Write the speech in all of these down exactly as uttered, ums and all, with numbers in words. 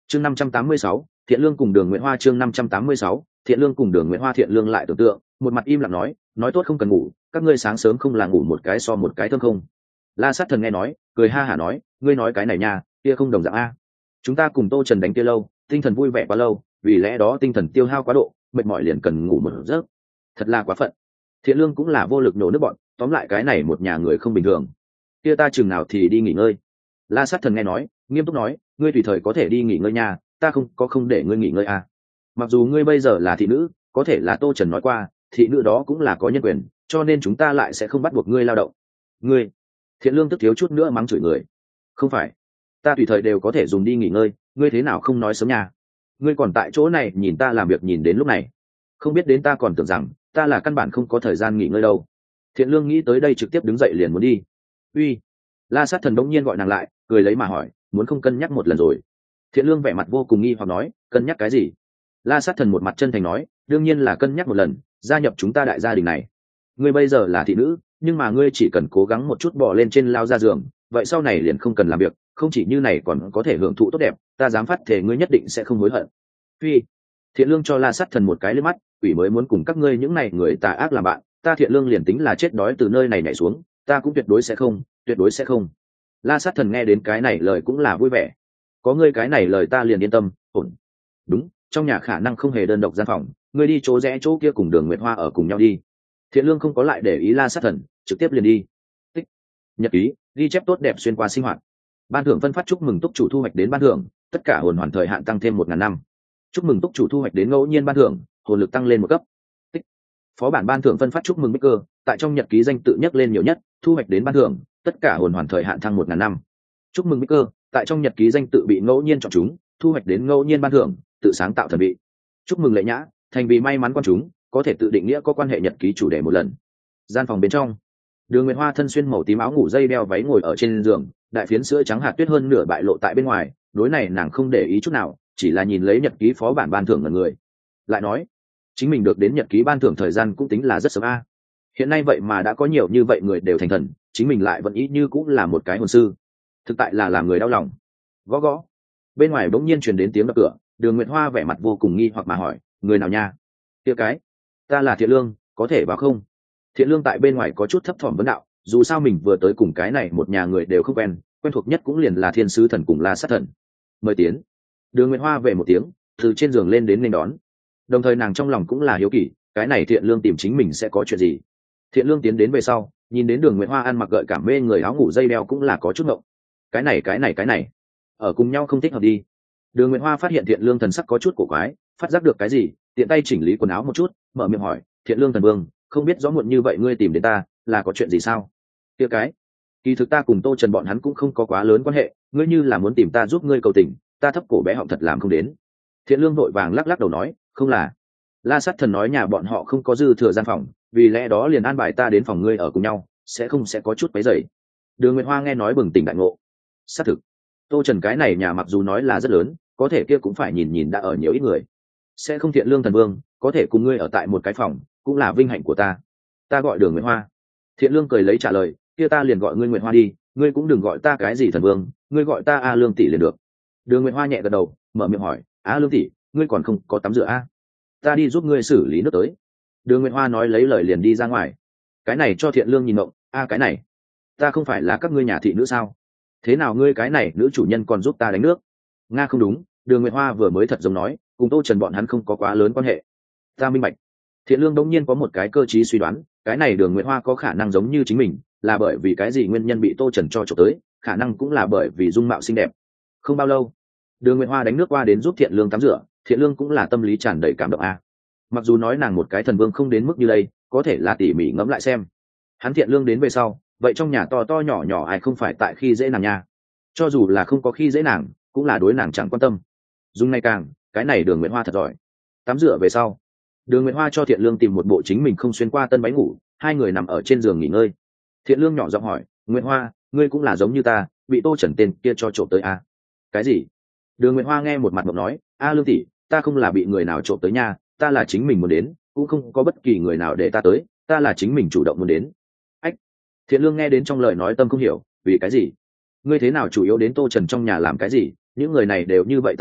chương năm trăm tám mươi sáu, Thiện Lương cùng Đường Nguyễn Hoa. Chương năm trăm tám mươi sáu, Thiện Lương cùng Đường Nguyễn Hoa. Thiện Lương lại tưởng tượng, một mặt im lặng nói, nói tốt không cần ngủ, các ngươi sáng sớm không là ngủ một cái so một cái thơm không? La Sát Thần nghe nói, cười ha hả nói, ngươi nói cái này nha, kia không đồng dạng a. Chúng ta cùng Tô Trần đánh kia lâu, tinh thần vui vẻ quá lâu, vì lẽ đó tinh thần tiêu hao quá độ, mệt mỏi liền cần ngủ một giấc. Thật là quá phận. Thiện Lương cũng là vô lực nổ nước bọn, tóm lại cái này một nhà người không bình thường. Kia ta chừng nào thì đi nghỉ ngơi. La Sát Thần nghe nói, nghiêm túc nói, ngươi tùy thời có thể đi nghỉ ngơi nha, ta không có không để ngươi nghỉ ngơi à. Mặc dù ngươi bây giờ là thị nữ, có thể là Tô Trần nói qua, thị nữ đó cũng là có nhân quyền, cho nên chúng ta lại sẽ không bắt buộc ngươi lao động. Ngươi, Thiện Lương tức thiếu chút nữa mắng chửi người. Không phải, ta tùy thời đều có thể dùng đi nghỉ ngơi, ngươi thế nào không nói sớm nha? Ngươi còn tại chỗ này nhìn ta làm việc nhìn đến lúc này, không biết đến ta còn tưởng rằng ta là căn bản không có thời gian nghỉ ngơi đâu. Thiện Lương nghĩ tới đây trực tiếp đứng dậy liền muốn đi. Uy, La Sát Thần đống nhiên gọi nàng lại, cười lấy mà hỏi, muốn không cân nhắc một lần rồi? Thiện Lương vẻ mặt vô cùng nghi hoặc nói, cân nhắc cái gì? La Sát Thần một mặt chân thành nói, đương nhiên là cân nhắc một lần, gia nhập chúng ta đại gia đình này. Ngươi bây giờ là thị nữ, nhưng mà ngươi chỉ cần cố gắng một chút bỏ lên trên lao ra giường, vậy sau này liền không cần làm việc, không chỉ như này còn có thể hưởng thụ tốt đẹp, ta dám phát thể ngươi nhất định sẽ không hối hận. Phi. Thiện Lương cho La Sát Thần một cái liếc mắt, quỷ mới muốn cùng các ngươi những này người tà ác làm bạn, ta Thiện Lương liền tính là chết đói từ nơi này nhảy xuống, ta cũng tuyệt đối sẽ không, tuyệt đối sẽ không. La Sát Thần nghe đến cái này lời cũng là vui vẻ. Có ngươi cái này lời ta liền yên tâm, ổn. Đúng, trong nhà khả năng không hề đơn độc gian phòng, ngươi đi chỗ rẽ chỗ kia cùng Đường Nguyệt Hoa ở cùng nhau đi. Thiện Lương không có lại để ý La Sát Thần, trực tiếp liền đi. Tích. Nhật ký, ghi chép tốt đẹp xuyên qua sinh hoạt. Ban thưởng phân phát chúc mừng túc chủ thu hoạch đến ban thưởng, tất cả hồn hoàn thời hạn tăng thêm một ngàn năm. Chúc mừng túc chủ thu hoạch đến ngẫu nhiên ban thưởng, hồn lực tăng lên một cấp. Tích. Phó bản ban thưởng phân phát chúc mừng Bích Cơ, tại trong nhật ký danh tự nhắc lên nhiều nhất, thu hoạch đến ban thưởng, tất cả hồn hoàn thời hạn thăng một ngàn năm. Chúc mừng Bích Cơ, tại trong nhật ký danh tự bị ngẫu nhiên chọn chúng, thu hoạch đến ngẫu nhiên ban thưởng, tự sáng tạo thần bị. Chúc mừng Lệ Nhã, thành vì may mắn quan chúng, có thể tự định nghĩa có quan hệ nhật ký chủ đề một lần. Gian phòng bên trong, Đường Nguyệt Hoa thân xuyên màu tím áo ngủ dây đeo váy ngồi ở trên giường, đại phiến sữa trắng hạt tuyết hơn nửa bại lộ tại bên ngoài, đối này nàng không để ý chút nào, chỉ là nhìn lấy nhật ký phó bản ban thưởng ngẩn người. Lại nói, chính mình được đến nhật ký ban thưởng thời gian cũng tính là rất sớm a. Hiện nay vậy mà đã có nhiều như vậy người đều thành thần, chính mình lại vẫn ý như cũng là một cái hồn sư, thực tại là làm người đau lòng. Gõ gõ, bên ngoài bỗng nhiên truyền đến tiếng đập cửa. Đường Nguyệt Hoa vẻ mặt vô cùng nghi hoặc mà hỏi, người nào nha? Kia cái, ta là Thiện Lương, có thể vào không? Thiện Lương tại bên ngoài có chút thấp thỏm vấn đạo, dù sao mình vừa tới cùng cái này một nhà người đều không quen, quen thuộc nhất cũng liền là Thiên Sứ Thần cùng La Sát Thần. Mời tiến. Đường Nguyệt Hoa về một tiếng, từ trên giường lên đến nên đón. Đồng thời nàng trong lòng cũng là hiếu kỳ, cái này Thiện Lương tìm chính mình sẽ có chuyện gì. Thiện Lương tiến đến về sau, nhìn đến Đường Nguyệt Hoa ăn mặc gợi cảm mê người áo ngủ dây đeo cũng là có chút ngộng. Cái này cái này cái này, ở cùng nhau không thích hợp đi. Đường Nguyệt Hoa phát hiện Thiện Lương thần sắc có chút cổ quái, phát giác được cái gì, tiện tay chỉnh lý quần áo một chút, mở miệng hỏi, Thiện Lương thần vương, không biết rõ muộn như vậy ngươi tìm đến ta, là có chuyện gì sao? Kia cái, kỳ thực ta cùng Tô Trần bọn hắn cũng không có quá lớn quan hệ, ngươi như là muốn tìm ta giúp ngươi cầu tình, ta thấp cổ bé họng thật làm không đến. Thiện Lương vội vàng lắc lắc đầu nói, không là. La Sát Thần nói nhà bọn họ không có dư thừa gian phòng, vì lẽ đó liền an bài ta đến phòng ngươi ở cùng nhau, sẽ không sẽ có chút quấy rầy. Đường Nguyệt Hoa nghe nói bừng tỉnh đại ngộ. Xác thực, Tô Trần cái này nhà mặc dù nói là rất lớn, có thể kia cũng phải nhìn nhìn đã ở nhiều ít người, sẽ không Thiện Lương thần vương có thể cùng ngươi ở tại một cái phòng, cũng là vinh hạnh của ta. Ta gọi Đường Nguyệt Hoa. Thiện Lương cười lấy trả lời, kia ta liền gọi ngươi Nguyệt Hoa đi, ngươi cũng đừng gọi ta cái gì thần vương, ngươi gọi ta A Lương tỷ liền được. Đường Nguyệt Hoa nhẹ gật đầu, mở miệng hỏi, A Lương tỷ, ngươi còn không có tắm rửa a? Ta đi giúp ngươi xử lý nước tới. Đường Nguyệt Hoa nói lấy lời liền đi ra ngoài. Cái này cho Thiện Lương nhìn ngộng, a cái này, ta không phải là các ngươi nhà thị nữ sao? Thế nào ngươi cái này nữ chủ nhân còn giúp ta đánh nước? Nga không đúng, Đường Nguyệt Hoa vừa mới thật giống nói, cùng Tô Trần bọn hắn không có quá lớn quan hệ. Ta minh bạch. Thiện Lương đống nhiên có một cái cơ trí suy đoán, cái này Đường Nguyệt Hoa có khả năng giống như chính mình, là bởi vì cái gì nguyên nhân bị Tô Trần cho trộm tới, khả năng cũng là bởi vì dung mạo xinh đẹp. Không bao lâu, Đường Nguyệt Hoa đánh nước qua đến giúp Thiện Lương tắm rửa, Thiện Lương cũng là tâm lý tràn đầy cảm động a. Mặc dù nói nàng một cái thần vương không đến mức như đây, có thể là tỉ mỉ ngẫm lại xem. Hắn Thiện Lương đến về sau, vậy trong nhà to to nhỏ nhỏ ai không phải tại khi dễ nàng nha. Cho dù là không có khi dễ nàng, cũng là đối nàng chẳng quan tâm. Dung này càng, cái này Đường Nguyệt Hoa thật giỏi. Tắm rửa về sau, Đường Nguyệt Hoa cho Thiện Lương tìm một bộ chính mình không xuyên qua tân váy ngủ, hai người nằm ở trên giường nghỉ ngơi. Thiện Lương nhỏ giọng hỏi, Nguyệt Hoa, ngươi cũng là giống như ta, bị Tô Trần tên kia cho trộm tới à? Cái gì? Đường Nguyệt Hoa nghe một mặt mộng nói, a Lương tỷ, ta không là bị người nào trộm tới nha, ta là chính mình muốn đến, cũng không có bất kỳ người nào để ta tới, ta là chính mình chủ động muốn đến. Ách! Thiện Lương nghe đến trong lời nói tâm không hiểu, vì cái gì? Ngươi thế nào chủ yếu đến Tô Trần trong nhà làm cái gì? Những người này đều như vậy tà ác,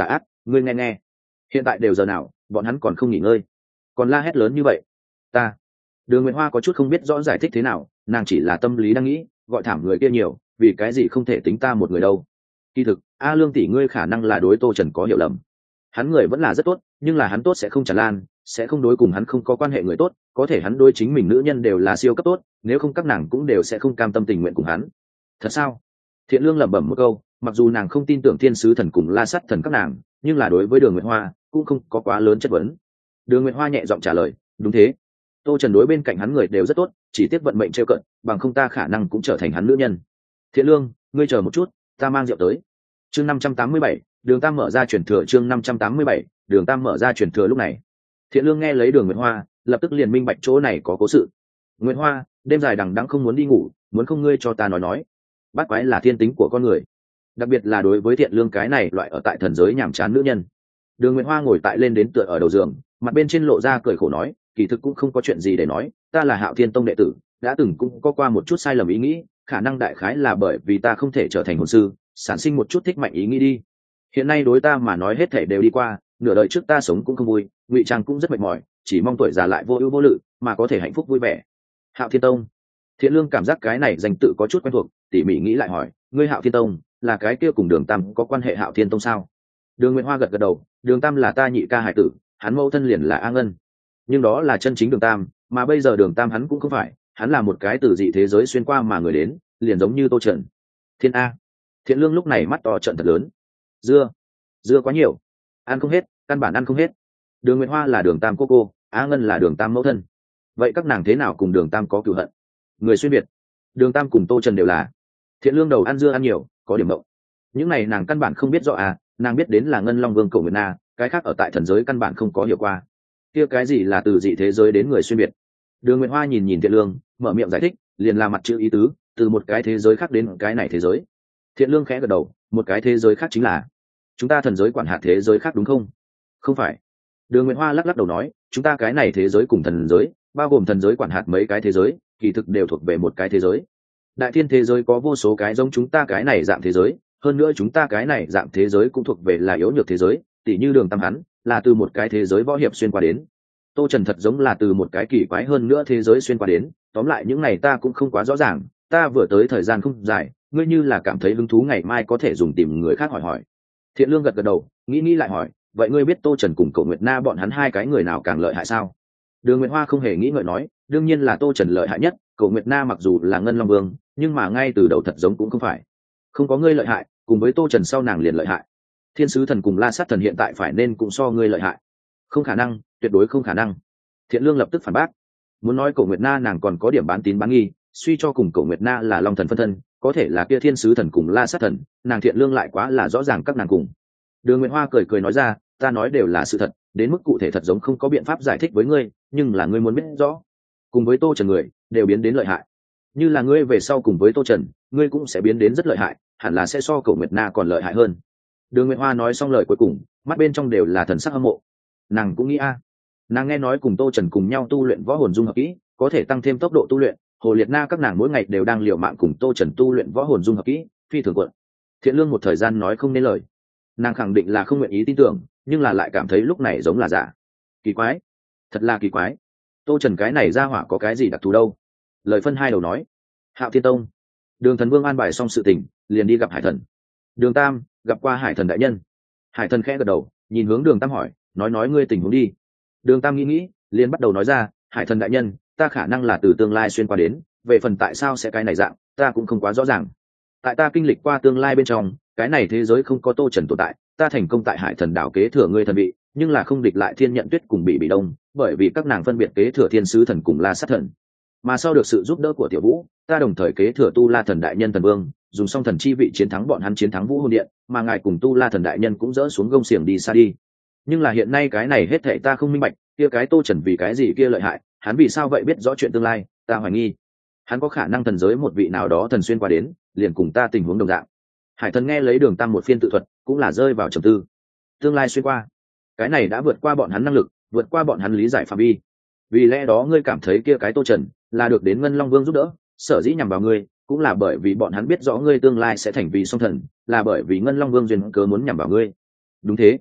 ngươi nghe nghe, hiện tại đều giờ nào, bọn hắn còn không nghỉ ngơi, còn la hét lớn như vậy. Ta Đường Nguyệt Hoa có chút không biết rõ giải thích thế nào, nàng chỉ là tâm lý đang nghĩ, gọi thảm người kia nhiều, vì cái gì không thể tính ta một người đâu. Kỳ thực a Lương tỷ ngươi khả năng là đối Tô Trần có hiểu lầm, hắn người vẫn là rất tốt, nhưng là hắn tốt sẽ không tràn lan, sẽ không đối cùng hắn không có quan hệ người tốt, có thể hắn đối chính mình nữ nhân đều là siêu cấp tốt, nếu không các nàng cũng đều sẽ không cam tâm tình nguyện cùng hắn. Thật sao? Thiện Lương lẩm bẩm một câu, mặc dù nàng không tin tưởng thiên sứ thần cùng la sắt thần các nàng, nhưng là đối với Đường Nguyệt Hoa cũng không có quá lớn chất vấn. Đường Nguyệt Hoa nhẹ giọng trả lời, đúng thế, Tô Trần đối bên cạnh hắn người đều rất tốt, chỉ tiếc vận mệnh trêu cận, bằng không ta khả năng cũng trở thành hắn nữ nhân. Thiện Lương, ngươi chờ một chút, ta mang rượu tới. Chương năm trăm tám mươi bảy, Đường Tam mở ra truyền thừa. Chương năm trăm tám mươi bảy, Đường Tam mở ra truyền thừa. Lúc này Thiện Lương nghe lấy Đường Nguyệt Hoa, lập tức liền minh bạch chỗ này có cố sự. Nguyệt Hoa, đêm dài đằng đẵng không muốn đi ngủ, muốn không ngươi cho ta nói nói. Bắt quái là thiên tính của con người, đặc biệt là đối với Thiện Lương cái này loại ở tại thần giới nhàm chán nữ nhân. Đường Nguyệt Hoa ngồi tại lên đến tựa ở đầu giường, mặt bên trên lộ ra cười khổ nói, kỳ thực cũng không có chuyện gì để nói, ta là Hạo Thiên Tông đệ tử, đã từng cũng có qua một chút sai lầm ý nghĩ, khả năng đại khái là bởi vì ta không thể trở thành hồn sư, sản sinh một chút thích mạnh ý nghĩ đi. Hiện nay đối ta mà nói hết thể đều đi qua, nửa đời trước ta sống cũng không vui, ngụy trang cũng rất mệt mỏi, chỉ mong tuổi già lại vô ưu vô lự, mà có thể hạnh phúc vui vẻ. Hạo Thiên Tông. Thiện Lương cảm giác cái này danh tự có chút quen thuộc, tỉ mỉ nghĩ lại hỏi, ngươi Hạo Thiên Tông là cái kia cùng Đường Tam có quan hệ Hạo Thiên Tông sao? Đường Nguyệt Hoa gật gật đầu, Đường Tam là ta nhị ca hải tử, hắn mẫu thân liền là A Ngân, nhưng đó là chân chính Đường Tam, mà bây giờ Đường Tam hắn cũng không phải, hắn là một cái từ dị thế giới xuyên qua mà người đến, liền giống như Tô Trần. Thiên A. Thiện Lương lúc này mắt to trợn thật lớn. Dưa, dưa quá nhiều, ăn không hết, căn bản ăn không hết. Đường Nguyệt Hoa là Đường Tam cô cô, A Ngân là Đường Tam mẫu thân, vậy các nàng thế nào cùng Đường Tam có cửu hận? Người xuyên biệt, Đường Tam cùng Tô Trần đều là. Thiện Lương đầu ăn dưa ăn nhiều, có điểm mộng. Những này nàng căn bản không biết rõ à, nàng biết đến là Ngân Long Vương Cổ Nguyệt Na, cái khác ở tại thần giới căn bản không có hiểu qua. Kia cái gì là từ dị thế giới đến người xuyên biệt? Đường Nguyệt Hoa nhìn nhìn Thiện Lương, mở miệng giải thích, liền là mặt chữ ý tứ, từ một cái thế giới khác đến cái này thế giới. Thiện Lương khẽ gật đầu, một cái thế giới khác chính là chúng ta thần giới quản hạt thế giới khác đúng không? Không phải. Đường Nguyệt Hoa lắc lắc đầu nói, chúng ta cái này thế giới cùng thần giới, bao gồm thần giới quản hạt mấy cái thế giới, kỳ thực đều thuộc về một cái thế giới. Đại thiên thế giới có vô số cái giống chúng ta cái này dạng thế giới, hơn nữa chúng ta cái này dạng thế giới cũng thuộc về là yếu nhược thế giới, tỉ như Đường Tam hắn là từ một cái thế giới võ hiệp xuyên qua đến, Tô Trần thật giống là từ một cái kỳ quái hơn nữa thế giới xuyên qua đến, tóm lại những này ta cũng không quá rõ ràng, ta vừa tới thời gian không dài, ngươi như là cảm thấy hứng thú ngày mai có thể dùng tìm người khác hỏi hỏi. Thiện Lương gật gật đầu, nghĩ nghĩ lại hỏi, vậy ngươi biết Tô Trần cùng Cổ Nguyệt Na bọn hắn hai cái người nào càng lợi hại sao? Đường Nguyệt Hoa không hề nghĩ ngợi nói, đương nhiên là Tô Trần lợi hại nhất, Cổ Nguyệt Na mặc dù là Ngân Long Vương, nhưng mà ngay từ đầu thật giống cũng không phải. Không có ngươi lợi hại, cùng với Tô Trần sau nàng liền lợi hại. Thiên sứ thần cùng La Sát thần hiện tại phải nên cũng so ngươi lợi hại. Không khả năng, tuyệt đối không khả năng. Thiện Lương lập tức phản bác, muốn nói Cổ Nguyệt Na nàng còn có điểm bán tín bán nghi, suy cho cùng Cổ Nguyệt Na là Long thần phân thân, có thể là kia thiên sứ thần cùng La Sát thần, nàng Thiện Lương lại quá là rõ ràng các nàng cùng. Đường Nguyệt Hoa cười cười nói ra, ta nói đều là sự thật, đến mức cụ thể thật giống không có biện pháp giải thích với ngươi, nhưng là ngươi muốn biết rõ, cùng với Tô Trần người đều biến đến lợi hại, như là ngươi về sau cùng với Tô Trần, ngươi cũng sẽ biến đến rất lợi hại, hẳn là sẽ so Cổ Nguyệt Na còn lợi hại hơn. Đường Nguyệt Hoa nói xong lời cuối cùng, mắt bên trong đều là thần sắc hâm mộ. Nàng cũng nghĩ a, nàng nghe nói cùng Tô Trần cùng nhau tu luyện võ hồn dung hợp kỹ, có thể tăng thêm tốc độ tu luyện, Hồ Liệt Na các nàng mỗi ngày đều đang liều mạng cùng Tô Trần tu luyện võ hồn dung hợp kỹ, phi thường quận. Thiện Lương một thời gian nói không nên lời, nàng khẳng định là không nguyện ý tin tưởng, nhưng là lại cảm thấy lúc này giống là giả. Kỳ quái, thật là kỳ quái, Tô Trần cái này ra hỏa có cái gì đặc thù đâu? Lời phân hai đầu nói. Hạo Thiên Tông, Đường Thần Vương an bài xong sự tình, liền đi gặp Hải Thần. Đường Tam gặp qua Hải Thần đại nhân. Hải Thần khẽ gật đầu, nhìn hướng Đường Tam hỏi, nói nói ngươi tình huống đi. Đường Tam nghĩ nghĩ, liền bắt đầu nói ra, Hải Thần đại nhân, ta khả năng là từ tương lai xuyên qua đến, về phần tại sao sẽ cái này dạng, ta cũng không quá rõ ràng. Tại ta kinh lịch qua tương lai bên trong, cái này thế giới không có Tô Trần tồn tại, ta thành công tại Hải Thần đảo kế thừa ngươi thần vị, nhưng là không địch lại Thiên Nhận Tuyết cùng Bị Bị Đông, bởi vì các nàng phân biệt kế thừa Thiên Sứ Thần cùng La Sát Thần. Mà sau được sự giúp đỡ của Tiểu Vũ, ta đồng thời kế thừa Tu La Thần đại nhân thần vương, dùng song thần chi vị chiến thắng bọn hắn, chiến thắng Vũ Hồn Điện, mà ngài cùng Tu La Thần đại nhân cũng dỡ xuống gông xiềng đi xa đi. Nhưng là hiện nay cái này hết thảy ta không minh bạch, kia cái Tô Trần vì cái gì kia lợi hại, hắn vì sao vậy biết rõ chuyện tương lai, ta hoài nghi hắn có khả năng thần giới một vị nào đó thần xuyên qua đến, liền cùng ta tình huống đồng dạng. Hải Thần nghe lấy Đường Tam một phiên tự thuật, cũng là rơi vào trầm tư. Tương lai xuyên qua, cái này đã vượt qua bọn hắn năng lực, vượt qua bọn hắn lý giải phạm vi. Vì lẽ đó ngươi cảm thấy kia cái Tô Trần là được đến Ngân Long Vương giúp đỡ, sở dĩ nhằm vào ngươi, cũng là bởi vì bọn hắn biết rõ ngươi tương lai sẽ thành vì song thần, là bởi vì Ngân Long Vương duyên cớ muốn nhằm vào ngươi. Đúng thế.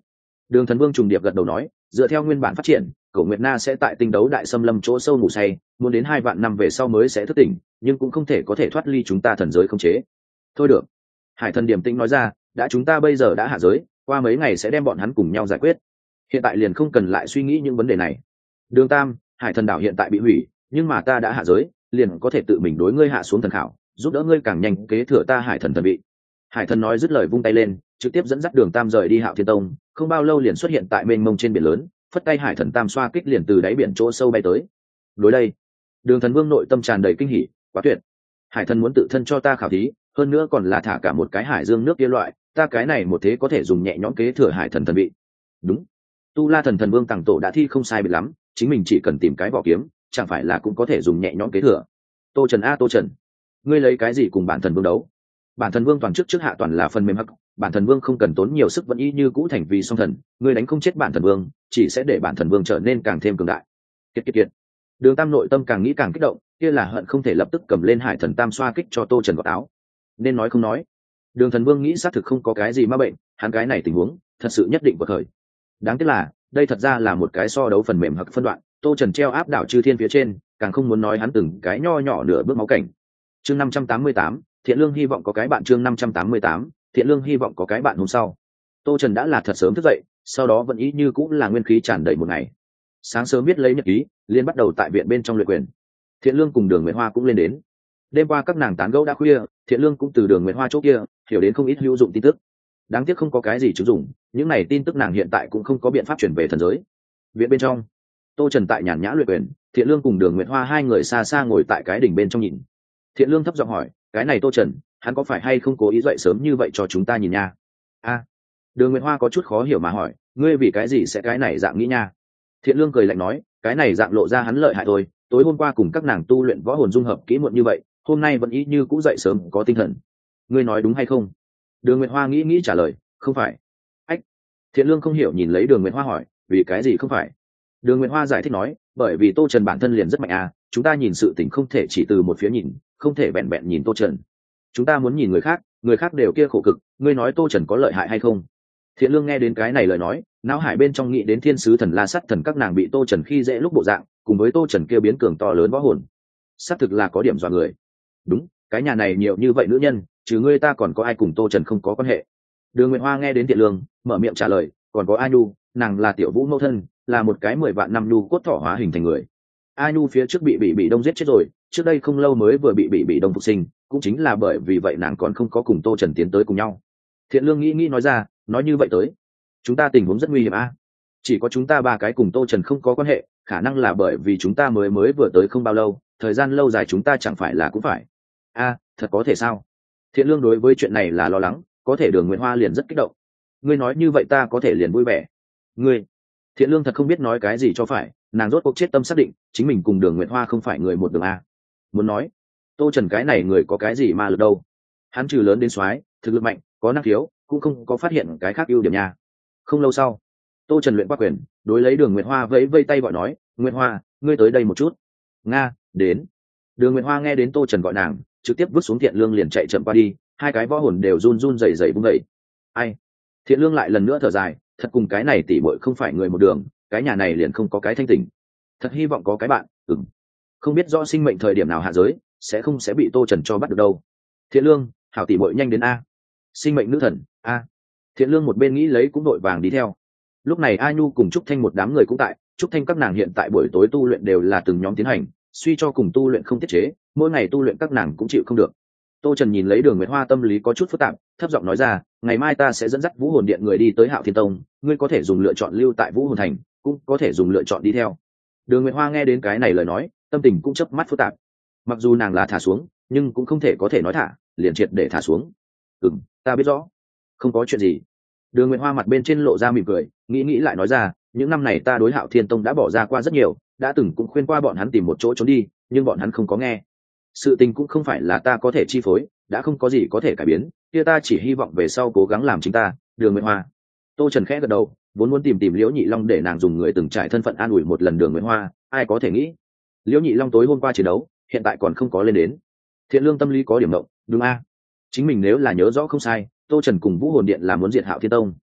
Đường Thần Vương trùng điệp gật đầu nói, dựa theo nguyên bản phát triển, Cổ Nguyệt Na sẽ tại tinh đấu đại xâm lâm chỗ sâu ngủ say, muốn đến hai vạn năm về sau mới sẽ thức tỉnh, nhưng cũng không thể có thể thoát ly chúng ta thần giới khống chế. Thôi được. Hải Thần điềm tĩnh nói ra, đã chúng ta bây giờ đã hạ giới, qua mấy ngày sẽ đem bọn hắn cùng nhau giải quyết. Hiện tại liền không cần lại suy nghĩ những vấn đề này. Đường Tam, Hải Thần đảo hiện tại bị hủy, nhưng mà ta đã hạ giới, liền có thể tự mình đối ngươi hạ xuống thần khảo, giúp đỡ ngươi càng nhanh kế thừa ta Hải Thần thần vị. Hải Thần nói dứt lời vung tay lên, trực tiếp dẫn dắt Đường Tam rời đi Hạo Thiên Tông, không bao lâu liền xuất hiện tại mênh mông trên biển lớn, phất tay Hải Thần Tam xoa kích liền từ đáy biển chỗ sâu bay tới. Đối đây, Đường Thần Vương nội tâm tràn đầy kinh hỉ, quá tuyệt. Hải Thần muốn tự thân cho ta khảo thí, hơn nữa còn là thả cả một cái hải dương nước kia loại, ta cái này một thế có thể dùng nhẹ nhõm kế thừa Hải Thần thần vị. Đúng, Tu La Thần Thần Vương Tằng Tổ đã thi không sai biệt lắm, chính mình chỉ cần tìm cái vỏ kiếm, chẳng phải là cũng có thể dùng nhẹ nhõm kế thừa. Tô Trần a Tô Trần, ngươi lấy cái gì cùng bản thần vương đấu? Bản thần vương toàn trước trước hạ toàn là phần mềm hắc, bản thần vương không cần tốn nhiều sức vẫn y như cũ thành vì song thần, ngươi đánh không chết bản thần vương, chỉ sẽ để bản thần vương trở nên càng thêm cường đại. Kiệt kiệt kiệt. Đường Tam nội tâm càng nghĩ càng kích động, kia là hận không thể lập tức cầm lên Hải Thần Tam xoa kích cho Tô Trần gọt áo. Nên nói không nói. Đường Thần Vương nghĩ xác thực không có cái gì ma bệnh, hắn cái này tình huống, thật sự nhất định vượt khởi. Đáng tiếc là, đây thật ra là một cái so đấu phần mềm hắc phân đoạn, Tô Trần treo áp đảo chư thiên phía trên, càng không muốn nói hắn từng cái nho nhỏ nửa bước máu cảnh. Chương năm trăm tám mươi tám, Thiện Lương hy vọng có cái bạn chương năm trăm tám mươi tám, Thiện Lương hy vọng có cái bạn hôm sau. Tô Trần đã là thật sớm thức dậy, sau đó vẫn ý như cũng là nguyên khí tràn đầy một ngày. Sáng sớm viết lấy nhật ký, liền bắt đầu tại viện bên trong luyện quyền. Thiện Lương cùng Đường Nguyệt Hoa cũng lên đến. Đêm qua các nàng tán gẫu đã khuya, Thiện Lương cũng từ Đường Nguyệt Hoa chỗ kia hiểu đến không ít hữu dụng tin tức. Đáng tiếc không có cái gì chứng dụng, những này tin tức nàng hiện tại cũng không có biện pháp chuyển về thần giới. Viện bên trong, Tô Trần tại nhàn nhã luyện quyền, Thiện Lương cùng Đường Nguyệt Hoa hai người xa xa ngồi tại cái đỉnh bên trong nhìn. Thiện Lương thấp giọng hỏi, cái này Tô Trần, hắn có phải hay không cố ý dậy sớm như vậy cho chúng ta nhìn nha? A. Đường Nguyệt Hoa có chút khó hiểu mà hỏi, ngươi vì cái gì sẽ cái này dạng nghĩ nha? Thiện Lương cười lạnh nói, cái này dạng lộ ra hắn lợi hại thôi, tối hôm qua cùng các nàng tu luyện võ hồn dung hợp kỹ muộn như vậy, hôm nay vẫn ý như cũ dậy sớm có tinh thần. Ngươi nói đúng hay không? Đường Nguyệt Hoa nghĩ nghĩ trả lời, không phải. Ách. Thiện Lương không hiểu nhìn lấy Đường Nguyệt Hoa hỏi, vì cái gì không phải? Đường Nguyệt Hoa giải thích nói, bởi vì Tô Trần bản thân liền rất mạnh à, chúng ta nhìn sự tình không thể chỉ từ một phía nhìn, không thể vẹn vẹn nhìn Tô Trần. Chúng ta muốn nhìn người khác, người khác đều kia khổ cực, ngươi nói Tô Trần có lợi hại hay không? Thiện Lương nghe đến cái này lời nói, não hải bên trong nghĩ đến thiên sứ thần La Sắt thần các nàng bị Tô Trần khi dễ lúc bộ dạng, cùng với Tô Trần kia biến cường to lớn võ hồn. Xác thực là có điểm dọa người. Đúng, cái nhà này nhiều như vậy nữ nhân, trừ ngươi ta còn có ai cùng Tô Trần không có quan hệ? Đường Nguyệt Hoa nghe đến Thiện Lương, mở miệng trả lời, còn có A Nhu, nàng là tiểu vũ mẫu thân, là một cái mười vạn năm nhu cốt thỏ hóa hình thành người. A Nhu phía trước bị bị bị đông giết chết rồi, trước đây không lâu mới vừa bị bị bị đông phục sinh, cũng chính là bởi vì vậy nàng còn không có cùng Tô Trần tiến tới cùng nhau. Thiện Lương nghĩ nghĩ nói ra, nói như vậy tới, chúng ta tình huống rất nguy hiểm a. Chỉ có chúng ta ba cái cùng Tô Trần không có quan hệ, khả năng là bởi vì chúng ta mới mới vừa tới không bao lâu, thời gian lâu dài chúng ta chẳng phải là cũng phải. A, thật có thể sao? Thiện Lương đối với chuyện này là lo lắng, có thể Đường Nguyệt Hoa liền rất kích động. Ngươi nói như vậy ta có thể liền vui vẻ. Ngươi, Thiện Lương thật không biết nói cái gì cho phải, nàng rốt cuộc chết tâm xác định, chính mình cùng Đường Nguyệt Hoa không phải người một đường a. Muốn nói, Tô Trần cái này người có cái gì mà lực đâu? Hắn trừ lớn đến soái, thực lực mạnh, có năng khiếu, cũng không có phát hiện cái khác ưu điểm nha. Không lâu sau, Tô Trần luyện qua quyền, đối lấy Đường Nguyệt Hoa vẫy vây tay gọi nói, Nguyệt Hoa, ngươi tới đây một chút. Nga, đến. Đường Nguyệt Hoa nghe đến Tô Trần gọi nàng, trực tiếp vứt xuống Thiện Lương liền chạy chậm qua đi, hai cái võ hồn đều run run rẩy rẩy bung đẩy. Ai? Thiện Lương lại lần nữa thở dài, thật cùng cái này tỷ muội không phải người một đường, cái nhà này liền không có cái thanh tỉnh. Thật hy vọng có cái bạn, ừm. Không biết rõ sinh mệnh thời điểm nào hạ giới, sẽ không sẽ bị Tô Trần cho bắt được đâu. Thiện Lương, hảo tỷ muội nhanh đến a. Sinh mệnh nữ thần, a. Thiện Lương một bên nghĩ lấy cũng đội vàng đi theo. Lúc này A Nhu cùng Trúc Thanh một đám người cũng tại, Trúc Thanh các nàng hiện tại buổi tối tu luyện đều là từng nhóm tiến hành, suy cho cùng tu luyện không tiết chế, mỗi ngày tu luyện các nàng cũng chịu không được. Tô Trần nhìn lấy Đường Nguyệt Hoa tâm lý có chút phức tạp, thấp giọng nói ra, ngày mai ta sẽ dẫn dắt Vũ Hồn Điện người đi tới Hạo Thiên Tông, ngươi có thể dùng lựa chọn lưu tại Vũ Hồn Thành, cũng có thể dùng lựa chọn đi theo. Đường Nguyệt Hoa nghe đến cái này lời nói, tâm tình cũng chớp mắt phức tạp. Mặc dù nàng là thả xuống, nhưng cũng không thể có thể nói thả, liền triệt để thả xuống. Ừm, ta biết rõ. Không có chuyện gì. Đường Nguyệt Hoa mặt bên trên lộ ra mỉm cười, nghĩ nghĩ lại nói ra, những năm này ta đối Hạo Thiên Tông đã bỏ ra qua rất nhiều, đã từng cũng khuyên qua bọn hắn tìm một chỗ trốn đi, nhưng bọn hắn không có nghe. Sự tình cũng không phải là ta có thể chi phối, đã không có gì có thể cải biến, kia ta chỉ hy vọng về sau cố gắng làm chính ta. Đường Nguyệt Hoa. Tô Trần khẽ gật đầu, vốn muốn tìm tìm Liễu Nhị Long để nàng dùng người từng trải thân phận an ủi một lần Đường Nguyệt Hoa, ai có thể nghĩ, Liễu Nhị Long tối hôm qua chiến đấu, hiện tại còn không có lên đến. Thiện Lương tâm lý có điểm động, đúng a? Chính mình nếu là nhớ rõ không sai, Tô Trần cùng Vũ Hồn Điện là muốn diệt Hạo Thiên Tông.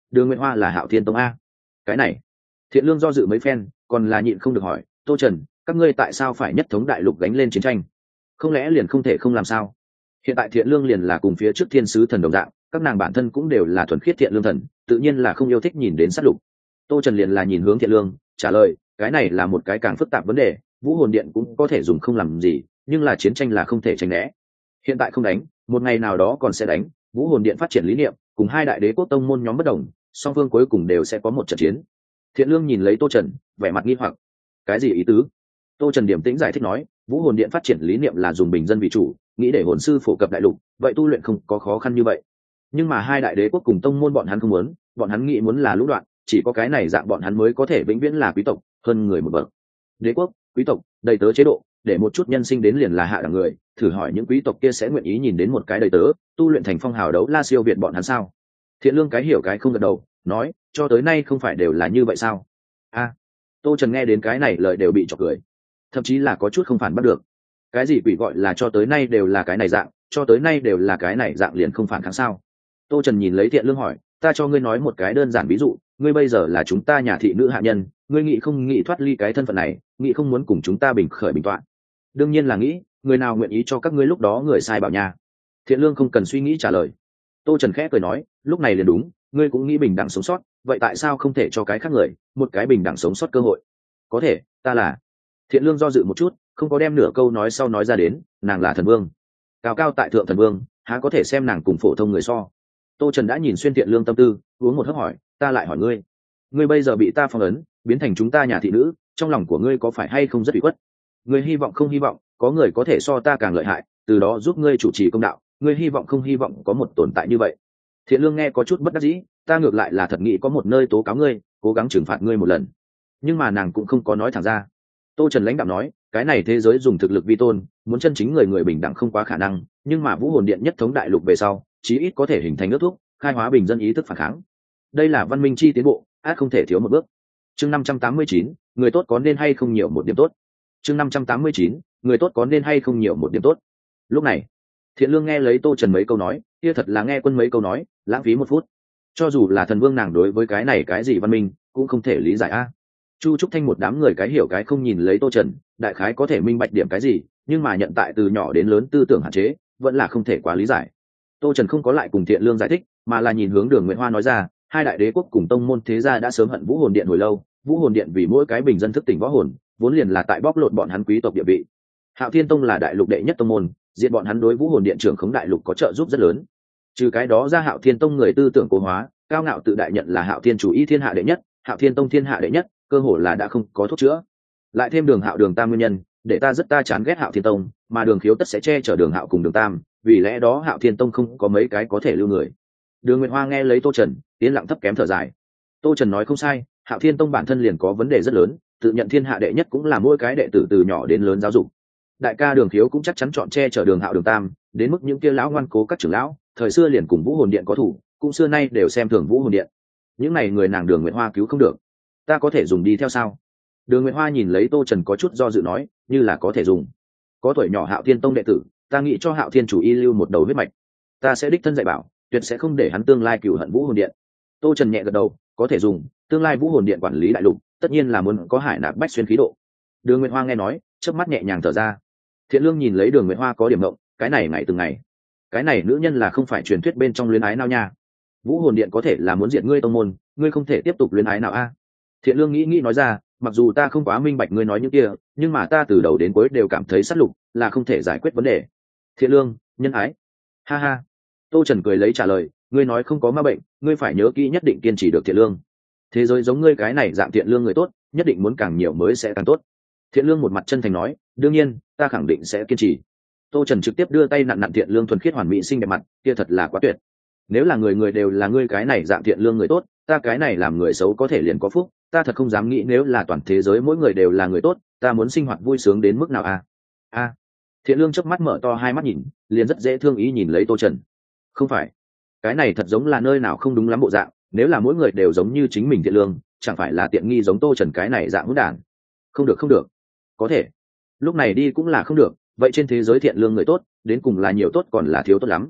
Đường Nguyệt Hoa là Hạo Thiên Tông a? Cái này, Thiện Lương do dự mấy phen, còn là nhịn không được hỏi, Tô Trần, các ngươi tại sao phải nhất thống đại lục gánh lên chiến tranh? Không lẽ liền không thể không làm sao? Hiện tại Thiện Lương liền là cùng phía trước thiên sứ thần đồng dạng, các nàng bản thân cũng đều là thuần khiết thiện lương thần, tự nhiên là không yêu thích nhìn đến sát lục. Tô Trần liền là nhìn hướng Thiện Lương, trả lời, cái này là một cái càng phức tạp vấn đề, Vũ Hồn Điện cũng có thể dùng không làm gì, nhưng là chiến tranh là không thể tránh né. Hiện tại không đánh, một ngày nào đó còn sẽ đánh. Vũ Hồn Điện phát triển lý niệm, cùng hai đại đế quốc tông môn nhóm bất đồng, song phương cuối cùng đều sẽ có một trận chiến. Thiện Lương nhìn lấy Tô Trần, vẻ mặt nghi hoặc. Cái gì ý tứ? Tô Trần điềm tĩnh giải thích nói, Vũ Hồn Điện phát triển lý niệm là dùng bình dân vì chủ, nghĩ để hồn sư phổ cập đại lục, vậy tu luyện không có khó khăn như vậy. Nhưng mà hai đại đế quốc cùng tông môn bọn hắn không muốn, bọn hắn nghĩ muốn là lũ đoạn, chỉ có cái này dạng bọn hắn mới có thể vĩnh viễn là quý tộc, hơn người một bậc. Đế quốc, quý tộc, đầy tớ chế độ, để một chút nhân sinh đến liền là hạ đẳng người, thử hỏi những quý tộc kia sẽ nguyện ý nhìn đến một cái đầy tớ tu luyện thành phong hào đấu la siêu việt bọn hắn sao? Thiện Lương cái hiểu cái không gật đầu, nói, cho tới nay không phải đều là như vậy sao? A, Tô Trần nghe đến cái này lời đều bị chọc cười, thậm chí là có chút không phản bắt được. Cái gì quỷ gọi là cho tới nay đều là cái này dạng, cho tới nay đều là cái này dạng liền không phản kháng sao? Tô Trần nhìn lấy Thiện Lương hỏi, ta cho ngươi nói một cái đơn giản ví dụ, ngươi bây giờ là chúng ta nhà thị nữ hạ nhân, ngươi nghĩ không nghĩ thoát ly cái thân phận này, nghĩ không muốn cùng chúng ta bình khởi bình toạn? Đương nhiên là nghĩ, người nào nguyện ý cho các ngươi lúc đó người sai bảo nhà? Thiện Lương không cần suy nghĩ trả lời. Tô Trần khẽ cười nói, lúc này liền đúng, ngươi cũng nghĩ bình đẳng sống sót, vậy tại sao không thể cho cái khác người một cái bình đẳng sống sót cơ hội? Có thể, ta là. Thiện Lương do dự một chút, không có đem nửa câu nói sau nói ra đến, nàng là thần vương, cao cao tại thượng thần vương, há có thể xem nàng cùng phổ thông người so? Tô Trần đã nhìn xuyên Thiện Lương tâm tư, uống một hớp hỏi, ta lại hỏi ngươi, ngươi bây giờ bị ta phong ấn, biến thành chúng ta nhà thị nữ, trong lòng của ngươi có phải hay không rất bị khuất? Ngươi hy vọng không hy vọng có người có thể so ta càng lợi hại, từ đó giúp ngươi chủ trì công đạo, ngươi hy vọng không hy vọng có một tồn tại như vậy? Thiện Lương nghe có chút bất đắc dĩ, ta ngược lại là thật nghĩ có một nơi tố cáo ngươi, cố gắng trừng phạt ngươi một lần. Nhưng mà nàng cũng không có nói thẳng ra. Tô Trần lãnh đạm nói, cái này thế giới dùng thực lực vi tôn, muốn chân chính người người bình đẳng không quá khả năng, nhưng mà Vũ Hồn Điện nhất thống đại lục về sau, chí ít có thể hình thành nước thuốc, khai hóa bình dân ý thức phản kháng. Đây là văn minh chi tiến bộ, át không thể thiếu một bước. Chương năm trăm tám mươi chín, người tốt có nên hay không nhiều một điểm tốt. Chương năm trăm tám mươi chín, người tốt có nên hay không nhiều một điểm tốt. Lúc này, Thiện Lương nghe lấy Tô Trần mấy câu nói, kia thật là nghe quân mấy câu nói, lãng phí một phút. Cho dù là thần vương nàng đối với cái này cái gì văn minh, cũng không thể lý giải a. Chu Trúc Thanh một đám người cái hiểu cái không nhìn lấy Tô Trần, đại khái có thể minh bạch điểm cái gì, nhưng mà nhận tại từ nhỏ đến lớn tư tưởng hạn chế, vẫn là không thể quá lý giải. Tô Trần không có lại cùng Thiện Lương giải thích, mà là nhìn hướng Đường Nguyệt Hoa nói ra, hai đại đế quốc cùng tông môn thế gia đã sớm hận Vũ Hồn Điện hồi lâu, Vũ Hồn Điện vì mỗi cái bình dân thức tỉnh võ hồn, vốn liền là tại bóc lột bọn hắn quý tộc địa vị. Hạo Thiên Tông là đại lục đệ nhất tông môn, diệt bọn hắn đối Vũ Hồn Điện trưởng khống đại lục có trợ giúp rất lớn. Trừ cái đó ra, Hạo Thiên Tông người tư tưởng cố hóa, cao ngạo tự đại nhận là Hạo Thiên chủ ý thiên hạ đệ nhất, Hạo Thiên Tông thiên hạ đệ nhất, cơ hồ là đã không có thuốc chữa. Lại thêm Đường Hạo Đường Tam nguyên nhân, để ta rất ta chán ghét Hạo Thiên Tông, mà Đường Khiếu tất sẽ che chở Đường Hạo cùng Đường Tam, vì lẽ đó Hạo Thiên Tông không có mấy cái có thể lưu người. Đường Nguyệt Hoa nghe lấy Tô Trần, tiến lặng thấp kém thở dài. Tô Trần nói không sai, Hạo Thiên Tông bản thân liền có vấn đề rất lớn, tự nhận thiên hạ đệ nhất cũng là mỗi cái đệ tử từ nhỏ đến lớn giáo dục. Đại ca Đường Khiếu cũng chắc chắn chọn che chở Đường Hạo Đường Tam, đến mức những kia lão ngoan cố các trưởng lão, thời xưa liền cùng Vũ Hồn Điện có thủ, cũng xưa nay đều xem thường Vũ Hồn Điện. Những này người nàng Đường Nguyệt Hoa cứu không được, ta có thể dùng đi theo sao? Đường Nguyệt Hoa nhìn lấy Tô Trần có chút do dự nói, như là có thể dùng. Có tuổi nhỏ Hạo Thiên Tông đệ tử, ta nghĩ cho Hạo Thiên chủ y lưu một đầu huyết mạch, ta sẽ đích thân dạy bảo, tuyệt sẽ không để hắn tương lai cửu hận Vũ Hồn Điện. Tô Trần nhẹ gật đầu, có thể dùng, tương lai Vũ Hồn Điện quản lý đại lục, tất nhiên là muốn có hải nạp bách xuyên khí độ. Đường Nguyệt Hoa nghe nói, chớp mắt nhẹ nhàng thở ra. Thiện Lương nhìn lấy Đường Nguyệt Hoa có điểm ngộng, cái này ngày từng ngày, cái này nữ nhân là không phải truyền thuyết bên trong luyến ái nào nha? Vũ Hồn Điện có thể là muốn diệt ngươi tông môn, ngươi không thể tiếp tục luyến ái nào a? Thiện Lương nghĩ nghĩ nói ra, mặc dù ta không quá minh bạch ngươi nói những kia, nhưng mà ta từ đầu đến cuối đều cảm thấy sát lục là không thể giải quyết vấn đề. Thiện Lương, nhân ái. Ha ha. Tô Trần cười lấy trả lời, ngươi nói không có ma bệnh, ngươi phải nhớ kỹ nhất định kiên trì được Thiện Lương. Thế giới giống ngươi cái này dạng Thiện Lương người tốt, nhất định muốn càng nhiều mới sẽ càng tốt. Thiện Lương một mặt chân thành nói, đương nhiên, ta khẳng định sẽ kiên trì. Tô Trần trực tiếp đưa tay nặn nặn Thiện Lương thuần khiết hoàn mỹ xinh đẹp mặt, kia thật là quá tuyệt. Nếu là người người đều là ngươi cái này dạng Thiện Lương người tốt, ta cái này làm người xấu có thể liền có phúc, ta thật không dám nghĩ nếu là toàn thế giới mỗi người đều là người tốt, ta muốn sinh hoạt vui sướng đến mức nào a? A. Thiện Lương chớp mắt mở to hai mắt nhìn, liền rất dễ thương ý nhìn lấy Tô Trần. Không phải, cái này thật giống là nơi nào không đúng lắm bộ dạng, nếu là mỗi người đều giống như chính mình Thiện Lương, chẳng phải là tiện nghi giống Tô Trần cái này dạng hỗn đản. Không được không được. Có thể. Lúc này đi cũng là không được, vậy trên thế giới Thiện Lương người tốt, đến cùng là nhiều tốt còn là thiếu tốt lắm.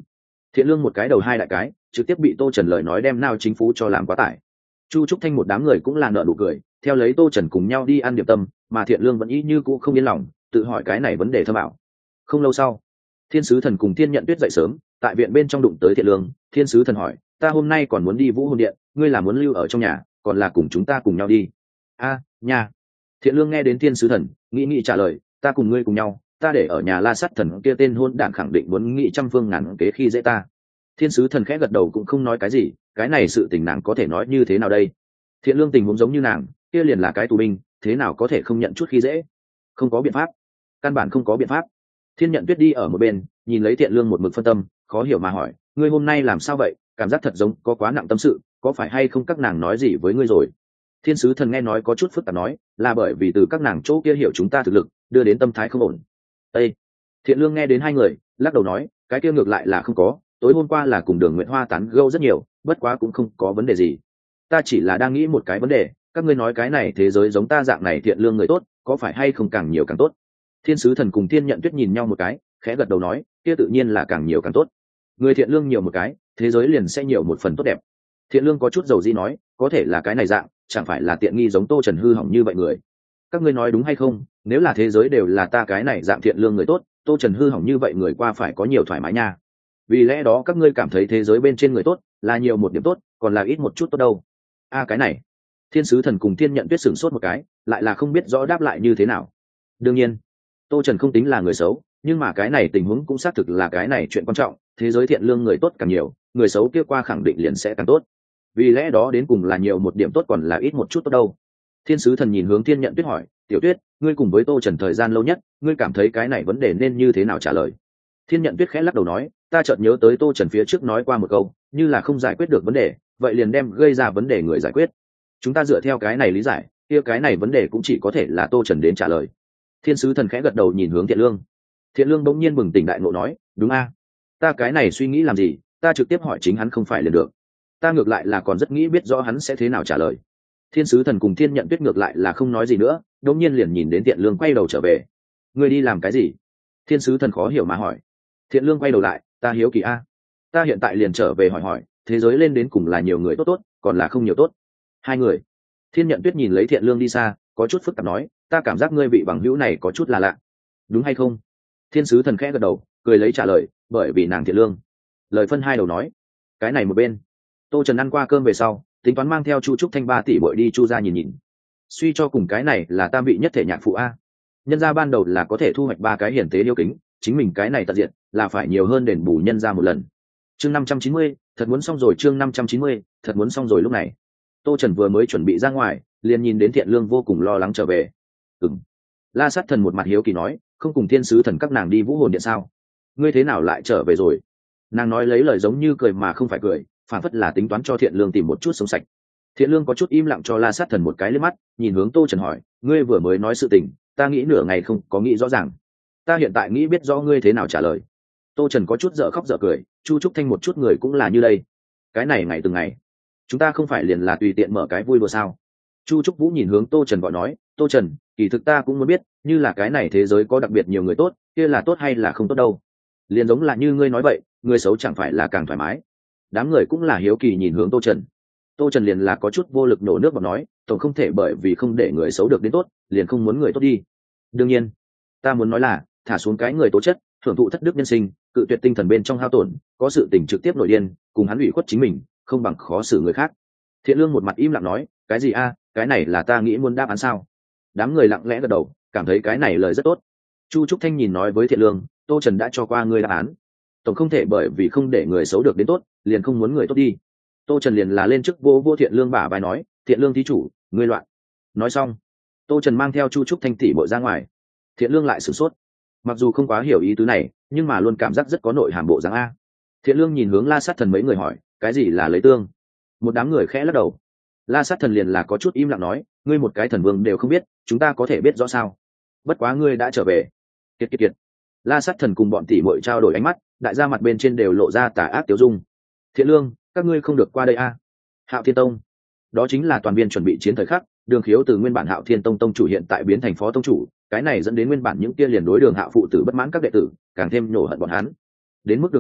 Thiện Lương một cái đầu hai đại cái, trực tiếp bị Tô Trần lời nói đem nao chính phủ cho làm quá tải. Chu Trúc Thanh một đám người cũng là nợ nụ cười, theo lấy Tô Trần cùng nhau đi ăn điểm tâm, mà Thiện Lương vẫn ý như cũ không yên lòng, tự hỏi cái này vấn đề thâm ảo. Không lâu sau, Thiên Sứ Thần cùng Thiên Nhận Tuyết dậy sớm, tại viện bên trong đụng tới Thiện Lương. Thiên Sứ Thần hỏi, ta hôm nay còn muốn đi Vũ Hồn Điện, ngươi là muốn lưu ở trong nhà, còn là cùng chúng ta cùng nhau đi? A, nhà. Thiện Lương nghe đến Thiên Sứ Thần, nghĩ nghĩ trả lời, ta cùng ngươi cùng nhau, ta để ở nhà La Sát Thần kia tên hôn đản khẳng định muốn nghĩ trăm phương ngàn kế khi dễ ta. Thiên Sứ Thần khẽ gật đầu cũng không nói cái gì, cái này sự tình nàng có thể nói như thế nào đây? Thiện Lương tình huống giống như nàng, kia liền là cái tù binh, thế nào có thể không nhận chút khi dễ? Không có biện pháp, căn bản không có biện pháp. Thiên Nhận Tuyết đi ở một bên, nhìn lấy Thiện Lương một mực phân tâm, khó hiểu mà hỏi, ngươi hôm nay làm sao vậy? Cảm giác thật giống có quá nặng tâm sự, có phải hay không các nàng nói gì với ngươi rồi? Thiên Sứ Thần nghe nói có chút phức tạp nói, là bởi vì từ các nàng chỗ kia hiểu chúng ta thực lực, đưa đến tâm thái không ổn. Ê! Thiện Lương nghe đến hai người, lắc đầu nói, cái kia ngược lại là không có, tối hôm qua là cùng Đường Nguyệt Hoa tán gẫu rất nhiều, bất quá cũng không có vấn đề gì. Ta chỉ là đang nghĩ một cái vấn đề, các ngươi nói cái này thế giới giống ta dạng này thiện lương người tốt, có phải hay không càng nhiều càng tốt? Thiên Sứ Thần cùng Thiên Nhận Tuyết nhìn nhau một cái, khẽ gật đầu nói, kia tự nhiên là càng nhiều càng tốt. Người thiện lương nhiều một cái, thế giới liền sẽ nhiều một phần tốt đẹp. Thiện Lương có chút dầu dĩ nói, có thể là cái này dạng, chẳng phải là tiện nghi giống Tô Trần hư hỏng như vậy người. Các ngươi nói đúng hay không? Nếu là thế giới đều là ta cái này dạng thiện lương người tốt, Tô Trần hư hỏng như vậy người qua phải có nhiều thoải mái nha. Vì lẽ đó các ngươi cảm thấy thế giới bên trên người tốt là nhiều một điểm tốt, còn là ít một chút tốt đâu? A cái này. Thiên Sứ Thần cùng Thiên Nhận Tuyết sửng sốt một cái, lại là không biết rõ đáp lại như thế nào. Đương nhiên, Tô Trần không tính là người xấu, nhưng mà cái này tình huống cũng xác thực là cái này chuyện quan trọng, thế giới thiện lương người tốt càng nhiều, người xấu kia qua khẳng định liền sẽ càng tốt. Vì lẽ đó đến cùng là nhiều một điểm tốt còn là ít một chút tốt đâu? Thiên Sứ Thần nhìn hướng Thiên Nhận Tuyết hỏi, Tiểu Tuyết, ngươi cùng với Tô Trần thời gian lâu nhất, ngươi cảm thấy cái này vấn đề nên như thế nào trả lời? Thiên Nhận Tuyết khẽ lắc đầu nói, ta chợt nhớ tới Tô Trần phía trước nói qua một câu, như là không giải quyết được vấn đề, vậy liền đem gây ra vấn đề người giải quyết. Chúng ta dựa theo cái này lý giải, kia cái này vấn đề cũng chỉ có thể là Tô Trần đến trả lời. Thiên Sứ Thần khẽ gật đầu nhìn hướng Thiện Lương. Thiện Lương bỗng nhiên bừng tỉnh đại ngộ nói, đúng a, ta cái này suy nghĩ làm gì, ta trực tiếp hỏi chính hắn không phải liền được. Ta ngược lại là còn rất nghĩ biết rõ hắn sẽ thế nào trả lời. Thiên Sứ Thần cùng Thiên Nhận Tuyết ngược lại là không nói gì nữa, đột nhiên liền nhìn đến Thiện Lương quay đầu trở về. Ngươi đi làm cái gì? Thiên Sứ Thần khó hiểu mà hỏi. Thiện Lương quay đầu lại, ta hiếu kỳ a, ta hiện tại liền trở về hỏi hỏi, thế giới lên đến cùng là nhiều người tốt tốt, còn là không nhiều tốt? Hai người. Thiên Nhận Tuyết nhìn lấy Thiện Lương đi xa, có chút phức tạp nói, ta cảm giác ngươi vị bằng hữu này có chút là lạ, đúng hay không? Thiên Sứ Thần khẽ gật đầu, cười lấy trả lời, bởi vì nàng thiện lương. Lời phân hai đầu nói, cái này một bên, Tô Trần ăn qua cơm về sau, tính toán mang theo Chu Trúc Thanh ba tỷ bội đi Chu ra nhìn nhìn. Suy cho cùng cái này là tam vị nhất thể nhạc phụ a, nhân gia ban đầu là có thể thu hoạch ba cái hiển tế điêu kính, chính mình cái này tận diện là phải nhiều hơn đền bù nhân ra một lần. Chương năm trăm chín mươi, thật muốn xong rồi. Chương năm trăm chín mươi, thật muốn xong rồi. Lúc này Tô Trần vừa mới chuẩn bị ra ngoài, liền nhìn đến Thiện Lương vô cùng lo lắng trở về. Ừm. La Sát Thần một mặt hiếu kỳ nói, không cùng Thiên Sứ Thần các nàng đi Vũ Hồn Điện sao? Ngươi thế nào lại trở về rồi? Nàng nói lấy lời giống như cười mà không phải cười, phản phất là tính toán cho Thiện Lương tìm một chút sống sạch. Thiện Lương có chút im lặng cho La Sát Thần một cái liếc mắt, nhìn hướng Tô Trần hỏi, ngươi vừa mới nói sự tình, ta nghĩ nửa ngày không có nghĩ rõ ràng. Ta hiện tại nghĩ biết rõ ngươi thế nào trả lời. Tô Trần có chút dở khóc dở cười, Chu Trúc Thanh một chút người cũng là như đây. Cái này ngày từng ngày, chúng ta không phải liền là tùy tiện mở cái vui đùa sao? Chu Trúc Vũ nhìn hướng Tô Trần gọi nói, Tô Trần, kỳ thực ta cũng muốn biết, như là cái này thế giới có đặc biệt nhiều người tốt, kia là tốt hay là không tốt đâu? Liền giống là như ngươi nói vậy, người xấu chẳng phải là càng thoải mái? Đám người cũng là hiếu kỳ nhìn hướng Tô Trần. Tô Trần liền là có chút vô lực nổ nước bọt nói, tổng không thể bởi vì không để người xấu được đến tốt, liền không muốn người tốt đi. Đương nhiên, ta muốn nói là, thả xuống cái người tố chất, thưởng thụ thất đức nhân sinh, cự tuyệt tinh thần bên trong hao tổn, có sự tình trực tiếp nổi điên, cùng hắn ủy khuất chính mình, không bằng khó xử người khác. Thiện Lương một mặt im lặng nói, cái gì a, cái này là ta nghĩ muốn đáp án sao? Đám người lặng lẽ gật đầu, cảm thấy cái này lời rất tốt. Chu Trúc Thanh nhìn nói với Thiện Lương, Tô Trần đã cho qua ngươi đáp án, tổng không thể bởi vì không để người xấu được đến tốt, liền không muốn người tốt đi. Tô Trần liền là lên trước vô vô Thiện Lương bả vai nói, Thiện Lương thí chủ, ngươi loạn. Nói xong, Tô Trần mang theo Chu Trúc Thanh tỷ bội ra ngoài. Thiện Lương lại sửng sốt, mặc dù không quá hiểu ý tứ này, nhưng mà luôn cảm giác rất có nội hàm bộ dáng a. Thiện Lương nhìn hướng La Sát Thần mấy người hỏi, cái gì là lấy tương? Một đám người khẽ lắc đầu. La Sát Thần liền là có chút im lặng nói, ngươi một cái thần vương đều không biết, chúng ta có thể biết rõ sao? Bất quá ngươi đã trở về. Kiệt kiệt kiệt. La Sát Thần cùng bọn tỷ muội trao đổi ánh mắt, đại gia mặt bên trên đều lộ ra tà ác tiêu dung. Thiện Lương, các ngươi không được qua đây a. Hạo Thiên Tông. Đó chính là toàn viên chuẩn bị chiến thời khắc, Đường Khiếu từ nguyên bản Hạo Thiên Tông tông chủ hiện tại biến thành phó tông chủ, cái này dẫn đến nguyên bản những kia liền đối Đường Hạo phụ tử bất mãn các đệ tử, càng thêm nhổ hận bọn hắn. Đến mức Đường Tam,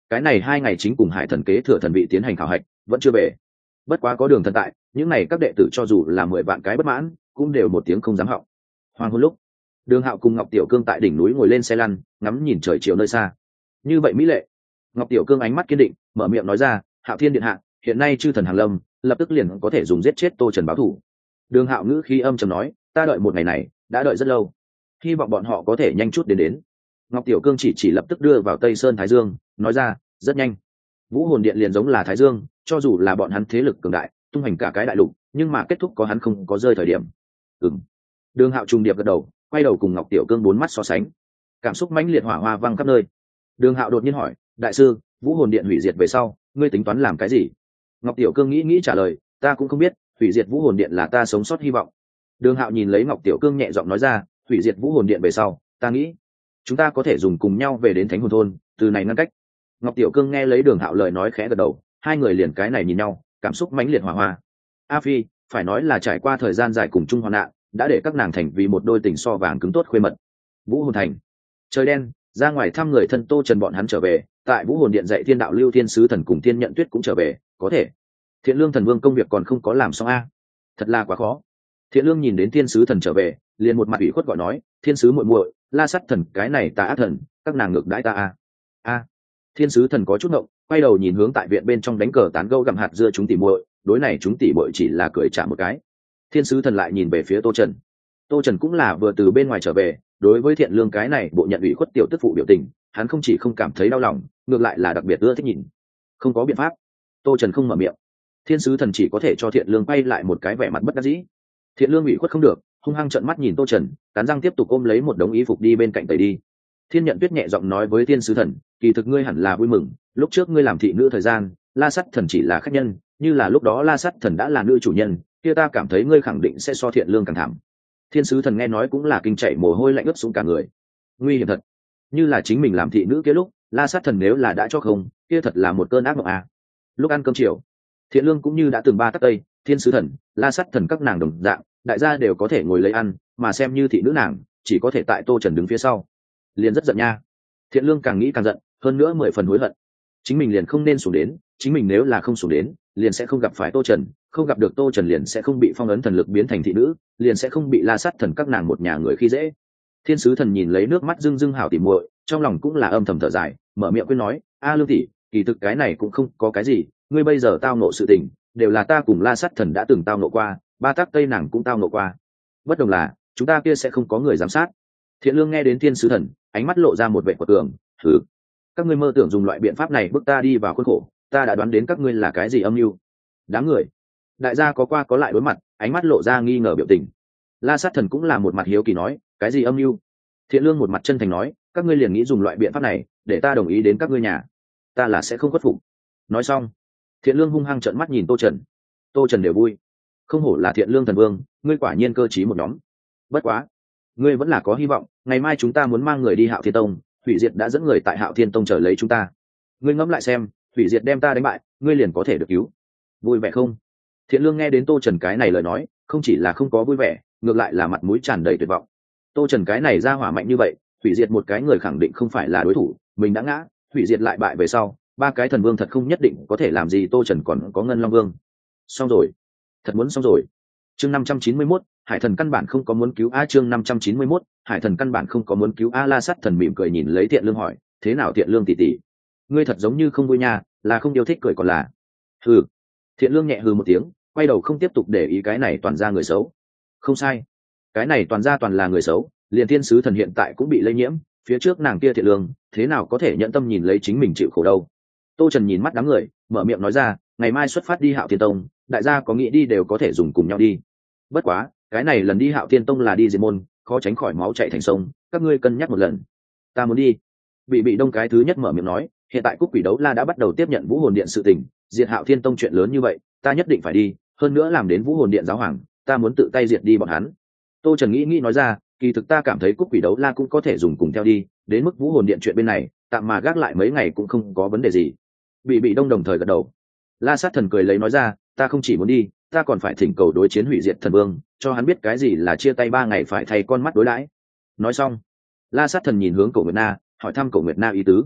cái này hai ngày chính cùng hải thần kế thừa thần vị tiến hành khảo hạch vẫn chưa về. Bất quá có đường thần tại, những này các đệ tử cho dù là mười vạn cái bất mãn cũng đều một tiếng không dám họng. Hoàng hôn lúc, Đường Hạo cùng Ngọc Tiểu Cương tại đỉnh núi ngồi lên xe lăn, ngắm nhìn trời chiều nơi xa. Như vậy mỹ lệ. Ngọc Tiểu Cương ánh mắt kiên định, mở miệng nói ra, Hạo Thiên điện hạ, hiện nay chư thần hàng lâm, lập tức liền có thể dùng giết chết Tô Trần báo thù. Đường Hạo ngữ khí âm trầm nói, ta đợi một ngày này, đã đợi rất lâu, hy vọng bọn họ có thể nhanh chút đến đến. Ngọc Tiểu Cương chỉ chỉ lập tức đưa vào Tây Sơn Thái Dương, nói ra, rất nhanh. Vũ Hồn Điện liền giống là Thái Dương, cho dù là bọn hắn thế lực cường đại, tung hành cả cái đại lục, nhưng mà kết thúc có hắn không có rơi thời điểm. Ừm. Đường Hạo trùng điệp gật đầu, quay đầu cùng Ngọc Tiểu Cương bốn mắt so sánh, cảm xúc mãnh liệt hỏa hoa văng khắp nơi. Đường Hạo đột nhiên hỏi, đại sư, Vũ Hồn Điện hủy diệt về sau, ngươi tính toán làm cái gì? Ngọc Tiểu Cương nghĩ nghĩ trả lời, ta cũng không biết, hủy diệt Vũ Hồn Điện là ta sống sót hy vọng. Đường Hạo nhìn lấy Ngọc Tiểu Cương nhẹ giọng nói ra, hủy diệt Vũ Hồn Điện về sau, ta nghĩ chúng ta có thể dùng cùng nhau về đến Thánh Hồn thôn, từ này ngăn cách. Ngọc Tiểu Cương nghe lấy Đường Hạo lời nói khẽ gật đầu, hai người liền cái này nhìn nhau, cảm xúc mãnh liệt hỏa hoa. A Phi, phải nói là trải qua thời gian dài cùng chung hoạn nạn, đã để các nàng thành vì một đôi tình so vàng cứng tốt khuê mật. Vũ Hồn Thành, trời đen, ra ngoài thăm người thân Tô Trần bọn hắn trở về, tại Vũ Hồn Điện dạy Thiên Đạo Lưu Thiên Sứ Thần cùng Thiên Nhận Tuyết cũng trở về, có thể. Thiện Lương Thần Vương công việc còn không có làm xong a, thật là quá khó. Thiện Lương nhìn đến Thiên Sứ Thần trở về, liền một mặt ủy khuất gọi nói, Thiên Sứ muội muội, La Sắt Thần cái này ta ác thần, các nàng ngược đãi ta a. A. Thiên Sứ Thần có chút ngộng, quay đầu nhìn hướng tại viện bên trong đánh cờ tán gẫu gặm hạt dưa chúng tỉ muội, đối này chúng tỉ muội chỉ là cười trả một cái. Thiên Sứ Thần lại nhìn về phía Tô Trần. Tô Trần cũng là vừa từ bên ngoài trở về, đối với Thiện Lương cái này bộ nhận ủy khuất tiểu tức phụ biểu tình, hắn không chỉ không cảm thấy đau lòng, ngược lại là đặc biệt ưa thích nhìn. Không có biện pháp, Tô Trần không mở miệng. Thiên Sứ Thần chỉ có thể cho Thiện Lương quay lại một cái vẻ mặt bất đắc dĩ. Thiện Lương ủy khuất không được, hung hăng trợn mắt nhìn Tô Trần, cắn răng tiếp tục ôm lấy một đống y phục đi bên cạnh tẩy đi. Thiên Nhận Tuyết nhẹ giọng nói với Thiên Sứ Thần, kỳ thực ngươi hẳn là vui mừng, lúc trước ngươi làm thị nữ thời gian, La Sắt Thần chỉ là khách nhân, như là lúc đó La Sắt Thần đã là nữ chủ nhân, kia ta cảm thấy ngươi khẳng định sẽ so Thiện Lương càng thảm. Thiên Sứ Thần nghe nói cũng là kinh chảy mồ hôi lạnh ướt xuống cả người. Nguy hiểm thật, như là chính mình làm thị nữ kia lúc, La Sát Thần nếu là đã cho không, kia thật là một cơn ác mộng à. Lúc ăn cơm chiều, Thiện Lương cũng như đã từng ba tắc tây, Thiên Sứ Thần, La Sát Thần các nàng đồng dạng, đại gia đều có thể ngồi lấy ăn, mà xem như thị nữ nàng, chỉ có thể tại Tô Trần đứng phía sau. Liền rất giận nha. Thiện Lương càng nghĩ càng giận, hơn nữa mười phần hối hận. Chính mình liền không nên xuống đến, chính mình nếu là không xuống đến, liền sẽ không gặp phải Tô Trần, không gặp được Tô Trần liền sẽ không bị phong ấn thần lực biến thành thị nữ, liền sẽ không bị La Sát Thần các nàng một nhà người khi dễ. Thiên Sứ Thần nhìn lấy nước mắt rưng rưng hảo tỉ muội, trong lòng cũng là âm thầm thở dài, mở miệng khuyên nói, a Lương tỷ, kỳ thực cái này cũng không có cái gì, ngươi bây giờ tao nộ sự tình, đều là ta cùng La Sát Thần đã từng tao nộ qua, ba tác tây nàng cũng tao nộ qua. Bất đồng là, chúng ta kia sẽ không có người giám sát. Thiện Lương nghe đến Thiên Sứ Thần, ánh mắt lộ ra một vẻ quật cường, thử, các ngươi mơ tưởng dùng loại biện pháp này bức ta đi vào khuôn khổ, ta đã đoán đến các ngươi là cái gì âm mưu. Đám người, đại gia có qua có lại đối mặt, ánh mắt lộ ra nghi ngờ biểu tình. La Sát Thần cũng là một mặt hiếu kỳ nói, cái gì âm mưu? Thiện Lương một mặt chân thành nói, các ngươi liền nghĩ dùng loại biện pháp này để ta đồng ý đến các ngươi nhà, ta là sẽ không khuất phục. Nói xong, Thiện Lương hung hăng trợn mắt nhìn Tô Trần. Tô Trần đều vui, không hổ là Thiện Lương thần vương, ngươi quả nhiên cơ trí một nhóm. Bất quá, ngươi vẫn là có hy vọng, ngày mai chúng ta muốn mang người đi Hạo Thiên Tông, Hủy Diệt đã dẫn người tại Hạo Thiên Tông chờ lấy chúng ta. Ngươi ngẫm lại xem, Hủy Diệt đem ta đánh bại, ngươi liền có thể được cứu. Vui vẻ không? Thiện Lương nghe đến Tô Trần cái này lời nói, không chỉ là không có vui vẻ, ngược lại là mặt mũi tràn đầy tuyệt vọng. Tô Trần cái này ra hỏa mạnh như vậy, Hủy Diệt một cái người khẳng định không phải là đối thủ, mình đã ngã, Hủy Diệt lại bại về sau, ba cái thần vương thật không nhất định có thể làm gì Tô Trần còn có Ngân Long Vương. Xong rồi, thật muốn xong rồi. Chương năm trăm chín mươi mốt, Hải Thần căn bản không có muốn cứu a chương năm trăm chín mươi mốt, Hải Thần căn bản không có muốn cứu a La Sát Thần mỉm cười nhìn lấy Thiện Lương hỏi, thế nào Thiện Lương tỷ tỷ? Ngươi thật giống như không vui nha, là không yêu thích cười còn là? Hừ. Thiện Lương nhẹ hừ một tiếng, quay đầu không tiếp tục để ý cái này toàn ra người xấu. Không sai, cái này toàn ra toàn là người xấu, liền Thiên Sứ Thần hiện tại cũng bị lây nhiễm, phía trước nàng kia Thiện Lương, thế nào có thể nhận tâm nhìn lấy chính mình chịu khổ đâu. Tô Trần nhìn mắt đám người, mở miệng nói ra, ngày mai xuất phát đi Hạo Thiên Tông, đại gia có nghĩ đi đều có thể dùng cùng nhau đi. Bất quá, cái này lần đi Hạo Thiên Tông là đi diệt môn, khó tránh khỏi máu chảy thành sông, các ngươi cân nhắc một lần. Ta muốn đi. Bị bị đông cái thứ nhất mở miệng nói, hiện tại Cúc Quỷ Đấu La đã bắt đầu tiếp nhận Vũ Hồn Điện sự tình, diệt Hạo Thiên Tông chuyện lớn như vậy, ta nhất định phải đi, hơn nữa làm đến Vũ Hồn Điện giáo hoàng, ta muốn tự tay diệt đi bọn hắn. Tô Trần nghĩ nghĩ nói ra, kỳ thực ta cảm thấy Cúc Quỷ Đấu La cũng có thể dùng cùng theo đi, đến mức Vũ Hồn Điện chuyện bên này, tạm mà gác lại mấy ngày cũng không có vấn đề gì. Bị bị đông đồng thời gật đầu. La Sát Thần cười lấy nói ra, ta không chỉ muốn đi, ta còn phải thỉnh cầu đối chiến Hủy Diệt Thần Vương, cho hắn biết cái gì là chia tay ba ngày phải thay con mắt đối đãi. Nói xong, La Sát Thần nhìn hướng Cổ Nguyệt Na, hỏi thăm Cổ Nguyệt Na ý tứ.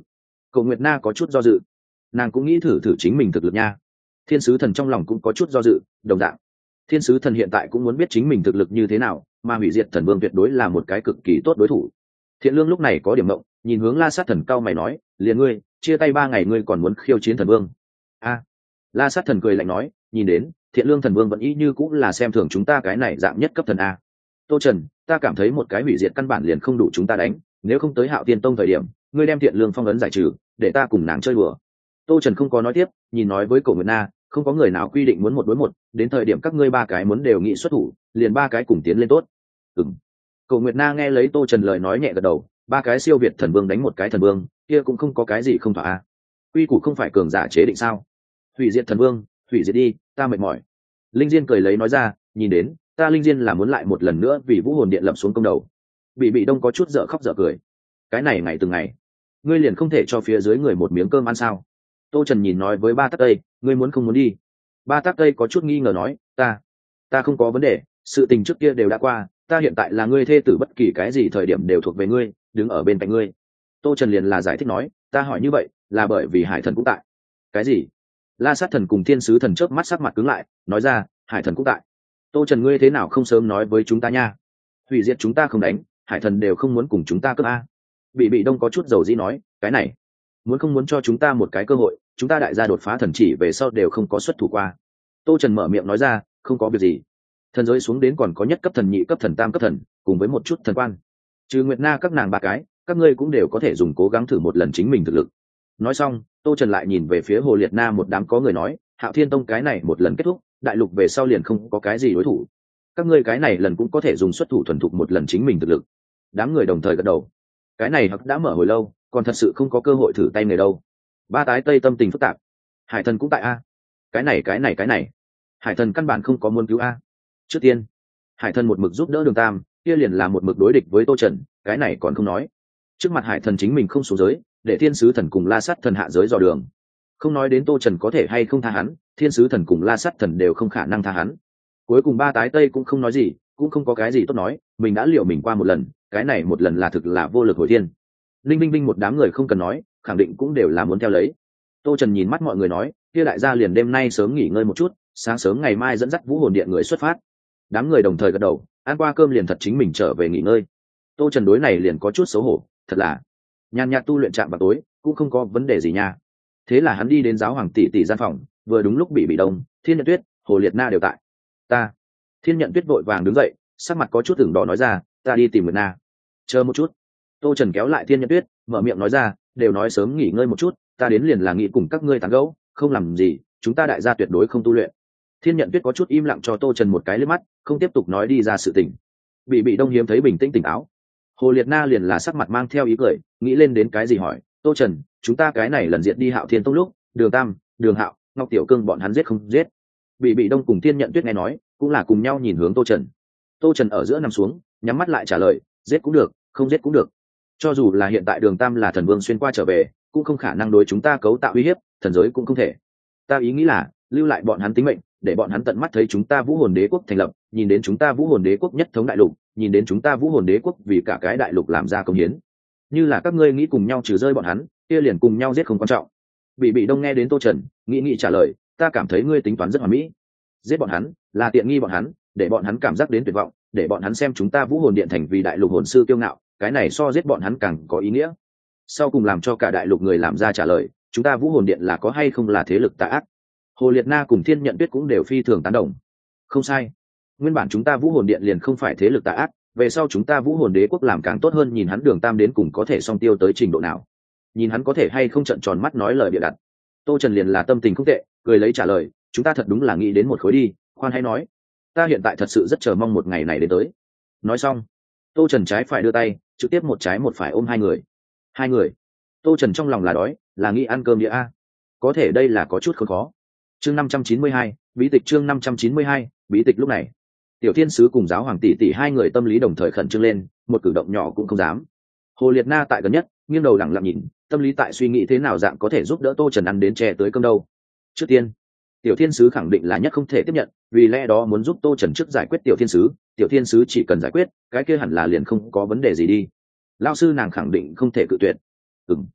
Cậu Nguyệt Na có chút do dự, nàng cũng nghĩ thử thử chính mình thực lực nha. Thiên sứ thần trong lòng cũng có chút do dự, đồng dạng thiên sứ thần hiện tại cũng muốn biết chính mình thực lực như thế nào, mà hủy diệt thần vương tuyệt đối là một cái cực kỳ tốt đối thủ. Thiện Lương lúc này có điểm mộng, nhìn hướng La Sát Thần cao mày nói, liền ngươi chia tay ba ngày ngươi còn muốn khiêu chiến thần vương? A. La Sát Thần cười lạnh nói, nhìn đến Thiện Lương thần vương vẫn ý như cũng là xem thường chúng ta cái này dạng nhất cấp thần a. Tô Trần, ta cảm thấy một cái hủy diệt căn bản liền không đủ chúng ta đánh, nếu không tới Hạo Tiên Tông thời điểm ngươi đem Thiện Lương phong ấn giải trừ, để ta cùng nàng chơi đùa. Tô Trần không có nói tiếp, nhìn nói với Cổ Nguyệt Na, không có người nào quy định muốn một đối một, đến thời điểm các ngươi ba cái muốn đều nghị xuất thủ, liền ba cái cùng tiến lên tốt. Ừm. Cổ Nguyệt Na nghe lấy Tô Trần lời nói nhẹ gật đầu, ba cái siêu việt thần vương đánh một cái thần vương, kia cũng không có cái gì không thỏa a. Quy củ không phải cường giả chế định sao? Hủy diệt thần vương, hủy diệt đi, ta mệt mỏi. Linh Diên cười lấy nói ra, nhìn đến, ta Linh Diên là muốn lại một lần nữa vì Vũ Hồn Điện lập xuống công đầu. Bị Bị Đông có chút dở khóc dở cười. Cái này ngày từng ngày, ngươi liền không thể cho phía dưới người một miếng cơm ăn sao? Tô Trần nhìn nói với Ba Tắc Tây, ngươi muốn không muốn đi? Ba Tắc Tây có chút nghi ngờ nói, ta, ta không có vấn đề, sự tình trước kia đều đã qua, ta hiện tại là ngươi thê tử, bất kỳ cái gì thời điểm đều thuộc về ngươi, đứng ở bên cạnh ngươi. Tô Trần liền là giải thích nói, ta hỏi như vậy là bởi vì Hải Thần cũng tại. Cái gì? La Sát Thần cùng Thiên Sứ Thần chớp mắt sắc mặt cứng lại, nói ra, Hải Thần cũng tại. Tô Trần, ngươi thế nào không sớm nói với chúng ta nha? Hủy diệt chúng ta không đánh, Hải Thần đều không muốn cùng chúng ta cướp a. Bị Bị Đông có chút dầu dĩ nói, cái này muốn không muốn cho chúng ta một cái cơ hội, chúng ta đại gia đột phá thần chỉ về sau đều không có xuất thủ qua. Tô Trần mở miệng nói ra, không có việc gì, thần giới xuống đến còn có nhất cấp thần, nhị cấp thần, tam cấp thần, cùng với một chút thần quan, trừ Nguyệt Na các nàng ba cái, các ngươi cũng đều có thể dùng cố gắng thử một lần chính mình thực lực. Nói xong, Tô Trần lại nhìn về phía Hồ Liệt Na một đám, có người nói, Hạo Thiên Tông cái này một lần kết thúc, đại lục về sau liền không có cái gì đối thủ, các ngươi cái này lần cũng có thể dùng xuất thủ thuần thục một lần chính mình thực lực. Đám người đồng thời gật đầu. Cái này đã mở hồi lâu, còn thật sự không có cơ hội thử tay người đâu. Ba Tái Tây tâm tình phức tạp. Hải Thần cũng tại a. Cái này cái này cái này, Hải Thần căn bản không có muốn cứu a. Trước tiên, Hải Thần một mực giúp đỡ Đường Tam, kia liền là một mực đối địch với Tô Trần, cái này còn không nói. Trước mặt Hải Thần chính mình không xuống giới, để Thiên Sứ Thần cùng La Sát Thần hạ giới dò đường. Không nói đến Tô Trần có thể hay không tha hắn, Thiên Sứ Thần cùng La Sát Thần đều không khả năng tha hắn. Cuối cùng Ba Tái Tây cũng không nói gì, cũng không có cái gì tốt nói, mình đã liều mình qua một lần, cái này một lần là thực là vô lực hồi thiên. Linh Binh Binh một đám người không cần nói, khẳng định cũng đều là muốn theo lấy. Tô Trần nhìn mắt mọi người nói, kia đại gia liền đêm nay sớm nghỉ ngơi một chút, sáng sớm ngày mai dẫn dắt Vũ Hồn Điện người xuất phát. Đám người đồng thời gật đầu, ăn qua cơm liền thật chính mình trở về nghỉ ngơi. Tô Trần đối này liền có chút xấu hổ, thật là nhàn nhạt tu luyện chạm vào tối, cũng không có vấn đề gì nha. Thế là hắn đi đến giáo hoàng tỷ tỷ gian phòng, vừa đúng lúc bị Bị Đông, Thiên Nhận Tuyết, Hồ Liệt Na đều tại. Ta, Thiên Nhận Tuyết vội vàng đứng dậy, sắc mặt có chút ửng đỏ nói ra, ta đi tìm Nguyệt Na. Chờ một chút. Tô Trần kéo lại Thiên Nhận Tuyết, mở miệng nói ra, đều nói sớm nghỉ ngơi một chút, ta đến liền là nghĩ cùng các ngươi tán gẫu, không làm gì, chúng ta đại gia tuyệt đối không tu luyện. Thiên Nhận Tuyết có chút im lặng cho Tô Trần một cái liếc mắt, không tiếp tục nói đi ra sự tình. Bị Bị Đông hiếm thấy bình tĩnh tỉnh táo. Hồ Liệt Na liền là sắc mặt mang theo ý cười, nghĩ lên đến cái gì hỏi, Tô Trần, chúng ta cái này lần diệt đi Hạo Thiên Tông lúc, Đường Tam, Đường Hạo, Ngọc Tiểu Cương bọn hắn giết không giết? Bị Bị Đông cùng Thiên Nhận Tuyết nghe nói, cũng là cùng nhau nhìn hướng Tô Trần. Tô Trần ở giữa nằm xuống, nhắm mắt lại trả lời, giết cũng được, không giết cũng được. Cho dù là hiện tại Đường Tam là thần vương xuyên qua trở về, cũng không khả năng đối chúng ta cấu tạo uy hiếp, thần giới cũng không thể. Ta ý nghĩ là lưu lại bọn hắn tính mệnh, để bọn hắn tận mắt thấy chúng ta Vũ Hồn Đế quốc thành lập, nhìn đến chúng ta Vũ Hồn Đế quốc nhất thống đại lục, nhìn đến chúng ta Vũ Hồn Đế quốc vì cả cái đại lục làm ra công hiến. Như là các ngươi nghĩ cùng nhau trừ rơi bọn hắn, kia liền cùng nhau giết không quan trọng. Bị Bị Đông nghe đến Tô Trần, nghĩ nghĩ trả lời, ta cảm thấy ngươi tính toán rất hoàn mỹ. Giết bọn hắn là tiện nghi bọn hắn, để bọn hắn cảm giác đến tuyệt vọng, để bọn hắn xem chúng ta Vũ Hồn Điện thành vì đại lục hồn sư kiêu ngạo, cái này so giết bọn hắn càng có ý nghĩa. Sau cùng làm cho cả đại lục người làm ra trả lời, chúng ta Vũ Hồn Điện là có hay không là thế lực tà ác. Hồ Liệt Na cùng Thiên Nhận Tuyết cũng đều phi thường tán đồng. Không sai, nguyên bản chúng ta Vũ Hồn Điện liền không phải thế lực tà ác, về sau chúng ta Vũ Hồn Đế quốc làm càng tốt hơn, nhìn hắn Đường Tam đến cùng có thể song tiêu tới trình độ nào, nhìn hắn có thể hay không trợn tròn mắt nói lời bịa đặt. Tô Trần liền là tâm tình không tệ, cười lấy trả lời, chúng ta thật đúng là nghĩ đến một khối đi, khoan hay nói, ta hiện tại thật sự rất chờ mong một ngày này đến tới. Nói xong, Tô Trần trái phải đưa tay, trực tiếp một trái một phải ôm hai người. Hai người. Tô Trần trong lòng là đói, là nghĩ ăn cơm địa a. Có thể đây là có chút không khó. Chương năm trăm chín mươi hai, bí tịch chương năm trăm chín mươi hai, bí tịch lúc này. Tiểu Thiên Sứ cùng giáo hoàng tỷ tỷ hai người tâm lý đồng thời khẩn trương lên, một cử động nhỏ cũng không dám. Hồ Liệt Na tại gần nhất, nghiêng đầu lặng lặng nhìn, tâm lý tại suy nghĩ thế nào dạng có thể giúp đỡ Tô Trần ăn đến chè tới cơm đâu. Trước tiên, Tiểu Thiên Sứ khẳng định là nhất không thể tiếp nhận, vì lẽ đó muốn giúp Tô Trần trước giải quyết Tiểu Thiên Sứ, Tiểu Thiên Sứ chỉ cần giải quyết, cái kia hẳn là liền không có vấn đề gì đi. Lão sư nàng khẳng định không thể cự tuyệt. Ừm.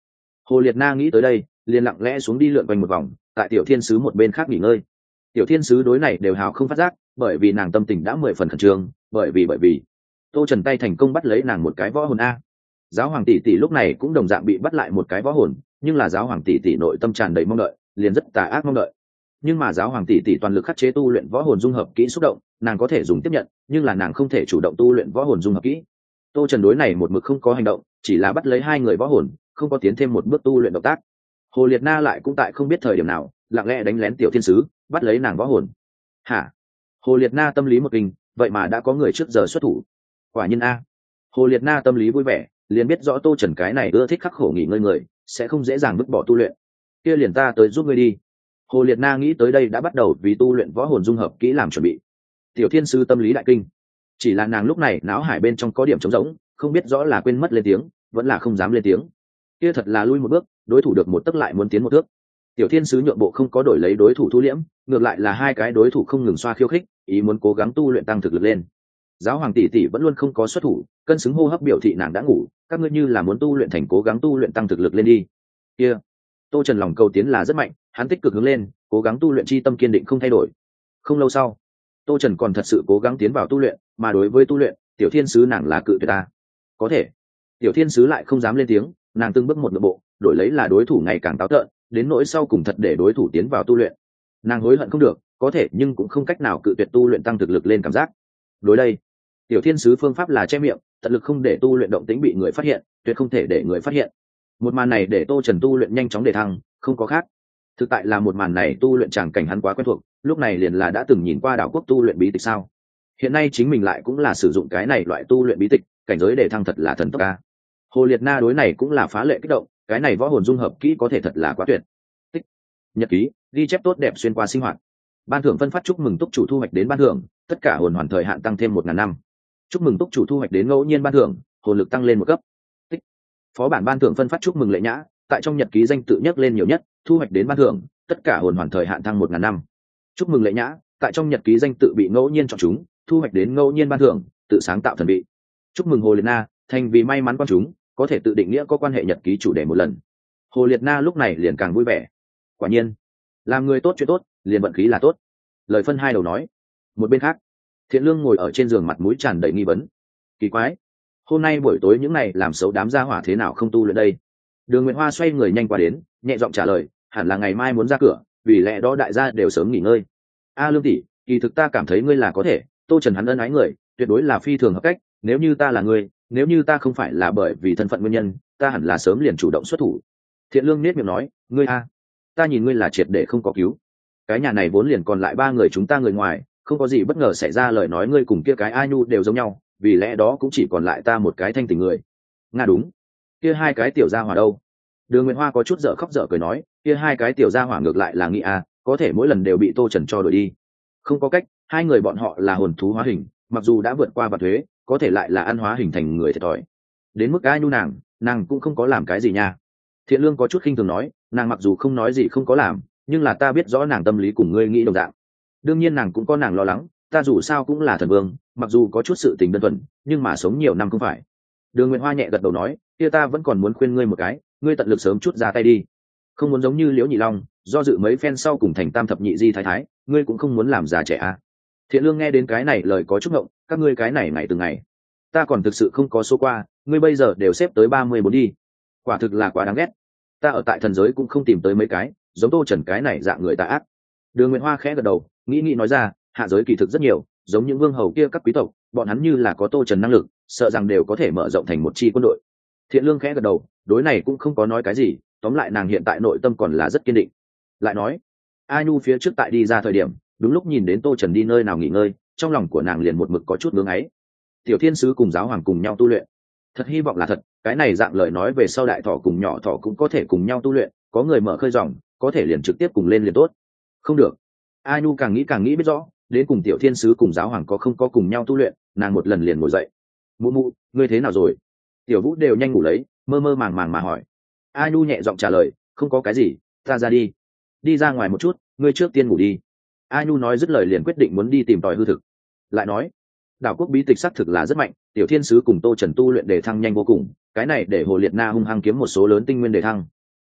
Hồ Liệt Na nghĩ tới đây, liền lặng lẽ xuống đi lượn quanh một vòng, tại tiểu thiên sứ một bên khác nghỉ ngơi. Tiểu thiên sứ đối này đều hào không phát giác, bởi vì nàng tâm tình đã mười phần khẩn trương, bởi vì bởi vì Tô Trần tay thành công bắt lấy nàng một cái võ hồn a. Giáo hoàng tỷ tỷ lúc này cũng đồng dạng bị bắt lại một cái võ hồn, nhưng là giáo hoàng tỷ tỷ nội tâm tràn đầy mong đợi, liền rất tà ác mong đợi. Nhưng mà giáo hoàng tỷ tỷ toàn lực khắc chế tu luyện võ hồn dung hợp kỹ xúc động, nàng có thể dùng tiếp nhận, nhưng là nàng không thể chủ động tu luyện võ hồn dung hợp kỹ. Tô Trần đối này một mực không có hành động, chỉ là bắt lấy hai người võ hồn, không có tiến thêm một bước tu luyện động tác. Hồ Liệt Na lại cũng tại không biết thời điểm nào, lặng lẽ đánh lén tiểu thiên sứ, bắt lấy nàng võ hồn. Hả? Hồ Liệt Na tâm lý một kinh, vậy mà đã có người trước giờ xuất thủ. Quả nhiên a. Hồ Liệt Na tâm lý vui vẻ, liền biết rõ Tô Trần cái này ưa thích khắc khổ nghỉ ngơi người, sẽ không dễ dàng vứt bỏ tu luyện. Kia liền ta tới giúp ngươi đi. Hồ Liệt Na nghĩ tới đây đã bắt đầu vì tu luyện võ hồn dung hợp kỹ làm chuẩn bị. Tiểu thiên sứ tâm lý đại kinh, chỉ là nàng lúc này não hải bên trong có điểm trống rỗng, không biết rõ là quên mất lên tiếng, vẫn là không dám lên tiếng. Kia thật là lui một bước, đối thủ được một tấc lại muốn tiến một thước. Tiểu thiên sứ nhượng bộ không có đổi lấy đối thủ thu liễm, ngược lại là hai cái đối thủ không ngừng xoa khiêu khích, ý muốn cố gắng tu luyện tăng thực lực lên. Giáo hoàng tỷ tỷ vẫn luôn không có xuất thủ, cân xứng hô hấp biểu thị nàng đã ngủ, các ngươi như là muốn tu luyện thành cố gắng tu luyện tăng thực lực lên đi. Kia, Tô Trần lòng cầu tiến là rất mạnh, hắn tích cực hướng lên, cố gắng tu luyện chi tâm kiên định không thay đổi. Không lâu sau, Tô Trần còn thật sự cố gắng tiến vào tu luyện, mà đối với tu luyện, tiểu thiên sứ nàng là cự tuyệt ta. Có thể, tiểu thiên sứ lại không dám lên tiếng, nàng từng bước một nội bộ, đổi lấy là đối thủ ngày càng táo tợn, đến nỗi sau cùng thật để đối thủ tiến vào tu luyện. Nàng hối hận không được, có thể nhưng cũng không cách nào cự tuyệt tu luyện tăng thực lực lên cảm giác. Đối đây, tiểu thiên sứ phương pháp là che miệng, tận lực không để tu luyện động tĩnh bị người phát hiện, tuyệt không thể để người phát hiện. Một màn này để Tô Trần tu luyện nhanh chóng đề thăng, không có khác. Thực tại là một màn này tu luyện tràng cảnh hắn quá quen thuộc, lúc này liền là đã từng nhìn qua đảo quốc tu luyện bí tịch sao? Hiện nay chính mình lại cũng là sử dụng cái này loại tu luyện bí tịch, cảnh giới đề thăng thật là thần tốc ca. Hồ Liệt Na đối này cũng là phá lệ kích động, cái này võ hồn dung hợp kỹ có thể thật là quá tuyệt. Tích. Nhật ký, ghi chép tốt đẹp xuyên qua sinh hoạt. Ban thưởng phân phát chúc mừng túc chủ thu hoạch đến ban thưởng, tất cả hồn hoàn thời hạn tăng thêm một ngàn năm. Chúc mừng túc chủ thu hoạch đến ngẫu nhiên ban thưởng, hồn lực tăng lên một cấp. Tích. Phó bản ban thưởng phân phát chúc mừng lệ nhã, tại trong nhật ký danh tự nhắc lên nhiều nhất, thu hoạch đến ban thưởng, tất cả hồn hoàn thời hạn tăng một ngàn năm. Chúc mừng lệ nhã, tại trong nhật ký danh tự bị ngẫu nhiên chọn chúng, thu hoạch đến ngẫu nhiên ban thưởng, tự sáng tạo thần bị. Chúc mừng Hồ Liệt Na, thành vì may mắn con chúng, có thể tự định nghĩa có quan hệ nhật ký chủ đề một lần. Hồ Liệt Na lúc này liền càng vui vẻ. Quả nhiên, làm người tốt chuyện tốt, liền vận khí là tốt. Lời phân hai đầu nói. Một bên khác, Thiện Lương ngồi ở trên giường mặt mũi tràn đầy nghi vấn. Kỳ quái, hôm nay buổi tối những này làm xấu đám gia hỏa thế nào không tu luyện đây? Đường Nguyệt Hoa xoay người nhanh qua đến, nhẹ giọng trả lời, hẳn là ngày mai muốn ra cửa, vì lẽ đó đại gia đều sớm nghỉ ngơi. A Lương tỷ, kỳ thực ta cảm thấy ngươi là có thể, Tô Trần hắn ân ái người, tuyệt đối là phi thường hợp cách, nếu như ta là ngươi, nếu như ta không phải là bởi vì thân phận nguyên nhân, ta hẳn là sớm liền chủ động xuất thủ. Thiện Lương nết miệng nói, ngươi a, ta nhìn ngươi là triệt để không có cứu. Cái nhà này vốn liền còn lại ba người chúng ta người ngoài, không có gì bất ngờ xảy ra, lời nói ngươi cùng kia cái A Nhu đều giống nhau, vì lẽ đó cũng chỉ còn lại ta một cái thanh tình người. Nga đúng, kia hai cái tiểu gia hỏa đâu? Đường Nguyệt Hoa có chút dở khóc dở cười nói, kia hai cái tiểu gia hỏa ngược lại là nghĩ a, có thể mỗi lần đều bị Tô Trần cho đuổi đi. Không có cách, hai người bọn họ là hồn thú hóa hình, mặc dù đã vượt qua vạn thuế, có thể lại là ăn hóa hình thành người thiệt thòi. Đến mức A Nhu nàng, nàng cũng không có làm cái gì nha. Thiện Lương có chút khinh thường nói, nàng mặc dù không nói gì không có làm, nhưng là ta biết rõ nàng tâm lý cùng ngươi nghĩ đồng dạng. Đương nhiên nàng cũng có nàng lo lắng, ta dù sao cũng là thần vương, mặc dù có chút sự tình đơn thuần, nhưng mà sống nhiều năm không phải. Đường Nguyệt Hoa nhẹ gật đầu nói, kia ta vẫn còn muốn khuyên ngươi một cái, ngươi tận lực sớm chút ra tay đi, không muốn giống như Liễu Nhị Long, do dự mấy phen sau cùng thành tam thập nhị di thái thái, ngươi cũng không muốn làm già trẻ à? Thiện Lương nghe đến cái này lời có chút ngộng, các ngươi cái này ngày từng ngày, ta còn thực sự không có số qua, ngươi bây giờ đều xếp tới ba mươi bốn đi, quả thực là quá đáng ghét. Ta ở tại thần giới cũng không tìm tới mấy cái giống Tô Trần cái này dạng người tà ác. Đường Nguyệt Hoa khẽ gật đầu, nghĩ nghĩ nói ra, hạ giới kỳ thực rất nhiều, giống những vương hầu kia các quý tộc, bọn hắn như là có Tô Trần năng lực, sợ rằng đều có thể mở rộng thành một chi quân đội. Thiện Lương khẽ gật đầu, đối này cũng không có nói cái gì, tóm lại nàng hiện tại nội tâm còn là rất kiên định. Lại nói, A Nhu phía trước tại đi ra thời điểm, đúng lúc nhìn đến Tô Trần đi nơi nào nghỉ ngơi, trong lòng của nàng liền một mực có chút ngưỡng ấy. Tiểu Thiên sứ cùng giáo hoàng cùng nhau tu luyện, thật hy vọng là thật, cái này dạng lời nói về sau đại thọ cùng nhỏ thọ cũng có thể cùng nhau tu luyện, có người mở khơi dòng, có thể liền trực tiếp cùng lên liền tốt. Không được, A Nhu càng nghĩ càng nghĩ biết rõ, đến cùng Tiểu Thiên sứ cùng giáo hoàng có không có cùng nhau tu luyện, nàng một lần liền ngồi dậy. Mụ mụ, ngươi thế nào rồi? Tiểu Vũ đều nhanh ngủ lấy, mơ mơ màng màng mà hỏi. A Nhu nhẹ giọng trả lời, không có cái gì, ta ra đi đi ra ngoài một chút, ngươi trước tiên ngủ đi. A Nhu nói dứt lời liền quyết định muốn đi tìm tòi hư thực. Lại nói, đảo quốc bí tịch xác thực là rất mạnh, Tiểu Thiên sứ cùng Tô Trần tu luyện đề thăng nhanh vô cùng, cái này để Hồ Liệt Na hung hăng kiếm một số lớn tinh nguyên đề thăng.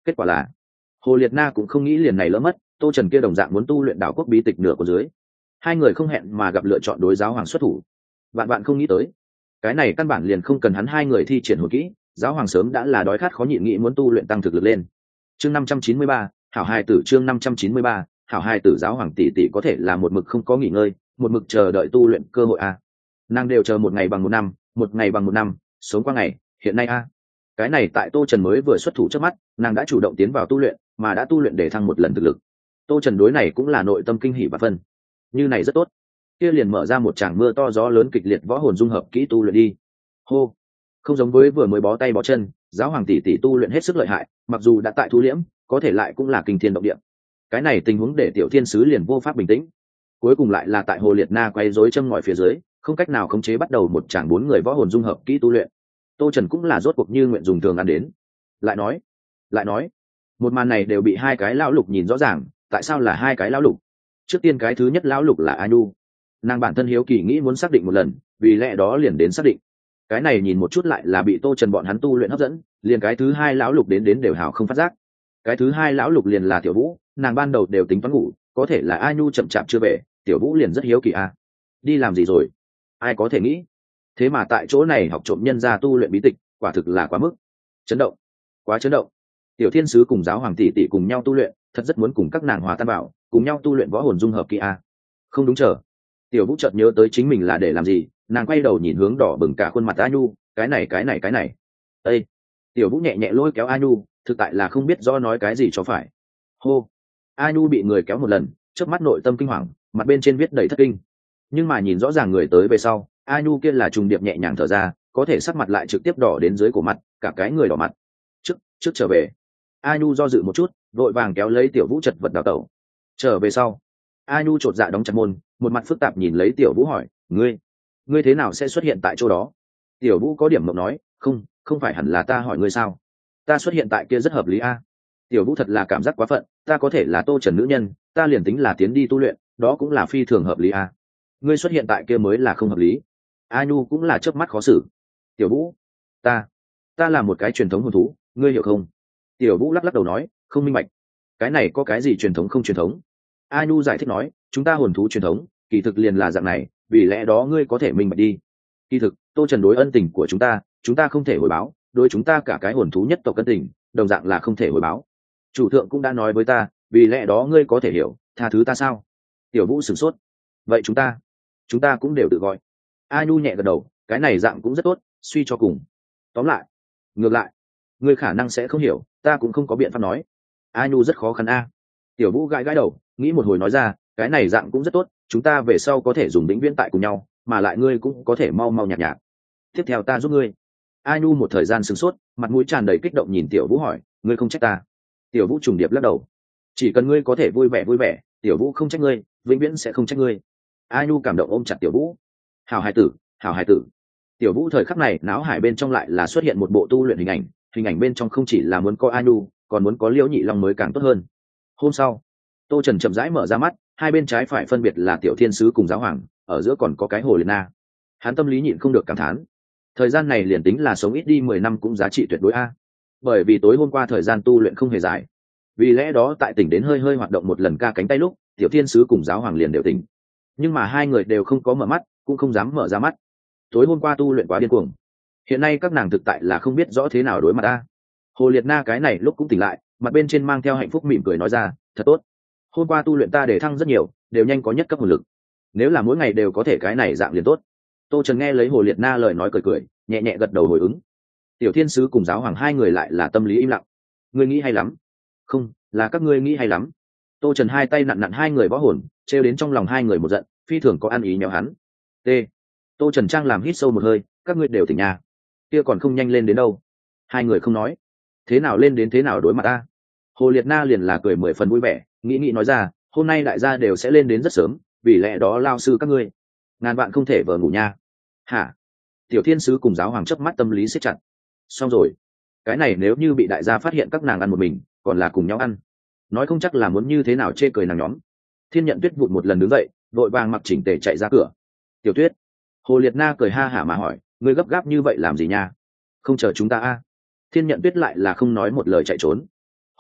Kết quả là hồ liệt na cũng không nghĩ liền này lỡ mất, tô trần kia đồng dạng muốn tu luyện đảo quốc bí tịch nửa của dưới, hai người không hẹn mà gặp lựa chọn đối giáo hoàng xuất thủ. Vạn bạn không nghĩ tới, cái này căn bản liền không cần hắn hai người thi triển hồn kỹ, giáo hoàng sớm đã là đói khát khó nhịn nghĩ muốn tu luyện tăng thực lực lên. Chương năm trăm chín mươi ba, hảo hai tử. Chương năm trăm chín mươi ba, hảo hai tử. Giáo hoàng tỷ tỷ có thể là một mực không có nghỉ ngơi, một mực chờ đợi tu luyện cơ hội a. Nàng đều chờ một ngày bằng một năm, một ngày bằng một năm, sống qua ngày, hiện nay a. Cái này tại tô trần mới vừa xuất thủ trước mắt, nàng đã chủ động tiến vào tu luyện, mà đã tu luyện để thăng một lần thực lực. Tô trần đối này cũng là nội tâm kinh hỉ và phân, như này rất tốt, kia liền mở ra một tràng mưa to gió lớn kịch liệt võ hồn dung hợp kỹ tu luyện đi. Hô, không giống với vừa mới bó tay bó chân, giáo hoàng tỷ tỷ tu luyện hết sức lợi hại, mặc dù đã tại thu liễm, có thể lại cũng là kinh thiên động địa. Cái này tình huống để tiểu thiên sứ liền vô pháp bình tĩnh, cuối cùng lại là tại hồ liệt na quay rối châm ngòi phía dưới, không cách nào khống chế bắt đầu một tràng bốn người võ hồn dung hợp kỹ tu luyện. Tô trần cũng là rốt cuộc như nguyện dùng thường ăn đến. Lại nói lại nói một màn này đều bị hai cái lão lục nhìn rõ ràng. Tại sao là hai cái lão lục? Trước tiên cái thứ nhất lão lục là Anu, nàng bản thân hiếu kỳ nghĩ muốn xác định một lần, vì lẽ đó liền đến xác định. Cái này nhìn một chút lại là bị tô trần bọn hắn tu luyện hấp dẫn, liền cái thứ hai lão lục đến đến đều hào không phát giác. Cái thứ hai lão lục liền là tiểu vũ, nàng ban đầu đều tính toán ngủ, có thể là Anu chậm chạp chưa về, tiểu vũ liền rất hiếu kỳ a, đi làm gì rồi? Ai có thể nghĩ, thế mà tại chỗ này học trộm nhân gia tu luyện bí tịch, quả thực là quá mức chấn động, quá chấn động. Tiểu thiên sứ cùng giáo hoàng tỷ tỷ cùng nhau tu luyện, thật rất muốn cùng các nàng hòa tan bảo, cùng nhau tu luyện võ hồn dung hợp kỳ a. Không đúng, chờ tiểu vũ chợt nhớ tới chính mình là để làm gì, nàng quay đầu nhìn hướng đỏ bừng cả khuôn mặt Anu, cái này cái này cái này ây. Tiểu vũ nhẹ nhẹ lôi kéo Anu, thực tại là không biết do nói cái gì cho phải. Hô, Anu bị người kéo một lần, trước mắt nội tâm kinh hoàng, mặt bên trên viết đầy thất kinh, nhưng mà nhìn rõ ràng người tới về sau, Anu kia là trùng điệp nhẹ nhàng thở ra, có thể sắc mặt lại trực tiếp đỏ đến dưới cổ mặt, cả cái người đỏ mặt. Trước trước trở về. Anu do dự một chút, vội vàng kéo lấy tiểu vũ chật vật đào tẩu. Trở về sau, Anu chột dạ đóng chặt môn, một mặt phức tạp nhìn lấy tiểu vũ hỏi, ngươi ngươi thế nào sẽ xuất hiện tại chỗ đó? Tiểu vũ có điểm mộng nói, không không phải hẳn là ta hỏi ngươi sao, ta xuất hiện tại kia rất hợp lý a. Tiểu vũ thật là cảm giác quá phận, ta có thể là tô trần nữ nhân, ta liền tính là tiến đi tu luyện, đó cũng là phi thường hợp lý a. Ngươi xuất hiện tại kia mới là không hợp lý. Anu cũng là chớp mắt khó xử. Tiểu vũ, ta ta là một cái truyền thống hồn thú, ngươi hiểu không? Tiểu vũ lắc lắc đầu nói, không minh bạch, cái này có cái gì truyền thống không truyền thống? Anu giải thích nói, chúng ta hồn thú truyền thống kỳ thực liền là dạng này, vì lẽ đó ngươi có thể minh bạch đi. Kỳ thực tô trần đối ân tình của chúng ta, chúng ta không thể hồi báo, đối chúng ta cả cái hồn thú nhất tộc ân tình đồng dạng là không thể hồi báo. Chủ thượng cũng đã nói với ta, vì lẽ đó ngươi có thể hiểu, tha thứ ta sao? Tiểu vũ sửng sốt, vậy chúng ta chúng ta cũng đều tự gọi. Anu nhẹ gật đầu, cái này dạng cũng rất tốt, suy cho cùng, tóm lại, ngược lại ngươi khả năng sẽ không hiểu, ta cũng không có biện pháp nói. Anu rất khó khăn a. Tiểu vũ gãi gãi đầu, nghĩ một hồi nói ra, cái này dạng cũng rất tốt, chúng ta về sau có thể dùng vĩnh viễn tại cùng nhau, mà lại ngươi cũng có thể mau mau nhạt nhạt. Tiếp theo ta giúp ngươi. Anu một thời gian sửng sốt, mặt mũi tràn đầy kích động nhìn tiểu vũ hỏi, ngươi không trách ta? Tiểu vũ trùng điệp lắc đầu, chỉ cần ngươi có thể vui vẻ vui vẻ, tiểu vũ không trách ngươi, vĩnh viễn sẽ không trách ngươi. Anu cảm động ôm chặt tiểu vũ, hảo hài tử, hảo hài tử. Tiểu vũ thời khắc này não hải bên trong lại là xuất hiện một bộ tu luyện hình ảnh, hình ảnh bên trong không chỉ là muốn có Anu, còn muốn có Liễu Nhị Long mới càng tốt hơn. Hôm sau, tô trần chậm rãi mở ra mắt, hai bên trái phải phân biệt là tiểu thiên sứ cùng giáo hoàng, ở giữa còn có cái hồ liệt na. Hắn tâm lý nhịn không được cảm thán, thời gian này liền tính là sống ít đi mười năm cũng giá trị tuyệt đối a. Bởi vì tối hôm qua thời gian tu luyện không hề dài, vì lẽ đó tại tỉnh đến hơi hơi hoạt động một lần ca cánh tay lúc, tiểu thiên sứ cùng giáo hoàng liền đều tỉnh, nhưng mà hai người đều không có mở mắt, cũng không dám mở ra mắt. Tối hôm qua tu luyện quá điên cuồng, hiện nay các nàng thực tại là không biết rõ thế nào đối mặt a. Hồ liệt na cái này lúc cũng tỉnh lại, mặt bên trên mang theo hạnh phúc mỉm cười nói ra, thật tốt, hôm qua tu luyện ta để thăng rất nhiều, đều nhanh có nhất cấp hồn lực, nếu là mỗi ngày đều có thể cái này dạng liền tốt. Tô trần nghe lấy hồ liệt na lời nói cười cười, nhẹ nhẹ gật đầu hồi ứng. Tiểu thiên sứ cùng giáo hoàng hai người lại là tâm lý im lặng. Ngươi nghĩ hay lắm. Không, là các ngươi nghĩ hay lắm. Tô trần hai tay nặn nặn hai người võ hồn, trêu đến trong lòng hai người một giận, phi thường có ăn ý nhéo hắn. T. Tô trần trang làm hít sâu một hơi, các ngươi đều tỉnh nhà, kia còn không nhanh lên đến đâu? Hai người không nói, thế nào lên đến thế nào đối mặt ta. Hồ liệt na liền là cười mười phần vui vẻ, nghĩ nghĩ nói ra, hôm nay đại gia đều sẽ lên đến rất sớm, vì lẽ đó lao sư các ngươi ngàn bạn không thể vờ ngủ nha. Hả? Tiểu thiên sứ cùng giáo hoàng chớp mắt tâm lý siết chặt. Xong rồi, cái này nếu như bị đại gia phát hiện các nàng ăn một mình, còn là cùng nhau ăn, nói không chắc là muốn như thế nào chê cười nàng nhóm. Thiên nhận tuyết vụt một lần đứng dậy, vội vàng mặc chỉnh tề chạy ra cửa. Tiểu tuyết. Hồ liệt na cười ha hả mà hỏi, ngươi gấp gáp như vậy làm gì nha? Không chờ chúng ta a? Thiên nhận tuyết lại là không nói một lời chạy trốn.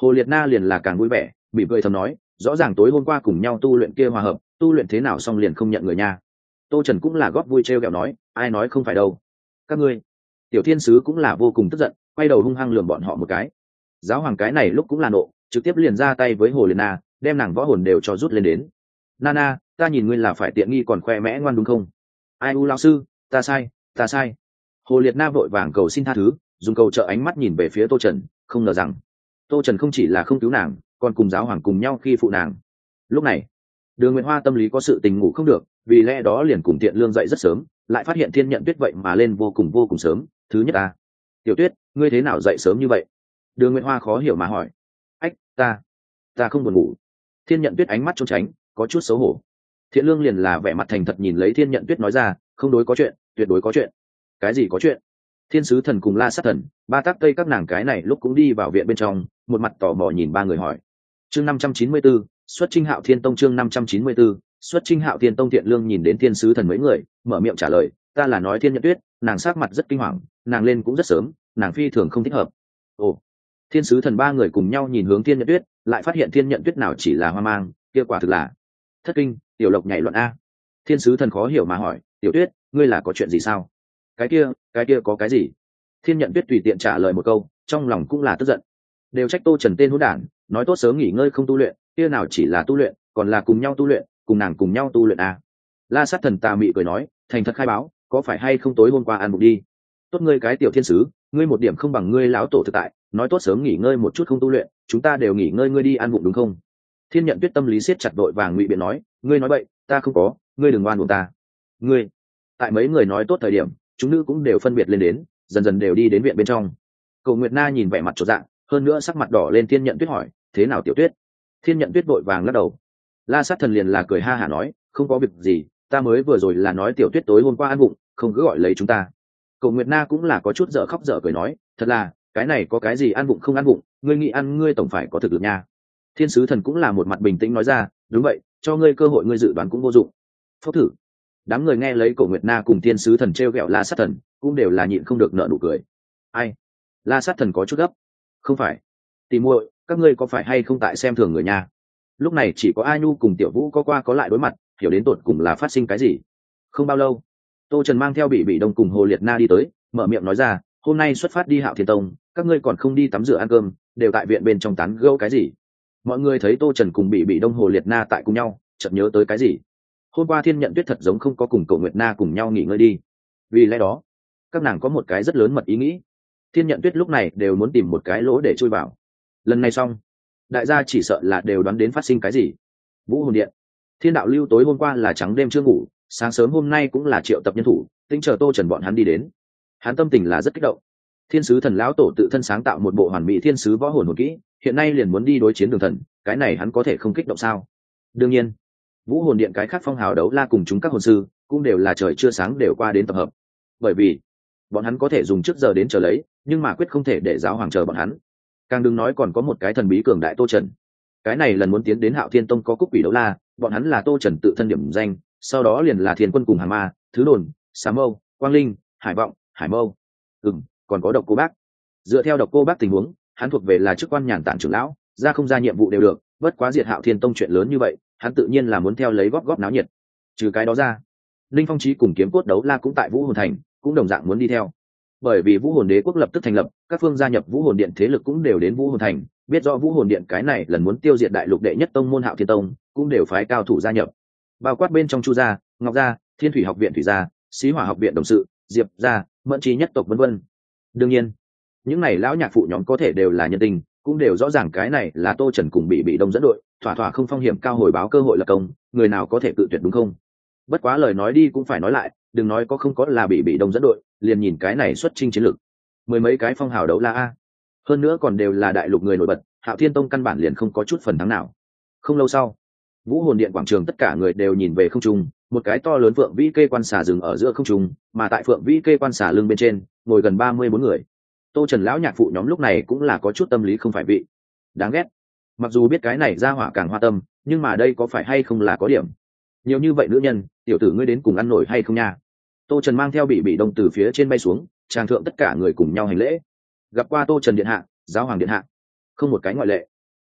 Hồ Liệt Na liền là càng vui vẻ, bị cười thầm nói, rõ ràng tối hôm qua cùng nhau tu luyện kia hòa hợp, tu luyện thế nào xong liền không nhận người nha. Tô Trần cũng là góp vui trêu ghẹo nói, ai nói không phải đâu. Các ngươi. Tiểu thiên sứ cũng là vô cùng tức giận, quay đầu hung hăng lườm bọn họ một cái. Giáo hoàng cái này lúc cũng là nộ, trực tiếp liền ra tay với Hồ Liệt Na, đem nàng võ hồn đều cho rút lên đến. Nana, ta nhìn ngươi là phải tiện nghi còn khoe mẽ ngoan đúng không? Ai u lão sư, ta sai, ta sai. Hồ Liệt Na vội vàng cầu xin tha thứ, dùng cầu trợ ánh mắt nhìn về phía Tô Trần, không ngờ rằng Tô Trần không chỉ là không cứu nàng, còn cùng giáo hoàng cùng nhau khi phụ nàng. Lúc này, Đường Nguyệt Hoa tâm lý có sự tình ngủ không được, vì lẽ đó liền cùng Tiện Lương dậy rất sớm, lại phát hiện Thiên Nhận Tuyết vậy mà lên vô cùng vô cùng sớm. Thứ nhất à, Tiểu Tuyết, ngươi thế nào dậy sớm như vậy? Đường Nguyệt Hoa khó hiểu mà hỏi. Ách, ta, ta không buồn ngủ. Thiên Nhận Tuyết ánh mắt trốn tránh, có chút xấu hổ. Thiện Lương liền là vẻ mặt thành thật nhìn lấy Thiên Nhận Tuyết nói ra, không đối có chuyện, tuyệt đối có chuyện. Cái gì có chuyện? Thiên sứ thần cùng La sát thần, ba tác tây các nàng cái này lúc cũng đi vào viện bên trong, một mặt tò mò nhìn ba người hỏi. Chương năm trăm chín mươi 594, xuất Trinh Hạo Thiên Tông chương năm trăm chín mươi 594, xuất Trinh Hạo Thiên Tông. Thiện Lương nhìn đến thiên sứ thần mấy người, mở miệng trả lời, ta là nói Thiên Nhận Tuyết, nàng sắc mặt rất kinh hoàng, nàng lên cũng rất sớm, nàng phi thường không thích hợp. Ồ. Thiên sứ thần ba người cùng nhau nhìn hướng Thiên Nhận Tuyết, lại phát hiện Thiên Nhận Tuyết nào chỉ là hoa mang, kia quả thực là thất kinh. Tiểu Lộc nhảy loạn a. Thiên sứ thần khó hiểu mà hỏi, Tiểu Tuyết, ngươi là có chuyện gì sao? Cái kia, cái kia có cái gì? Thiên Nhận Tuyết tùy tiện trả lời một câu, trong lòng cũng là tức giận. Đều trách Tô Trần tên hỗn đản, nói tốt sớm nghỉ ngơi không tu luyện, kia nào chỉ là tu luyện, còn là cùng nhau tu luyện, cùng nàng cùng nhau tu luyện à. La sát thần tà mị cười nói, thành thật khai báo, có phải hay không tối hôm qua ăn bụng đi? Tốt ngươi cái tiểu thiên sứ, ngươi một điểm không bằng ngươi lão tổ thực tại, nói tốt sớm nghỉ ngơi một chút không tu luyện, chúng ta đều nghỉ ngơi ngươi đi ăn bụng đúng không? Thiên Nhận Tuyết tâm lý siết chặt đội vàng ngụy biện nói, ngươi nói bậy, ta không có, ngươi đừng oan uổng ta. Ngươi. Tại mấy người nói tốt thời điểm, chúng nữ cũng đều phân biệt lên đến, dần dần đều đi đến viện bên trong. Cầu Nguyệt Na nhìn vẻ mặt chột dạ, hơn nữa sắc mặt đỏ lên. Thiên Nhận Tuyết hỏi, thế nào Tiểu Tuyết? Thiên Nhận Tuyết vội vàng lắc đầu. La sát thần liền là cười ha hả nói, không có việc gì, ta mới vừa rồi là nói Tiểu Tuyết tối hôm qua ăn bụng, không cứ gọi lấy chúng ta. Cầu Nguyệt Na cũng là có chút dở khóc dở cười nói, thật là, cái này có cái gì ăn bụng không ăn bụng, ngươi nghĩ ăn ngươi tổng phải có thực lực nha. Thiên sứ thần cũng là một mặt bình tĩnh nói ra, đúng vậy, cho ngươi cơ hội ngươi dự đoán cũng vô dụng. Phốc thử. Đám người nghe lấy Cổ Nguyệt Na cùng Thiên sứ thần trêu ghẹo La sát thần, cũng đều là nhịn không được nở nụ cười. Ai? La sát thần có chút gấp. Không phải. Tỷ muội, các ngươi có phải hay không tại xem thường người nha? Lúc này chỉ có A Nhu cùng Tiểu Vũ có qua có lại đối mặt, hiểu đến tột cùng là phát sinh cái gì. Không bao lâu, Tô Trần mang theo Bị Bị Đông cùng Hồ Liệt Na đi tới, mở miệng nói ra, hôm nay xuất phát đi Hạo Thiên Tông, các ngươi còn không đi tắm rửa ăn cơm, đều tại viện bên trong tán gẫu cái gì? Mọi người thấy Tô Trần cùng Bị Bị Đông Hồ Liệt Na tại cùng nhau, chợt nhớ tới cái gì. Hôm qua Thiên Nhận Tuyết thật giống không có cùng Cổ Nguyệt Na cùng nhau nghỉ ngơi đi. Vì lẽ đó, các nàng có một cái rất lớn mật ý nghĩ. Thiên Nhận Tuyết lúc này đều muốn tìm một cái lỗ để chui vào. Lần này xong, đại gia chỉ sợ là đều đoán đến phát sinh cái gì. Vũ Hồn Điện, Thiên Đạo Lưu tối hôm qua là trắng đêm chưa ngủ, sáng sớm hôm nay cũng là triệu tập nhân thủ, tính chờ Tô Trần bọn hắn đi đến. Hắn tâm tình là rất kích động. Thiên sứ thần lão tổ tự thân sáng tạo một bộ hoàn mỹ thiên sứ võ hồn hồn kỹ, hiện nay liền muốn đi đối chiến Đường Thần, cái này hắn có thể không kích động sao? Đương nhiên, Vũ Hồn Điện cái khác phong hào đấu la cùng chúng các hồn sư cũng đều là trời chưa sáng đều qua đến tập hợp, bởi vì bọn hắn có thể dùng trước giờ đến chờ lấy, nhưng mà quyết không thể để giáo hoàng chờ bọn hắn. Càng đừng nói còn có một cái thần bí cường đại Tô Trần, cái này lần muốn tiến đến Hạo Thiên Tông có cúc quỷ đấu la, bọn hắn là Tô Trần tự thân điểm danh, sau đó liền là Thiên Quân cùng Hà Ma, Thứ Đồn, Xà Mâu, Quang Linh, Hải Vọng, Hải Mâu, ừm, còn có Độc Cô Bác. Dựa theo Độc Cô Bác tình huống, hắn thuộc về là chức quan nhàn tản trưởng lão, ra không ra nhiệm vụ đều được, bất quá diệt Hạo Thiên Tông chuyện lớn như vậy, hắn tự nhiên là muốn theo lấy góp góp náo nhiệt. Trừ cái đó ra, Linh Phong Chí cùng Kiếm Cốt Đấu La cũng tại Vũ Hồn Thành, cũng đồng dạng muốn đi theo. Bởi vì Vũ Hồn Đế quốc lập tức thành lập, các phương gia nhập Vũ Hồn Điện thế lực cũng đều đến Vũ Hồn Thành, biết rõ Vũ Hồn Điện cái này lần muốn tiêu diệt đại lục đệ nhất tông môn Hạo Thiên Tông, cũng đều phái cao thủ gia nhập. Bao quát bên trong Chu gia, Ngọc gia, Thiên Thủy học viện Thủy gia, Xí Hỏa học viện đồng sự, Diệp gia, Mẫn Chí nhất tộc vân vân. Đương nhiên, những này lão nhạc phụ nhóm có thể đều là nhân tình, cũng đều rõ ràng cái này là Tô Trần cùng Bị Bị Đông dẫn đội, thỏa thỏa không phong hiểm cao hồi báo cơ hội lập công, người nào có thể cự tuyệt đúng không? Bất quá lời nói đi cũng phải nói lại, đừng nói có không có là Bị Bị Đông dẫn đội, liền nhìn cái này xuất chinh chiến lược, mười mấy cái phong hào đấu la a, hơn nữa còn đều là đại lục người nổi bật, Hạo Thiên Tông căn bản liền không có chút phần thắng nào. Không lâu sau, Vũ Hồn Điện quảng trường tất cả người đều nhìn về không trung, một cái to lớn phượng vĩ kê quan xà dừng ở giữa không trung, mà tại phượng vĩ kê quan xà lưng bên trên ngồi gần ba mươi bốn người. Tô Trần lão nhạc phụ nhóm lúc này cũng là có chút tâm lý không phải vị, đáng ghét. Mặc dù biết cái này ra hỏa càng hoa tâm, nhưng mà đây có phải hay không là có điểm nhiều như vậy nữ nhân, tiểu tử ngươi đến cùng ăn nổi hay không nha? Tô Trần mang theo Bị Bị Đông từ phía trên bay xuống, tràng thượng tất cả người cùng nhau hành lễ. Gặp qua Tô Trần điện hạ, giáo hoàng điện hạ, không một cái ngoại lệ.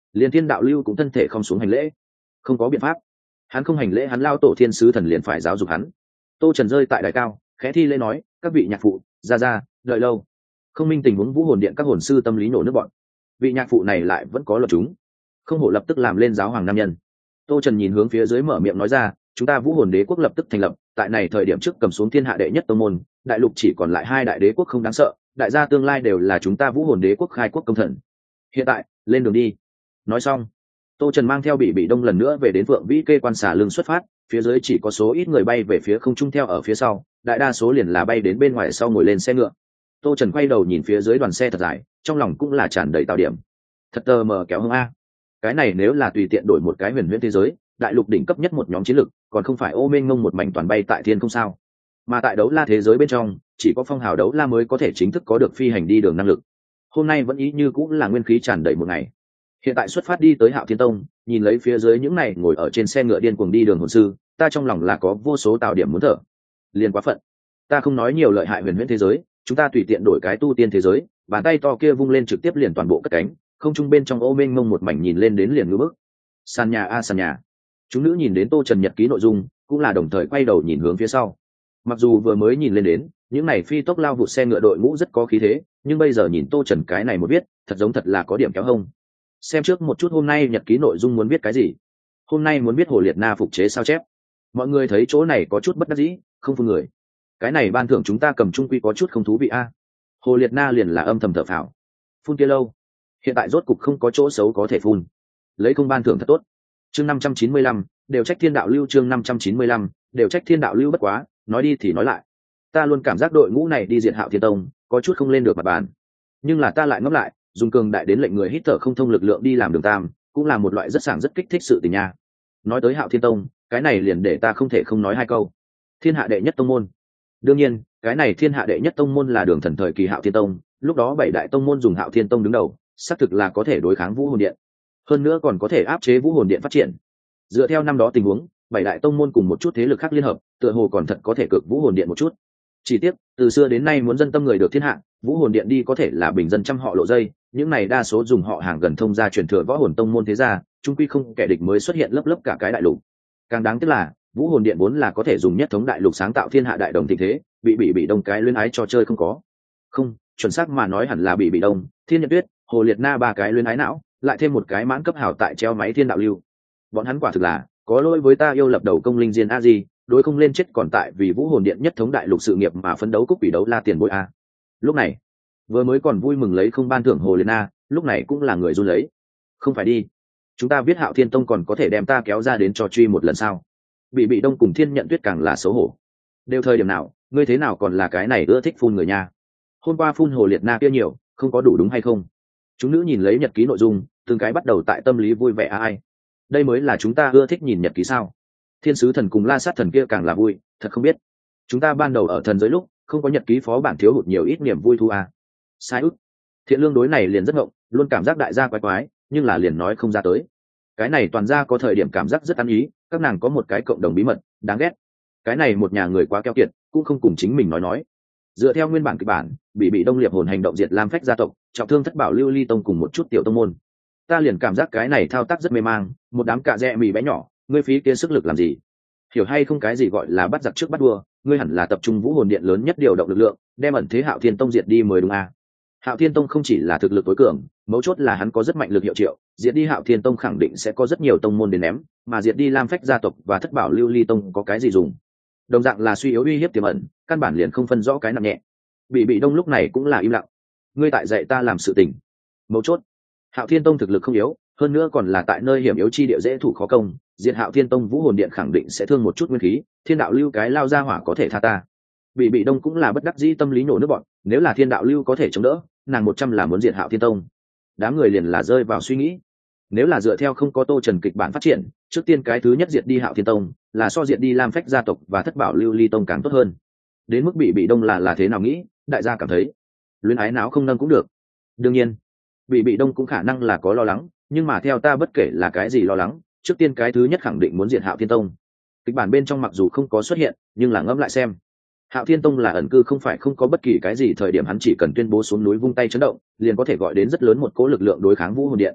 liền thiên đạo lưu cũng thân thể không xuống hành lễ. Không có biện pháp, hắn không hành lễ hắn lao tổ thiên sứ thần liền phải giáo dục hắn. Tô Trần rơi tại đài cao khẽ thi lễ nói, các vị nhạc phụ ra ra đợi lâu. Không minh tình huống vũ hồn điện các hồn sư tâm lý nổ nước bọn, vị nhạc phụ này lại vẫn có luật chúng, không hổ lập tức làm lên giáo hoàng nam nhân. Tô Trần nhìn hướng phía dưới mở miệng nói ra, chúng ta vũ hồn đế quốc lập tức thành lập, tại này thời điểm trước cầm xuống thiên hạ đệ nhất tông môn, đại lục chỉ còn lại hai đại đế quốc không đáng sợ, đại gia tương lai đều là chúng ta vũ hồn đế quốc khai quốc công thần. Hiện tại lên đường đi. Nói xong, Tô Trần mang theo bị bị đông lần nữa về đến Phượng Vĩ Kê quan xà lưng xuất phát, phía dưới chỉ có số ít người bay về phía không trung theo ở phía sau, đại đa số liền là bay đến bên ngoài sau ngồi lên xe ngựa. Tô Trần quay đầu nhìn phía dưới đoàn xe thật dài, trong lòng cũng là tràn đầy tạo điểm. Thật tờ mờ kéo hông a. Cái này nếu là tùy tiện đổi một cái huyền huyễn thế giới, đại lục đỉnh cấp nhất một nhóm chiến lực, còn không phải ô mênh mông một mảnh toàn bay tại thiên không sao? Mà tại đấu la thế giới bên trong, chỉ có phong hào đấu la mới có thể chính thức có được phi hành đi đường năng lực. Hôm nay vẫn ý như cũng là nguyên khí tràn đầy một ngày. Hiện tại xuất phát đi tới Hạo Thiên Tông, nhìn lấy phía dưới những này ngồi ở trên xe ngựa điên cuồng đi đường hồn sư, ta trong lòng là có vô số tạo điểm muốn thở. Liền quá phận. Ta không nói nhiều lợi hại huyền huyễn thế giới, chúng ta tùy tiện đổi cái tu tiên thế giới, bàn tay to kia vung lên trực tiếp liền toàn bộ cất cánh, không trung bên trong ô mênh mông một mảnh nhìn lên đến liền ngưỡng bức. Sàn nhà a sàn nhà. Chúng nữ nhìn đến Tô Trần nhật ký nội dung, cũng là đồng thời quay đầu nhìn hướng phía sau. Mặc dù vừa mới nhìn lên đến, những này phi tốc lao vụt xe ngựa đội ngũ rất có khí thế, nhưng bây giờ nhìn Tô Trần cái này một viết, thật giống thật là có điểm kéo hông. Xem trước một chút hôm nay nhật ký nội dung muốn biết cái gì. Hôm nay muốn biết Hồ Liệt Na phục chế sao chép. Mọi người thấy chỗ này có chút bất đắc dĩ, không phun người. Cái này ban thưởng chúng ta cầm trung quy có chút không thú vị a. Hồ Liệt Na liền là âm thầm thở phào. Phun kia lâu. Hiện tại rốt cục không có chỗ xấu có thể phun. Lấy không ban thưởng thật tốt. Chương năm trăm chín mươi lăm, đều trách thiên đạo lưu chương năm trăm chín mươi lăm, đều trách thiên đạo lưu bất quá, nói đi thì nói lại. Ta luôn cảm giác đội ngũ này đi diệt Hạo Thiên Tông, có chút không lên được mặt bàn. Nhưng là ta lại ngẫm lại, dùng cường đại đến lệnh người hít thở không thông lực lượng đi làm đường tam, cũng là một loại rất sảng rất kích thích sự tình nha. Nói tới Hạo Thiên Tông, cái này liền để ta không thể không nói hai câu. Thiên hạ đệ nhất tông môn. Đương nhiên, cái này thiên hạ đệ nhất tông môn là Đường Thần thời kỳ Hạo Thiên Tông, lúc đó bảy đại tông môn dùng Hạo Thiên Tông đứng đầu, xác thực là có thể đối kháng Vũ Hồn Điện. Hơn nữa còn có thể áp chế Vũ Hồn Điện phát triển. Dựa theo năm đó tình huống, bảy đại tông môn cùng một chút thế lực khác liên hợp, tựa hồ còn thật có thể cực Vũ Hồn Điện một chút. Chỉ tiếc, từ xưa đến nay muốn dân tâm người được thiên hạ, Vũ Hồn Điện đi có thể là bình dân trăm họ lộ dây, những này đa số dùng họ hàng gần thông gia truyền thừa võ hồn tông môn thế gia, chung quy không kẻ địch mới xuất hiện lớp lớp cả cái đại lục. Càng đáng tiếc là, Vũ Hồn Điện vốn là có thể dùng nhất thống đại lục sáng tạo thiên hạ đại đồng tình thế, bị bị bị đông cái luyến ái cho chơi không có. Không, chuẩn xác mà nói hẳn là bị bị đông, Thiên Nhật Tuyết, Hồ Liệt Na ba cái luyến ái não, lại thêm một cái mãn cấp hảo tại treo máy thiên đạo lưu. Bọn hắn quả thực là có lỗi với ta yêu lập đầu công linh diên a di, đối không lên chết còn tại vì Vũ Hồn Điện nhất thống đại lục sự nghiệp mà phấn đấu cúc quỷ đấu la tiền bối a. Lúc này, vừa mới còn vui mừng lấy không ban thưởng Hồ Liệt Na, lúc này cũng là người run lấy. Không phải đi, chúng ta biết Hạo Thiên Tông còn có thể đem ta kéo ra đến cho truy một lần sao? Bị bị đông cùng Thiên Nhận Tuyết càng là xấu hổ. Đều thời điểm nào, ngươi thế nào còn là cái này ưa thích phun người nha? Hôm qua phun Hồ Liệt Na kia nhiều, không có đủ đúng hay không? Chúng nữ nhìn lấy nhật ký nội dung, từng cái bắt đầu tại tâm lý vui vẻ ai. Đây mới là chúng ta ưa thích nhìn nhật ký sao? Thiên sứ thần cùng La Sát thần kia càng là vui, thật không biết. Chúng ta ban đầu ở thần giới lúc, không có nhật ký phó bản thiếu hụt nhiều ít niềm vui thu à. Sai ức. Thiện Lương đối này liền rất ngộng, luôn cảm giác đại gia quái quái, nhưng là liền nói không ra tới. Cái này toàn ra có thời điểm cảm giác rất ăn ý, các nàng có một cái cộng đồng bí mật, đáng ghét. Cái này một nhà người quá keo kiệt, cũng không cùng chính mình nói nói. Dựa theo nguyên bản kịch bản, bị bị đông liệp hồn hành động diệt Lam Phách gia tộc, trọng thương thất bảo lưu ly tông cùng một chút tiểu tông môn. Ta liền cảm giác cái này thao tác rất mê mang, một đám cạ rẽ mì bé nhỏ, ngươi phí kia sức lực làm gì? Hiểu hay không cái gì gọi là bắt giặc trước bắt đua, ngươi hẳn là tập trung Vũ Hồn Điện lớn nhất điều động lực lượng, đem ẩn thế Hạo Thiên Tông diệt đi mới đúng à? Hạo Thiên Tông không chỉ là thực lực tối cường, mấu chốt là hắn có rất mạnh lực hiệu triệu, diệt đi Hạo Thiên Tông khẳng định sẽ có rất nhiều tông môn đến ném, mà diệt đi Lam Phách gia tộc và thất bảo lưu ly tông có cái gì dùng? Đồng dạng là suy yếu uy hiếp tiềm ẩn, căn bản liền không phân rõ cái nặng nhẹ. Bị bị đông lúc này cũng là im lặng. Ngươi tại dạy ta làm sự tình. Mấu chốt, Hạo Thiên Tông thực lực không yếu, hơn nữa còn là tại nơi hiểm yếu chi địa dễ thủ khó công, diệt Hạo Thiên Tông Vũ Hồn Điện khẳng định sẽ thương một chút nguyên khí, Thiên đạo lưu cái lao ra hỏa có thể tha ta. Bị bị đông cũng là bất đắc dĩ tâm lý nổ nước bọn, nếu là Thiên đạo lưu có thể chống đỡ, nàng một trăm là muốn diệt Hạo Thiên Tông. Đám người liền là rơi vào suy nghĩ. Nếu là dựa theo không có Tô Trần kịch bản phát triển, trước tiên cái thứ nhất diệt đi Hạo Thiên Tông, là so diệt đi Lam Phách gia tộc và thất bảo lưu ly tông càng tốt hơn. Đến mức bị bị đông là là thế nào nghĩ, đại gia cảm thấy luyến ái não không nâng cũng được. Đương nhiên, bị bị đông cũng khả năng là có lo lắng, nhưng mà theo ta bất kể là cái gì lo lắng, trước tiên cái thứ nhất khẳng định muốn diệt Hạo Thiên Tông. Kịch bản bên trong mặc dù không có xuất hiện, nhưng là ngẫm lại xem, Hạo Thiên Tông là ẩn cư không phải không có bất kỳ cái gì thời điểm hắn chỉ cần tuyên bố xuống núi vung tay chấn động, liền có thể gọi đến rất lớn một cỗ lực lượng đối kháng Vũ Hồn Điện.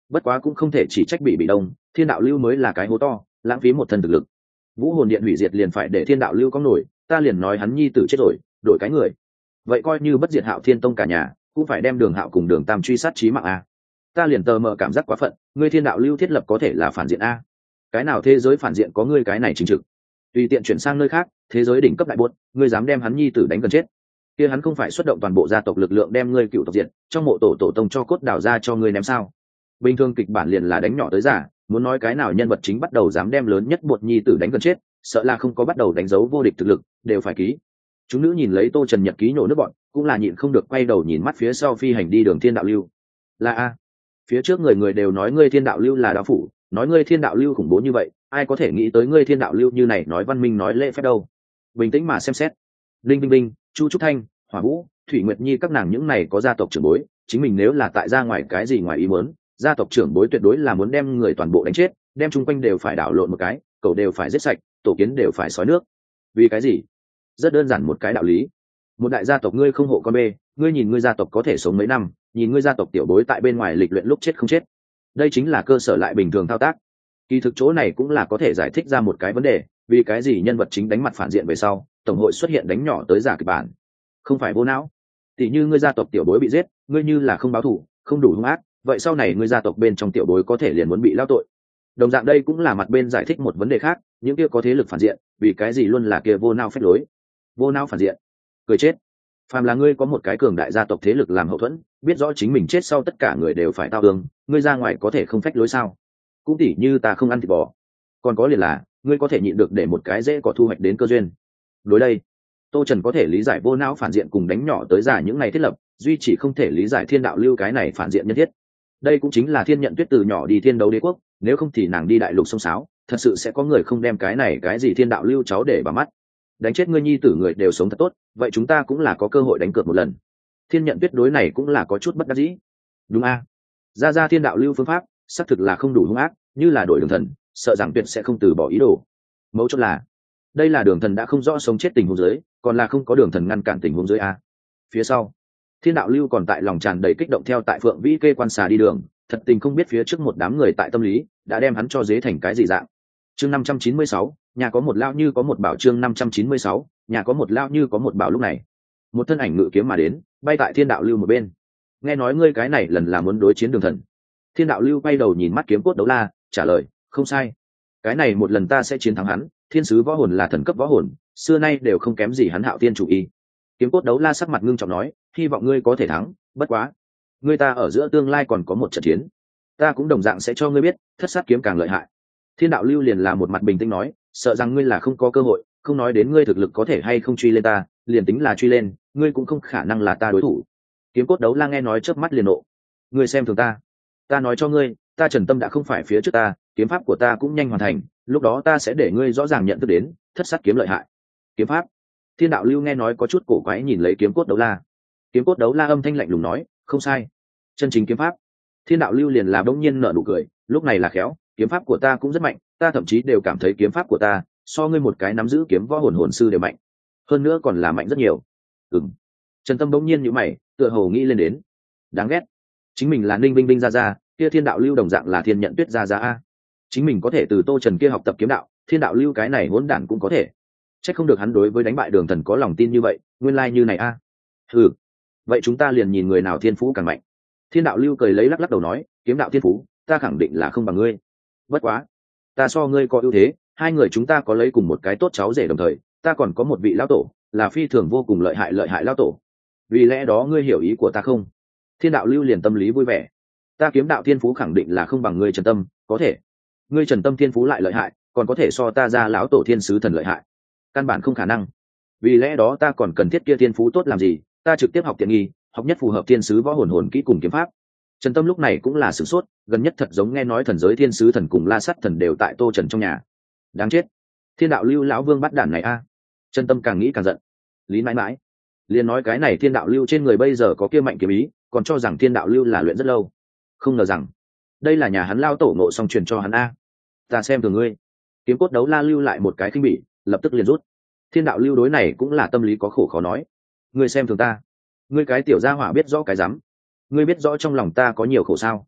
bất quá cũng không thể chỉ trách bị bị đông, thiên đạo lưu mới là cái hố to, lãng phí một thân thực lực. Vũ hồn điện hủy diệt liền phải để thiên đạo lưu có nổi, ta liền nói hắn nhi tử chết rồi, đổi cái người. Vậy coi như bất diệt Hạo Thiên tông cả nhà, cũng phải đem Đường Hạo cùng Đường Tam truy sát chí mạng a. Ta liền tờ mờ cảm giác quá phận, ngươi thiên đạo lưu thiết lập có thể là phản diện a. Cái nào thế giới phản diện có ngươi cái này chính trực. Tùy tiện chuyển sang nơi khác, thế giới đỉnh cấp đại buốt, ngươi dám đem hắn nhi tử đánh gần chết. Kia hắn không phải xuất động toàn bộ gia tộc lực lượng đem ngươi cựu tộc diệt, trong mộ tổ tổ tông cho cốt đào ra cho ngươi ném sao? Bình thường kịch bản liền là đánh nhỏ tới giả, muốn nói cái nào nhân vật chính bắt đầu dám đem lớn nhất bột nhi tử đánh gần chết, sợ là không có bắt đầu đánh dấu vô địch thực lực, đều phải ký. Chúng nữ nhìn lấy Tô Trần nhật ký nổ nước bọn, cũng là nhịn không được quay đầu nhìn mắt phía sau phi hành đi đường thiên đạo lưu. Là a, phía trước người người đều nói ngươi thiên đạo lưu là đạo phủ, nói ngươi thiên đạo lưu khủng bố như vậy, ai có thể nghĩ tới ngươi thiên đạo lưu như này nói văn minh nói lễ phép đâu. Bình tĩnh mà xem xét. Linh Binh Binh, Chu Trúc Thanh, Hỏa Vũ, Thủy Nguyệt Nhi các nàng những này có gia tộc trưởng bối, chính mình nếu là tại ra ngoài cái gì ngoài ý muốn, gia tộc trưởng bối tuyệt đối là muốn đem người toàn bộ đánh chết, đem chung quanh đều phải đảo lộn một cái, cậu đều phải giết sạch, tổ kiến đều phải xói nước. Vì cái gì? Rất đơn giản một cái đạo lý. Một đại gia tộc ngươi không hộ con bê, ngươi nhìn ngươi gia tộc có thể sống mấy năm, nhìn ngươi gia tộc tiểu bối tại bên ngoài lịch luyện lúc chết không chết. Đây chính là cơ sở lại bình thường thao tác. Kỳ thực chỗ này cũng là có thể giải thích ra một cái vấn đề, vì cái gì nhân vật chính đánh mặt phản diện về sau, tổng hội xuất hiện đánh nhỏ tới giả kịch bản. Không phải vô não. Tỷ như ngươi gia tộc tiểu bối bị giết, ngươi như là không báo thù, không đủ hung ác, vậy sau này ngươi gia tộc bên trong tiểu bối có thể liền muốn bị lao tội. Đồng dạng đây cũng là mặt bên giải thích một vấn đề khác, những kia có thế lực phản diện, vì cái gì luôn là kia vô não phép lối. Vô não phản diện, cười chết. Phàm là ngươi có một cái cường đại gia tộc thế lực làm hậu thuẫn, biết rõ chính mình chết sau tất cả người đều phải tao tường, ngươi ra ngoài có thể không phách lối sao? Cũng tỉ như ta không ăn thịt bò, còn có liền là ngươi có thể nhịn được để một cái dễ có thu hoạch đến cơ duyên. Đối đây, Tô Trần có thể lý giải vô não phản diện cùng đánh nhỏ tới giả những ngày thiết lập, duy chỉ không thể lý giải thiên đạo lưu cái này phản diện nhân thiết. Đây cũng chính là Thiên Nhận Tuyết từ nhỏ đi thiên đấu đế quốc, nếu không thì nàng đi đại lục sông sáo, thật sự sẽ có người không đem cái này cái gì thiên đạo lưu cháu để vào mắt. Đánh chết ngươi nhi tử người đều sống thật tốt, vậy chúng ta cũng là có cơ hội đánh cược một lần. Thiên Nhận Tuyết đối này cũng là có chút bất đắc dĩ. Đúng a, ra ra thiên đạo lưu phương pháp xác thực là không đủ hung ác, như là đổi đường thần, sợ rằng Tuyệt sẽ không từ bỏ ý đồ. Mấu chốt là đây là đường thần đã không rõ sống chết tình huống dưới, còn là không có đường thần ngăn cản tình huống dưới a. Phía sau thiên đạo lưu còn tại lòng tràn đầy kích động theo tại Phượng Vĩ kê quan xà đi đường, thật tình không biết phía trước một đám người tại tâm lý đã đem hắn cho dế thành cái gì dạng. Chương năm trăm chín mươi sáu, nhà có một lao như có một bảo. Chương năm trăm chín mươi sáu, nhà có một lao như có một bảo. Lúc này một thân ảnh ngự kiếm mà đến, bay tại thiên đạo lưu một bên. Nghe nói ngươi cái này lần là muốn đối chiến đường thần. Thiên đạo lưu bay đầu nhìn mắt kiếm cốt đấu la, trả lời, không sai, cái này một lần ta sẽ chiến thắng hắn. Thiên sứ võ hồn là thần cấp võ hồn, xưa nay đều không kém gì hắn Hạo Tiên chủ y. Kiếm cốt đấu la sắc mặt ngưng trọng nói, hy vọng ngươi có thể thắng, bất quá ngươi ta ở giữa tương lai còn có một trận chiến, ta cũng đồng dạng sẽ cho ngươi biết thất sát kiếm càng lợi hại. Thiên đạo lưu liền là một mặt bình tĩnh nói, sợ rằng ngươi là không có cơ hội, không nói đến ngươi thực lực có thể hay không truy lên ta, liền tính là truy lên, ngươi cũng không khả năng là ta đối thủ. Kiếm cốt đấu la nghe nói chớp mắt liền nộ, ngươi xem thường ta, ta nói cho ngươi, ta Trần Tâm đã không phải phía trước ta, kiếm pháp của ta cũng nhanh hoàn thành, lúc đó ta sẽ để ngươi rõ ràng nhận thức đến thất sát kiếm lợi hại. Kiếm pháp? Thiên đạo lưu nghe nói có chút cổ quái nhìn lấy kiếm cốt đấu la. Kiếm cốt đấu la âm thanh lạnh lùng nói, không sai, chân chính kiếm pháp. Thiên đạo lưu liền là bỗng nhiên nở nụ cười, lúc này là khéo, kiếm pháp của ta cũng rất mạnh, ta thậm chí đều cảm thấy kiếm pháp của ta so ngươi một cái nắm giữ kiếm võ hồn hồn sư đều mạnh, hơn nữa còn là mạnh rất nhiều. Ừm. Trần Tâm bỗng nhiên nhíu mày, tựa hồ nghĩ lên đến, đáng ghét, chính mình là Ninh Binh Binh ra ra, kia thiên đạo lưu đồng dạng là Thiên Nhận Tuyết ra ra a. Chính mình có thể từ Tô Trần kia học tập kiếm đạo, thiên đạo lưu cái này hỗn đản cũng có thể. Chắc không được hắn đối với đánh bại đường thần có lòng tin như vậy, nguyên lai like như này a. Ừ, vậy chúng ta liền nhìn người nào thiên phú càng mạnh. Thiên đạo lưu cười lấy lắc lắc đầu nói, kiếm đạo thiên phú ta khẳng định là không bằng ngươi, bất quá ta so ngươi có ưu thế, hai người chúng ta có lấy cùng một cái tốt cháu rể, đồng thời ta còn có một vị lão tổ là phi thường vô cùng lợi hại lợi hại lão tổ, vì lẽ đó ngươi hiểu ý của ta không? Thiên đạo lưu liền tâm lý vui vẻ, ta kiếm đạo thiên phú khẳng định là không bằng ngươi Trần Tâm, có thể ngươi Trần Tâm thiên phú lại lợi hại, còn có thể so ta ra lão tổ thiên sứ thần lợi hại, căn bản không khả năng. Vì lẽ đó ta còn cần thiết kia thiên phú tốt làm gì, ta trực tiếp học tiện nghi, học nhất phù hợp thiên sứ võ hồn hồn kỹ cùng kiếm pháp. Trần Tâm lúc này cũng là sửng sốt, gần nhất thật giống nghe nói thần giới thiên sứ thần cùng la sắt thần đều tại Tô Trần trong nhà. Đáng chết, thiên đạo lưu lão vương bắt đản này a. Trần Tâm càng nghĩ càng giận. Lý mãi mãi liền nói cái này thiên đạo lưu trên người bây giờ có kia mạnh kiếm ý, còn cho rằng thiên đạo lưu là luyện rất lâu, không ngờ rằng đây là nhà hắn lao tổ ngộ xong truyền cho hắn a. Ta xem thường ngươi. Kiếm cốt đấu la lưu lại một cái khinh bỉ, lập tức liền rút. Thiên đạo lưu đối này cũng là tâm lý có khổ khó nói, ngươi xem thường ta, ngươi cái tiểu gia hỏa biết rõ cái rắm, ngươi biết rõ trong lòng ta có nhiều khổ sao?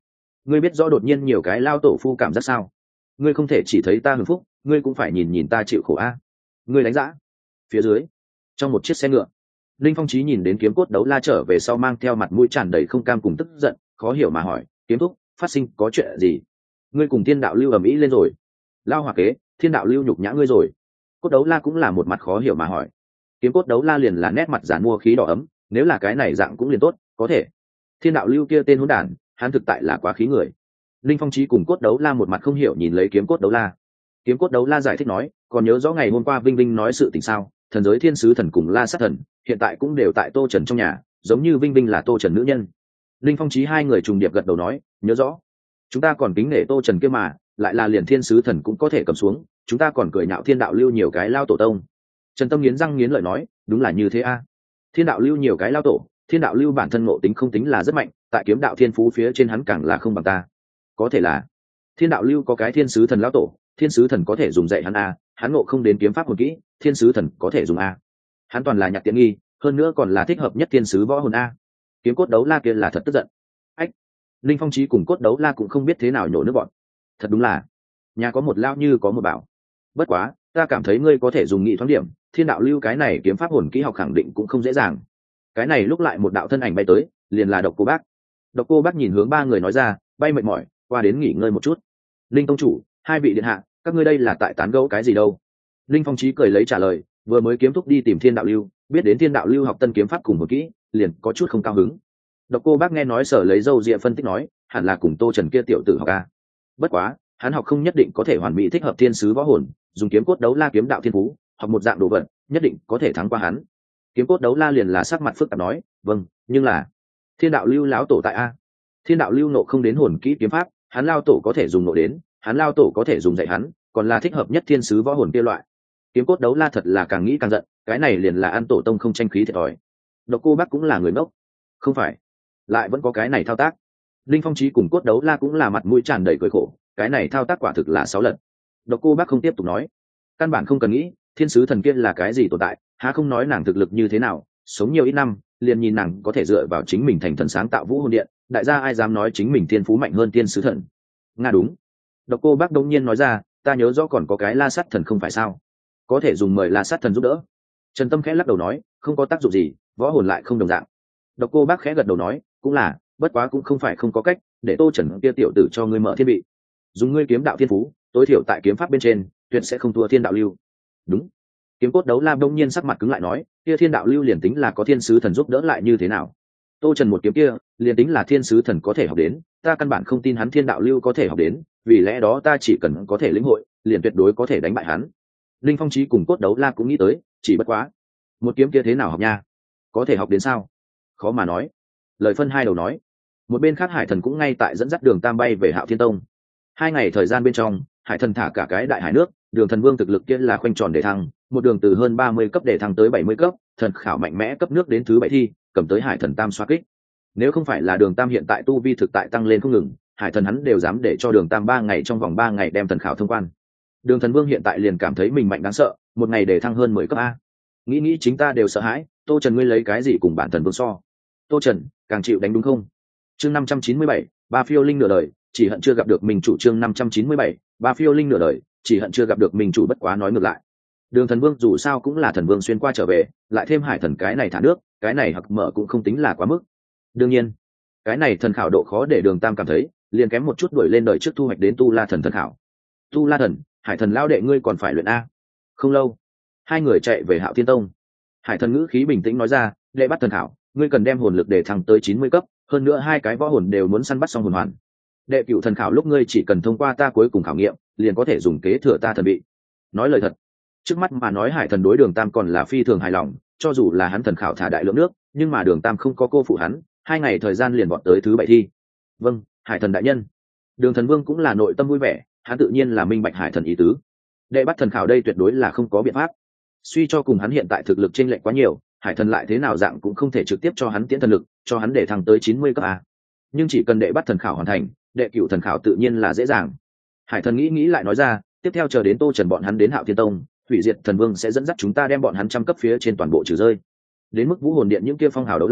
ngươi biết rõ đột nhiên nhiều cái lao tổ phu cảm giác sao? Ngươi không thể chỉ thấy ta hưởng phúc, ngươi cũng phải nhìn nhìn ta chịu khổ a. Ngươi đánh giá. Phía dưới, trong một chiếc xe ngựa, Linh Phong Chí nhìn đến kiếm cốt đấu la trở về sau mang theo mặt mũi tràn đầy không cam cùng tức giận, khó hiểu mà hỏi, kiếm thúc, phát sinh có chuyện gì? Ngươi cùng thiên đạo lưu ầm ĩ lên rồi. Lao hòa kế, thiên đạo lưu nhục nhã ngươi rồi. Cốt đấu la cũng là một mặt khó hiểu mà hỏi. Kiếm cốt đấu la liền là nét mặt giản mua khí đỏ ấm, nếu là cái này dạng cũng liền tốt, có thể. Thiên đạo lưu kia tên hỗn đản, hắn thực tại là quá khí người. Linh Phong Chí cùng cốt đấu la một mặt không hiểu nhìn lấy kiếm cốt đấu la. Kiếm cốt đấu la giải thích nói, còn nhớ rõ ngày hôm qua Vinh Vinh nói sự tình sao? Thần giới thiên sứ thần cùng La Sát thần hiện tại cũng đều tại Tô Trần trong nhà, giống như Vinh Vinh là Tô Trần nữ nhân. Linh Phong Chí hai người trùng điệp gật đầu nói, nhớ rõ. Chúng ta còn kính nể Tô Trần kia mà, lại là liền thiên sứ thần cũng có thể cầm xuống, chúng ta còn cười nhạo thiên đạo lưu nhiều cái lao tổ tông. Trần Tâm nghiến răng nghiến lợi nói, đúng là như thế a. Thiên đạo lưu nhiều cái lao tổ, thiên đạo lưu bản thân ngộ tính không tính là rất mạnh, tại kiếm đạo thiên phú phía trên hắn càng là không bằng ta. Có thể là thiên đạo lưu có cái thiên sứ thần lao tổ, thiên sứ thần có thể dùng dạy hắn a, hắn ngộ không đến kiếm pháp hồn kỹ, thiên sứ thần có thể dùng a. Hắn toàn là nhạc tiện nghi, hơn nữa còn là thích hợp nhất thiên sứ võ hồn a. Kiếm cốt đấu la kia là thật tức giận. Ách, Linh Phong Chí cùng cốt đấu la cũng không biết thế nào nhổ nước bọn. Thật đúng là nhà có một lao như có một bảo. Bất quá, ta cảm thấy ngươi có thể dùng nghị thoáng điểm, thiên đạo lưu cái này kiếm pháp hồn kỹ học khẳng định cũng không dễ dàng. Cái này lúc lại một đạo thân ảnh bay tới, liền là Độc Cô Bác. Độc Cô Bác nhìn hướng ba người nói ra, bay mệt mỏi, qua đến nghỉ ngơi một chút. Linh tông chủ, hai vị điện hạ, các ngươi đây là tại tán gẫu cái gì đâu? Linh Phong Chí cười lấy trả lời, vừa mới kiếm thúc đi tìm thiên đạo lưu, biết đến thiên đạo lưu học tân kiếm pháp cùng một kỹ, liền có chút không cao hứng. Độc Cô Bác nghe nói sở lấy dâu dịa phân tích nói, hẳn là cùng Tô Trần kia tiểu tử học a. Bất quá, hắn học không nhất định có thể hoàn mỹ thích hợp thiên sứ võ hồn, dùng kiếm cốt đấu la kiếm đạo thiên phú, học một dạng đồ vật, nhất định có thể thắng qua hắn. Kiếm cốt đấu la liền là sắc mặt phức tạp nói, vâng, nhưng là thiên đạo lưu láo tổ tại a. Thiên đạo lưu nộ không đến hồn kỹ kiếm pháp, hắn lao tổ có thể dùng nộ đến, hắn lao tổ có thể dùng dạy hắn, còn là thích hợp nhất thiên sứ võ hồn kia loại. Kiếm cốt đấu la thật là càng nghĩ càng giận, cái này liền là ăn tổ tông không tranh khí thiệt thòi. Độc Cô Bác cũng là người ngốc, không phải, lại vẫn có cái này thao tác. Linh Phong Chí cùng cốt đấu la cũng là mặt mũi tràn đầy cười khổ, cái này thao tác quả thực là sáu lần. Độc Cô Bác không tiếp tục nói, căn bản không cần nghĩ, thiên sứ thần kia là cái gì tồn tại, há không nói nàng thực lực như thế nào, sống nhiều ít năm, liền nhìn nàng có thể dựa vào chính mình thành thần sáng tạo vũ hồn điện, đại gia ai dám nói chính mình thiên phú mạnh hơn thiên sứ thần. Nga đúng. Độc Cô Bác đống nhiên nói ra, ta nhớ rõ còn có cái La Sát thần không phải sao? Có thể dùng mời La Sát thần giúp đỡ. Trần Tâm khẽ lắc đầu nói, không có tác dụng gì, võ hồn lại không đồng dạng. Độc Cô Bác khẽ gật đầu nói, cũng là, bất quá cũng không phải không có cách, để Tô Trần kia tiểu tử cho ngươi mở thiên bị. Dùng ngươi kiếm đạo thiên phú, tối thiểu tại kiếm pháp bên trên, tuyệt sẽ không thua thiên đạo lưu. Đúng. Kiếm cốt đấu la đông nhiên sắc mặt cứng lại nói, kia thiên đạo lưu liền tính là có thiên sứ thần giúp đỡ lại như thế nào? Tô Trần một kiếm kia, liền tính là thiên sứ thần có thể học đến, ta căn bản không tin hắn thiên đạo lưu có thể học đến, vì lẽ đó ta chỉ cần có thể lĩnh hội, liền tuyệt đối có thể đánh bại hắn. Linh Phong Chí cùng cốt đấu la cũng nghĩ tới, chỉ bất quá, một kiếm kia thế nào học nha? Có thể học đến sao? Khó mà nói. Lời phân hai đầu nói. Một bên khác Hải Thần cũng ngay tại dẫn dắt Đường Tam bay về Hạo Thiên Tông. Hai ngày thời gian bên trong, Hải Thần thả cả cái đại hải nước, Đường Thần Vương thực lực kia là khoanh tròn để thăng, một đường từ hơn ba mươi cấp để thăng tới bảy mươi cấp, thần khảo mạnh mẽ cấp nước đến thứ bảy thi, cầm tới Hải Thần Tam xoa kích. Nếu không phải là Đường Tam hiện tại tu vi thực tại tăng lên không ngừng, Hải Thần hắn đều dám để cho Đường Tam ba ngày trong vòng ba ngày đem thần khảo thông quan. Đường Thần Vương hiện tại liền cảm thấy mình mạnh đáng sợ, một ngày để thăng hơn mười cấp a. Nghĩ nghĩ chính ta đều sợ hãi, Tô Trần ngươi lấy cái gì cùng bản thần vương so? Tô Trần, càng chịu đánh đúng không? Chương năm trăm chín mươi bảy, ba phiêu linh nửa đời, chỉ hận chưa gặp được mình chủ. Chương năm trăm chín mươi bảy, ba phiêu linh nửa đời, chỉ hận chưa gặp được mình chủ. Bất quá nói ngược lại, Đường Thần Vương dù sao cũng là thần vương xuyên qua trở về, lại thêm Hải Thần cái này thả nước, cái này hoặc mở cũng không tính là quá mức. Đương nhiên, cái này thần khảo độ khó để Đường Tam cảm thấy, liền kém một chút đuổi lên đời trước thu hoạch đến Tu La thần thần khảo. Tu La thần, Hải Thần lao đệ ngươi còn phải luyện a. Không lâu, hai người chạy về Hạo Thiên Tông. Hải Thần ngữ khí bình tĩnh nói ra, đệ bắt thần khảo, ngươi cần đem hồn lực để thăng tới chín mươi cấp, hơn nữa hai cái võ hồn đều muốn săn bắt xong hồn hoàn. Đệ cửu thần khảo lúc ngươi chỉ cần thông qua ta cuối cùng khảo nghiệm, liền có thể dùng kế thừa ta thần vị. Nói lời thật, trước mắt mà nói Hải Thần đối Đường Tam còn là phi thường hài lòng, cho dù là hắn thần khảo thả đại lượng nước, nhưng mà Đường Tam không có cô phụ hắn, hai ngày thời gian liền vọt tới thứ bảy thi. Vâng, Hải Thần đại nhân. Đường Thần Vương cũng là nội tâm vui vẻ, hắn tự nhiên là minh bạch Hải Thần ý tứ. Đệ bắt thần khảo đây tuyệt đối là không có biện pháp. Suy cho cùng hắn hiện tại thực lực chênh lệch quá nhiều, Hải Thần lại thế nào dạng cũng không thể trực tiếp cho hắn tiễn thần lực, cho hắn để thăng tới chín mươi cấp a. Nhưng chỉ cần đệ bắt thần khảo hoàn thành, đệ cửu thần khảo tự nhiên là dễ dàng. Hải Thần nghĩ nghĩ lại nói ra, tiếp theo chờ đến Tô Trần bọn hắn đến Hạo Thiên Tông, Hủy Diệt Thần Vương sẽ dẫn dắt chúng ta đem bọn hắn trăm cấp phía trên toàn bộ trừ rơi. Đến mức Vũ Hồn Điện những kia phong hào đấu la,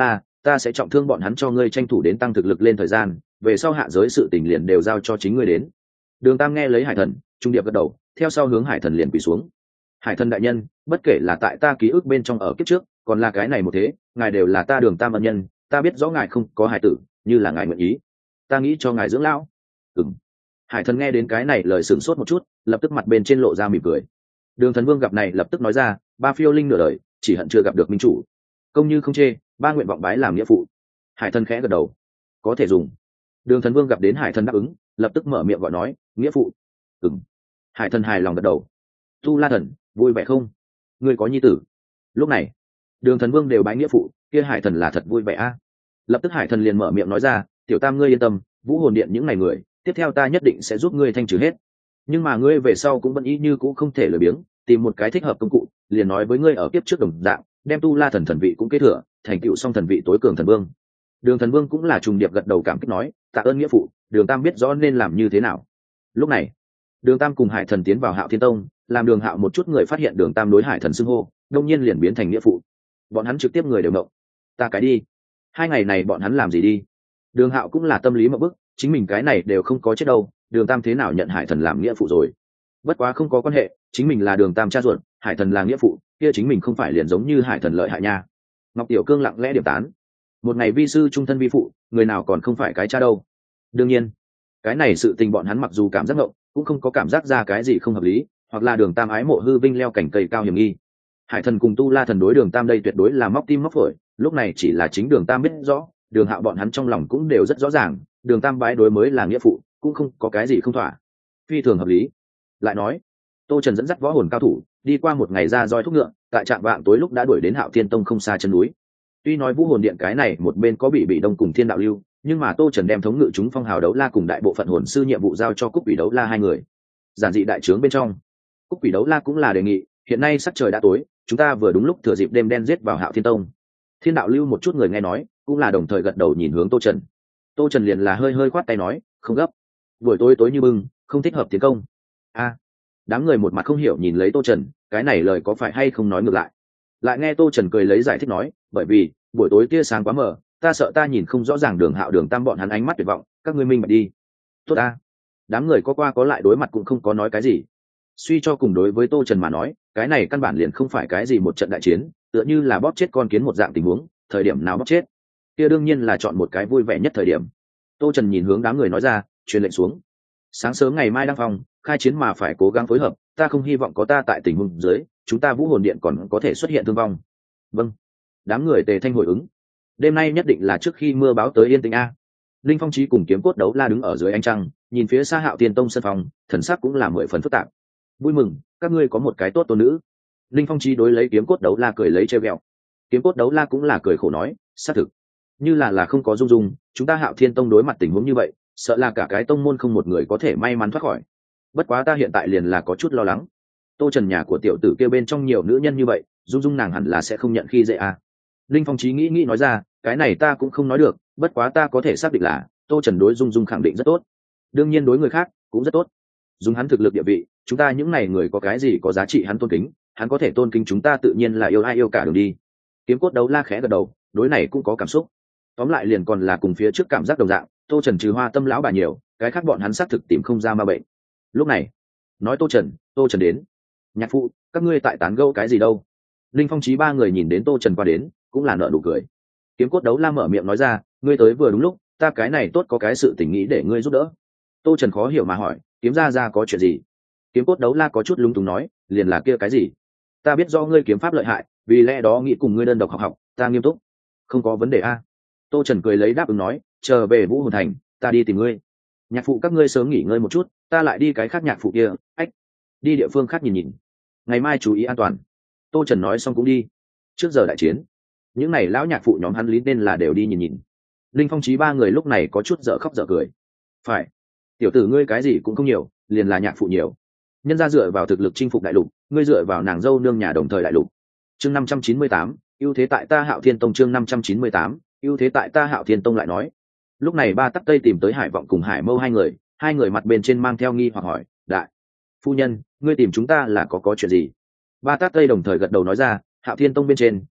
ta sẽ trọng thương bọn hắn cho ngươi tranh thủ đến tăng thực lực lên thời gian, về sau hạ giới sự tình liền đều giao cho chính ngươi đến. Đường Tam nghe lấy Hải Thần, trung điệp gật đầu, theo sau hướng Hải Thần liền quỳ xuống. Hải Thần đại nhân, bất kể là tại ta ký ức bên trong ở kiếp trước, còn là cái này một thế, ngài đều là ta Đường Tam ân nhân, ta biết rõ ngài không có hải tử, như là ngài nguyện ý, ta nghĩ cho ngài dưỡng lão. Ừm. Hải Thần nghe đến cái này lời sửng sốt một chút, lập tức mặt bên trên lộ ra mỉm cười. Đường Thần Vương gặp này lập tức nói ra, ba phiêu linh nửa đời, chỉ hận chưa gặp được minh chủ, công như không chê, ba nguyện vọng bái làm nghĩa phụ. Hải Thần khẽ gật đầu, có thể dùng. Đường Thần Vương gặp đến Hải Thần đáp ứng, lập tức mở miệng gọi nói, nghĩa phụ. Ừm. Hải Thần hài lòng gật đầu. Tu La Thần, vui vẻ không? Ngươi có nhi tử. Lúc này, Đường Thần Vương đều bái nghĩa phụ, kia Hải Thần là thật vui vẻ a. Lập tức Hải Thần liền mở miệng nói ra, tiểu Tam ngươi yên tâm, Vũ Hồn Điện những ngày người, tiếp theo ta nhất định sẽ giúp ngươi thanh trừ hết. Nhưng mà ngươi về sau cũng vẫn ý như cũng không thể lười biếng, tìm một cái thích hợp công cụ, liền nói với ngươi ở kiếp trước đồng dạng, đem Tu La Thần thần vị cũng kế thừa, thành tựu song thần vị tối cường thần vương. Đường Thần Vương cũng là trùng điệp gật đầu cảm kích nói, tạ ơn nghĩa phụ, Đường Tam biết rõ nên làm như thế nào. Lúc này, Đường Tam cùng Hải Thần tiến vào Hạo Thiên Tông, làm Đường Hạo một chút người phát hiện Đường Tam đối Hải Thần xưng hô, đông nhiên liền biến thành nghĩa phụ. Bọn hắn trực tiếp người đều động. Ta cái đi, hai ngày này bọn hắn làm gì đi? Đường Hạo cũng là tâm lý một bức, chính mình cái này đều không có chết đâu, Đường Tam thế nào nhận Hải Thần làm nghĩa phụ rồi? Bất quá không có quan hệ, chính mình là Đường Tam cha ruột, Hải Thần là nghĩa phụ, kia chính mình không phải liền giống như Hải Thần lợi hại nha. Ngọc Tiểu Cương lặng lẽ điểm tán. Một ngày vi sư trung thân vi phụ, người nào còn không phải cái cha đâu? Đương nhiên, cái này sự tình bọn hắn mặc dù cảm giác ngộng, cũng không có cảm giác ra cái gì không hợp lý, hoặc là Đường Tam ái mộ hư vinh leo cảnh cây cao hiểm nghi. Hải Thần cùng Tu La Thần đối Đường Tam đây tuyệt đối là móc tim móc phổi, lúc này chỉ là chính Đường Tam biết rõ, Đường Hạo bọn hắn trong lòng cũng đều rất rõ ràng, Đường Tam bái đối mới là nghĩa phụ, cũng không có cái gì không thỏa, phi thường hợp lý. Lại nói, Tô Trần dẫn dắt võ hồn cao thủ đi qua một ngày ra roi thúc ngựa, tại trạm vạng tối lúc đã đuổi đến Hạo Thiên Tông không xa chân núi. Tuy nói Vũ Hồn Điện cái này một bên có bị bị đông cùng Thiên Đạo Lưu, nhưng mà Tô Trần đem thống ngự chúng phong hào đấu la cùng đại bộ phận hồn sư nhiệm vụ giao cho Cúc Quỷ đấu la hai người. Giản dị đại trướng bên trong, Cúc Quỷ đấu la cũng là đề nghị, hiện nay sắc trời đã tối, chúng ta vừa đúng lúc thừa dịp đêm đen giết vào Hạo Thiên Tông. Thiên Đạo Lưu một chút người nghe nói, cũng là đồng thời gật đầu nhìn hướng Tô Trần. Tô Trần liền là hơi hơi khoát tay nói, không gấp, buổi tối tối như bưng, không thích hợp tiến công. A, đám người một mặt không hiểu nhìn lấy Tô Trần, cái này lời có phải hay không nói ngược lại. Lại nghe Tô Trần cười lấy giải thích nói, bởi vì buổi tối tia sáng quá mờ, ta sợ ta nhìn không rõ ràng Đường Hạo Đường Tam bọn hắn ánh mắt tuyệt vọng, các ngươi minh bạch đi. Tốt a. Đám người có qua có lại đối mặt cũng không có nói cái gì. Suy cho cùng đối với Tô Trần mà nói, cái này căn bản liền không phải cái gì một trận đại chiến, tựa như là bóp chết con kiến một dạng tình huống, thời điểm nào bóp chết, kia đương nhiên là chọn một cái vui vẻ nhất thời điểm. Tô Trần nhìn hướng đám người nói ra, truyền lệnh xuống. Sáng sớm ngày mai đăng phòng, khai chiến mà phải cố gắng phối hợp, ta không hy vọng có ta tại tình huống dưới, chúng ta Vũ Hồn Điện còn có thể xuất hiện thương vong. Vâng. Đám người tề thanh hồi ứng. Đêm nay nhất định là trước khi mưa báo tới yên tĩnh a. Linh Phong Chí cùng Kiếm Cốt Đấu La đứng ở dưới ánh trăng, nhìn phía xa Hạo Thiên Tông sân phòng, thần sắc cũng là mười phần phức tạp. Vui mừng, các ngươi có một cái tốt tôn nữ. Linh Phong Chí đối lấy Kiếm Cốt Đấu La cười lấy trêu ghẹo. Kiếm Cốt Đấu La cũng là cười khổ nói, xác thực, như là là không có dung dung, chúng ta Hạo Thiên Tông đối mặt tình huống như vậy, sợ là cả cái tông môn không một người có thể may mắn thoát khỏi. Bất quá ta hiện tại liền là có chút lo lắng. Tô Trần nhà của tiểu tử kia bên trong nhiều nữ nhân như vậy, dung dung nàng hẳn là sẽ không nhận khi dễ à. Linh Phong Chí nghĩ nghĩ nói ra, cái này ta cũng không nói được, bất quá ta có thể xác định là Tô Trần đối dung dung khẳng định rất tốt, đương nhiên đối người khác cũng rất tốt. Dùng hắn thực lực địa vị, chúng ta những này người có cái gì có giá trị hắn tôn kính, hắn có thể tôn kính chúng ta tự nhiên là yêu ai yêu cả đường đi. Kiếm Cốt Đấu La khẽ gật đầu, đối này cũng có cảm xúc. Tóm lại liền còn là cùng phía trước cảm giác đồng dạng, Tô Trần trừ hoa tâm lão bà nhiều, cái khác bọn hắn xác thực tìm không ra ma bệnh. Lúc này, nói Tô Trần, Tô Trần đến. Nhạc phụ, các ngươi tại tán gẫu cái gì đâu? Linh Phong Chí ba người nhìn đến Tô Trần qua đến, cũng là nở nụ cười. Kiếm Cốt Đấu La mở miệng nói ra, ngươi tới vừa đúng lúc, ta cái này tốt có cái sự tình nghĩ để ngươi giúp đỡ. Tô Trần khó hiểu mà hỏi, kiếm ra ra có chuyện gì? Kiếm Cốt Đấu La có chút lung túng nói, liền là kia cái gì? Ta biết do ngươi kiếm pháp lợi hại, vì lẽ đó nghĩ cùng ngươi đơn độc học học, ta nghiêm túc. Không có vấn đề a. Tô Trần cười lấy đáp ứng nói, chờ về Vũ Hồn Thành, ta đi tìm ngươi. Nhạc phụ các ngươi sớm nghỉ ngơi một chút, ta lại đi cái khác nhạc phụ kia, ách, đi địa phương khác nhìn nhìn. Ngày mai chú ý an toàn. Tô Trần nói xong cũng đi. Trước giờ đại chiến, những này lão nhạc phụ nhóm hắn lý nên là đều đi nhìn nhìn. Linh Phong Chí ba người lúc này có chút dở khóc dở cười. Phải, tiểu tử ngươi cái gì cũng không nhiều, liền là nhạc phụ nhiều. Nhân ra dựa vào thực lực chinh phục đại lục, ngươi dựa vào nàng dâu nương nhà đồng thời đại lục. Chương năm trăm chín mươi tám, ưu thế tại ta Hạo Thiên Tông. Chương năm trăm chín mươi tám, ưu thế tại ta Hạo Thiên Tông lại nói. Lúc này ba tắc tây tìm tới Hải Vọng cùng Hải Mâu hai người, hai người mặt bên trên mang theo nghi hoặc hỏi, đại phu nhân, ngươi tìm chúng ta là có có chuyện gì? Ba tắc tây đồng thời gật đầu nói ra, Hạo Thiên Tông bên trên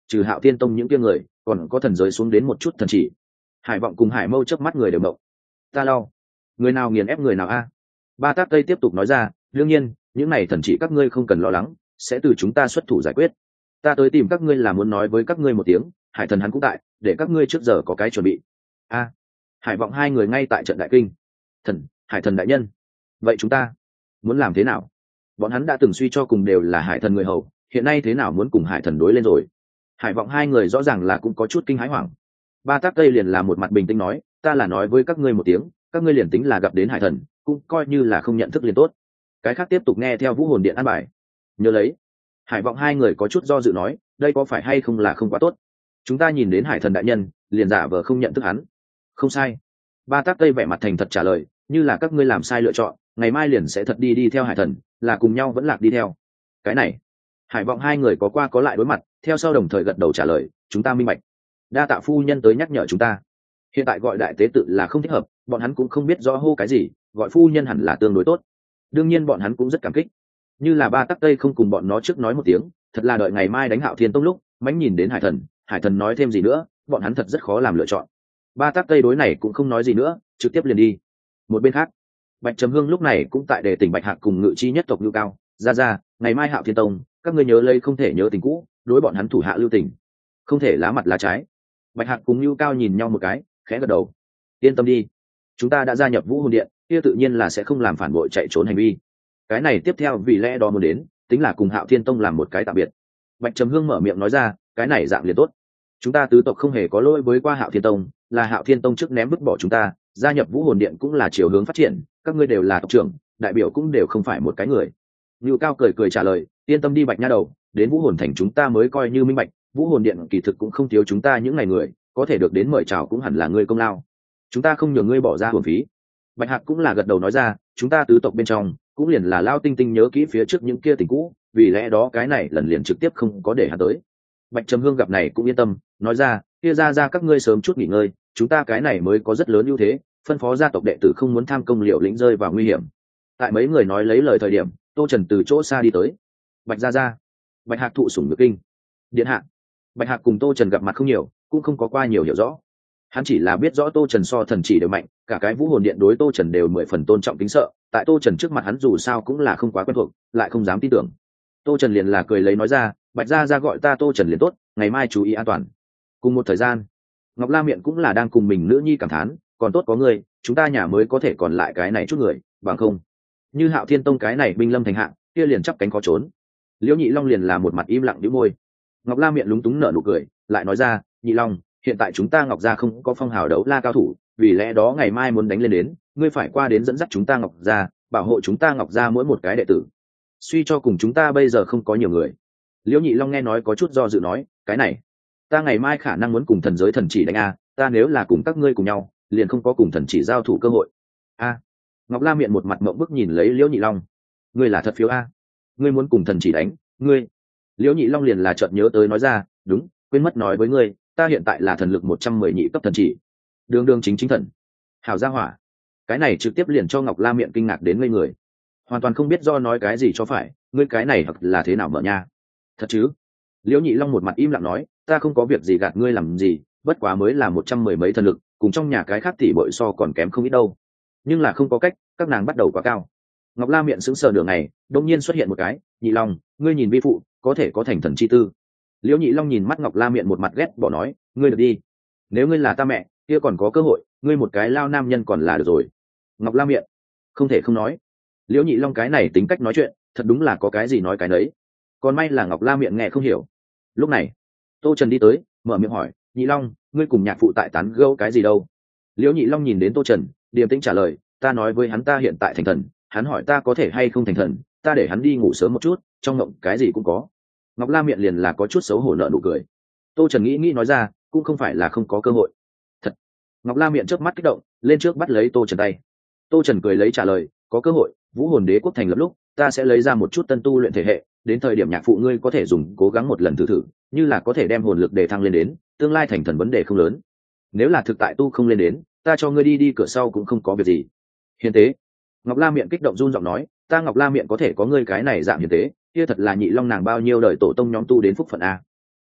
trừ Hạo Thiên Tông những kia người, còn có thần giới xuống đến một chút thần chỉ. Hải Vọng cùng Hải Mâu chớp mắt người đều động. Ta lau, người nào nghiền ép người nào a? Ba Tát Tây tiếp tục nói ra, đương nhiên, những này thần chỉ các ngươi không cần lo lắng, sẽ từ chúng ta xuất thủ giải quyết. Ta tới tìm các ngươi là muốn nói với các ngươi một tiếng, Hải Thần hắn cũng tại, để các ngươi trước giờ có cái chuẩn bị. A, Hải Vọng hai người ngay tại trận đại kinh. Thần, Hải Thần đại nhân, vậy chúng ta muốn làm thế nào? Bọn hắn đã từng suy cho cùng đều là Hải Thần người hầu, hiện nay thế nào muốn cùng Hải Thần đối lên rồi? Hải Vọng hai người rõ ràng là cũng có chút kinh hãi hoảng. Ba Tát Tây liền là một mặt bình tĩnh nói, ta là nói với các ngươi một tiếng, các ngươi liền tính là gặp đến Hải Thần, cũng coi như là không nhận thức liền tốt. Cái khác tiếp tục nghe theo Vũ Hồn Điện an bài. Nhớ lấy. Hải Vọng hai người có chút do dự nói, đây có phải hay không là không quá tốt? Chúng ta nhìn đến Hải Thần đại nhân, liền giả vờ không nhận thức hắn. Không sai. Ba Tát Tây vẻ mặt thành thật trả lời, như là các ngươi làm sai lựa chọn, ngày mai liền sẽ thật đi đi theo Hải Thần, là cùng nhau vẫn lạc đi theo. Cái này, Hải Vọng hai người có qua có lại đối mặt, theo sau đồng thời gật đầu trả lời, chúng ta minh bạch. Đa tạ phu nhân tới nhắc nhở chúng ta. Hiện tại gọi đại tế tự là không thích hợp, bọn hắn cũng không biết rõ hô cái gì, gọi phu nhân hẳn là tương đối tốt. Đương nhiên bọn hắn cũng rất cảm kích. Như là Ba Tắc Tây không cùng bọn nó trước nói một tiếng, thật là đợi ngày mai đánh Hạo Thiên Tông lúc, mánh nhìn đến Hải Thần, Hải Thần nói thêm gì nữa, bọn hắn thật rất khó làm lựa chọn. Ba Tắc Tây đối này cũng không nói gì nữa, trực tiếp liền đi. Một bên khác, Bạch Trầm Hương lúc này cũng tại đề tỉnh Bạch Hạc cùng Ngự Chi nhất tộc Lưu Cao, ra ra, ngày mai Hạo Thiên Tông, các ngươi nhớ lấy không thể nhớ tình cũ, đối bọn hắn thủ hạ lưu tình, không thể lá mặt lá trái. Bạch Hạc cùng Lưu Cao nhìn nhau một cái, khẽ gật đầu. Yên tâm đi, chúng ta đã gia nhập Vũ Hồn Điện, kia tự nhiên là sẽ không làm phản bội chạy trốn hành vi. Cái này tiếp theo vì lẽ đó muốn đến, tính là cùng Hạo Thiên Tông làm một cái tạm biệt. Bạch Trầm Hương mở miệng nói ra, cái này dạng liền tốt. Chúng ta tứ tộc không hề có lỗi với qua Hạo Thiên Tông, là Hạo Thiên Tông trước ném vứt bỏ chúng ta, gia nhập Vũ Hồn Điện cũng là chiều hướng phát triển, các ngươi đều là tộc trưởng, đại biểu cũng đều không phải một cái người. Lưu Cao cười cười trả lời, yên tâm đi Bạch nha đầu, đến Vũ Hồn Thành chúng ta mới coi như minh bạch, Vũ Hồn Điện kỳ thực cũng không thiếu chúng ta những ngày người, có thể được đến mời chào cũng hẳn là ngươi công lao. Chúng ta không nhường ngươi bỏ ra hồn phí. Bạch Hạc cũng là gật đầu nói ra, chúng ta tứ tộc bên trong cũng liền là Lao Tinh Tinh nhớ kỹ phía trước những kia tình cũ, vì lẽ đó cái này lần liền trực tiếp không có để hắn tới. Bạch Trầm Hương gặp này cũng yên tâm, nói ra, kia ra ra các ngươi sớm chút nghỉ ngơi, chúng ta cái này mới có rất lớn ưu thế, phân phó gia tộc đệ tử không muốn tham công liệu lĩnh rơi vào nguy hiểm. Tại mấy người nói lấy lời thời điểm, Tô Trần từ chỗ xa đi tới. Bạch gia gia, Bạch Hạc thụ sủng nhược kinh. Điện hạ. Bạch Hạc cùng Tô Trần gặp mặt không nhiều, cũng không có qua nhiều hiểu rõ. Hắn chỉ là biết rõ Tô Trần so thần chỉ đều mạnh, cả cái Vũ Hồn Điện đối Tô Trần đều mười phần tôn trọng kính sợ, tại Tô Trần trước mặt hắn dù sao cũng là không quá quen thuộc, lại không dám tin tưởng. Tô Trần liền là cười lấy nói ra, Bạch gia gia gọi ta Tô Trần liền tốt, ngày mai chú ý an toàn. Cùng một thời gian, Ngọc La Miện cũng là đang cùng mình nữ nhi cảm thán, còn tốt có người, chúng ta nhà mới có thể còn lại cái này chút người, bằng không như Hạo Thiên Tông cái này binh lâm thành hạng, kia liền chắp cánh khó trốn. Liễu Nhị Long liền là một mặt im lặng nhíu môi. Ngọc La Miện lúng túng nở nụ cười, lại nói ra, Nhị Long, hiện tại chúng ta Ngọc gia không có phong hào đấu la cao thủ, vì lẽ đó ngày mai muốn đánh lên đến, ngươi phải qua đến dẫn dắt chúng ta Ngọc gia, bảo hộ chúng ta Ngọc gia mỗi một cái đệ tử. Suy cho cùng chúng ta bây giờ không có nhiều người. Liễu Nhị Long nghe nói có chút do dự nói, cái này, ta ngày mai khả năng muốn cùng thần giới thần chỉ đánh a, ta nếu là cùng các ngươi cùng nhau, liền không có cùng thần chỉ giao thủ cơ hội. A. Ngọc La Miện một mặt mộng bức nhìn lấy Liễu Nhị Long. Ngươi là thật phiếu a? Ngươi muốn cùng thần chỉ đánh, ngươi? Liễu Nhị Long liền là chợt nhớ tới nói ra, đúng, quên mất nói với ngươi, ta hiện tại là thần lực một trăm mười nhị cấp thần chỉ. Đường đường chính chính thần. Hảo gia hỏa. Cái này trực tiếp liền cho Ngọc La Miện kinh ngạc đến ngây người. Hoàn toàn không biết do nói cái gì cho phải, ngươi cái này hoặc là thế nào mở nha? Thật chứ? Liễu Nhị Long một mặt im lặng nói, ta không có việc gì gạt ngươi làm gì, bất quá mới là một trăm mười mấy thần lực, cùng trong nhà cái khác tỷ bội so còn kém không ít đâu. Nhưng là không có cách, các nàng bắt đầu quá cao. Ngọc La Miện sững sờ nửa ngày, đột nhiên xuất hiện một cái, Nhị Long, ngươi nhìn vi phụ, có thể có thành thần chi tư. Liễu Nhị Long nhìn mắt Ngọc La Miện một mặt ghét bỏ nói, ngươi được đi. Nếu ngươi là ta mẹ, kia còn có cơ hội, ngươi một cái lao nam nhân còn là được rồi. Ngọc La Miện, không thể không nói. Liễu Nhị Long cái này tính cách nói chuyện, thật đúng là có cái gì nói cái nấy. Còn may là Ngọc La Miện nghe không hiểu. Lúc này, Tô Trần đi tới, mở miệng hỏi, Nhị Long, ngươi cùng nhạc phụ tại tán gẫu cái gì đâu? Liễu Nhị Long nhìn đến Tô Trần, điềm tĩnh trả lời, ta nói với hắn ta hiện tại thành thần, hắn hỏi ta có thể hay không thành thần, ta để hắn đi ngủ sớm một chút, trong ngộng cái gì cũng có. Ngọc La Miện liền là có chút xấu hổ nợ nụ cười. Tô Trần nghĩ nghĩ nói ra, cũng không phải là không có cơ hội. Thật. Ngọc La Miện chớp mắt kích động, lên trước bắt lấy Tô Trần tay. Tô Trần cười lấy trả lời, có cơ hội, Vũ Hồn Đế quốc thành lập lúc, ta sẽ lấy ra một chút tân tu luyện thể hệ, đến thời điểm nhạc phụ ngươi có thể dùng cố gắng một lần thử thử, như là có thể đem hồn lực để thăng lên đến, tương lai thành thần vấn đề không lớn. Nếu là thực tại tu không lên đến, ta cho ngươi đi đi cửa sau cũng không có việc gì. Hiền tế. Ngọc La Miện kích động run giọng nói, ta Ngọc La Miện có thể có ngươi cái này dạng hiền tế, kia thật là Nhị Long nàng bao nhiêu đời tổ tông nhóm tu đến phúc phận a.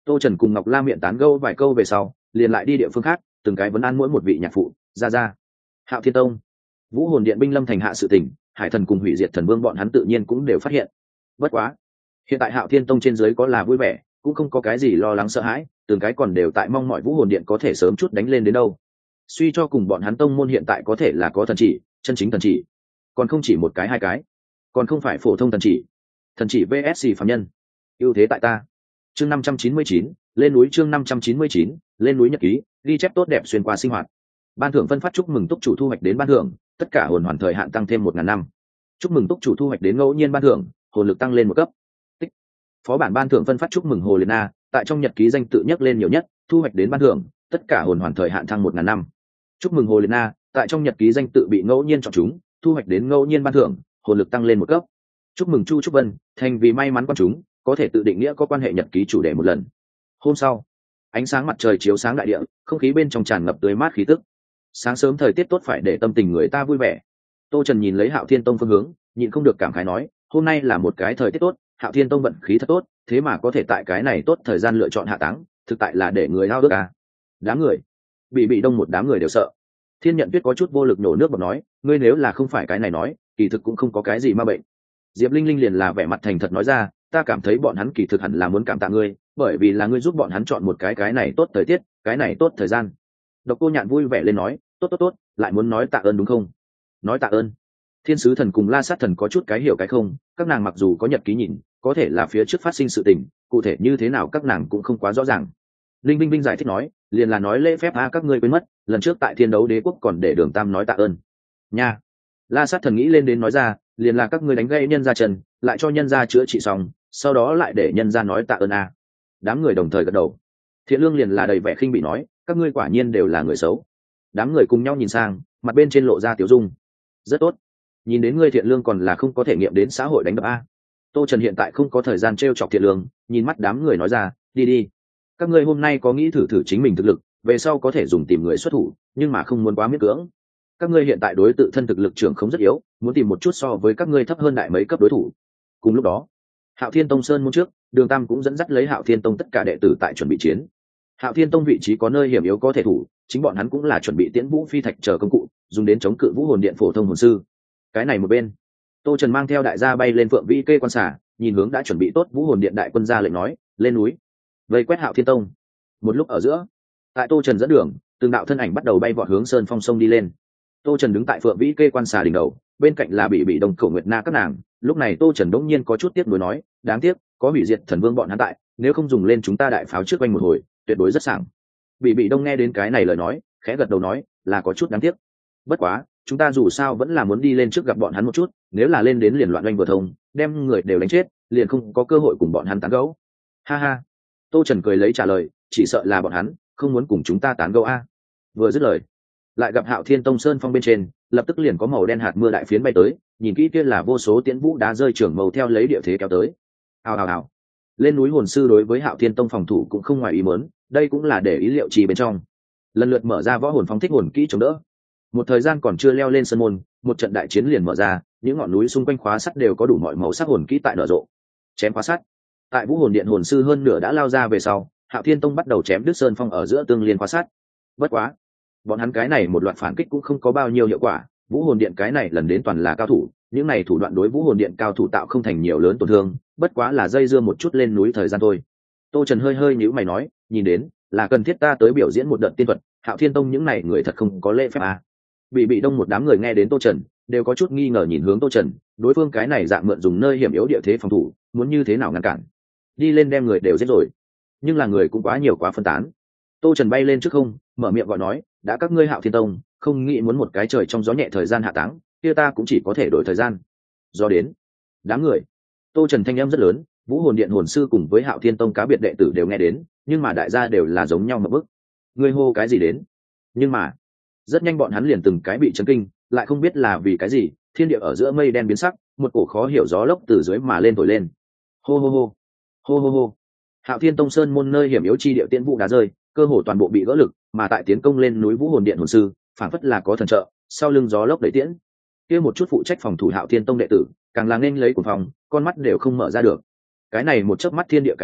Tô Trần cùng Ngọc La miệng tán gẫu vài câu về sau liền lại đi địa phương khác, từng cái vấn an mỗi một vị nhạc phụ ra ra. Hạo Thiên Tông, Vũ Hồn Điện binh lâm thành hạ sự tình, Hải Thần cùng Hủy Diệt Thần Vương bọn hắn tự nhiên cũng đều phát hiện. Bất quá, hiện tại Hạo Thiên Tông trên dưới có là vui vẻ, cũng không có cái gì lo lắng sợ hãi, từng cái còn đều tại mong mọi Vũ Hồn Điện có thể sớm chút đánh lên đến đâu. Suy cho cùng bọn hắn tông môn hiện tại có thể là có thần chỉ, chân chính thần chỉ, còn không chỉ một cái hai cái, còn không phải phổ thông thần chỉ. Thần chỉ vs phàm nhân, ưu thế tại ta. Chương năm trăm chín mươi chín, lên núi. Chương năm trăm chín mươi chín, lên núi nhật ký, ghi chép tốt đẹp xuyên qua sinh hoạt. Ban thưởng phân phát chúc mừng túc chủ thu hoạch đến ban thưởng, tất cả hồn hoàn thời hạn tăng thêm một ngàn năm. Chúc mừng túc chủ thu hoạch đến ngẫu nhiên ban thưởng, hồn lực tăng lên một cấp. Tích. Phó bản ban thưởng phân phát chúc mừng Hồ Liệt Na, tại trong nhật ký danh tự nhắc lên nhiều nhất, thu hoạch đến ban thưởng, tất cả hồn hoàn thời hạn thăng một ngàn năm. Chúc mừng Hồ Liệt Na, tại trong nhật ký danh tự bị ngẫu nhiên chọn chúng, thu hoạch đến ngẫu nhiên ban thưởng, hồn lực tăng lên một cấp. Chúc mừng Chu Trúc Vân, thành vì may mắn quan chúng, có thể tự định nghĩa có quan hệ nhật ký chủ đề một lần. Hôm sau, ánh sáng mặt trời chiếu sáng đại địa, không khí bên trong tràn ngập tươi mát khí tức. Sáng sớm thời tiết tốt phải để tâm tình người ta vui vẻ. Tô Trần nhìn lấy Hạo Thiên Tông phương hướng, nhịn không được cảm khái nói, hôm nay là một cái thời tiết tốt, Hạo Thiên Tông vận khí thật tốt, thế mà có thể tại cái này tốt thời gian lựa chọn hạ táng, thực tại là để người lao ước à. Đám người, bị bị đông một đám người đều sợ. Thiên Nhận Tuyết có chút vô lực nổ nước bọt nói, ngươi nếu là không phải cái này nói, kỳ thực cũng không có cái gì ma bệnh. Diệp Linh Linh liền là vẻ mặt thành thật nói ra, ta cảm thấy bọn hắn kỳ thực hẳn là muốn cảm tạ ngươi, bởi vì là ngươi giúp bọn hắn chọn một cái cái này tốt thời tiết, cái này tốt thời gian. Độc Cô Nhạn vui vẻ lên nói, tốt tốt tốt, lại muốn nói tạ ơn đúng không? Nói tạ ơn. Thiên Sứ Thần cùng La Sát Thần có chút cái hiểu cái không, các nàng mặc dù có nhật ký nhìn, có thể là phía trước phát sinh sự tình, cụ thể như thế nào các nàng cũng không quá rõ ràng. Linh Vinh Vinh giải thích nói, liền là nói lễ phép a, các ngươi quên mất, lần trước tại Thiên Đấu Đế Quốc còn để Đường Tam nói tạ ơn. Nha. La Sát Thần nghĩ lên đến nói ra, liền là các ngươi đánh gây nhân gia trần, lại cho nhân gia chữa trị xong, sau đó lại để nhân gia nói tạ ơn a. Đám người đồng thời gật đầu. Thiện Lương liền là đầy vẻ khinh bị nói, các ngươi quả nhiên đều là người xấu. Đám người cùng nhau nhìn sang, mặt bên trên lộ ra tiểu dung. Rất tốt, nhìn đến ngươi Thiện Lương còn là không có thể nghiệm đến xã hội đánh đập a. Tô Trần hiện tại không có thời gian trêu chọc Thiện Lương, nhìn mắt đám người nói ra, đi đi, các ngươi hôm nay có nghĩ thử thử chính mình thực lực, về sau có thể dùng tìm người xuất thủ, nhưng mà không muốn quá miễn cưỡng. Các ngươi hiện tại đối tự thân thực lực trưởng không rất yếu, muốn tìm một chút so với các ngươi thấp hơn đại mấy cấp đối thủ. Cùng lúc đó, Hạo Thiên Tông sơn môn trước, Đường Tam cũng dẫn dắt lấy Hạo Thiên Tông tất cả đệ tử tại chuẩn bị chiến. Hạo Thiên Tông vị trí có nơi hiểm yếu có thể thủ, chính bọn hắn cũng là chuẩn bị tiễn vũ phi thạch chờ công cụ, dùng đến chống cự Vũ Hồn Điện phổ thông hồn sư. Cái này một bên, Tô Trần mang theo đại gia bay lên Phượng Vĩ Kê quan xả, nhìn hướng đã chuẩn bị tốt Vũ Hồn Điện đại quân ra lệnh nói, lên núi, vây quét Hạo Thiên Tông. Một lúc ở giữa, tại Tô Trần dẫn đường, từng đạo thân ảnh bắt đầu bay vọt hướng sơn phong sông đi lên. Tô Trần đứng tại Phượng Vĩ Kê quan xà đỉnh đầu, bên cạnh là bị bị đồng Cổ Nguyệt Na các nàng. Lúc này Tô Trần đống nhiên có chút tiếc nuối nói, đáng tiếc, có Hủy Diệt Thần Vương bọn hắn tại, nếu không dùng lên chúng ta đại pháo trước quanh một hồi, tuyệt đối rất sảng. Bị bị đông nghe đến cái này lời nói, khẽ gật đầu nói, là có chút đáng tiếc. Bất quá, chúng ta dù sao vẫn là muốn đi lên trước gặp bọn hắn một chút, nếu là lên đến liền loạn oanh vừa thông, đem người đều đánh chết, liền không có cơ hội cùng bọn hắn tán gẫu. Ha ha. Tô Trần cười lấy trả lời, chỉ sợ là bọn hắn không muốn cùng chúng ta tán gẫu a. Vừa dứt lời, lại gặp Hạo Thiên Tông sơn phong bên trên, lập tức liền có màu đen hạt mưa đại phiến bay tới, nhìn kỹ kia là vô số tiễn vũ đá rơi trưởng màu theo lấy địa thế kéo tới. Ào ào ào. Lên núi hồn sư đối với Hạo Thiên Tông phòng thủ cũng không ngoài ý muốn, đây cũng là để ý liệu trì bên trong. Lần lượt mở ra võ hồn phóng thích hồn kỹ chống đỡ. Một thời gian còn chưa leo lên sân môn, một trận đại chiến liền mở ra, những ngọn núi xung quanh khóa sắt đều có đủ mọi màu sắc hồn kỹ tại nở rộ. Chém khóa sắt. Tại Vũ Hồn Điện hồn sư hơn nửa đã lao ra về sau, Hạo Thiên Tông bắt đầu chém đứt sơn phong ở giữa tương liên khóa sắt. Bất quá, bọn hắn cái này một loạt phản kích cũng không có bao nhiêu hiệu quả. Vũ Hồn Điện cái này lần đến toàn là cao thủ, những này thủ đoạn đối Vũ Hồn Điện cao thủ tạo không thành nhiều lớn tổn thương, bất quá là dây dưa một chút lên núi thời gian thôi. Tô Trần hơi hơi nhíu mày nói, nhìn đến là cần thiết ta tới biểu diễn một đợt tiên thuật, Hạo Thiên Tông những này người thật không có lễ phép à. Bị bị đông một đám người nghe đến Tô Trần, đều có chút nghi ngờ nhìn hướng Tô Trần, đối phương cái này dạng mượn dùng nơi hiểm yếu địa thế phòng thủ, muốn như thế nào ngăn cản? Đi lên đem người đều giết rồi, nhưng là người cũng quá nhiều quá phân tán. Tô Trần bay lên trước không, mở miệng gọi nói, đã các ngươi Hạo Thiên Tông không nghĩ muốn một cái trời trong gió nhẹ thời gian hạ táng, kia ta cũng chỉ có thể đổi thời gian. Do đến, đám người. Tô Trần thanh âm rất lớn, Vũ Hồn Điện hồn sư cùng với Hạo Thiên Tông cá biệt đệ tử đều nghe đến, nhưng mà đại gia đều là giống nhau một bức. Ngươi hô cái gì đến? Nhưng mà, rất nhanh bọn hắn liền từng cái bị chấn kinh, lại không biết là vì cái gì, thiên địa ở giữa mây đen biến sắc, một cổ khó hiểu gió lốc từ dưới mà lên thổi lên. Hô hô hô, hô hô hô. Hạo Thiên Tông sơn môn nơi hiểm yếu chi địa tiễn vũ đá rơi, cơ hồ toàn bộ bị gỡ lực, mà tại tiến công lên núi Vũ Hồn Điện hồn sư, phảng phất là có thần trợ, sau lưng gió lốc đẩy tiễn. Kia một chút phụ trách phòng thủ Hạo Thiên Tông đệ tử, càng là nên lấy của phòng, con mắt đều không mở ra được. Cái này một chớp mắt thiên địa cải biến,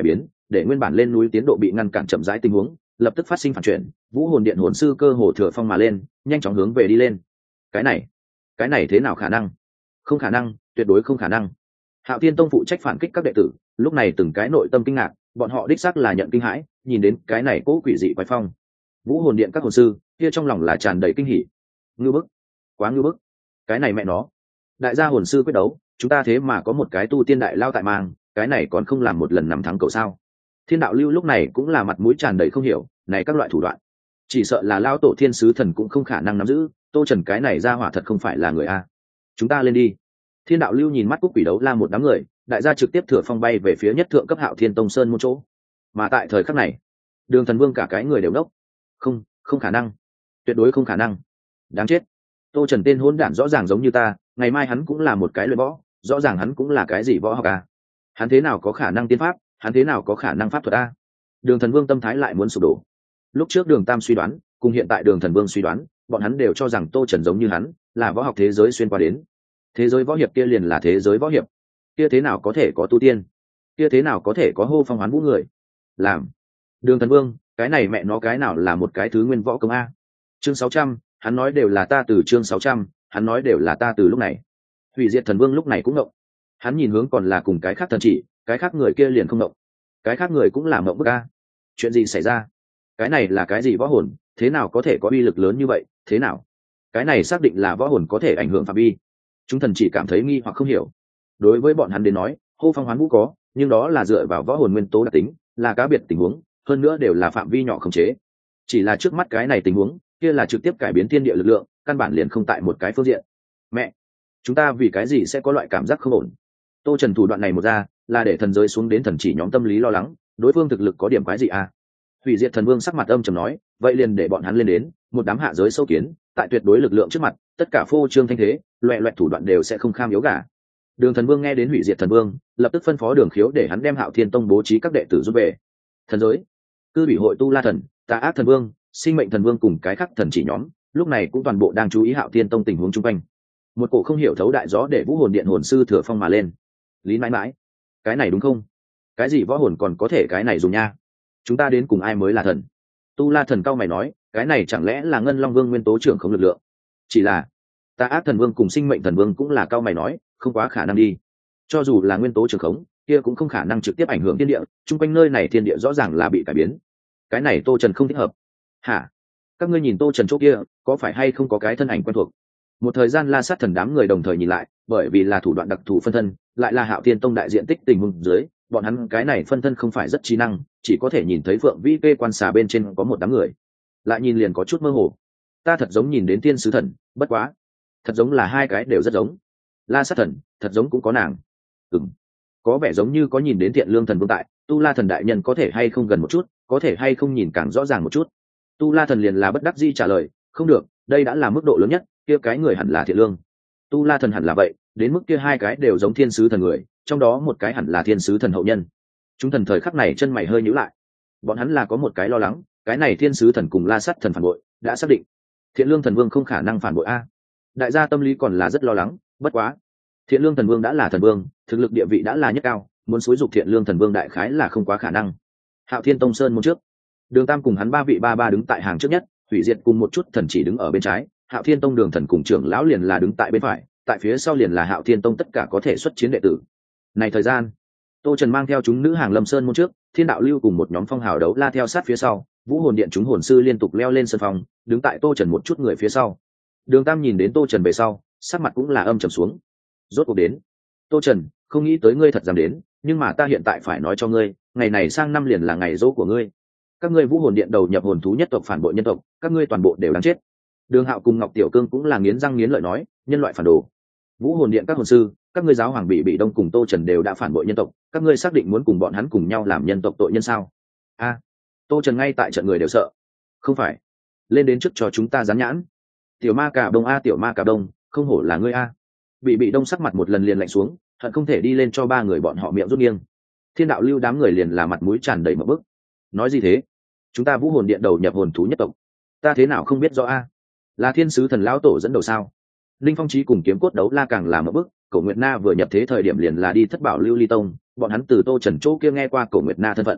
để nguyên bản lên núi tiến độ bị ngăn cản chậm rãi tình huống lập tức phát sinh phản chuyển, vũ hồn điện hồn sư cơ hồ thừa phong mà lên, nhanh chóng hướng về đi lên. Cái này, cái này thế nào khả năng? Không khả năng, tuyệt đối không khả năng. Hạo Thiên Tông phụ trách phản kích các đệ tử, lúc này từng cái nội tâm kinh ngạc, bọn họ đích xác là nhận kinh hãi, nhìn đến cái này cố quỷ dị quái phong. Vũ hồn điện các hồn sư, kia trong lòng là tràn đầy kinh hỉ. Ngưu bức, quá ngưu bức. Cái này mẹ nó. Đại gia hồn sư quyết đấu, chúng ta thế mà có một cái tu tiên đại lao tại mang, cái này còn không làm một lần nằm thắng cậu sao? Thiên đạo lưu lúc này cũng là mặt mũi tràn đầy không hiểu, này các loại thủ đoạn, chỉ sợ là lao tổ thiên sứ thần cũng không khả năng nắm giữ. Tô Trần cái này ra hỏa thật không phải là người a. Chúng ta lên đi. Thiên đạo lưu nhìn mắt cúc quỷ đấu la một đám người, đại gia trực tiếp thừa phong bay về phía nhất thượng cấp Hạo Thiên Tông sơn môn chỗ. Mà tại thời khắc này, Đường Thần Vương cả cái người đều đốc. Không, không khả năng, tuyệt đối không khả năng. Đáng chết. Tô Trần tên hỗn đản rõ ràng giống như ta, ngày mai hắn cũng là một cái luyện võ, rõ ràng hắn cũng là cái gì võ học a. Hắn thế nào có khả năng tiên pháp, hắn thế nào có khả năng pháp thuật a? Đường Thần Vương tâm thái lại muốn sụp đổ. Lúc trước Đường Tam suy đoán, cùng hiện tại Đường Thần Vương suy đoán, bọn hắn đều cho rằng Tô Trần giống như hắn, là võ học thế giới xuyên qua đến. Thế giới võ hiệp kia liền là thế giới võ hiệp, kia thế nào có thể có tu tiên, kia thế nào có thể có hô phong hoán vũ người làm. Đường Thần Vương, cái này mẹ nó cái nào là một cái thứ nguyên võ công a? Chương sáu trăm, hắn nói đều là ta từ chương sáu trăm, hắn nói đều là ta từ lúc này. Hủy Diệt Thần Vương lúc này cũng ngộng. Hắn nhìn hướng còn là cùng cái khác thần chỉ, cái khác người kia liền không ngộng. Cái khác người cũng là ngộng bức a. Chuyện gì xảy ra? Cái này là cái gì võ hồn, thế nào có thể có uy lực lớn như vậy, thế nào? Cái này xác định là võ hồn có thể ảnh hưởng phạm vi. Chúng thần chỉ cảm thấy nghi hoặc không hiểu. Đối với bọn hắn đến nói, hô phong hoán vũ có, nhưng đó là dựa vào võ hồn nguyên tố đặc tính, là cá biệt tình huống, hơn nữa đều là phạm vi nhỏ khống chế. Chỉ là trước mắt cái này tình huống, kia là trực tiếp cải biến thiên địa lực lượng, căn bản liền không tại một cái phương diện. Mẹ, chúng ta vì cái gì sẽ có loại cảm giác không ổn? Tô Trần thủ đoạn này một ra, là để thần giới xuống đến thần chỉ nhóm tâm lý lo lắng, đối phương thực lực có điểm quái gì à? Hủy Diệt Thần Vương sắc mặt âm trầm nói, vậy liền để bọn hắn lên đến, một đám hạ giới sâu kiến, tại tuyệt đối lực lượng trước mặt, tất cả phô trương thanh thế, loẹt loẹt thủ đoạn đều sẽ không kham yếu cả. Đường Thần Vương nghe đến Hủy Diệt Thần Vương, lập tức phân phó Đường Khiếu để hắn đem Hạo Thiên Tông bố trí các đệ tử rút về. Thần giới, cư ủy hội tu la thần, tà ác thần vương, sinh mệnh thần vương cùng cái khác thần chỉ nhóm, lúc này cũng toàn bộ đang chú ý Hạo Thiên Tông tình huống chung quanh. Một cổ không hiểu thấu đại gió để vũ hồn điện hồn sư thừa phong mà lên. Lý mãi mãi, cái này đúng không? Cái gì võ hồn còn có thể cái này dùng nha? Chúng ta đến cùng ai mới là thần? Tu la thần cao mày nói, cái này chẳng lẽ là Ngân Long Vương nguyên tố trưởng không lực lượng? Chỉ là tà ác thần vương cùng sinh mệnh thần vương cũng là cao mày nói, không quá khả năng đi. Cho dù là nguyên tố trưởng khống, kia cũng không khả năng trực tiếp ảnh hưởng thiên địa, chung quanh nơi này thiên địa rõ ràng là bị cải biến. Cái này Tô Trần không thích hợp. Hả? Các ngươi nhìn Tô Trần chỗ kia, có phải hay không có cái thân ảnh quen thuộc? Một thời gian La Sát Thần đám người đồng thời nhìn lại, bởi vì là thủ đoạn đặc thù phân thân, lại là Hạo Thiên Tông đại diện tích tình huống dưới, bọn hắn cái này phân thân không phải rất trí năng, chỉ có thể nhìn thấy Phượng Vĩ Kê quan xà bên trên có một đám người, lại nhìn liền có chút mơ hồ. Ta thật giống nhìn đến Thiên Sứ Thần, bất quá, thật giống là hai cái đều rất giống. La Sát Thần, thật giống cũng có nàng. Ừm, có vẻ giống như có nhìn đến Thiện Lương Thần Vương tại, Tu La Thần đại nhân có thể hay không gần một chút, có thể hay không nhìn càng rõ ràng một chút. Tu La Thần liền là bất đắc dĩ trả lời, không được, đây đã là mức độ lớn nhất, kia cái người hẳn là Thiện Lương. Tu La Thần hẳn là vậy, đến mức kia hai cái đều giống Thiên Sứ Thần người, trong đó một cái hẳn là Thiên Sứ Thần hậu nhân. Chúng thần thời khắc này chân mày hơi nhíu lại, bọn hắn là có một cái lo lắng, cái này Thiên Sứ Thần cùng La Sát Thần phản bội, đã xác định Thiện Lương Thần Vương không khả năng phản bội a. Đại gia tâm lý còn là rất lo lắng, bất quá Thiện Lương Thần Vương đã là thần vương, thực lực địa vị đã là nhất cao, muốn xúi dục Thiện Lương Thần Vương đại khái là không quá khả năng. Hạo Thiên Tông sơn môn trước, Đường Tam cùng hắn ba vị ba ba đứng tại hàng trước nhất, Hủy Diệt cùng một chút thần chỉ đứng ở bên trái, Hạo Thiên Tông Đường Thần cùng trưởng lão liền là đứng tại bên phải, tại phía sau liền là Hạo Thiên Tông tất cả có thể xuất chiến đệ tử. Này thời gian, Tô Trần mang theo chúng nữ hàng lâm sơn môn trước, Thiên đạo lưu cùng một nhóm phong hào đấu la theo sát phía sau, Vũ hồn điện chúng hồn sư liên tục leo lên sân phòng, đứng tại Tô Trần một chút người phía sau. Đường Tam nhìn đến Tô Trần về sau, sắc mặt cũng là âm trầm xuống. Rốt cuộc đến. Tô Trần, không nghĩ tới ngươi thật dám đến, nhưng mà ta hiện tại phải nói cho ngươi, ngày này sang năm liền là ngày dỗ của ngươi. Các ngươi Vũ hồn điện đầu nhập hồn thú nhất tộc phản bội nhân tộc, các ngươi toàn bộ đều đáng chết. Đường Hạo cùng Ngọc Tiểu Cương cũng là nghiến răng nghiến lợi nói, nhân loại phản đồ. Vũ hồn điện các hồn sư, các ngươi giáo hoàng bị bị đông cùng Tô Trần đều đã phản bội nhân tộc, các ngươi xác định muốn cùng bọn hắn cùng nhau làm nhân tộc tội nhân sao? A, Tô Trần ngay tại trận người đều sợ. Không phải, lên đến trước cho chúng ta dán nhãn. Tiểu ma cà đông a, tiểu ma cà đông, không hổ là ngươi a. Bị bị đông sắc mặt một lần liền lạnh xuống, hận không thể đi lên cho ba người bọn họ miệng rút nghiêng. Thiên đạo lưu đám người liền là mặt mũi tràn đầy một bức. Nói gì thế? Chúng ta Vũ hồn điện đầu nhập hồn thú nhất tộc, ta thế nào không biết rõ a? Là Thiên Sứ Thần lão tổ dẫn đầu sao? Linh Phong Chí cùng kiếm cốt đấu la càng làm một bức. Cổ Nguyệt Na vừa nhập thế thời điểm liền là đi thất bảo lưu ly tông, bọn hắn từ Tô Trần chỗ kia nghe qua Cổ Nguyệt Na thân phận,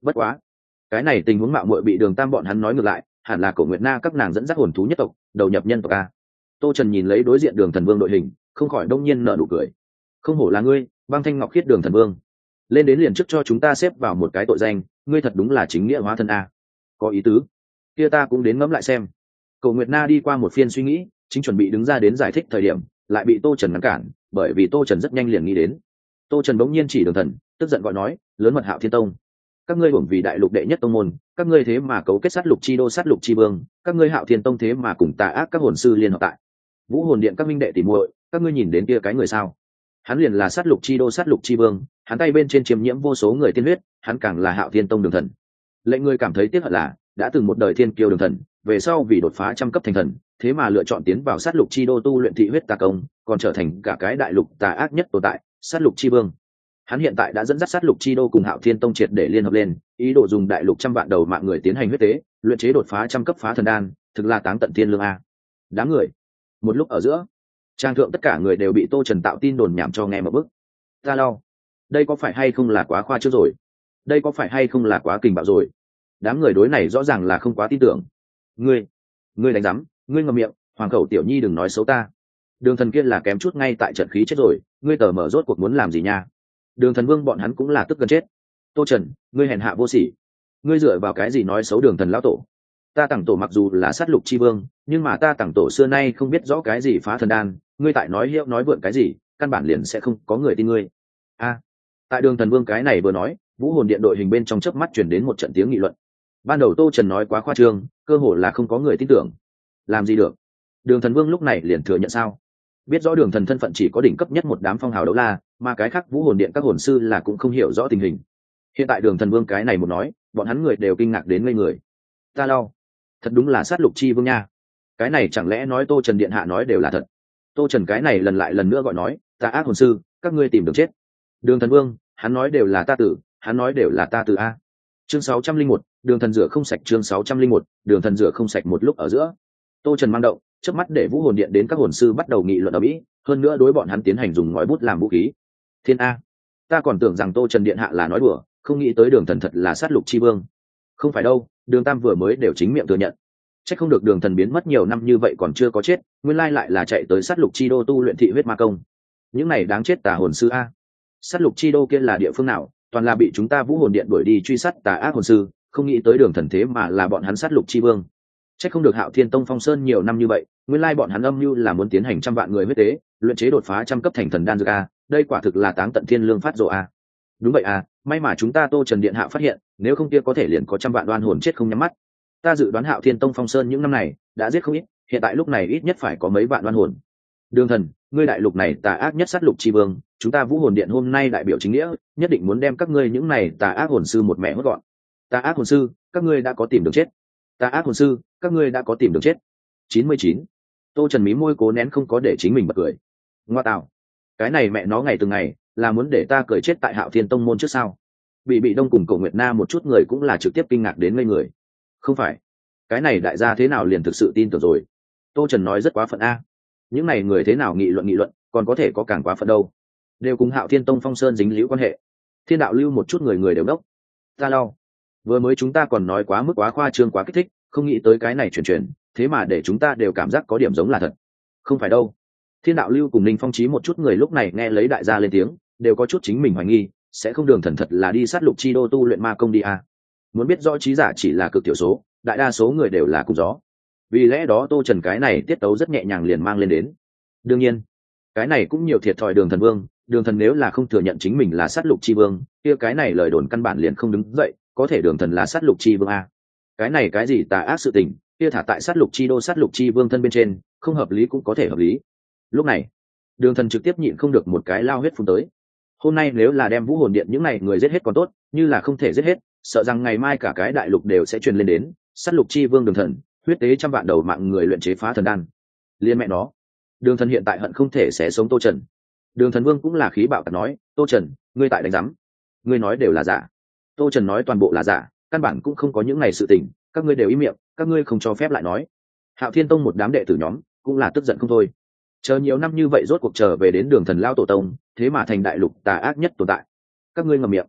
Bất quá cái này tình huống mạo muội bị đường tam bọn hắn nói ngược lại, hẳn là cổ nguyệt na các nàng dẫn dắt hồn thú nhất tộc đầu nhập nhân tộc a. Tô Trần nhìn lấy đối diện đường thần vương đội hình, không khỏi đông nhiên nở nụ cười. Không hổ là ngươi, băng thanh ngọc khiết đường thần vương, lên đến liền trước cho chúng ta xếp vào một cái tội danh, ngươi thật đúng là chính nghĩa hóa thân a. Có ý tứ, kia ta cũng đến ngẫm lại xem. Cổ nguyệt na đi qua một phiên suy nghĩ, chính chuẩn bị đứng ra đến giải thích thời điểm, lại bị Tô Trần ngăn cản, bởi vì Tô Trần rất nhanh liền nghĩ đến. Tô Trần bỗng nhiên chỉ đường thần, tức giận gọi nói, lớn mật Hạo Thiên Tông, các ngươi hưởng vì đại lục đệ nhất tông môn, các ngươi thế mà cấu kết sát lục chi đô sát lục chi vương, các ngươi Hạo Thiên Tông thế mà cùng tà ác các hồn sư liên hợp tại Vũ Hồn Điện các minh đệ tỉ muội, các ngươi nhìn đến kia cái người sao? Hắn liền là sát lục chi đô sát lục chi vương, hắn tay bên trên chiếm nhiễm vô số người tiên huyết, hắn càng là Hạo Thiên Tông đường thần. Lệnh ngươi cảm thấy tiếc hận là, đã từng một đời thiên kiêu đường thần, về sau vì đột phá trăm cấp thành thần, thế mà lựa chọn tiến vào sát lục chi đô tu luyện thị huyết tà công, còn trở thành cả cái đại lục tà ác nhất tồn tại, sát lục chi vương. Hắn hiện tại đã dẫn dắt sát lục chi đô cùng Hạo Thiên Tông triệt để liên hợp lên, ý đồ dùng đại lục trăm vạn đầu mạng người tiến hành huyết tế, luyện chế đột phá trăm cấp phá thần đan, thực là táng tận thiên lương a. Đám người, một lúc ở giữa, trang thượng tất cả người đều bị Tô Trần tạo tin đồn nhảm cho nghe một bức. Ta lau, đây có phải hay không là quá khoa trương rồi? Đây có phải hay không là quá kình bạo rồi? Đám người đối này rõ ràng là không quá tin tưởng. Ngươi, ngươi đánh rắm, ngươi ngậm miệng, hoàng khẩu tiểu nhi đừng nói xấu ta. Đường thần kia là kém chút ngay tại trận khí chết rồi, ngươi tờ mở rốt cuộc muốn làm gì nha? Đường thần vương bọn hắn cũng là tức gần chết. Tô Trần, ngươi hèn hạ vô sỉ, ngươi dựa vào cái gì nói xấu đường thần lão tổ? Ta tặng tổ mặc dù là sát lục chi vương, nhưng mà ta tặng tổ xưa nay không biết rõ cái gì phá thần đan, ngươi tại nói hiệu nói vượn cái gì, căn bản liền sẽ không có người tin ngươi. A, tại đường thần vương cái này vừa nói, Vũ Hồn Điện đội hình bên trong chớp mắt truyền đến một trận tiếng nghị luận. Ban đầu Tô Trần nói quá khoa trương, cơ hồ là không có người tin tưởng. Làm gì được? Đường thần vương lúc này liền thừa nhận sao? Biết rõ đường thần thân phận chỉ có đỉnh cấp nhất một đám phong hào đấu la, mà cái khác Vũ Hồn Điện các hồn sư là cũng không hiểu rõ tình hình. Hiện tại đường thần vương cái này một nói, bọn hắn người đều kinh ngạc đến ngây người. Ta lau, thật đúng là sát lục chi vương nha. Cái này chẳng lẽ nói Tô Trần điện hạ nói đều là thật? Tô Trần cái này lần lại lần nữa gọi nói, ta ác hồn sư, các ngươi tìm đường chết. Đường thần vương, hắn nói đều là ta tử, hắn nói đều là ta tử a. Chương sáu trăm linh một, đường thần rửa không sạch. Chương sáu trăm linh một, đường thần rửa không sạch. Một lúc ở giữa, Tô Trần mang động, chớp mắt để Vũ Hồn Điện đến các hồn sư bắt đầu nghị luận ở mỹ, hơn nữa đối bọn hắn tiến hành dùng ngòi bút làm vũ khí. Thiên a, ta còn tưởng rằng Tô Trần điện hạ là nói đùa, không nghĩ tới đường thần thật là sát lục chi vương. Không phải đâu, đường tam vừa mới đều chính miệng thừa nhận. Chắc không được đường thần biến mất nhiều năm như vậy còn chưa có chết, nguyên lai lại là chạy tới sát lục chi đô tu luyện thị huyết ma công. Những này đáng chết tà hồn sư a. Sát lục chi đô kia là địa phương nào, toàn là bị chúng ta Vũ Hồn Điện đuổi đi truy sát tà ác hồn sư, không nghĩ tới đường thần thế mà là bọn hắn sát lục chi vương. Chắc không được Hạo Thiên Tông phong sơn nhiều năm như vậy, nguyên lai bọn hắn âm mưu là muốn tiến hành trăm vạn người huyết tế, luyện chế đột phá trăm cấp thành thần đan dược a, đây quả thực là táng tận thiên lương phát rồ a. Đúng vậy à, may mà chúng ta Tô Trần điện hạ phát hiện, nếu không kia có thể liền có trăm vạn đoan hồn chết không nhắm mắt. Ta dự đoán Hạo Thiên Tông phong sơn những năm này đã giết không ít, hiện tại lúc này ít nhất phải có mấy vạn đoan hồn. Đường thần, ngươi đại lục này tà ác nhất sát lục chi vương, chúng ta Vũ Hồn Điện hôm nay đại biểu chính nghĩa, nhất định muốn đem các ngươi những này tà ác hồn sư một mẹ hốt gọn. Tà ác hồn sư, các ngươi đã có tìm đường chết. Tà ác hồn sư, các ngươi đã có tìm đường chết. chín mươi chín. Tô Trần mí môi cố nén không có để chính mình bật cười. Ngoa tạo, cái này mẹ nó ngày từng ngày là muốn để ta cười chết tại Hạo Thiên Tông môn trước sao? Bị bị đông cùng Cổ Nguyệt Na một chút người cũng là trực tiếp kinh ngạc đến ngây người. Không phải, cái này đại gia thế nào liền thực sự tin tưởng rồi? Tô Trần nói rất quá phận a. Những này người thế nào nghị luận nghị luận, còn có thể có càng quá phận đâu? Đều cùng Hạo Thiên Tông phong sơn dính líu quan hệ. Thiên đạo lưu một chút người người đều đốc. Ta lau, vừa mới chúng ta còn nói quá mức quá khoa trương quá kích thích, không nghĩ tới cái này chuyển chuyển, thế mà để chúng ta đều cảm giác có điểm giống là thật. Không phải đâu. Thiên đạo lưu cùng Ninh Phong Chí một chút người lúc này nghe lấy đại gia lên tiếng, đều có chút chính mình hoài nghi, sẽ không đường thần thật là đi sát lục chi đô tu luyện ma công đi à. Muốn biết rõ trí giả chỉ là cực thiểu số, đại đa số người đều là cùng gió. Vì lẽ đó Tô Trần cái này tiết tấu rất nhẹ nhàng liền mang lên đến. Đương nhiên, cái này cũng nhiều thiệt thòi đường thần vương, đường thần nếu là không thừa nhận chính mình là sát lục chi vương, kia cái này lời đồn căn bản liền không đứng dậy, có thể đường thần là sát lục chi vương à. Cái này cái gì tà ác sự tình, kia thả tại sát lục chi đô sát lục chi vương thân bên trên, không hợp lý cũng có thể hợp lý. Lúc này, đường thần trực tiếp nhịn không được một cái lao huyết phun tới. Hôm nay nếu là đem Vũ Hồn Điện những này người giết hết còn tốt, như là không thể giết hết, sợ rằng ngày mai cả cái đại lục đều sẽ truyền lên đến sát lục chi vương đường thần, huyết tế trăm vạn đầu mạng người luyện chế phá thần đan. Liên mẹ nó, đường thần hiện tại hận không thể sẽ sống Tô Trần. Đường thần vương cũng là khí bạo tạc nói, Tô Trần, ngươi tại đánh giám, ngươi nói đều là giả. Tô Trần nói toàn bộ là giả, căn bản cũng không có những này sự tình, các ngươi đều im miệng, các ngươi không cho phép lại nói. Hạo Thiên Tông một đám đệ tử nhóm cũng là tức giận không thôi. Chờ nhiều năm như vậy rốt cuộc trở về đến đường thần lao tổ tông, thế mà thành đại lục tà ác nhất tồn tại. Các ngươi ngậm miệng.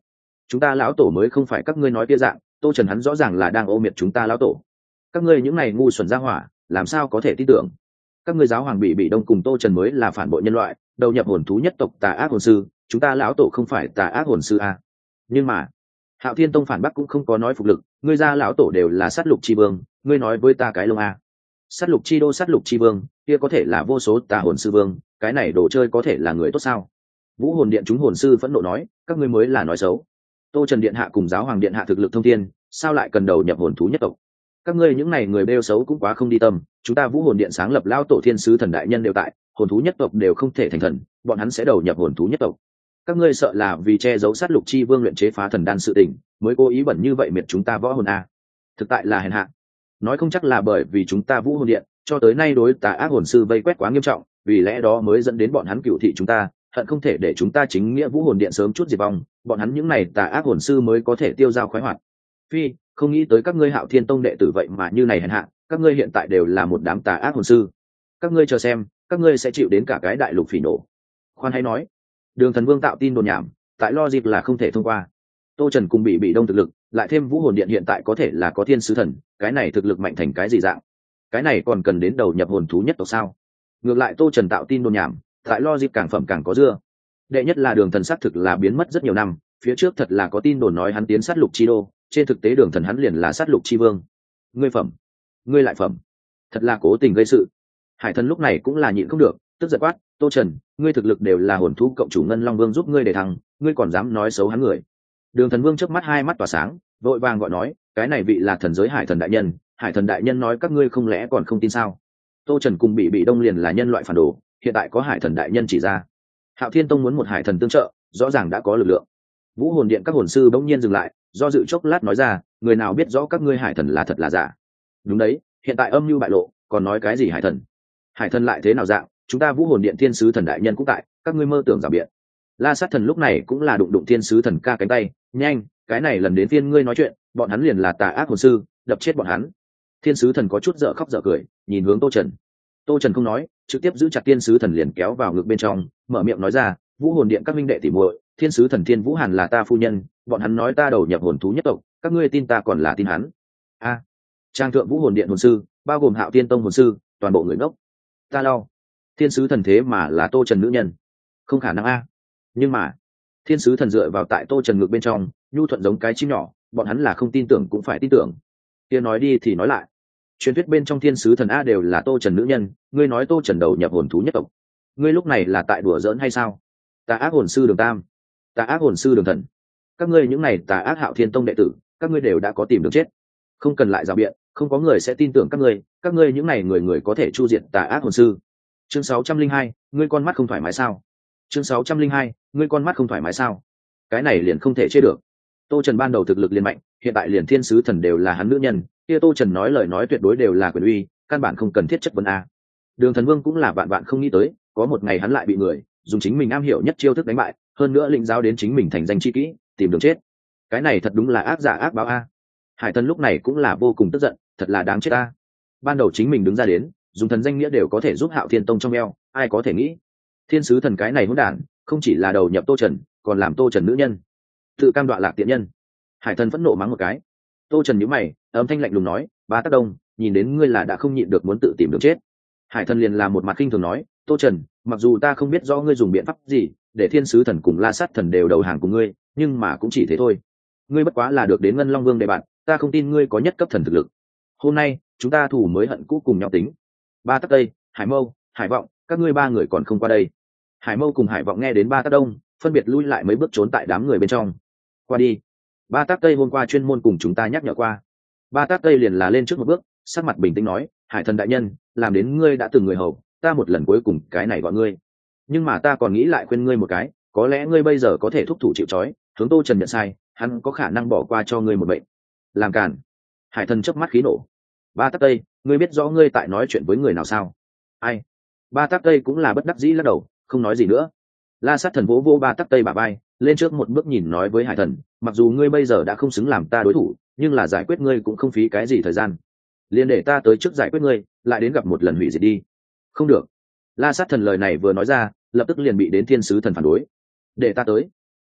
chúng ta lão tổ mới không phải các ngươi nói kia dạng. Tô Trần hắn rõ ràng là đang ô miệt chúng ta lão tổ. Các ngươi những này ngu xuẩn ra hỏa làm sao có thể tin tưởng. Các ngươi giáo hoàng bị bị đông cùng Tô Trần mới là phản bội nhân loại, đầu nhập hồn thú nhất tộc tà ác hồn sư, chúng ta lão tổ không phải tà ác hồn sư à. Nhưng mà Hạo Thiên Tông phản bác cũng không có nói phục lực, ngươi ra lão tổ đều là sát lục chi vương, ngươi nói với ta cái lông à. Sát lục chi đô sát lục chi vương, kia có thể là vô số tà hồn sư vương, cái này đồ chơi có thể là người tốt sao? Vũ hồn điện chúng hồn sư phẫn nộ nói, các ngươi mới là nói xấu. Tô Trần điện hạ cùng giáo hoàng điện hạ thực lực thông thiên, sao lại cần đầu nhập hồn thú nhất tộc? Các ngươi những này người bêu xấu cũng quá không đi tâm, chúng ta Vũ hồn điện sáng lập lao tổ thiên sứ thần đại nhân đều tại, hồn thú nhất tộc đều không thể thành thần, bọn hắn sẽ đầu nhập hồn thú nhất tộc. Các ngươi sợ là vì che giấu sát lục chi vương luyện chế phá thần đan sự tình, mới cố ý bẩn như vậy miệt chúng ta võ hồn a. Thực tại là hèn hạ. Nói không chắc là bởi vì chúng ta Vũ hồn điện cho tới nay đối tà ác hồn sư vây quét quá nghiêm trọng, vì lẽ đó mới dẫn đến bọn hắn cửu thị chúng ta, hận không thể để chúng ta chính nghĩa Vũ hồn điện sớm chút diệt vong, bọn hắn những này tà ác hồn sư mới có thể tiêu dao khoái hoạt. Phi, không nghĩ tới các ngươi Hạo Thiên Tông đệ tử vậy mà như này hèn hạ, các ngươi hiện tại đều là một đám tà ác hồn sư. Các ngươi chờ xem, các ngươi sẽ chịu đến cả cái đại lục phỉ nổ. Khoan hãy nói, Đường Thần Vương tạo tin đồn nhảm, tại logic là không thể thông qua. Tô Trần cùng bị bị đông thực lực, lại thêm Vũ hồn điện hiện tại có thể là có thiên sứ thần, cái này thực lực mạnh thành cái gì dạng? Cái này còn cần đến đầu nhập hồn thú nhất tộc sao? Ngược lại Tô Trần tạo tin đồn nhảm, tại logic càng phẩm càng có dưa. Đệ nhất là Đường Thần xác thực là biến mất rất nhiều năm, phía trước thật là có tin đồn nói hắn tiến sát lục chi đô, trên thực tế Đường Thần hắn liền là sát lục chi vương. Ngươi phẩm, ngươi lại phẩm, thật là cố tình gây sự. Hải Thần lúc này cũng là nhịn không được, tức giận quát, Tô Trần, ngươi thực lực đều là hồn thú cộng chủ Ngân Long Vương giúp ngươi để thắng, ngươi còn dám nói xấu hắn người? Đường Thần Vương chớp mắt hai mắt tỏa sáng, vội vàng gọi nói, cái này vị là thần giới Hải Thần đại nhân, Hải Thần đại nhân nói các ngươi không lẽ còn không tin sao? Tô Trần cùng bị bị đông liền là nhân loại phản đồ, hiện tại có Hải Thần đại nhân chỉ ra, Hạo Thiên Tông muốn một Hải Thần tương trợ, rõ ràng đã có lực lượng. Vũ hồn điện các hồn sư bỗng nhiên dừng lại, do dự chốc lát nói ra, người nào biết rõ các ngươi Hải Thần là thật là giả? Đúng đấy, hiện tại âm mưu bại lộ, còn nói cái gì Hải Thần? Hải Thần lại thế nào dạng? Chúng ta Vũ hồn điện thiên sứ thần đại nhân cũng tại, các ngươi mơ tưởng giả biện. La Sát Thần lúc này cũng là đụng đụng thiên sứ thần ca cánh tay, nhanh, cái này lần đến phiên ngươi nói chuyện, bọn hắn liền là tà ác hồn sư, đập chết bọn hắn. Thiên sứ thần có chút dở khóc dở cười, nhìn hướng Tô Trần. Tô Trần không nói, trực tiếp giữ chặt thiên sứ thần liền kéo vào ngực bên trong, mở miệng nói ra, Vũ hồn điện các minh đệ tỉ muội, thiên sứ thần Thiên Vũ Hàn là ta phu nhân, bọn hắn nói ta đầu nhập hồn thú nhất tộc, các ngươi tin ta còn là tin hắn? A, trang thượng Vũ hồn điện hồn sư, bao gồm Hạo Thiên Tông hồn sư, toàn bộ người ngốc. Ta lau, thiên sứ thần thế mà là Tô Trần nữ nhân, không khả năng a. Nhưng mà thiên sứ thần dựa vào tại Tô Trần ngực bên trong, nhu thuận giống cái chim nhỏ, bọn hắn là không tin tưởng cũng phải tin tưởng. Kia nói đi thì nói lại, truyền thuyết bên trong thiên sứ thần a đều là Tô Trần nữ nhân, ngươi nói Tô Trần đầu nhập hồn thú nhất tộc, ngươi lúc này là tại đùa giỡn hay sao? Tà ác hồn sư Đường Tam, tà ác hồn sư Đường Thần, các ngươi những này tà ác Hạo Thiên Tông đệ tử, các ngươi đều đã có tìm được chết, không cần lại rào biện, không có người sẽ tin tưởng các ngươi, các ngươi những này người người có thể chu diệt tà ác hồn sư. Chương sáu trăm linh hai, ngươi con mắt không thoải mái sao? Chương sáu trăm linh hai, ngươi con mắt không thoải mái sao? Cái này liền không thể chê được. Tô Trần ban đầu thực lực liền mạnh, hiện tại liền thiên sứ thần đều là hắn nữ nhân, kia Tô Trần nói lời nói tuyệt đối đều là quyền uy, căn bản không cần thiết chất vấn a. Đường Thần Vương cũng là vạn vạn không nghĩ tới, có một ngày hắn lại bị người dùng chính mình am hiểu nhất chiêu thức đánh bại, hơn nữa lĩnh giáo đến chính mình thành danh chi kỹ, tìm đường chết. Cái này thật đúng là ác giả ác báo a. Hải Thần lúc này cũng là vô cùng tức giận, thật là đáng chết a. Ban đầu chính mình đứng ra đến, dùng thần danh nghĩa đều có thể giúp Hạo Thiên Tông trong eo, ai có thể nghĩ. Thiên sứ thần cái này hỗn đản, không chỉ là đầu nhập Tô Trần, còn làm Tô Trần nữ nhân, tự cam đoạ lạc tiện nhân. Hải Thần phẫn nộ mắng một cái. Tô Trần nhíu mày, âm thanh lạnh lùng nói, Bá Tắc Đông, nhìn đến ngươi là đã không nhịn được muốn tự tìm đường chết. Hải Thần liền là một mặt khinh thường nói, Tô Trần, mặc dù ta không biết rõ ngươi dùng biện pháp gì để thiên sứ thần cùng La Sát thần đều đầu hàng cùng ngươi, nhưng mà cũng chỉ thế thôi. Ngươi bất quá là được đến Ngân Long Vương đề bạn, ta không tin ngươi có nhất cấp thần thực lực. Hôm nay chúng ta thủ mới hận cũ cùng nhau tính. Ba Tắc Tây, Hải Mâu, Hải Vọng, các ngươi ba người còn không qua đây. Hải Mâu cùng Hải Vọng nghe đến Ba Tắc Đông, phân biệt lui lại mấy bước trốn tại đám người bên trong. Qua đi. Ba Tắc Tây hôm qua chuyên môn cùng chúng ta nhắc nhở qua. Ba Tắc Tây liền là lên trước một bước, sắc mặt bình tĩnh nói, Hải Thần đại nhân, làm đến ngươi đã từng người hầu, ta một lần cuối cùng cái này gọi ngươi. Nhưng mà ta còn nghĩ lại khuyên ngươi một cái, có lẽ ngươi bây giờ có thể thúc thủ chịu trói, hướng Tô Trần nhận sai, hắn có khả năng bỏ qua cho ngươi một bệnh. Làm cản. Hải Thần chớp mắt khí nổ. Ba Tắc Tây, ngươi biết rõ ngươi tại nói chuyện với người nào sao? Ai? Ba Tắc Tây cũng là bất đắc dĩ lắc đầu, không nói gì nữa. La Sát Thần vỗ vỗ Ba Tắc Tây bả vai, lên trước một bước nhìn nói với Hải Thần, mặc dù ngươi bây giờ đã không xứng làm ta đối thủ, nhưng là giải quyết ngươi cũng không phí cái gì thời gian. Liên để ta tới trước giải quyết ngươi, lại đến gặp một lần hủy diệt đi. Không được. La Sát Thần lời này vừa nói ra, lập tức liền bị đến thiên sứ thần phản đối. Để ta tới.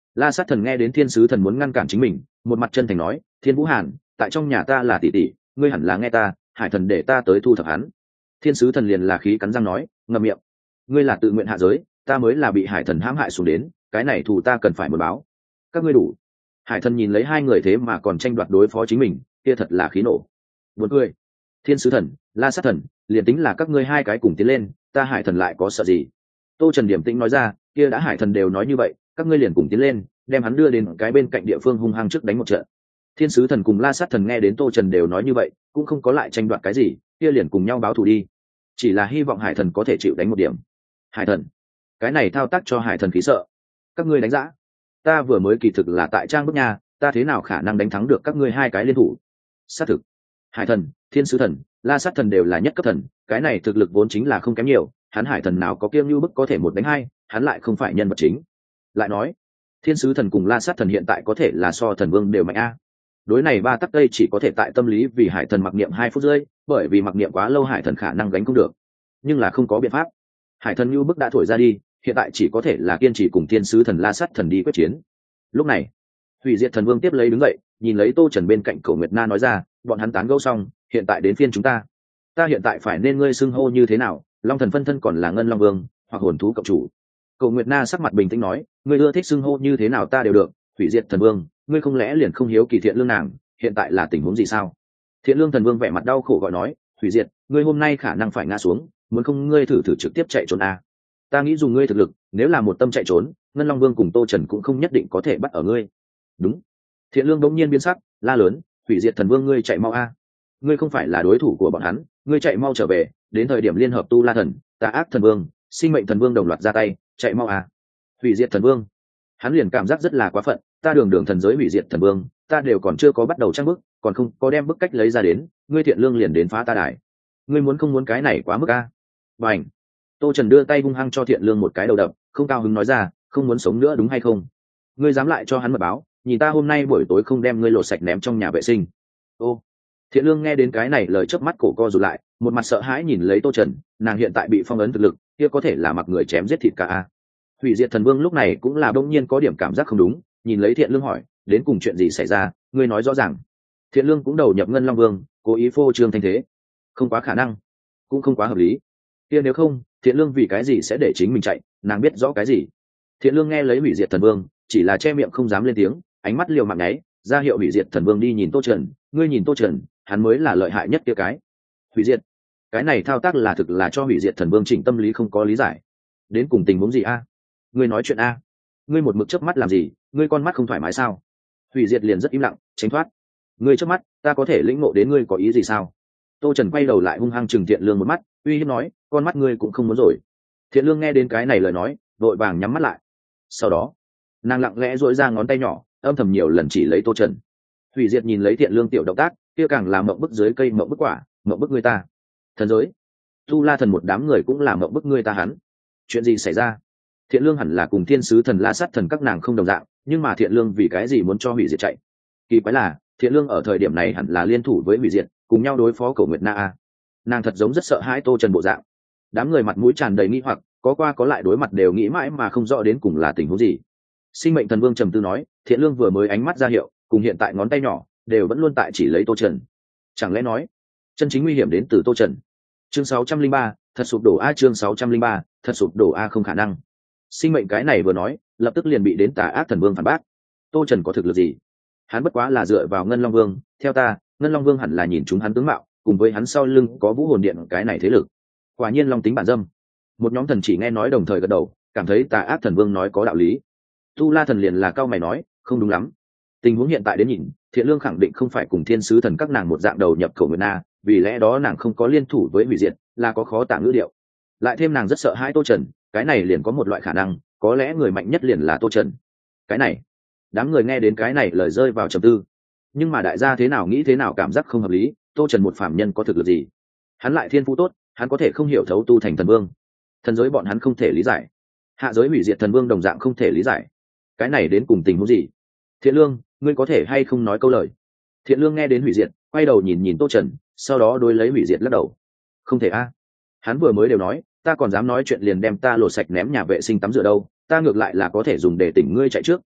La Sát Thần nghe đến thiên sứ thần muốn ngăn cản chính mình, một mặt chân thành nói, thiên vũ hàn, tại trong nhà ta là tỷ tỷ, ngươi hẳn là nghe ta, hải thần để ta tới thu thập hắn. Thiên sứ thần liền là khí cắn răng nói, ngậm miệng, ngươi là tự nguyện hạ giới, ta mới là bị hải thần hãm hại xuống đến, cái này thù ta cần phải muốn báo. Các ngươi đủ. Hải thần nhìn lấy hai người thế mà còn tranh đoạt đối phó chính mình, kia thật là khí nổ. Buồn cười. Thiên sứ thần, La Sát Thần, liền tính là các ngươi hai cái cùng tiến lên, ta hải thần lại có sợ gì? Tô Trần điềm tĩnh nói ra, kia đã hải thần đều nói như vậy, các ngươi liền cùng tiến lên, đem hắn đưa đến cái bên cạnh địa phương hung hăng trước đánh một trận. Thiên sứ thần cùng La Sát Thần nghe đến Tô Trần đều nói như vậy, cũng không có lại tranh đoạt cái gì, kia liền cùng nhau báo thù đi. Chỉ là hy vọng hải thần có thể chịu đánh một điểm. Hải thần, cái này thao tác cho hải thần khí sợ. Các ngươi đánh giá, ta vừa mới kỳ thực là tại trang bức nha, ta thế nào khả năng đánh thắng được các ngươi hai cái liên thủ? Xác thực, hải thần, thiên sứ thần, La Sát Thần đều là nhất cấp thần, cái này thực lực vốn chính là không kém nhiều, hắn hải thần nào có kiêng như bức có thể một đánh hai, hắn lại không phải nhân vật chính. Lại nói, thiên sứ thần cùng La Sát Thần hiện tại có thể là so thần vương đều mạnh a. Đối này ba tắc đây chỉ có thể tại tâm lý vì hải thần mặc niệm hai phút rơi, bởi vì mặc niệm quá lâu hải thần khả năng gánh không được, nhưng là không có biện pháp. Hải thần như bức đã thổi ra đi, hiện tại chỉ có thể là kiên trì cùng thiên sứ thần La Sát Thần đi quyết chiến. Lúc này, hủy diệt thần vương tiếp lấy đứng dậy, nhìn lấy Tô Trần bên cạnh Cổ Nguyệt Na nói ra, bọn hắn tán gẫu xong, hiện tại đến phiên chúng ta. Ta hiện tại phải nên ngươi xưng hô như thế nào? Long thần phân thân còn là ngân long vương, hoặc hồn thú cộng chủ? Cổ Nguyệt Na sắc mặt bình tĩnh nói, ngươi ưa thích xưng hô như thế nào ta đều được. Hủy diệt thần vương, ngươi không lẽ liền không hiếu kỳ Thiện Lương nàng, hiện tại là tình huống gì sao? Thiện Lương thần vương vẻ mặt đau khổ gọi nói, hủy diệt, ngươi hôm nay khả năng phải ngã xuống, muốn không ngươi thử thử trực tiếp chạy trốn à? Ta nghĩ dùng ngươi thực lực, nếu là một tâm chạy trốn, ngân long vương cùng Tô Trần cũng không nhất định có thể bắt ở ngươi. Đúng. Thiện Lương bỗng nhiên biến sắc, la lớn, hủy diệt thần vương ngươi chạy mau a, ngươi không phải là đối thủ của bọn hắn, ngươi chạy mau trở về, đến thời điểm liên hợp tu la thần, tà ác thần vương, sinh mệnh thần vương đồng loạt ra tay, chạy mau a. Hủy diệt thần vương, hắn liền cảm giác rất là quá phận, ta đường đường thần giới hủy diệt thần vương, ta đều còn chưa có bắt đầu trang bức, còn không có đem bức cách lấy ra đến, ngươi Thiện Lương liền đến phá ta đài, ngươi muốn không muốn cái này quá mức a. Bành. Tô Trần đưa tay hung hăng cho Thiện Lương một cái đầu đập, không cao hứng nói ra, không muốn sống nữa đúng hay không? Ngươi dám lại cho hắn mật báo, nhìn ta hôm nay buổi tối không đem ngươi lột sạch ném trong nhà vệ sinh. Ô. Thiện Lương nghe đến cái này lời chớp mắt cổ co rụt lại, một mặt sợ hãi nhìn lấy Tô Trần, nàng hiện tại bị phong ấn thực lực, kia có thể là mặc người chém giết thịt cả a. Hủy diệt thần vương lúc này cũng là đông nhiên có điểm cảm giác không đúng, nhìn lấy Thiện Lương hỏi, đến cùng chuyện gì xảy ra, ngươi nói rõ ràng. Thiện Lương cũng đầu nhập ngân long vương, cố ý phô trương thanh thế, không quá khả năng, cũng không quá hợp lý. Kia nếu không, Thiện Lương vì cái gì sẽ để chính mình chạy, nàng biết rõ cái gì. Thiện Lương nghe lấy hủy diệt thần vương, chỉ là che miệng không dám lên tiếng, ánh mắt liều mạng nháy, ra hiệu hủy diệt thần vương đi nhìn Tô Trần, ngươi nhìn Tô Trần, hắn mới là lợi hại nhất kia cái. Hủy diệt, cái này thao tác là thực là cho hủy diệt thần vương chỉnh tâm lý không có lý giải. Đến cùng tình huống gì a? Ngươi nói chuyện a? Ngươi một mực chớp mắt làm gì, ngươi con mắt không thoải mái sao? Hủy diệt liền rất im lặng, tránh thoát. Ngươi chớp mắt, ta có thể lĩnh ngộ đến ngươi có ý gì sao? Tô Trần quay đầu lại hung hăng chừng Thiện Lương một mắt, uy hiếp nói, con mắt ngươi cũng không muốn rồi. Thiện Lương nghe đến cái này lời nói, vội vàng nhắm mắt lại. Sau đó, nàng lặng lẽ duỗi ra ngón tay nhỏ, âm thầm nhiều lần chỉ lấy Tô Trần. Hủy diệt nhìn lấy Thiện Lương tiểu động tác, kia càng làm mộng bức dưới cây mộng bức quả, mộng bức người ta. Thần giới, tu la thần một đám người cũng làm mộng bức người ta hắn. Chuyện gì xảy ra? Thiện Lương hẳn là cùng thiên sứ thần La Sát Thần các nàng không đồng dạng, nhưng mà Thiện Lương vì cái gì muốn cho hủy diệt chạy? Kỳ quái là, Thiện Lương ở thời điểm này hẳn là liên thủ với hủy diệt, cùng nhau đối phó Cổ Nguyệt Na a. Nàng thật giống rất sợ hãi Tô Trần bộ dạng. Đám người mặt mũi tràn đầy nghi hoặc, có qua có lại đối mặt đều nghĩ mãi mà không rõ đến cùng là tình huống gì. Sinh mệnh thần vương trầm tư nói, Thiện Lương vừa mới ánh mắt ra hiệu, cùng hiện tại ngón tay nhỏ đều vẫn luôn tại chỉ lấy Tô Trần. Chẳng lẽ nói, chân chính nguy hiểm đến từ Tô Trần? Chương sáu trăm linh ba, thật sụp đổ a, chương sáu trăm linh ba, thật sụp đổ a, không khả năng. Sinh mệnh cái này vừa nói, lập tức liền bị đến Tà Ác Thần Vương phản bác. Tô Trần có thực lực gì? Hắn bất quá là dựa vào Ngân Long Vương, theo ta, Ngân Long Vương hẳn là nhìn chúng hắn tướng mạo, cùng với hắn sau lưng có Vũ Hồn Điện cái này thế lực. Quả nhiên long tính bản dâm. Một nhóm thần chỉ nghe nói đồng thời gật đầu, cảm thấy Tà Ác Thần Vương nói có đạo lý. Tu La thần liền là cao mày nói, không đúng lắm. Tình huống hiện tại đến nhìn, Thiện Lương khẳng định không phải cùng thiên sứ thần các nàng một dạng đầu nhập Cổ Nguyệt Na, vì lẽ đó nàng không có liên thủ với hủy diệt, là có khó tả ngữ điệu. Lại thêm nàng rất sợ hãi Tô Trần, cái này liền có một loại khả năng, có lẽ người mạnh nhất liền là Tô Trần. Cái này, đám người nghe đến cái này lời rơi vào trầm tư. Nhưng mà đại gia thế nào nghĩ thế nào cảm giác không hợp lý, Tô Trần một phàm nhân có thực lực gì? Hắn lại thiên phú tốt, hắn có thể không hiểu thấu tu thành thần vương. Thần giới bọn hắn không thể lý giải. Hạ giới hủy diệt thần vương đồng dạng không thể lý giải. Cái này đến cùng tình huống gì? Thiện Lương, ngươi có thể hay không nói câu lời? Thiện Lương nghe đến hủy diệt, quay đầu nhìn nhìn Tô Trần, sau đó đối lấy hủy diệt lắc đầu. Không thể a. Hắn vừa mới đều nói, ta còn dám nói chuyện liền đem ta lột sạch ném nhà vệ sinh tắm rửa đâu, ta ngược lại là có thể dùng để tỉnh ngươi chạy trước,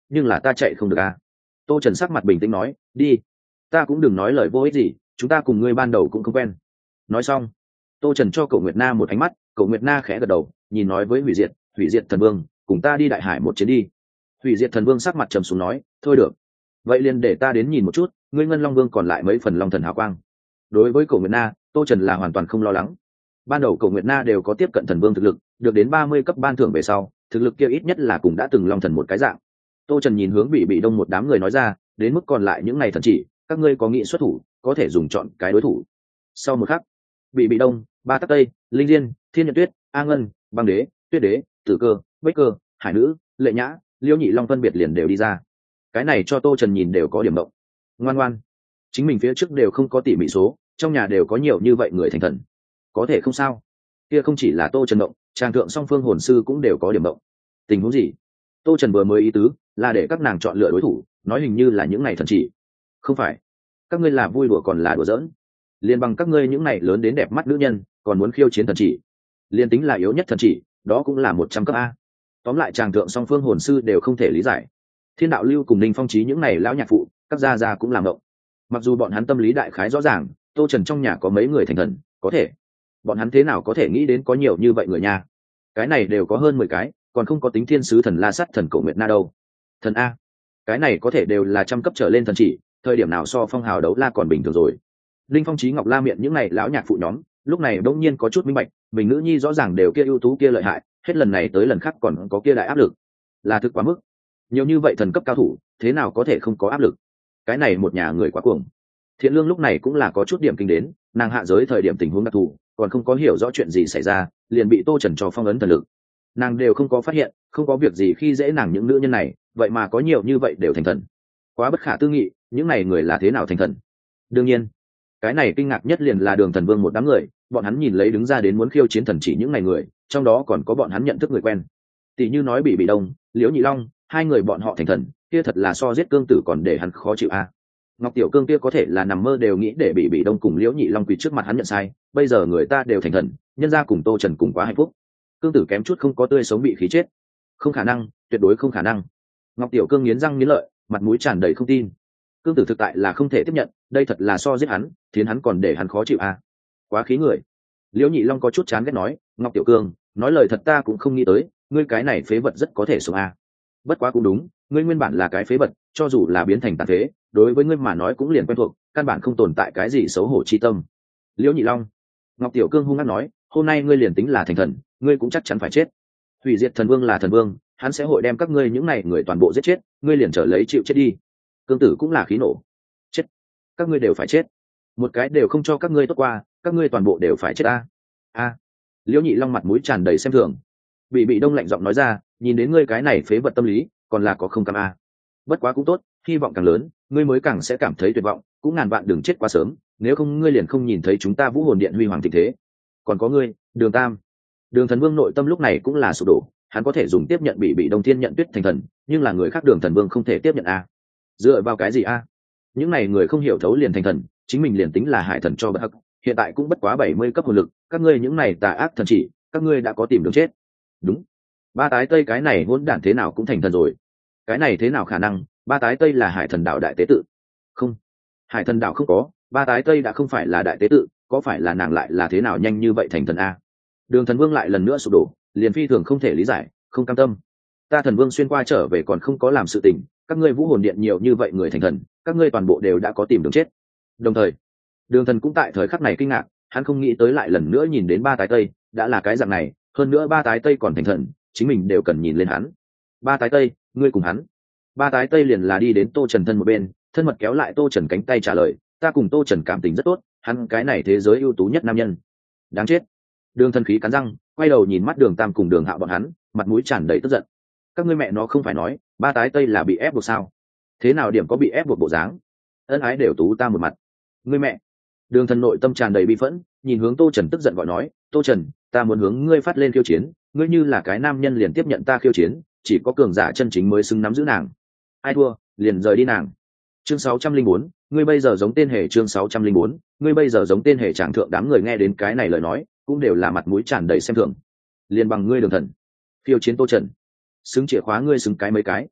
nhưng là ta chạy không được à. Tô Trần sắc mặt bình tĩnh nói, đi. Ta cũng đừng nói lời vô ích gì, chúng ta cùng ngươi ban đầu cũng không quen. Nói xong, Tô Trần cho cậu Nguyệt Na một ánh mắt, cậu Nguyệt Na khẽ gật đầu, nhìn nói với Hủy Diệt, Hủy Diệt thần vương, cùng ta đi đại hải một chuyến đi. Hủy Diệt thần vương sắc mặt trầm xuống nói, thôi được. Vậy liền để ta đến nhìn một chút, ngươi Ngân Long Vương còn lại mấy phần long thần hào quang. Đối với cậu Nguyệt Na, Tô Trần là hoàn toàn không lo lắng. Ban đầu cậu Nguyệt Na đều có tiếp cận thần vương thực lực, được đến ba mươi cấp ban thưởng về sau, thực lực kia ít nhất là cùng đã từng long thần một cái dạng. Tô Trần nhìn hướng bị bị đông một đám người nói ra, đến mức còn lại những ngày thần chỉ, các ngươi có nghị xuất thủ, có thể dùng chọn cái đối thủ. Sau một khắc, bị bị đông, ba tắc tây, linh diên, thiên nhật tuyết, a ngân, băng đế, tuyết đế, tử cơ, bích cơ, hải nữ, lệ nhã, liêu nhị long phân biệt liền đều đi ra. Cái này cho Tô Trần nhìn đều có điểm động. Ngoan ngoan, chính mình phía trước đều không có tỉ mỉ số, trong nhà đều có nhiều như vậy người thành thần, có thể không sao. Kia không chỉ là Tô Trần động, tràng thượng song phương hồn sư cũng đều có điểm động. Tình huống gì? Tô Trần vừa mới ý tứ là để các nàng chọn lựa đối thủ, nói hình như là những ngày thần chỉ. Không phải, các ngươi là vui đùa còn là đùa giỡn? Liên bằng các ngươi những này lớn đến đẹp mắt nữ nhân, còn muốn khiêu chiến thần chỉ? Liên tính là yếu nhất thần chỉ, đó cũng là một trăm cấp a. Tóm lại tràng thượng song phương hồn sư đều không thể lý giải. Thiên đạo lưu cùng Ninh Phong Chí những này lão nhạc phụ, các gia gia cũng làm động. Mặc dù bọn hắn tâm lý đại khái rõ ràng, Tô Trần trong nhà có mấy người thành thần, có thể bọn hắn thế nào có thể nghĩ đến có nhiều như vậy người nha. Cái này đều có hơn mười cái, còn không có tính thiên sứ thần La Sắt thần Cổ Nguyệt Na đâu. Thần a, cái này có thể đều là trăm cấp trở lên thần chỉ, thời điểm nào so phong hào đấu la còn bình thường rồi. Linh Phong Chí Ngọc La miệng những này lão nhạc phụ nhóm, lúc này đột nhiên có chút minh bạch, mình nữ nhi rõ ràng đều kia ưu tú kia lợi hại, hết lần này tới lần khác còn có kia đại áp lực, là thực quá mức. Nhiều như vậy thần cấp cao thủ, thế nào có thể không có áp lực? Cái này một nhà người quá cuồng. Thiện Lương lúc này cũng là có chút điểm kinh đến, nàng hạ giới thời điểm tình huống đặc thù, còn không có hiểu rõ chuyện gì xảy ra, liền bị Tô Trần cho phong ấn thần lực. Nàng đều không có phát hiện, không có việc gì khi dễ nàng những nữ nhân này, vậy mà có nhiều như vậy đều thành thần. Quá bất khả tư nghị, những này người là thế nào thành thần? Đương nhiên, cái này kinh ngạc nhất liền là Đường Thần Vương một đám người, bọn hắn nhìn lấy đứng ra đến muốn khiêu chiến thần chỉ những này người, trong đó còn có bọn hắn nhận thức người quen. Tỷ như nói Bị Bị Đông, Liễu Nhị Long, hai người bọn họ thành thần, kia thật là so giết cương tử còn để hắn khó chịu a. À. Ngọc Tiểu Cương kia có thể là nằm mơ đều nghĩ để Bị Bị Đông cùng Liễu Nhị Long quỳ trước mặt hắn nhận sai, bây giờ người ta đều thành thần, nhân ra cùng Tô Trần cùng quá hạnh phúc. Cương tử kém chút không có tươi sống bị khí chết. Không khả năng, tuyệt đối không khả năng. Ngọc Tiểu Cương nghiến răng nghiến lợi, mặt mũi tràn đầy không tin. Cương tử thực tại là không thể tiếp nhận, đây thật là so giết hắn, khiến hắn còn để hắn khó chịu à. Quá khí người. Liễu Nhị Long có chút chán ghét nói, Ngọc Tiểu Cương, nói lời thật ta cũng không nghĩ tới, ngươi cái này phế vật rất có thể sống à. Bất quá cũng đúng, ngươi nguyên bản là cái phế vật, cho dù là biến thành tàn phế, đối với ngươi mà nói cũng liền quen thuộc, căn bản không tồn tại cái gì xấu hổ chi tâm. Liễu Nhị Long. Ngọc Tiểu Cương hung hăng nói, hôm nay ngươi liền tính là thành thần, ngươi cũng chắc chắn phải chết. Hủy Diệt thần vương là thần vương, hắn sẽ hội đem các ngươi những này người toàn bộ giết chết, ngươi liền trở lấy chịu chết đi. Cương tử cũng là khí nổ. Chết, các ngươi đều phải chết, một cái đều không cho các ngươi tốt qua, các ngươi toàn bộ đều phải chết a. A. Liễu Nhị Long mặt mũi tràn đầy xem thường. Bị Bị Đông lạnh giọng nói ra, nhìn đến ngươi cái này phế vật tâm lý, còn là có không cam a. Bất quá cũng tốt, hy vọng càng lớn, ngươi mới càng sẽ cảm thấy tuyệt vọng, cũng ngàn vạn đừng chết quá sớm, nếu không ngươi liền không nhìn thấy chúng ta Vũ Hồn Điện huy hoàng thịnh thế. Còn có ngươi, Đường Tam. Đường Thần Vương nội tâm lúc này cũng là sụp đổ, hắn có thể dùng tiếp nhận Bị Bị Đông Thiên nhận tuyết thành thần, nhưng là người khác Đường Thần Vương không thể tiếp nhận a. Dựa vào cái gì a? Những này người không hiểu thấu liền thành thần, chính mình liền tính là hải thần cho bất hắc, hiện tại cũng bất quá bảy mươi cấp hồn lực, các ngươi những này tà ác thần chỉ, các ngươi đã có tìm đường chết. Đúng. Ba tái tây cái này hỗn đản thế nào cũng thành thần rồi. Cái này thế nào khả năng, ba tái tây là hải thần đạo đại tế tự. Không, hải thần đạo không có, ba tái tây đã không phải là đại tế tự, có phải là nàng lại là thế nào nhanh như vậy thành thần a? Đường Thần Vương lại lần nữa sụp đổ, liền phi thường không thể lý giải, không cam tâm. Ta Thần Vương xuyên qua trở về còn không có làm sự tình, các ngươi Vũ Hồn Điện nhiều như vậy người thành thần, các ngươi toàn bộ đều đã có tìm đường chết. Đồng thời, Đường Thần cũng tại thời khắc này kinh ngạc, hắn không nghĩ tới lại lần nữa nhìn đến ba tái tây, đã là cái dạng này, hơn nữa ba tái tây còn thành thần, chính mình đều cần nhìn lên hắn. Ba tái tây, ngươi cùng hắn. Ba tái tây liền là đi đến Tô Trần thân một bên, thân mật kéo lại Tô Trần cánh tay trả lời, ta cùng Tô Trần cảm tình rất tốt, hắn cái này thế giới ưu tú nhất nam nhân. Đáng chết. Đường Thần khí cắn răng, quay đầu nhìn mắt Đường Tam cùng Đường Hạo bọn hắn, mặt mũi tràn đầy tức giận. Các ngươi mẹ nó không phải nói, ba tái tây là bị ép buộc sao? Thế nào điểm có bị ép buộc bộ dáng? Ân ái đều tú ta một mặt. Ngươi mẹ. Đường Thần nội tâm tràn đầy bi phẫn, nhìn hướng Tô Trần tức giận gọi nói, Tô Trần, ta muốn hướng ngươi phát lên khiêu chiến, ngươi như là cái nam nhân liền tiếp nhận ta khiêu chiến, chỉ có cường giả chân chính mới xứng nắm giữ nàng. Ai thua, liền rời đi nàng. Chương sáu trăm linh bốn, ngươi bây giờ giống tên hề chương sáu trăm linh bốn, ngươi bây giờ giống tên hề tràng thượng đám người nghe đến cái này lời nói, cũng đều là mặt mũi tràn đầy xem thường. Liền bằng ngươi Đường Thần, khiêu chiến Tô Trần, xứng chìa khóa ngươi xứng cái mấy cái.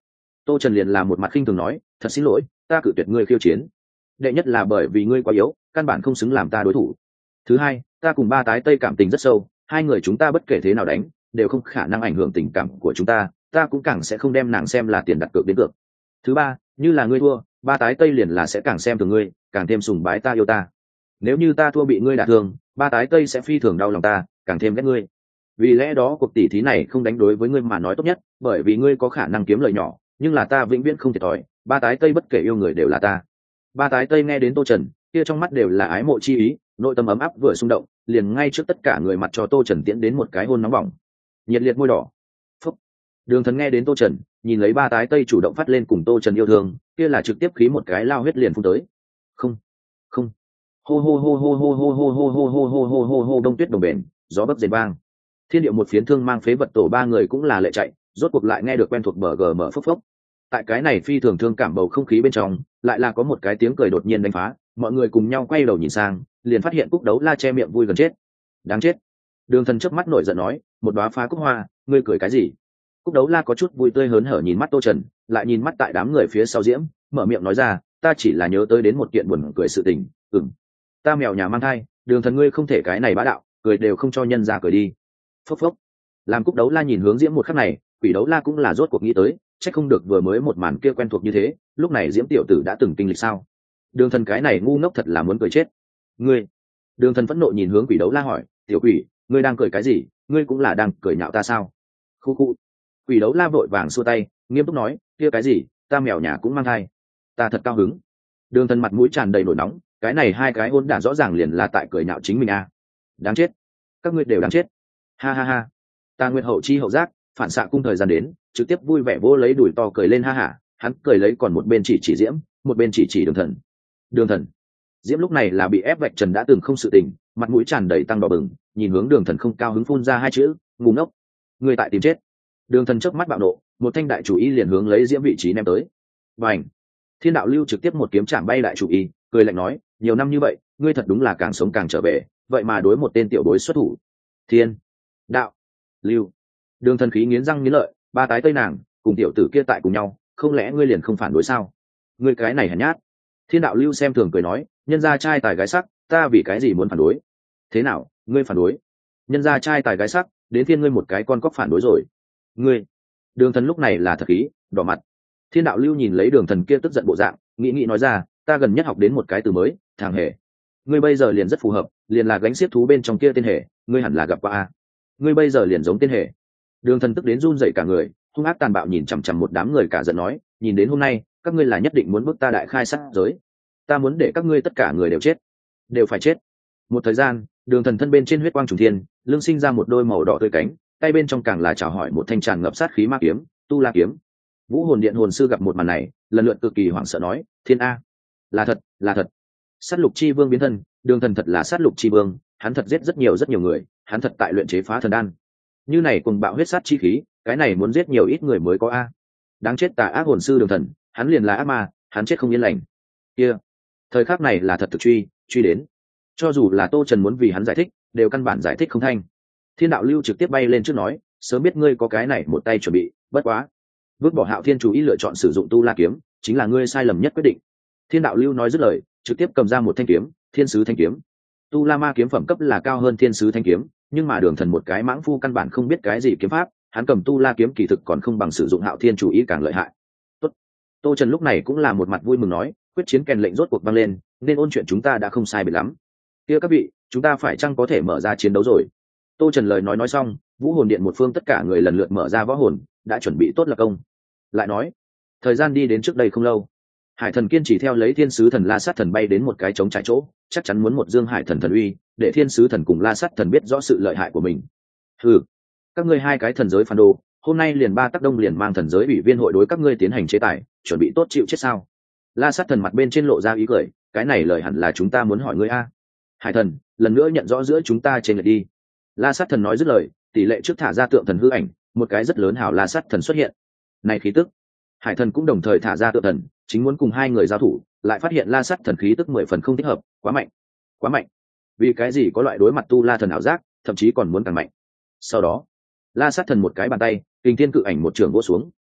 Tô Trần liền là một mặt khinh thường nói, thật xin lỗi, ta cự tuyệt ngươi khiêu chiến. Đệ nhất là bởi vì ngươi quá yếu, căn bản không xứng làm ta đối thủ. Thứ hai, ta cùng ba tái tây cảm tình rất sâu, hai người chúng ta bất kể thế nào đánh đều không khả năng ảnh hưởng tình cảm của chúng ta, ta cũng càng sẽ không đem nàng xem là tiền đặt cược đến cược. Thứ ba, như là ngươi thua, ba tái tây liền là sẽ càng xem thường ngươi, càng thêm sùng bái ta yêu ta. Nếu như ta thua bị ngươi đả thương, ba tái tây sẽ phi thường đau lòng ta, càng thêm ghét ngươi. Vì lẽ đó cuộc tỷ thí này không đánh đối với ngươi mà nói tốt nhất, bởi vì ngươi có khả năng kiếm lời nhỏ, nhưng là ta vĩnh viễn không thiệt thòi, ba tái tây bất kể yêu người đều là ta. Ba tái tây nghe đến Tô Trần, kia trong mắt đều là ái mộ chi ý, nội tâm ấm áp vừa xung động, liền ngay trước tất cả người mặt cho Tô Trần tiễn đến một cái hôn nóng bỏng, nhiệt liệt môi đỏ. Phúc. Đường Thần nghe đến Tô Trần, nhìn lấy ba tái tây chủ động phát lên cùng Tô Trần yêu thương, kia là trực tiếp khí một cái lao huyết liền phun tới. Không, không. Hô hô hô hô hô hô hô hô hô hô hô hô hô hô đông tuyết đồng bền, gió bấc rền vang. Thiên điệu một phiến thương mang phế vật tổ ba người cũng là lệ chạy, rốt cuộc lại nghe được quen thuộc bờ gờ mở phốc phốc. Tại cái này phi thường thương cảm bầu không khí bên trong, lại là có một cái tiếng cười đột nhiên đánh phá, mọi người cùng nhau quay đầu nhìn sang, liền phát hiện Cúc Đấu La che miệng vui gần chết. Đáng chết. Đường Thần chớp mắt nổi giận nói, một đóa phá cúc hoa, ngươi cười cái gì? Cúc Đấu La có chút vui tươi hớn hở nhìn mắt Tô Trần, lại nhìn mắt tại đám người phía sau Diễm, mở miệng nói ra, ta chỉ là nhớ tới đến một kiện buồn cười sự tình, ừm. Ta mèo nhà mang thai, Đường Thần ngươi không thể cái này bá đạo, cười đều không cho nhân ra cười đi. Phốc phốc. Làm Cúc Đấu La nhìn hướng Diễm một khắc này, Quỷ Đấu La cũng là rốt cuộc nghĩ tới, chắc không được vừa mới một màn kia quen thuộc như thế, lúc này Diễm tiểu tử đã từng kinh lịch sao? Đường Thần cái này ngu ngốc thật là muốn cười chết. Ngươi. Đường Thần phẫn nộ nhìn hướng Quỷ Đấu La hỏi, tiểu quỷ, ngươi đang cười cái gì? Ngươi cũng là đang cười nhạo ta sao? Khu khu. Quỷ Đấu La vội vàng xua tay, nghiêm túc nói, kia cái gì, ta mèo nhà cũng mang thai, ta thật cao hứng. Đường Thần mặt mũi tràn đầy nổi nóng, cái này hai cái hôn đản rõ ràng liền là tại cười nhạo chính mình à? Đáng chết, các ngươi đều đáng chết. Ha ha ha. Ta Nguyệt hậu chi hậu giác, phản xạ cung thời gian đến, trực tiếp vui vẻ vô lấy đuổi to cười lên ha hả, hắn cười lấy còn một bên chỉ chỉ Diễm, một bên chỉ chỉ Đường Thần. Đường Thần. Diễm lúc này là bị ép vạch trần đã từng không sự tình, mặt mũi tràn đầy tăng đỏ bừng, nhìn hướng Đường Thần không cao hứng phun ra hai chữ, ngu ngốc. Người tại tìm chết. Đường Thần chớp mắt bạo nộ, một thanh đại chủ y liền hướng lấy Diễm vị trí ném tới. Bành. Thiên đạo lưu trực tiếp một kiếm chạm bay đại chủ y, cười lạnh nói, nhiều năm như vậy, ngươi thật đúng là càng sống càng trở về, vậy mà đối một tên tiểu bối xuất thủ. Thiên đạo lưu. Đường Thần khí nghiến răng nghiến lợi, ba tái tây nàng cùng tiểu tử kia tại cùng nhau, không lẽ ngươi liền không phản đối sao? Ngươi cái này hèn nhát. Thiên đạo lưu xem thường cười nói, nhân gia trai tài gái sắc, ta vì cái gì muốn phản đối? Thế nào, ngươi phản đối? Nhân gia trai tài gái sắc, đến thiên ngươi một cái con cóc phản đối rồi. Ngươi. Đường Thần lúc này là thật khí, đỏ mặt. Thiên đạo lưu nhìn lấy Đường Thần kia tức giận bộ dạng, nghĩ nghĩ nói ra, ta gần nhất học đến một cái từ mới, thằng hề. Ngươi bây giờ liền rất phù hợp, liền là gánh xiết thú bên trong kia tên hề, ngươi hẳn là gặp qua a. Ngươi bây giờ liền giống tên hề. Đường Thần tức đến run rẩy cả người, hung ác tàn bạo nhìn chằm chằm một đám người cả giận nói, nhìn đến hôm nay, các ngươi là nhất định muốn bước ta đại khai sát giới. Ta muốn để các ngươi tất cả người đều chết, đều phải chết. Một thời gian, Đường Thần thân bên trên huyết quang trùng thiên, lưng sinh ra một đôi màu đỏ tươi cánh, tay bên trong càng là chào hỏi một thanh tràn ngập sát khí ma kiếm, Tu La kiếm. Vũ Hồn Điện hồn sư gặp một màn này, lần lượt cực kỳ hoảng sợ nói, thiên a, là thật, là thật. Sát lục chi vương biến thân, Đường Thần thật là sát lục chi vương, hắn thật giết rất nhiều rất nhiều người, hắn thật tại luyện chế phá thần đan. Như này cùng bạo huyết sát chi khí, cái này muốn giết nhiều ít người mới có a. Đáng chết tà ác hồn sư Đường Thần, hắn liền là ác ma, hắn chết không yên lành. Kia, thời khắc này là thật thực truy, truy đến. Cho dù là Tô Trần muốn vì hắn giải thích, đều căn bản giải thích không thanh. Thiên đạo lưu trực tiếp bay lên trước nói, sớm biết ngươi có cái này một tay chuẩn bị, bất quá. Vứt bỏ Hạo Thiên chú ý lựa chọn sử dụng Tu La kiếm, chính là ngươi sai lầm nhất quyết định. Thiên đạo lưu nói dứt lời, trực tiếp cầm ra một thanh kiếm, Thiên sứ thanh kiếm. Tu La ma kiếm phẩm cấp là cao hơn Thiên sứ thanh kiếm, nhưng mà Đường Thần một cái mãng phu căn bản không biết cái gì kiếm pháp, hắn cầm Tu La kiếm kỳ thực còn không bằng sử dụng Hạo Thiên chủ ý càng lợi hại. Tốt. Tô Trần lúc này cũng là một mặt vui mừng nói, quyết chiến kèn lệnh rốt cuộc vang lên, nên ôn chuyện chúng ta đã không sai biệt lắm. Kia các vị, chúng ta phải chăng có thể mở ra chiến đấu rồi? Tô Trần lời nói nói xong, Vũ Hồn Điện một phương tất cả người lần lượt mở ra võ hồn, đã chuẩn bị tốt lập công. Lại nói, thời gian đi đến trước đây không lâu, Hải Thần kiên trì theo lấy Thiên sứ thần La Sát thần bay đến một cái trống trải chỗ, chắc chắn muốn một dương Hải Thần thần uy, để Thiên sứ thần cùng La Sát thần biết rõ sự lợi hại của mình. Ừ, các ngươi hai cái thần giới phản đồ, hôm nay liền ba tác đông liền mang thần giới ủy viên hội đối các ngươi tiến hành chế tài, chuẩn bị tốt chịu chết sao? La Sát thần mặt bên trên lộ ra ý cười, cái này lời hẳn là chúng ta muốn hỏi ngươi a. Hải Thần, lần nữa nhận rõ giữa chúng ta trên lệch đi. La Sát thần nói dứt lời, tỷ lệ trước thả ra tượng thần hư ảnh, một cái rất lớn hảo La Sát thần xuất hiện. Này khí tức. Hải Thần cũng đồng thời thả ra tượng thần, chính muốn cùng hai người giao thủ, lại phát hiện La Sát thần khí tức mười phần không thích hợp, quá mạnh, quá mạnh. Vì cái gì có loại đối mặt tu La thần ảo giác, thậm chí còn muốn càng mạnh. Sau đó, La Sát thần một cái bàn tay, kình thiên cự ảnh một trường vỗ xuống,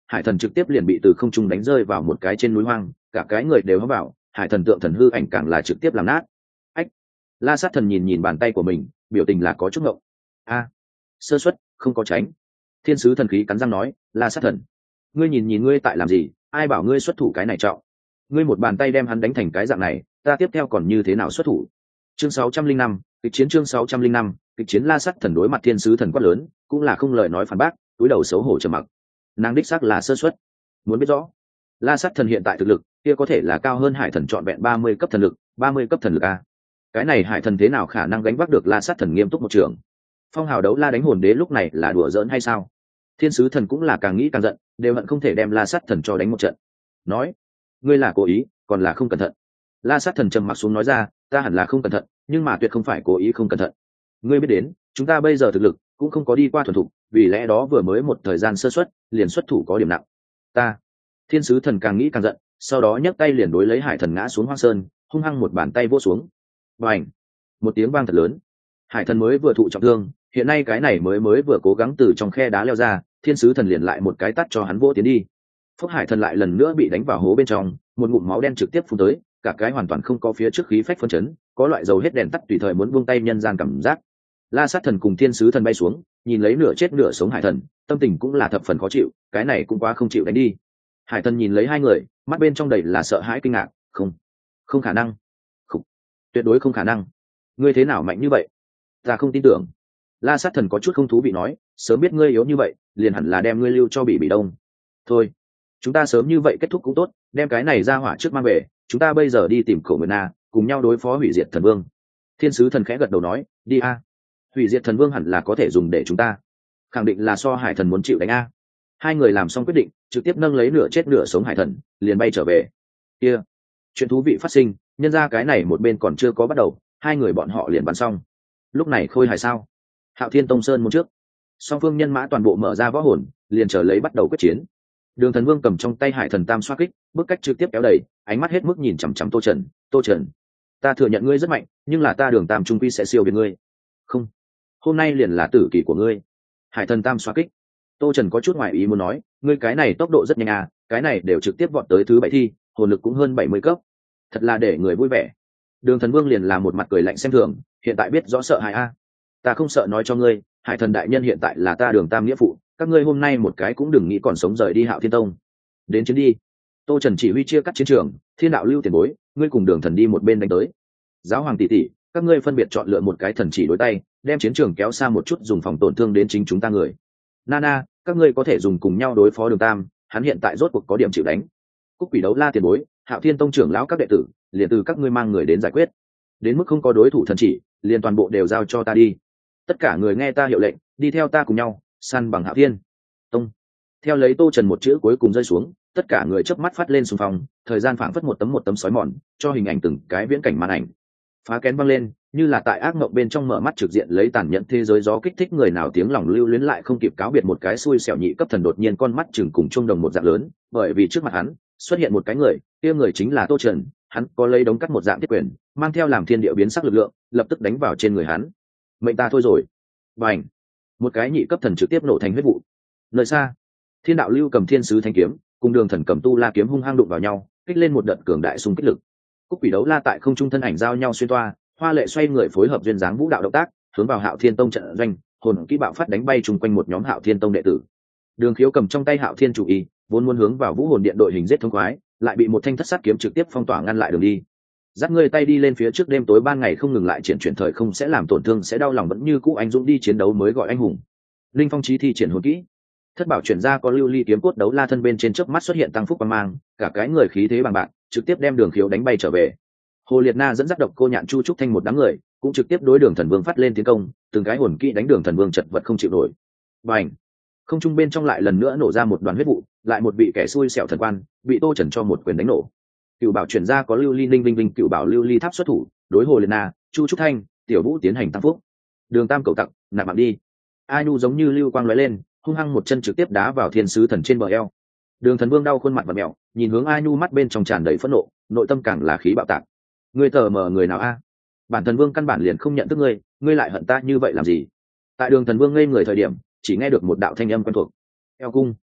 hải thần trực tiếp liền bị từ không trung đánh rơi vào một cái trên núi hoang, cả cái người đều hấp vào, hải thần tượng thần hư ảnh càng là trực tiếp làm nát. Ách! La Sát Thần nhìn nhìn bàn tay của mình, biểu tình là có chút ngộng. A, sơ suất, không có tránh. Thiên sứ thần khí cắn răng nói, La Sát Thần, ngươi nhìn nhìn ngươi tại làm gì, ai bảo ngươi xuất thủ cái này trọng. Ngươi một bàn tay đem hắn đánh thành cái dạng này, ta tiếp theo còn như thế nào xuất thủ. Chương sáu trăm linh năm, kịch chiến chương sáu trăm linh năm, kịch chiến. La Sát Thần đối mặt thiên sứ thần quát lớn, cũng là không lời nói phản bác, cúi đầu xấu hổ trầm mặc. Nàng đích xác là sơ suất. Muốn biết rõ, La Sát Thần hiện tại thực lực kia có thể là cao hơn hải thần trọn vẹn ba mươi cấp thần lực, ba mươi cấp thần lực a. Cái này hải thần thế nào khả năng gánh vác được La Sát Thần nghiêm túc một trường. Phong hào đấu la đánh hồn đế lúc này là đùa giỡn hay sao? Thiên sứ thần cũng là càng nghĩ càng giận, đều hận không thể đem La Sát Thần cho đánh một trận. Nói, ngươi là cố ý, còn là không cẩn thận. La Sát Thần trầm mặc xuống nói ra, ta hẳn là không cẩn thận, nhưng mà tuyệt không phải cố ý không cẩn thận. Ngươi biết đến, chúng ta bây giờ thực lực cũng không có đi qua thuần thục, vì lẽ đó vừa mới một thời gian sơ suất, liền xuất thủ có điểm nặng. Ta, thiên sứ thần càng nghĩ càng giận, sau đó nhấc tay liền đối lấy hải thần ngã xuống hoang sơn, hung hăng một bàn tay vỗ xuống. Bành! Một tiếng vang thật lớn. Hải thần mới vừa thụ trọng thương, hiện nay cái này mới mới vừa cố gắng từ trong khe đá leo ra, thiên sứ thần liền lại một cái tát cho hắn vỗ tiến đi. Phúc hải thần lại lần nữa bị đánh vào hố bên trong, một ngụm máu đen trực tiếp phun tới, cả cái hoàn toàn không có phía trước khí phách phân chấn, có loại dầu hết đèn tắt tùy thời muốn buông tay nhân gian cảm giác. La Sát Thần cùng thiên sứ thần bay xuống, nhìn lấy nửa chết nửa sống hải thần, tâm tình cũng là thập phần khó chịu, cái này cũng quá không chịu đánh đi. Hải thần nhìn lấy hai người, mắt bên trong đầy là sợ hãi kinh ngạc, không, không khả năng, không, tuyệt đối không khả năng. Ngươi thế nào mạnh như vậy? Ta không tin tưởng. La Sát Thần có chút không thú vị nói, sớm biết ngươi yếu như vậy, liền hẳn là đem ngươi lưu cho Bỉ Bỉ Đông. Thôi, chúng ta sớm như vậy kết thúc cũng tốt, đem cái này ra hỏa trước mang về, chúng ta bây giờ đi tìm Cổ Nguyệt Na, cùng nhau đối phó hủy diệt thần vương. Thiên sứ thần khẽ gật đầu nói, đi a. Hủy diệt thần vương hẳn là có thể dùng để chúng ta. Khẳng định là so hải thần muốn chịu đánh a. Hai người làm xong quyết định, trực tiếp nâng lấy nửa chết nửa sống hải thần, liền bay trở về. Kia, chuyện thú vị phát sinh, nhân ra cái này một bên còn chưa có bắt đầu, hai người bọn họ liền bắn xong. Lúc này Khôi Hài sao? Hạo Thiên Tông Sơn môn trước, song phương nhân mã toàn bộ mở ra võ hồn, liền chờ lấy bắt đầu quyết chiến. Đường Thần Vương cầm trong tay hải thần tam xoa kích, bước cách trực tiếp kéo đẩy, ánh mắt hết mức nhìn chằm chằm Tô Trần. Tô Trần, ta thừa nhận ngươi rất mạnh, nhưng là ta Đường Tam trung quy sẽ siêu việt ngươi. Không, hôm nay liền là tử kỳ của ngươi. Hải thần tam xoa kích. Tô Trần có chút ngoại ý muốn nói, ngươi cái này tốc độ rất nhanh à, cái này đều trực tiếp vọt tới thứ bảy thi, hồn lực cũng hơn bảy mươi cấp, thật là để người vui vẻ. Đường Thần Vương liền là một mặt cười lạnh xem thường, hiện tại biết rõ sợ hãi a. Ta không sợ nói cho ngươi, hải thần đại nhân hiện tại là ta Đường Tam nghĩa phụ, các ngươi hôm nay một cái cũng đừng nghĩ còn sống rời đi Hạo Thiên Tông. Đến chiến đi. Tô Trần chỉ huy chia cắt chiến trường, Thiên đạo lưu tiền bối, ngươi cùng Đường Thần đi một bên đánh tới. Giáo hoàng tỷ tỷ, các ngươi phân biệt chọn lựa một cái thần chỉ đối tay, đem chiến trường kéo xa một chút, dùng phòng tổn thương đến chính chúng ta người. Nana, các ngươi có thể dùng cùng nhau đối phó Đường Tam, hắn hiện tại rốt cuộc có điểm chịu đánh. Cúc Quỷ Đấu La tiền bối, Hạo Thiên Tông trưởng lão các đệ tử, liền từ các ngươi mang người đến giải quyết. Đến mức không có đối thủ thần chỉ, liền toàn bộ đều giao cho ta đi. Tất cả người nghe ta hiệu lệnh, đi theo ta cùng nhau, săn bằng Hạo Thiên Tông. Theo lấy Tô Trần một chữ cuối cùng rơi xuống, tất cả người chớp mắt phát lên xung phong, thời gian phảng phất một tấm một tấm sói mòn, cho hình ảnh từng cái viễn cảnh màn ảnh. Phá kén văng lên, như là tại ác mộng bên trong mở mắt trực diện lấy tàn nhẫn thế giới gió kích thích người nào tiếng lòng lưu luyến lại không kịp cáo biệt, một cái xui xẻo nhị cấp thần đột nhiên con mắt chừng cùng chuông đồng một dạng lớn, bởi vì trước mặt hắn xuất hiện một cái người, kia người chính là Tô Trần, hắn có lấy đống cắt một dạng thiết quyền, mang theo làm thiên địa biến sắc lực lượng, lập tức đánh vào trên người hắn. Mệnh ta thôi rồi. Bành! Một cái nhị cấp thần trực tiếp nổ thành huyết vụ. Nơi xa, Thiên đạo lưu cầm thiên sứ thanh kiếm, cùng Đường Thần cầm tu la kiếm hung hăng đụng vào nhau, kích lên một đợt cường đại xung kích lực. Cúc Quỷ Đấu La tại không trung thân ảnh giao nhau xuyên toa, hoa lệ xoay người phối hợp duyên dáng vũ đạo động tác, hướng vào Hạo Thiên Tông trận doanh, hồn kỹ bạo phát đánh bay chung quanh một nhóm Hạo Thiên Tông đệ tử. Đường Khiếu cầm trong tay Hạo Thiên chủ y, vốn muốn hướng vào Vũ Hồn Điện đội hình giết thông khoái, lại bị một thanh thất sát kiếm trực tiếp phong tỏa ngăn lại đường đi. Dắt ngươi tay đi lên phía trước, đêm tối ban ngày không ngừng lại triển chuyển thời không sẽ làm tổn thương, sẽ đau lòng vẫn như cũ anh dũng đi chiến đấu mới gọi anh hùng. Linh Phong chí thi triển hồn kỹ, thất bảo chuyển ra có lưu ly kiếm cốt đấu la thân bên trên chớp mắt xuất hiện tăng phúc quang mang, cả cái người khí thế bằng bạc, trực tiếp đem Đường Khiếu đánh bay trở về. Hồ Liệt Na dẫn dắt độc cô nhạn chu trúc thanh một đám người, cũng trực tiếp đối Đường Thần Vương phát lên tiến công, từng cái hồn kỹ đánh Đường Thần Vương chật vật không chịu nổi. Bành! Không trung bên trong lại lần nữa nổ ra một đoàn huyết vụ, lại một vị kẻ xui xẻo thần quan bị Tô Trần cho một quyền đánh nổ. Cựu bảo chuyển ra có lưu ly linh vinh vinh cựu bảo lưu ly tháp xuất thủ, đối Hồ Liệt Na, chu trúc thanh, tiểu vũ tiến hành tăng phúc. Đường Tam cầu tặc, nạp mạng đi. A Nhu giống như lưu quang lóe lên, hung hăng một chân trực tiếp đá vào thiên sứ thần trên bờ eo. Đường Thần Vương đau khuôn mặt và mẹo, nhìn hướng A Nhu mắt bên trong tràn đầy phẫn nộ, nội tâm càng là khí bạo tạc. Ngươi tờ mờ người nào a? Bản Thần Vương căn bản liền không nhận thức ngươi, ngươi lại hận ta như vậy làm gì? Tại Đường Thần Vương ngây người thời điểm, chỉ nghe được một đạo thanh âm quen thuộc. Eo cung.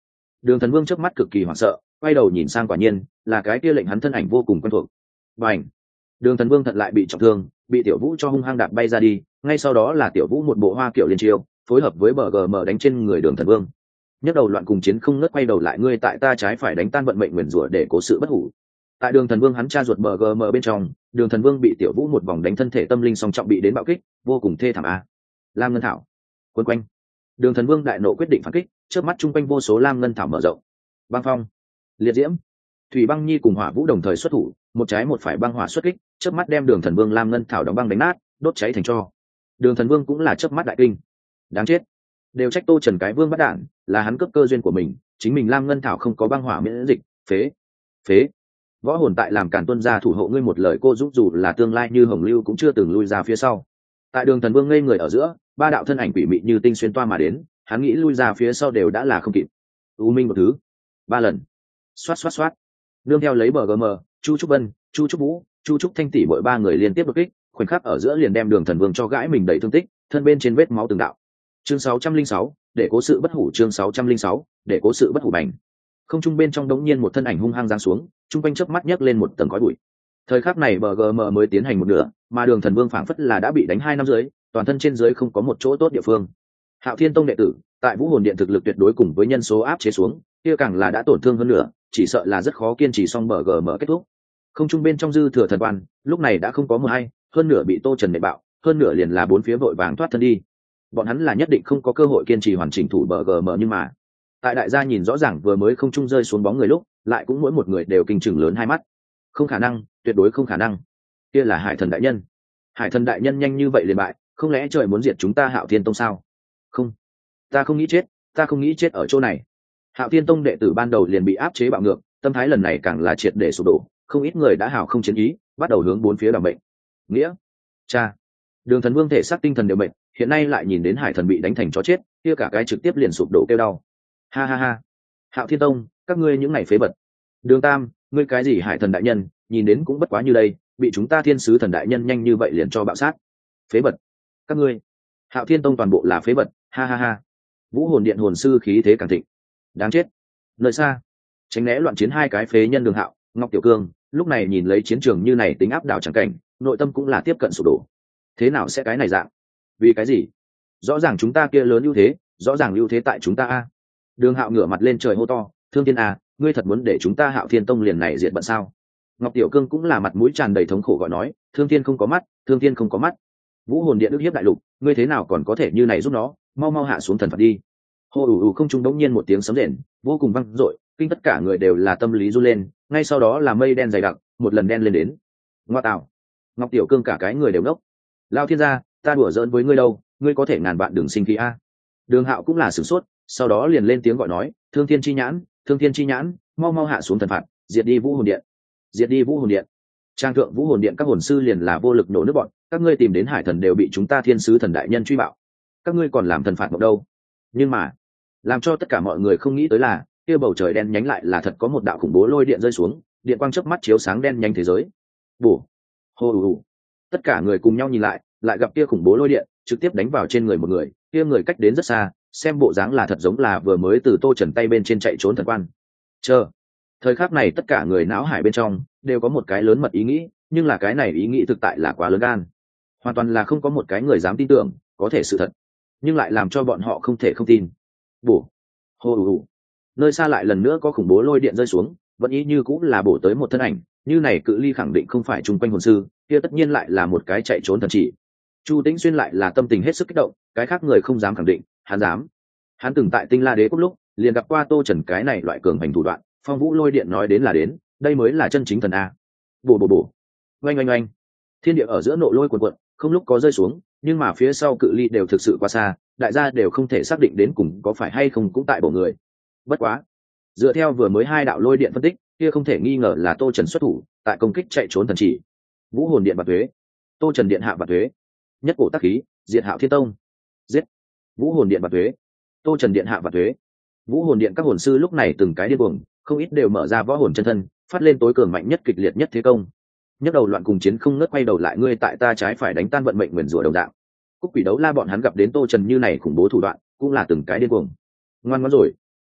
Đường Thần Vương chớp mắt cực kỳ hoảng sợ, quay đầu nhìn sang quả nhiên là cái kia lệnh hắn thân ảnh vô cùng quen thuộc. Bành! Đường Thần Vương thật lại bị trọng thương, bị Tiểu Vũ cho hung hăng đạp bay ra đi, ngay sau đó là Tiểu Vũ một bộ hoa kiểu liên chiêu, phối hợp với bờ gờ mờ đánh trên người Đường Thần Vương. Nhấc đầu loạn cùng chiến không ngớt quay đầu lại ngươi tại ta trái phải đánh tan vận mệnh nguyền rủa để cố sự bất hủ. Tại Đường Thần Vương hắn cha ruột bờ gờ mờ bên trong, Đường Thần Vương bị Tiểu Vũ một vòng đánh thân thể tâm linh song trọng bị đến bạo kích, vô cùng thê thảm a. Lam Ngân Thảo quấn quanh. Đường Thần Vương đại nộ quyết định phản kích, chớp mắt trung quanh vô số Lam Ngân Thảo mở rộng. Băng Phong, Liệt Diễm, Thủy Băng Nhi cùng Hỏa Vũ đồng thời xuất thủ, một trái một phải băng hỏa xuất kích, chớp mắt đem Đường Thần Vương Lam Ngân Thảo đóng băng đánh nát, đốt cháy thành tro. Đường Thần Vương cũng là chớp mắt đại kinh. Đáng chết, đều trách Tô Trần cái vương bắt đạn, là hắn cướp cơ duyên của mình, chính mình Lam Ngân Thảo không có băng hỏa miễn dịch, phế, phế. Võ hồn tại làm cản tuân gia thủ hộ ngươi một lời cô giúp dù là tương lai như Hồng Lưu cũng chưa từng lui ra phía sau. Tại Đường Thần Vương ngây người ở giữa, ba đạo thân ảnh quỷ mị như tinh xuyên toa mà đến, hắn nghĩ lui ra phía sau đều đã là không kịp. U Minh một thứ, ba lần, xoát xoát xoát, nương theo lấy bờ gm, Chu Trúc Vân, Chu Trúc Vũ, Chu Trúc Thanh tỷ mỗi ba người liên tiếp đột kích, khoảnh khắc ở giữa liền đem Đường Thần Vương cho gãi mình đầy thương tích, thân bên trên vết máu từng đạo. Chương sáu trăm linh sáu, để cố sự bất hủ. Chương sáu trăm linh sáu, để cố sự bất hủ bành. Không trung bên trong đống nhiên một thân ảnh hung hăng giáng xuống, trung quanh chớp mắt nhấc lên một tầng khói bụi. Thời khắc này bờ gm mới tiến hành một nửa, mà Đường Thần Vương phảng phất là đã bị đánh hai năm dưới, toàn thân trên dưới không có một chỗ tốt địa phương. Hạo Thiên Tông đệ tử, tại Vũ Hồn Điện thực lực tuyệt đối cùng với nhân số áp chế xuống, kia càng là đã tổn thương hơn nữa, chỉ sợ là rất khó kiên trì xong bờ gm kết thúc. Không trung bên trong dư thừa thần quan, lúc này đã không có một hay, hơn nửa bị Tô Trần nệ bạo, hơn nửa liền là bốn phía vội vàng thoát thân đi. Bọn hắn là nhất định không có cơ hội kiên trì hoàn chỉnh thủ bờ gm nhưng mà, tại đại gia nhìn rõ ràng vừa mới không trung rơi xuống bóng người lúc, lại cũng mỗi một người đều kinh chừng lớn hai mắt. Không khả năng, tuyệt đối không khả năng. Kia là Hải Thần đại nhân. Hải Thần đại nhân nhanh như vậy liền bại, không lẽ trời muốn diệt chúng ta Hạo Thiên Tông sao? Không, ta không nghĩ chết, ta không nghĩ chết ở chỗ này. Hạo Thiên Tông đệ tử ban đầu liền bị áp chế bạo ngược, tâm thái lần này càng là triệt để sụp đổ, không ít người đã hào không chiến ý, bắt đầu hướng bốn phía đảm bệnh. Nghĩa, cha, Đường Thần Vương thể xác tinh thần đều bệnh, hiện nay lại nhìn đến Hải Thần bị đánh thành chó chết, kia cả cái trực tiếp liền sụp đổ kêu đau. Ha ha ha, Hạo Thiên Tông, các ngươi những này phế vật. Đường Tam, ngươi cái gì Hải Thần đại nhân, nhìn đến cũng bất quá như đây, bị chúng ta Thiên Sứ Thần đại nhân nhanh như vậy liền cho bạo sát. Phế vật, các ngươi. Hạo Thiên Tông toàn bộ là phế vật, ha ha ha. Vũ Hồn Điện hồn sư khí thế càng thịnh. Đáng chết. Nơi xa, tránh né loạn chiến hai cái phế nhân Đường Hạo, Ngọc Tiểu Cương, lúc này nhìn lấy chiến trường như này tính áp đảo chẳng cảnh, nội tâm cũng là tiếp cận sụp đổ. Thế nào sẽ cái này dạng? Vì cái gì? Rõ ràng chúng ta kia lớn ưu thế, rõ ràng ưu thế tại chúng ta a. Đường Hạo ngửa mặt lên trời hô to, Thương Thiên a, ngươi thật muốn để chúng ta Hạo Thiên Tông liền này diệt bận sao? Ngọc Tiểu Cương cũng là mặt mũi tràn đầy thống khổ gọi nói, Thương Thiên không có mắt, Thương Thiên không có mắt. Vũ Hồn Điện ức hiếp đại lục, ngươi thế nào còn có thể như này giúp nó, mau mau hạ xuống thần phạt đi. Hô ù ù không trung đống nhiên một tiếng sấm rền, vô cùng vang dội, kinh tất cả người đều là tâm lý run lên, ngay sau đó là mây đen dày đặc, một lần đen lên đến. Ngoa tạo. Ngọc Tiểu Cương cả cái người đều ngốc. Lao Thiên gia, ta đùa giỡn với ngươi đâu, ngươi có thể ngàn vạn đừng sinh khí a. Đường Hạo cũng là sửng sốt, sau đó liền lên tiếng gọi nói, Thương Thiên chi nhãn, Thương Thiên chi nhãn, mau mau hạ xuống thần phạt, diệt đi Vũ Hồn Điện. Diệt đi Vũ Hồn Điện. Trang thượng Vũ Hồn Điện các hồn sư liền là vô lực nổ nước bọn, các ngươi tìm đến Hải Thần đều bị chúng ta Thiên Sứ Thần đại nhân truy bạo. Các ngươi còn làm thần phạt một đâu? Nhưng mà, làm cho tất cả mọi người không nghĩ tới là, kia bầu trời đen nhánh lại là thật có một đạo khủng bố lôi điện rơi xuống, điện quang chớp mắt chiếu sáng đen nhánh thế giới. Bổ. Hô ù. Tất cả người cùng nhau nhìn lại, lại gặp kia khủng bố lôi điện trực tiếp đánh vào trên người một người, kia người cách đến rất xa, xem bộ dáng là thật giống là vừa mới từ Tô Trần tay bên trên chạy trốn thần quan. Chờ. Thời khắc này tất cả người não hải bên trong đều có một cái lớn mật ý nghĩ, nhưng là cái này ý nghĩ thực tại là quá lớn gan, hoàn toàn là không có một cái người dám tin tưởng có thể sự thật, nhưng lại làm cho bọn họ không thể không tin. Bổ. Hô ù ù. Nơi xa lại lần nữa có khủng bố lôi điện rơi xuống, vẫn ý như cũng là bổ tới một thân ảnh, như này cự ly khẳng định không phải chung quanh hồn sư, kia tất nhiên lại là một cái chạy trốn thần chỉ. Chu Tĩnh Xuyên lại là tâm tình hết sức kích động, cái khác người không dám khẳng định, hắn dám. Hắn từng tại Tinh La Đế quốc lúc liền gặp qua Tô Trần cái này loại cường hành thủ đoạn, phong vũ lôi điện nói đến là đến, đây mới là chân chính thần a. Bổ bổ bổ. Oanh oanh oanh. Thiên địa ở giữa nộ lôi cuồn cuộn, không lúc có rơi xuống, nhưng mà phía sau cự ly đều thực sự quá xa, đại gia đều không thể xác định đến cùng có phải hay không cũng tại bổ người. Bất quá, dựa theo vừa mới hai đạo lôi điện phân tích, kia không thể nghi ngờ là Tô Trần xuất thủ, tại công kích chạy trốn thần chỉ. Vũ Hồn Điện bạt thuế, Tô Trần điện hạ bạt thuế, nhất cổ tác khí, diệt Hạo Thiên Tông. Giết. Vũ Hồn Điện bạt thuế, Tô Trần điện hạ bạt thuế. Vũ Hồn Điện các hồn sư lúc này từng cái điên cuồng, không ít đều mở ra võ hồn chân thân, phát lên tối cường mạnh nhất kịch liệt nhất thế công. Nhấc đầu loạn cùng chiến không ngớt quay đầu lại ngươi tại ta trái phải đánh tan vận mệnh nguyền rủa đồng đạo. Cúc Quỷ Đấu La bọn hắn gặp đến Tô Trần như này khủng bố thủ đoạn, cũng là từng cái điên cuồng. Ngoan ngoãn rồi.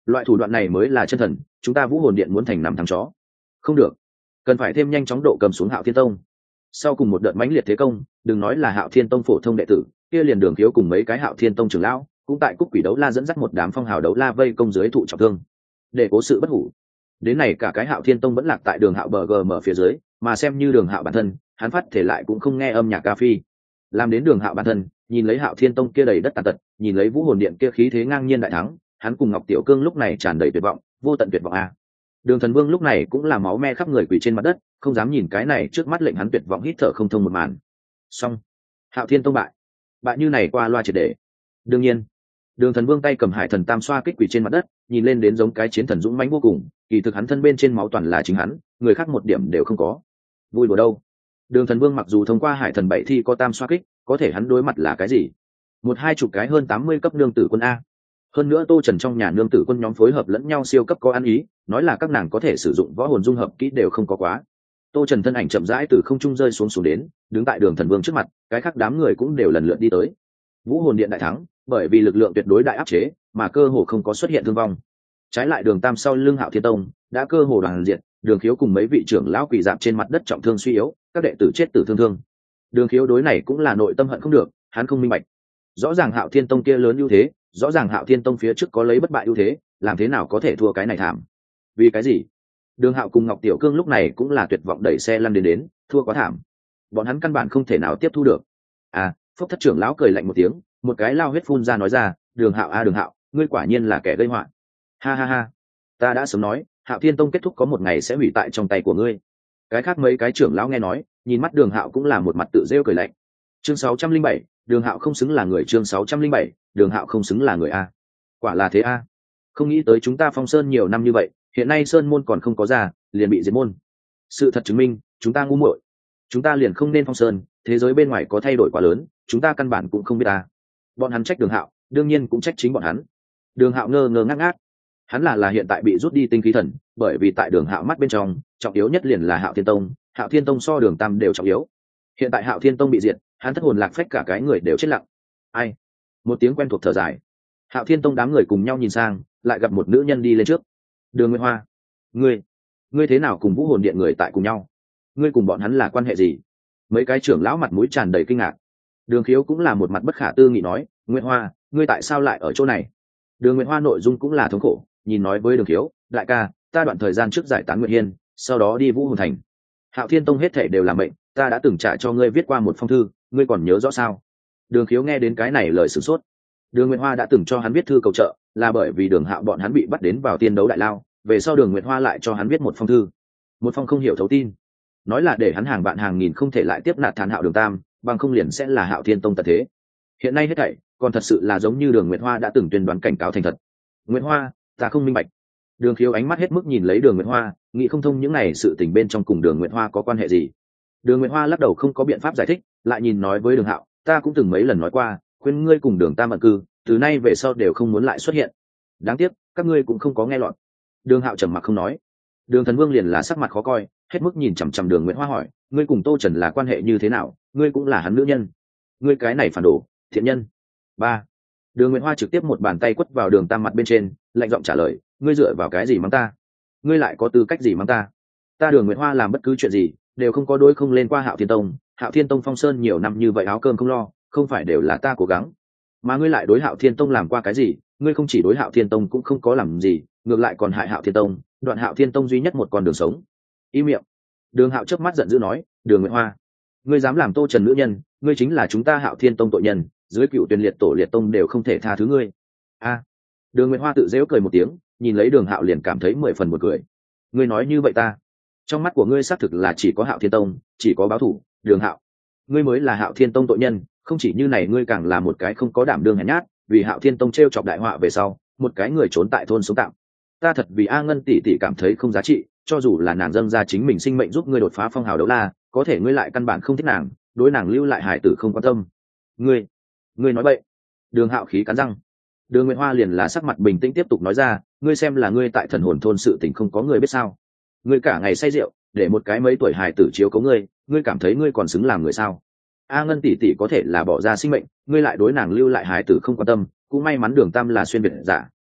loại thủ đoạn này mới là chân thần, chúng ta Vũ Hồn Điện muốn thành năm thằng chó. Không được, cần phải thêm nhanh chóng độ cầm xuống Hạo Thiên Tông. Sau cùng một đợt mãnh liệt thế công, đừng nói là Hạo Thiên Tông phổ thông đệ tử, kia liền Đường Khiếu cùng mấy cái Hạo Thiên Tông trưởng lão, cũng tại Cúc Quỷ Đấu La dẫn dắt một đám phong hào đấu la vây công dưới thụ trọng thương. Để cố sự bất hủ, đến này cả cái Hạo Thiên Tông vẫn lạc tại Đường Hạo bờ gm phía dưới, mà xem như Đường Hạo bản thân, hắn phát thể lại cũng không nghe âm nhạc ca phi. Làm đến Đường Hạo bản thân, nhìn lấy Hạo Thiên Tông kia đầy đất tàn tật, nhìn lấy Vũ Hồn Điện kia khí thế ngang nhiên đại thắng, hắn cùng Ngọc Tiểu Cương lúc này tràn đầy tuyệt vọng, vô tận tuyệt vọng a. Đường Thần Vương lúc này cũng là máu me khắp người quỳ trên mặt đất, không dám nhìn cái này trước mắt lệnh hắn tuyệt vọng hít thở không thông một màn. Xong, Hạo Thiên Tông bại, bại như này qua loa triệt để. Đương nhiên, Đường Thần Vương tay cầm Hải Thần Tam xoa kích quỳ trên mặt đất, nhìn lên đến giống cái chiến thần dũng mãnh vô cùng, kỳ thực hắn thân bên trên máu toàn là chính hắn, người khác một điểm đều không có. Vui đùa đâu? Đường Thần Vương mặc dù thông qua Hải Thần bảy thi có tam xoa kích, có thể hắn đối mặt là cái gì? Một hai chục cái hơn tám mươi cấp nương tử quân a. Hơn nữa Tô Trần trong nhà nương tử quân nhóm phối hợp lẫn nhau siêu cấp có ăn ý, nói là các nàng có thể sử dụng võ hồn dung hợp kỹ đều không có quá. Tô Trần thân ảnh chậm rãi từ không trung rơi xuống xuống đến, đứng tại Đường Thần Vương trước mặt, cái khác đám người cũng đều lần lượt đi tới. Vũ Hồn Điện đại thắng, bởi vì lực lượng tuyệt đối đại áp chế, mà cơ hồ không có xuất hiện thương vong. Trái lại Đường Tam sau lưng Hạo Thiên Tông, đã cơ hồ đoàn diện, Đường Khiếu cùng mấy vị trưởng lão quỳ dạp trên mặt đất trọng thương suy yếu, các đệ tử chết tử thương thương. Đường Khiếu đối này cũng là nội tâm hận không được, hắn không minh bạch. Rõ ràng Hạo Thiên Tông kia lớn ưu thế, rõ ràng Hạo Thiên Tông phía trước có lấy bất bại ưu thế, làm thế nào có thể thua cái này thảm? Vì cái gì? Đường Hạo cùng Ngọc Tiểu Cương lúc này cũng là tuyệt vọng đẩy xe lăn đến đến, thua quá thảm. Bọn hắn căn bản không thể nào tiếp thu được. À, Phúc Thất trưởng lão cười lạnh một tiếng, một cái lao huyết phun ra nói ra, Đường Hạo a Đường Hạo, ngươi quả nhiên là kẻ gây họa. Ha ha ha, ta đã sớm nói, Hạo Thiên Tông kết thúc có một ngày sẽ hủy tại trong tay của ngươi. Cái khác mấy cái trưởng lão nghe nói, nhìn mắt Đường Hạo cũng là một mặt tự rêu cười lạnh. Chương sáu trăm linh bảy, Đường Hạo không xứng là người. Chương sáu trăm linh bảy, Đường Hạo không xứng là người a. Quả là thế a. Không nghĩ tới chúng ta Phong Sơn nhiều năm như vậy, hiện nay Sơn môn còn không có ra, liền bị diệt môn. Sự thật chứng minh, chúng ta ngu muội. Chúng ta liền không nên Phong Sơn, thế giới bên ngoài có thay đổi quá lớn, chúng ta căn bản cũng không biết ta. Bọn hắn trách Đường Hạo, đương nhiên cũng trách chính bọn hắn. Đường Hạo ngơ ngơ ngác ngác. Hắn là là hiện tại bị rút đi tinh khí thần, bởi vì tại Đường Hạo mắt bên trong, trọng yếu nhất liền là Hạo Thiên Tông, Hạo Thiên Tông so Đường Tam đều trọng yếu. Hiện tại Hạo Thiên Tông bị diệt, hắn thất hồn lạc phách cả cái người đều chết lặng. Ai? Một tiếng quen thuộc thở dài. Hạo Thiên Tông đám người cùng nhau nhìn sang, lại gặp một nữ nhân đi lên trước. Đường Nguyệt Hoa, ngươi, ngươi thế nào cùng Vũ Hồn Điện người tại cùng nhau? Ngươi cùng bọn hắn là quan hệ gì? Mấy cái trưởng lão mặt mũi tràn đầy kinh ngạc. Đường Khiếu cũng là một mặt bất khả tư nghị nói, Nguyệt Hoa, ngươi tại sao lại ở chỗ này? Đường Nguyệt Hoa nội dung cũng là thống khổ, nhìn nói với Đường Khiếu, đại ca, ta đoạn thời gian trước giải tán Nguyệt Hiên, sau đó đi Vũ Hồn Thành. Hạo Thiên Tông hết thảy đều là mệnh, ta đã từng trả cho ngươi viết qua một phong thư, ngươi còn nhớ rõ sao? Đường Khiếu nghe đến cái này lời sửng sốt. Đường Nguyệt Hoa đã từng cho hắn viết thư cầu trợ, là bởi vì Đường Hạo bọn hắn bị bắt đến vào tiên đấu đại lao, về sau Đường Nguyệt Hoa lại cho hắn viết một phong thư, một phong không hiểu thấu tin, nói là để hắn hàng vạn hàng nghìn không thể lại tiếp nạp Thàn Hạo Đường Tam, bằng không liền sẽ là Hạo Thiên Tông tật thế. Hiện nay hết thảy còn thật sự là giống như Đường Nguyệt Hoa đã từng tuyên đoán cảnh cáo thành thật. Nguyệt Hoa, ta không minh bạch. Đường Khiếu ánh mắt hết mức nhìn lấy Đường Nguyệt Hoa, nghĩ không thông những này sự tình bên trong cùng Đường Nguyệt Hoa có quan hệ gì. Đường Nguyệt Hoa lắc đầu không có biện pháp giải thích, lại nhìn nói với Đường Hạo, ta cũng từng mấy lần nói qua, khuyên ngươi cùng Đường Tam ẩn cư, từ nay về sau đều không muốn lại xuất hiện. Đáng tiếc, các ngươi cũng không có nghe lọt. Đường Hạo trầm mặc không nói. Đường Thần Vương liền là sắc mặt khó coi, hết mức nhìn chằm chằm Đường Nguyệt Hoa hỏi, ngươi cùng Tô Trần là quan hệ như thế nào? Ngươi cũng là hắn nữ nhân. Ngươi cái này phản đồ, thiện nhân. Ba. Đường Nguyệt Hoa trực tiếp một bàn tay quất vào Đường Tam mặt bên trên, lạnh giọng trả lời, ngươi dựa vào cái gì mắng ta? Ngươi lại có tư cách gì mắng ta? Ta Đường Nguyệt Hoa làm bất cứ chuyện gì, đều không có đối không lên qua Hạo Thiên Tông. Hạo Thiên Tông Phong Sơn nhiều năm như vậy áo cơm không lo, không phải đều là ta cố gắng. Mà ngươi lại đối Hạo Thiên Tông làm qua cái gì? Ngươi không chỉ đối Hạo Thiên Tông cũng không có làm gì, ngược lại còn hại Hạo Thiên Tông, đoạn Hạo Thiên Tông duy nhất một con đường sống. Im miệng. Đường Hạo chớp mắt giận dữ nói, Đường Nguyệt Hoa, ngươi dám làm Tô Trần nữ nhân, ngươi chính là chúng ta Hạo Thiên Tông tội nhân, dưới cựu tuyển liệt tổ liệt tông đều không thể tha thứ ngươi. A. Đường Nguyệt Hoa tự dễu cười một tiếng, nhìn lấy Đường Hạo liền cảm thấy mười phần một cười. Ngươi nói như vậy ta, trong mắt của ngươi xác thực là chỉ có Hạo Thiên Tông, chỉ có báo thủ. Đường Hạo, ngươi mới là Hạo Thiên Tông tội nhân, không chỉ như này, ngươi càng là một cái không có đảm đương hèn nhát, vì Hạo Thiên Tông trêu chọc đại họa về sau, một cái người trốn tại thôn sống tạm. Ta thật vì A Ngân tỷ tỷ cảm thấy không giá trị, cho dù là nàng dâng ra chính mình sinh mệnh giúp ngươi đột phá phong hào đấu la, có thể ngươi lại căn bản không thích nàng, đối nàng lưu lại hải tử không quan tâm. Ngươi, ngươi nói bậy. Đường Hạo khí cắn răng. Đường Nguyệt Hoa liền là sắc mặt bình tĩnh tiếp tục nói ra, ngươi xem là ngươi tại Thần Hồn thôn sự tình không có người biết sao? Ngươi cả ngày say rượu, để một cái mấy tuổi hải tử chiếu cố ngươi, ngươi cảm thấy ngươi còn xứng làm người sao? A Ngân tỷ tỷ có thể là bỏ ra sinh mệnh, ngươi lại đối nàng lưu lại hải tử không quan tâm, cũng may mắn Đường Tam là xuyên việt giả,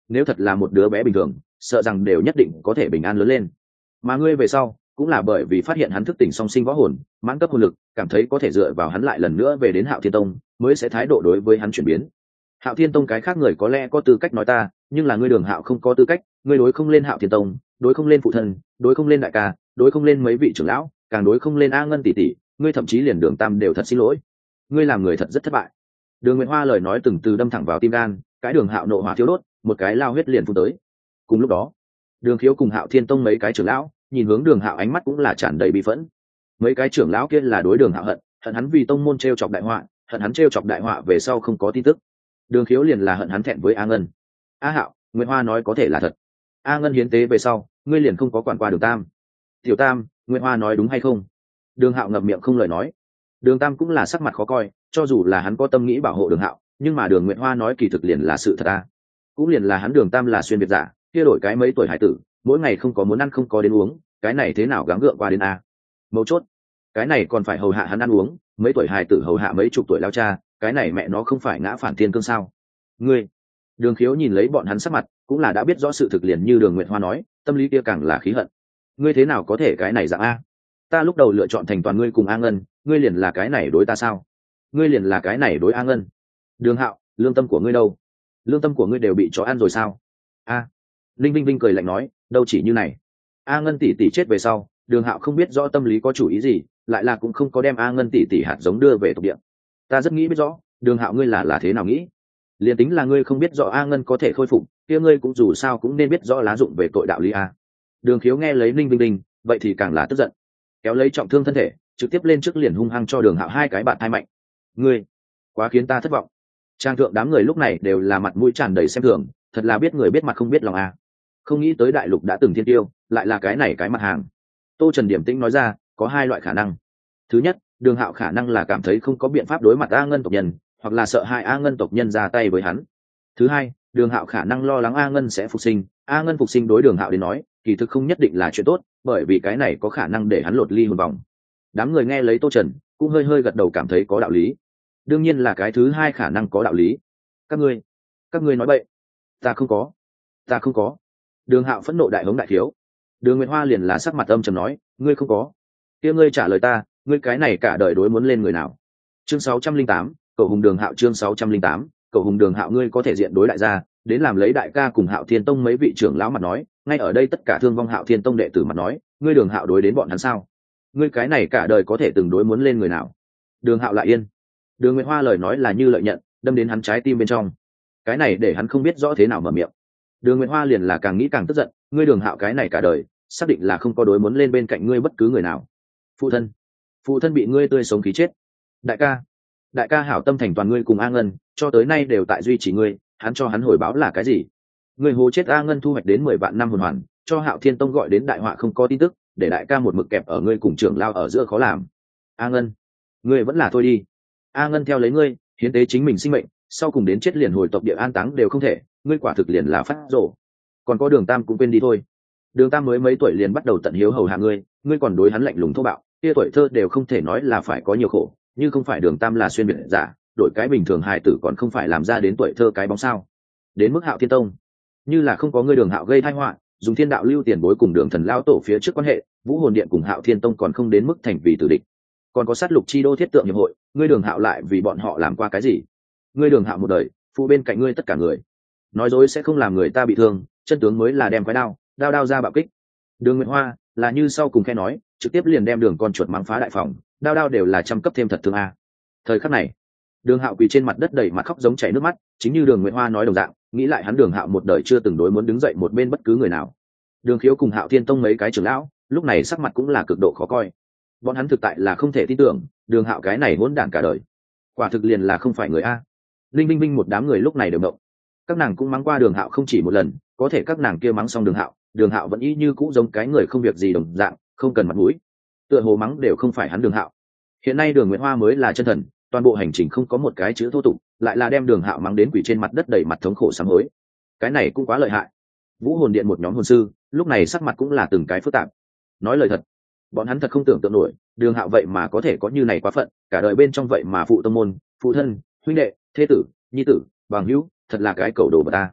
nếu thật là một đứa bé bình thường sợ rằng đều nhất định có thể bình an lớn lên, mà ngươi về sau cũng là bởi vì phát hiện hắn thức tỉnh song sinh võ hồn, mãn cấp hồn lực, cảm thấy có thể dựa vào hắn lại lần nữa về đến Hạo Thiên Tông, mới sẽ thái độ đối với hắn chuyển biến. Hạo Thiên Tông cái khác người có lẽ có tư cách nói ta, nhưng là ngươi Đường Hạo không có tư cách, ngươi đối không lên Hạo Thiên Tông, đối không lên phụ thân, đối không lên đại ca, đối không lên mấy vị trưởng lão, càng đối không lên A Ngân tỷ tỷ, ngươi thậm chí liền Đường Tam đều thật xin lỗi. Ngươi làm người thật rất thất bại. Đường Nguyệt Hoa lời nói từng từ đâm thẳng vào tim gan, cái Đường Hạo nộ hỏa thiêu đốt, một cái lao huyết liền phun tới. Cùng lúc đó, Đường Khiếu cùng Hạo Thiên Tông mấy cái trưởng lão nhìn hướng Đường Hạo ánh mắt cũng là tràn đầy bi phẫn. Mấy cái trưởng lão kia là đối Đường Hạo hận, hận hắn vì tông môn trêu chọc đại họa, hận hắn trêu chọc đại họa về sau không có tin tức. Đường Khiếu liền là hận hắn thẹn với A Ngân. A Hạo, Nguyệt Hoa nói có thể là thật. A Ngân hiến tế về sau, ngươi liền không có quản qua Đường Tam. Tiểu Tam, Nguyệt Hoa nói đúng hay không? Đường Hạo ngậm miệng không lời nói. Đường Tam cũng là sắc mặt khó coi, cho dù là hắn có tâm nghĩ bảo hộ Đường Hạo, nhưng mà Đường Nguyệt Hoa nói kỳ thực liền là sự thật a. Cũng liền là hắn Đường Tam là xuyên việt giả, kia đổi cái mấy tuổi hải tử, mỗi ngày không có muốn ăn không có đến uống, cái này thế nào gắng gượng qua đến a? Mấu chốt, cái này còn phải hầu hạ hắn ăn uống, mấy tuổi hải tử hầu hạ mấy chục tuổi lao cha, cái này mẹ nó không phải ngã phản thiên cương sao? Ngươi, Đường Khiếu nhìn lấy bọn hắn sắc mặt, cũng là đã biết rõ sự thực liền như Đường Nguyệt Hoa nói, tâm lý kia càng là khí hận. Ngươi thế nào có thể cái này dạng a? Ta lúc đầu lựa chọn thành toàn ngươi cùng A Ngân, ngươi liền là cái này đối ta sao? Ngươi liền là cái này đối A Ngân. Đường Hạo, lương tâm của ngươi đâu? Lương tâm của ngươi đều bị chó ăn rồi sao? A. Linh Vinh Vinh cười lạnh nói, đâu chỉ như này. A Ngân tỷ tỷ chết về sau, Đường Hạo không biết rõ tâm lý có chủ ý gì, lại là cũng không có đem A Ngân tỷ tỷ hạt giống đưa về tộc địa. Ta rất nghĩ biết rõ, Đường Hạo ngươi là là thế nào nghĩ? Liên tính là ngươi không biết rõ A Ngân có thể khôi phục, kia ngươi cũng dù sao cũng nên biết rõ lá dụng về tội đạo lý a. Đường Khiếu nghe lấy Linh Vinh Vinh, vậy thì càng là tức giận, kéo lấy trọng thương thân thể, trực tiếp lên trước liền hung hăng cho Đường Hạo hai cái bạn thai mạnh. Ngươi, quá khiến ta thất vọng. Trang thượng đám người lúc này đều là mặt mũi tràn đầy xem thường, thật là biết người biết mặt không biết lòng a. Không nghĩ tới đại lục đã từng thiên tiêu, lại là cái này cái mặt hàng. Tô Trần điểm tĩnh nói ra, có hai loại khả năng. Thứ nhất, Đường Hạo khả năng là cảm thấy không có biện pháp đối mặt A Ngân tộc nhân, hoặc là sợ hại A Ngân tộc nhân ra tay với hắn. Thứ hai, Đường Hạo khả năng lo lắng A Ngân sẽ phục sinh, A Ngân phục sinh đối Đường Hạo đến nói, kỳ thực không nhất định là chuyện tốt, bởi vì cái này có khả năng để hắn lột ly hồn vòng. Đám người nghe lấy Tô Trần, cũng hơi hơi gật đầu cảm thấy có đạo lý. Đương nhiên là cái thứ hai khả năng có đạo lý. Các ngươi, các ngươi nói bậy. Ta không có, ta không có. Đường Hạo phẫn nộ đại hống đại thiếu. Đường Nguyệt Hoa liền là sắc mặt âm trầm nói, ngươi không có. Kia ngươi trả lời ta, ngươi cái này cả đời đối muốn lên người nào? Chương sáu trăm linh tám, Cậu hùng Đường Hạo chương sáu trăm linh tám, Cậu hùng Đường Hạo ngươi có thể diện đối đại gia, đến làm lấy đại ca cùng Hạo Thiên Tông mấy vị trưởng lão mặt nói, ngay ở đây tất cả thương vong Hạo Thiên Tông đệ tử mặt nói, ngươi Đường Hạo đối đến bọn hắn sao? Ngươi cái này cả đời có thể từng đối muốn lên người nào? Đường Hạo lại yên. Đường Nguyệt Hoa lời nói là như lợi nhận, đâm đến hắn trái tim bên trong. Cái này để hắn không biết rõ thế nào mở miệng. Đường Nguyệt Hoa liền là càng nghĩ càng tức giận, ngươi Đường Hạo cái này cả đời, xác định là không có đối muốn lên bên cạnh ngươi bất cứ người nào. Phụ thân, phụ thân bị ngươi tươi sống khí chết. Đại ca, đại ca hảo tâm thành toàn ngươi cùng A Ngân, cho tới nay đều tại duy trì ngươi, hắn cho hắn hồi báo là cái gì? Ngươi hồ chết A Ngân thu hoạch đến mười vạn năm hồn hoàn, cho Hạo Thiên Tông gọi đến đại họa không có tin tức, để đại ca một mực kẹp ở ngươi cùng trưởng lao ở giữa khó làm. A Ngân, ngươi vẫn là thôi đi. A Ngân theo lấy ngươi, hiến tế chính mình sinh mệnh, sau cùng đến chết liền hồi tộc địa an táng đều không thể, ngươi quả thực liền là phát rổ. Còn có Đường Tam cũng quên đi thôi. Đường Tam mới mấy tuổi liền bắt đầu tận hiếu hầu hạ ngươi, ngươi còn đối hắn lạnh lùng thô bạo, kia tuổi thơ đều không thể nói là phải có nhiều khổ, như không phải Đường Tam là xuyên biệt giả, đổi cái bình thường hài tử còn không phải làm ra đến tuổi thơ cái bóng sao? Đến mức Hạo Thiên Tông, như là không có ngươi Đường Hạo gây tai họa, dùng thiên đạo lưu tiền bối cùng Đường Thần lao tổ phía trước quan hệ, Vũ Hồn Điện cùng Hạo Thiên Tông còn không đến mức thành vì tử địch. Còn có sát lục chi đô thiết tượng hiệp hội, ngươi Đường Hạo lại vì bọn họ làm qua cái gì? Ngươi Đường Hạo một đời, phụ bên cạnh ngươi tất cả người. Nói dối sẽ không làm người ta bị thương, chân tướng mới là đem quái đao, đao đao ra bạo kích. Đường Nguyệt Hoa là như sau cùng khe nói, trực tiếp liền đem Đường con chuột mắng phá đại phòng, đao đao đều là trăm cấp thêm thật thương a. Thời khắc này, Đường Hạo quỳ trên mặt đất đầy mặt khóc giống chảy nước mắt, chính như Đường Nguyệt Hoa nói đồng dạng, nghĩ lại hắn Đường Hạo một đời chưa từng đối muốn đứng dậy một bên bất cứ người nào. Đường Khiếu cùng Hạo Thiên Tông mấy cái trưởng lão, lúc này sắc mặt cũng là cực độ khó coi. Bọn hắn thực tại là không thể tin tưởng, Đường Hạo cái này hỗn đản cả đời, quả thực liền là không phải người a. Linh Vinh Vinh một đám người lúc này đều động. Các nàng cũng mắng qua Đường Hạo không chỉ một lần, có thể các nàng kia mắng xong Đường Hạo, Đường Hạo vẫn y như cũ giống cái người không việc gì đồng dạng, không cần mặt mũi. Tựa hồ mắng đều không phải hắn Đường Hạo. Hiện nay Đường Nguyệt Hoa mới là chân thần, toàn bộ hành trình không có một cái chữ thô tục, lại là đem Đường Hạo mắng đến quỷ trên mặt đất đầy mặt thống khổ sám hối. Cái này cũng quá lợi hại. Vũ Hồn Điện một nhóm hồn sư, lúc này sắc mặt cũng là từng cái phức tạp. Nói lời thật, bọn hắn thật không tưởng tượng nổi, Đường Hạo vậy mà có thể có như này quá phận, cả đời bên trong vậy mà phụ tông môn, phụ thân, huynh đệ, thế tử, nhi tử, bằng hữu, thật là cái cầu đồ bà ta.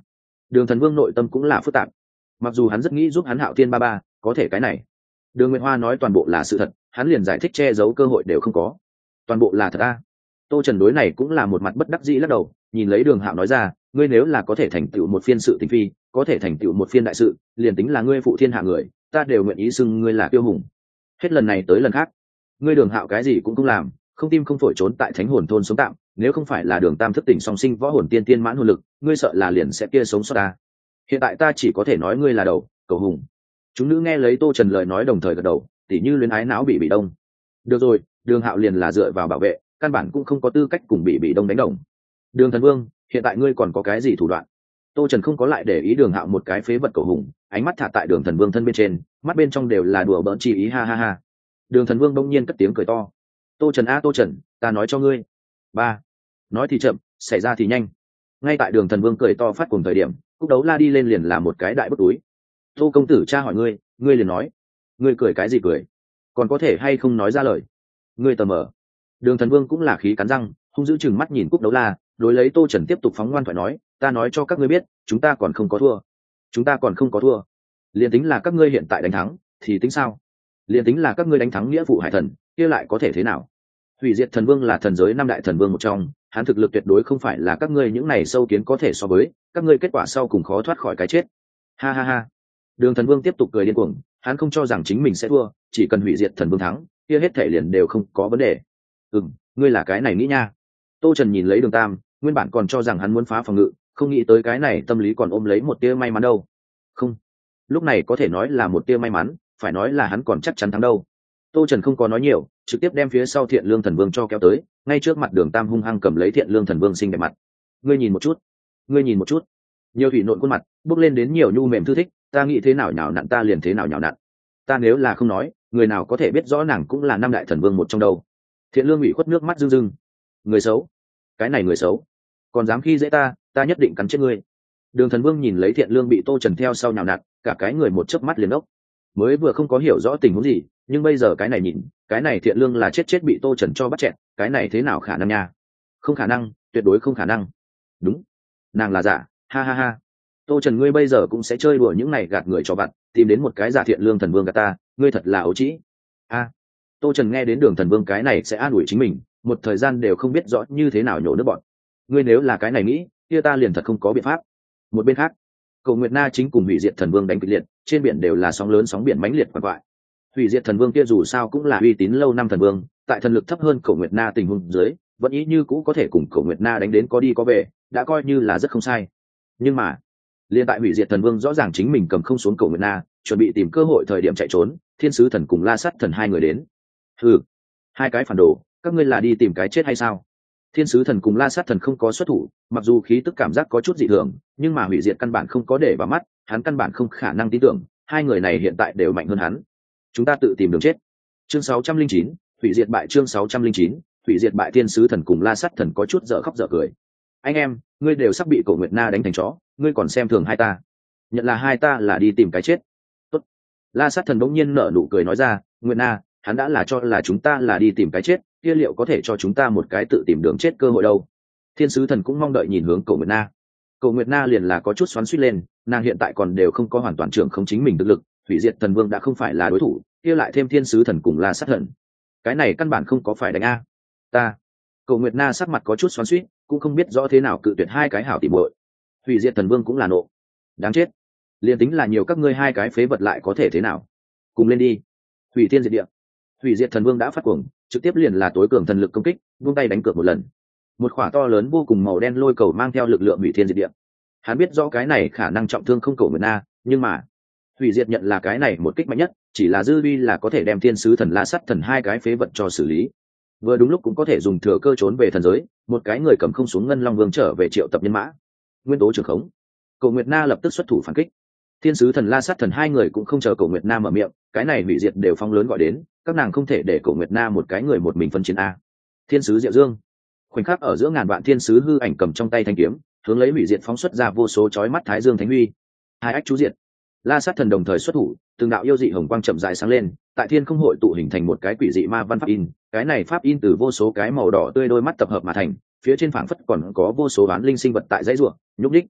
Đường Thần Vương nội tâm cũng là phức tạp, mặc dù hắn rất nghĩ giúp hắn Hạo Thiên ba ba, có thể cái này Đường Nguyệt Hoa nói toàn bộ là sự thật, hắn liền giải thích che giấu cơ hội đều không có. Toàn bộ là thật a. Tô Trần đối này cũng là một mặt bất đắc dĩ lắc đầu, nhìn lấy Đường Hạo nói ra, ngươi nếu là có thể thành tựu một phiên sự tình phi, có thể thành tựu một phiên đại sự, liền tính là ngươi phụ thiên hạ người, ta đều nguyện ý xưng ngươi là kiêu hùng. Hết lần này tới lần khác, ngươi Đường Hạo cái gì cũng không làm, không tim không phổi trốn tại Thánh Hồn thôn sống tạm, nếu không phải là Đường Tam thức tỉnh song sinh võ hồn tiên tiên mãn hồn lực, ngươi sợ là liền sẽ kia sống sót ta. Hiện tại ta chỉ có thể nói ngươi là đầu, cầu hùng. Chúng nữ nghe lấy Tô Trần lời nói đồng thời gật đầu, tỉ như luyến ái não bị bị đông. Được rồi, Đường Hạo liền là dựa vào bảo vệ, căn bản cũng không có tư cách cùng bị bị đông đánh đồng. Đường Thần Vương, hiện tại ngươi còn có cái gì thủ đoạn? Tô Trần không có lại để ý Đường Hạo một cái phế vật cầu hùng, ánh mắt thả tại Đường Thần Vương thân bên trên, mắt bên trong đều là đùa bỡn chi ý, ha ha ha. Đường Thần Vương bỗng nhiên cất tiếng cười to. Tô Trần a Tô Trần, ta nói cho ngươi. Ba. Nói thì chậm, xảy ra thì nhanh. Ngay tại Đường Thần Vương cười to phát cùng thời điểm, Cúc Đấu La đi lên liền là một cái đại bức túi. Tô công tử cha hỏi ngươi, ngươi liền nói. Ngươi cười cái gì cười? Còn có thể hay không nói ra lời? Ngươi tờ mờ. Đường Thần Vương cũng là khí cắn răng, hung dữ chừng mắt nhìn Cúc Đấu La, đối lấy Tô Trần tiếp tục phóng ngoan thoại nói, ta nói cho các ngươi biết, chúng ta còn không có thua. Chúng ta còn không có thua. Liên tính là các ngươi hiện tại đánh thắng, thì tính sao? Liên tính là các ngươi đánh thắng nghĩa phụ Hải Thần, kia lại có thể thế nào? Hủy Diệt Thần Vương là thần giới năm đại thần vương một trong, hắn thực lực tuyệt đối không phải là các ngươi những này sâu kiến có thể so với, các ngươi kết quả sau cùng khó thoát khỏi cái chết. Ha ha ha. Đường Thần Vương tiếp tục cười điên cuồng, hắn không cho rằng chính mình sẽ thua, chỉ cần Hủy Diệt Thần Vương thắng, kia hết thể liền đều không có vấn đề. Ừm, ngươi là cái này nghĩ nha. Tô Trần nhìn lấy Đường Tam, nguyên bản còn cho rằng hắn muốn phá phòng ngự, không nghĩ tới cái này tâm lý còn ôm lấy một tia may mắn đâu. Không, lúc này có thể nói là một tia may mắn, phải nói là hắn còn chắc chắn thắng đâu. Tô Trần không có nói nhiều, trực tiếp đem phía sau Thiện Lương Thần Vương cho kéo tới, ngay trước mặt Đường Tam hung hăng cầm lấy Thiện Lương Thần Vương xinh đẹp mặt. Ngươi nhìn một chút, ngươi nhìn một chút. Nhiều thủy nộn khuôn mặt, bước lên đến nhiều nhu mềm thư thích, ta nghĩ thế nào nhào nặn ta liền thế nào nhào nặn. Ta nếu là không nói, người nào có thể biết rõ nàng cũng là năm đại thần vương một trong đâu. Thiện Lương ủy khuất nước mắt rưng rưng. Người xấu, cái này người xấu, còn dám khi dễ ta, ta nhất định cắn chết ngươi. Đường Thần Vương nhìn lấy Thiện Lương bị Tô Trần theo sau nhào nặn, cả cái người một chớp mắt liền ốc. Mới vừa không có hiểu rõ tình huống gì, nhưng bây giờ cái này nhìn, cái này Thiện Lương là chết chết bị Tô Trần cho bắt chẹn, cái này thế nào khả năng nha? Không khả năng, tuyệt đối không khả năng. Đúng, nàng là giả, ha ha ha. Tô Trần ngươi bây giờ cũng sẽ chơi đùa những này gạt người cho vặt, tìm đến một cái giả Thiện Lương Thần Vương gạt ta, ngươi thật là ấu trĩ. A. Tô Trần nghe đến Đường Thần Vương cái này sẽ an ủi chính mình, một thời gian đều không biết rõ như thế nào nhổ nước bọn. Ngươi nếu là cái này nghĩ, kia ta liền thật không có biện pháp. Một bên khác, Cầu Nguyệt Na chính cùng Hủy Diệt Thần Vương đánh kịch liệt, trên biển đều là sóng lớn sóng biển mãnh liệt quằn quại. Hủy Diệt Thần Vương kia dù sao cũng là uy tín lâu năm thần vương, tại thần lực thấp hơn Cầu Nguyệt Na tình huống dưới, vẫn ý như cũ có thể cùng Cầu Nguyệt Na đánh đến có đi có về, đã coi như là rất không sai. Nhưng mà, liên tại Hủy Diệt Thần Vương rõ ràng chính mình cầm không xuống Cầu Nguyệt Na, chuẩn bị tìm cơ hội thời điểm chạy trốn, Thiên Sứ Thần cùng La Sắt Thần hai người đến. Hừ, hai cái phản đồ, các ngươi là đi tìm cái chết hay sao? Thiên Sứ Thần cùng La Sát Thần không có xuất thủ, mặc dù khí tức cảm giác có chút dị thường, nhưng mà Hủy Diệt căn bản không có để vào mắt, hắn căn bản không khả năng tin tưởng, hai người này hiện tại đều mạnh hơn hắn. Chúng ta tự tìm đường chết. Chương sáu trăm linh chín, Hủy Diệt bại chương sáu trăm linh chín, Hủy Diệt bại Thiên Sứ Thần cùng La Sát Thần có chút dở khóc dở cười. Anh em, ngươi đều sắp bị Cổ Nguyệt Na đánh thành chó, ngươi còn xem thường hai ta? Nhận là hai ta là đi tìm cái chết. Tốt. La Sát Thần bỗng nhiên nở nụ cười nói ra, Nguyệt Na, hắn đã là cho là chúng ta là đi tìm cái chết, kia liệu có thể cho chúng ta một cái tự tìm đường chết cơ hội đâu? Thiên Sứ Thần cũng mong đợi nhìn hướng Cổ Nguyệt Na. Cổ Nguyệt Na liền là có chút xoắn xuýt lên, nàng hiện tại còn đều không có hoàn toàn trưởng không chính mình thực lực, Hủy Diệt Thần Vương đã không phải là đối thủ, kia lại thêm Thiên Sứ Thần cùng La Sát Thần, cái này căn bản không có phải đánh a. Ta. Cổ Nguyệt Na sắc mặt có chút xoắn xuýt, cũng không biết rõ thế nào cự tuyệt hai cái hảo tỉ muội. Hủy Diệt Thần Vương cũng là nộ. Đáng chết. Liên tính là nhiều các ngươi hai cái phế vật lại có thể thế nào? Cùng lên đi. Hủy Thiên Diệt Địa. Hủy Diệt Thần Vương đã phát cuồng, trực tiếp liền là tối cường thần lực công kích, vung tay đánh cược một lần. Một quả to lớn vô cùng màu đen lôi cầu mang theo lực lượng hủy thiên diệt địa. Hắn biết rõ cái này khả năng trọng thương không Cổ Nguyệt Na, nhưng mà Hủy Diệt nhận là cái này một kích mạnh nhất, chỉ là dư vi là có thể đem Thiên Sứ Thần La Sắt Thần hai cái phế vật cho xử lý. Vừa đúng lúc cũng có thể dùng thừa cơ trốn về thần giới, một cái người cầm không xuống Ngân Long Vương trở về triệu tập nhân mã. Nguyên tố trường khống. Cổ Nguyệt Na lập tức xuất thủ phản kích. Thiên Sứ Thần La Sắt Thần hai người cũng không chờ Cổ Nguyệt Na mở miệng, cái này Hủy Diệt đều phong lớn gọi đến, các nàng không thể để Cổ Nguyệt Na một cái người một mình phân chiến a. Thiên Sứ Diệu Dương. Khoảnh khắc ở giữa ngàn vạn thiên sứ hư ảnh cầm trong tay thanh kiếm, hướng lấy Hủy Diệt phóng xuất ra vô số chói mắt thái dương thánh huy. Hai ách chú diệt. La Sát Thần đồng thời xuất thủ, từng đạo yêu dị hồng quang chậm rãi sáng lên, tại thiên không hội tụ hình thành một cái quỷ dị ma văn pháp in, cái này pháp in từ vô số cái màu đỏ tươi đôi mắt tập hợp mà thành, phía trên phảng phất còn có vô số bán linh sinh vật tại dãy rùa, nhúc nhích.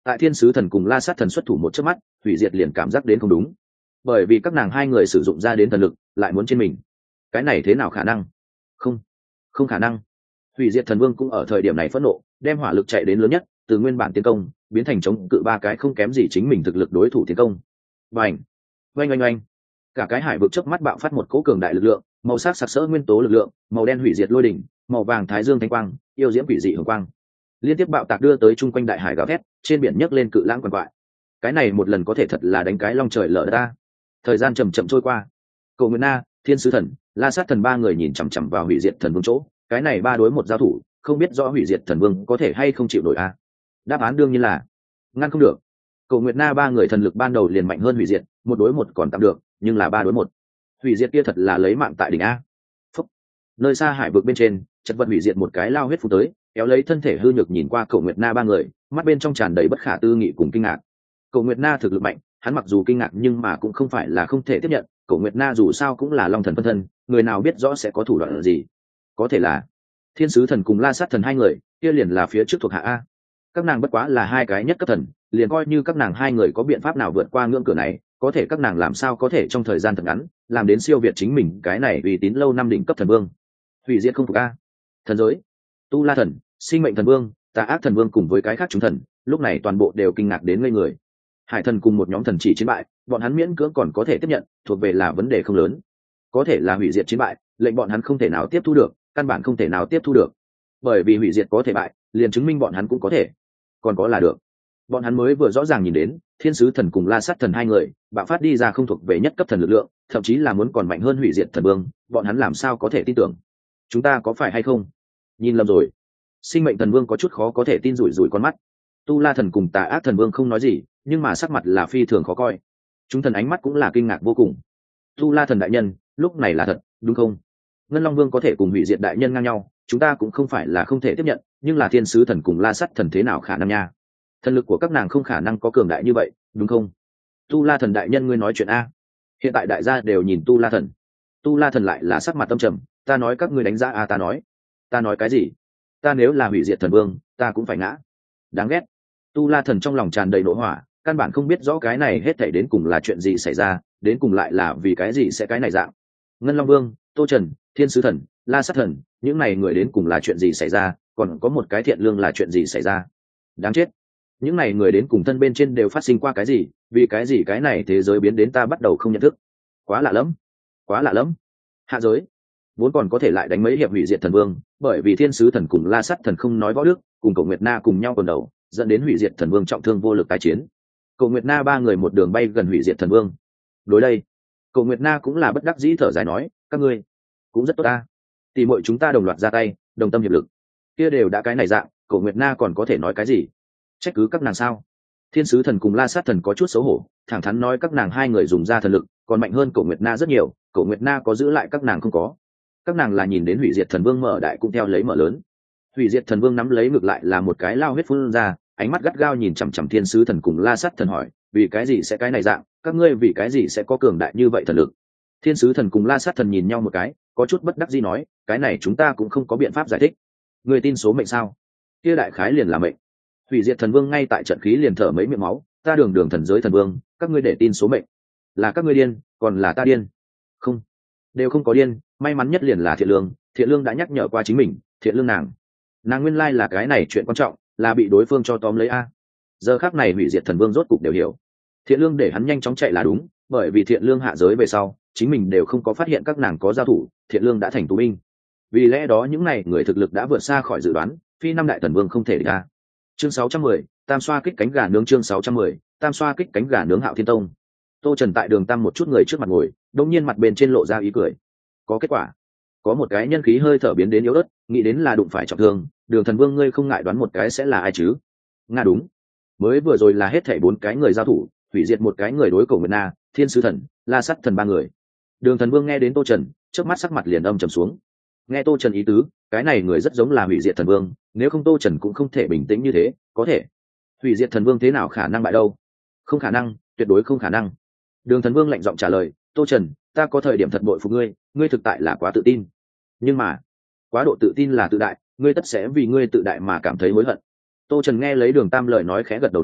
tại thiên sứ thần cùng la sát thần xuất thủ một chớp mắt, hủy diệt liền cảm giác đến không đúng, bởi vì các nàng hai người sử dụng ra đến thần lực lại muốn trên mình. Cái này thế nào khả năng? Không, không khả năng. Hủy diệt thần vương cũng ở thời điểm này phẫn nộ, đem hỏa lực chạy đến lớn nhất, từ nguyên bản tiến công biến thành chống cự ba cái không kém gì chính mình thực lực đối thủ tiến công. Bành, oanh oanh oanh, cả cái hải vực chớp mắt bạo phát một cỗ cường đại lực lượng, màu sắc sặc sỡ nguyên tố lực lượng, màu đen hủy diệt lôi đỉnh, màu vàng thái dương thanh quang, yêu diễm quỷ dị hồng quang, liên tiếp bạo tạc đưa tới chung quanh đại hải gào thét, trên biển nhấc lên cự lãng quằn quại. Cái này một lần có thể thật là đánh cái long trời lở đất ta. Thời gian chậm chậm trôi qua, Cổ Nguyệt Na, thiên sứ thần, la sát thần ba người nhìn chằm chằm vào hủy diệt thần vương chỗ. Cái này ba đối một giao thủ, không biết rõ hủy diệt thần vương có thể hay không chịu nổi a. Đáp án đương nhiên là ngăn không được. Cổ Nguyệt Na ba người thần lực ban đầu liền mạnh hơn hủy diệt, một đối một còn tạm được, nhưng là ba đối một, hủy diệt kia thật là lấy mạng tại đỉnh a. Phúc. Nơi xa hải vực bên trên, chật vật hủy diệt một cái lao huyết phun tới, kéo lấy thân thể hư nhược nhìn qua Cổ Nguyệt Na ba người, mắt bên trong tràn đầy bất khả tư nghị cùng kinh ngạc. Cổ Nguyệt Na thực lực mạnh, hắn mặc dù kinh ngạc nhưng mà cũng không phải là không thể tiếp nhận. Cổ Nguyệt Na dù sao cũng là long thần phân thân, người nào biết rõ sẽ có thủ đoạn gì. Có thể là thiên sứ thần cùng la sát thần hai người kia liền là phía trước thuộc hạ a. Các nàng bất quá là hai cái nhất cấp thần, liền coi như các nàng hai người có biện pháp nào vượt qua ngưỡng cửa này, có thể các nàng làm sao có thể trong thời gian thật ngắn làm đến siêu việt chính mình cái này uy tín lâu năm đỉnh cấp thần vương. Hủy diệt không phục a. Thần giới, tu la thần, sinh mệnh thần vương, tà ác thần vương cùng với cái khác chúng thần lúc này toàn bộ đều kinh ngạc đến ngây người. Hải thần cùng một nhóm thần chỉ chiến bại, bọn hắn miễn cưỡng còn có thể tiếp nhận, thuộc về là vấn đề không lớn. Có thể là hủy diệt chiến bại, lệnh bọn hắn không thể nào tiếp thu được, căn bản không thể nào tiếp thu được. Bởi vì hủy diệt có thể bại, liền chứng minh bọn hắn cũng có thể. Còn có là được. Bọn hắn mới vừa rõ ràng nhìn đến, thiên sứ thần cùng la sát thần hai người, bạo phát đi ra không thuộc về nhất cấp thần lực lượng, thậm chí là muốn còn mạnh hơn hủy diệt thần vương, bọn hắn làm sao có thể tin tưởng? Chúng ta có phải hay không? Nhìn lầm rồi. Sinh mệnh thần vương có chút khó có thể tin, rủi rủi con mắt. Tu la thần cùng tà ác thần vương không nói gì, nhưng mà sắc mặt là phi thường khó coi. Chúng thần ánh mắt cũng là kinh ngạc vô cùng. Tu la thần đại nhân, lúc này là thật, đúng không? Ngân Long Vương có thể cùng hủy diệt đại nhân ngang nhau, chúng ta cũng không phải là không thể tiếp nhận, nhưng là thiên sứ thần cùng la sắt thần thế nào khả năng nha? Thần lực của các nàng không khả năng có cường đại như vậy, đúng không? Tu la thần đại nhân, ngươi nói chuyện a. Hiện tại đại gia đều nhìn tu la thần. Tu la thần lại là sắc mặt tâm trầm, ta nói các ngươi đánh giá a, ta nói. Ta nói cái gì? Ta nếu là hủy diệt thần vương, ta cũng phải ngã. Đáng ghét. Tu la thần trong lòng tràn đầy nộ hỏa, căn bản không biết rõ cái này hết thảy đến cùng là chuyện gì xảy ra, đến cùng lại là vì cái gì sẽ cái này dạng. Ngân Long Vương, Tô Trần, thiên sứ thần, la sát thần, những này người đến cùng là chuyện gì xảy ra, còn có một cái thiện lương là chuyện gì xảy ra. Đáng chết. Những này người đến cùng thân bên trên đều phát sinh qua cái gì, vì cái gì cái này thế giới biến đến ta bắt đầu không nhận thức. Quá lạ lắm, quá lạ lắm. Hạ giới vốn còn có thể lại đánh mấy hiệp hủy diệt thần vương, bởi vì thiên sứ thần cùng la sát thần không nói võ đức, cùng Cổ Nguyệt Na cùng nhau quần đầu, dẫn đến hủy diệt thần vương trọng thương vô lực tái chiến. Cổ Nguyệt Na ba người một đường bay gần hủy diệt thần vương. Đối đây, Cổ Nguyệt Na cũng là bất đắc dĩ thở dài nói, các ngươi cũng rất tốt ta, tỷ muội chúng ta đồng loạt ra tay, đồng tâm hiệp lực, kia đều đã cái này dạng, Cổ Nguyệt Na còn có thể nói cái gì? Trách cứ các nàng sao? Thiên sứ thần cùng la sát thần có chút xấu hổ, thẳng thắn nói các nàng hai người dùng ra thần lực còn mạnh hơn Cổ Nguyệt Na rất nhiều, Cổ Nguyệt Na có giữ lại các nàng không có. Các nàng là nhìn đến hủy diệt thần vương mở đại cũng theo lấy mở lớn. Hủy diệt thần vương nắm lấy ngược lại là một cái lao huyết phun ra, ánh mắt gắt gao nhìn chằm chằm thiên sứ thần cùng la sát thần hỏi, vì cái gì sẽ cái này dạng, các ngươi vì cái gì sẽ có cường đại như vậy thần lực? Thiên sứ thần cùng la sát thần nhìn nhau một cái, có chút bất đắc dĩ nói, cái này chúng ta cũng không có biện pháp giải thích. Người tin số mệnh sao? Kia đại khái liền là mệnh. Hủy diệt thần vương ngay tại trận khí liền thở mấy miệng máu, ta đường đường thần giới thần vương, các ngươi để tin số mệnh, là các ngươi điên, còn là ta điên? Không, đều không có điên, may mắn nhất liền là thiện lương, thiện lương đã nhắc nhở qua chính mình, thiện lương nàng, nàng nguyên lai là cái này chuyện quan trọng, là bị đối phương cho tóm lấy a. Giờ khắc này hủy diệt thần vương rốt cục đều hiểu, thiện lương để hắn nhanh chóng chạy là đúng, bởi vì thiện lương hạ giới về sau, chính mình đều không có phát hiện các nàng có giao thủ, thiện lương đã thành tù binh. Vì lẽ đó những này người thực lực đã vượt xa khỏi dự đoán, phi năm đại thần vương không thể địch ra. Chương sáu trăm mười, tam xoa kích cánh gà nướng. Chương sáu trăm mười, tam xoa kích cánh gà nướng. Hạo Thiên Tông. Tô Trần tại đường tam một chút người trước mặt ngồi, đột nhiên mặt bên trên lộ ra ý cười. Có kết quả. Có một cái nhân khí hơi thở biến đến yếu ớt, nghĩ đến là đụng phải trọng thương, Đường Thần Vương ngươi không ngại đoán một cái sẽ là ai chứ? Nga đúng. Mới vừa rồi là hết thảy bốn cái người giao thủ, hủy diệt một cái người đối Cổ Nguyệt Na, Thiên Sứ Thần, La Sắt Thần ba người. Đường Thần Vương nghe đến Tô Trần, trước mắt sắc mặt liền âm trầm xuống. Nghe Tô Trần ý tứ, cái này người rất giống là hủy diệt thần vương, nếu không Tô Trần cũng không thể bình tĩnh như thế, có thể. Hủy diệt thần vương thế nào khả năng bại đâu? Không khả năng, tuyệt đối không khả năng. Đường Thần Vương lạnh giọng trả lời, Tô Trần, ta có thời điểm thật bội phục ngươi, ngươi thực tại là quá tự tin. Nhưng mà, quá độ tự tin là tự đại, ngươi tất sẽ vì ngươi tự đại mà cảm thấy hối hận. Tô Trần nghe lấy Đường Tam lời nói khẽ gật đầu nói,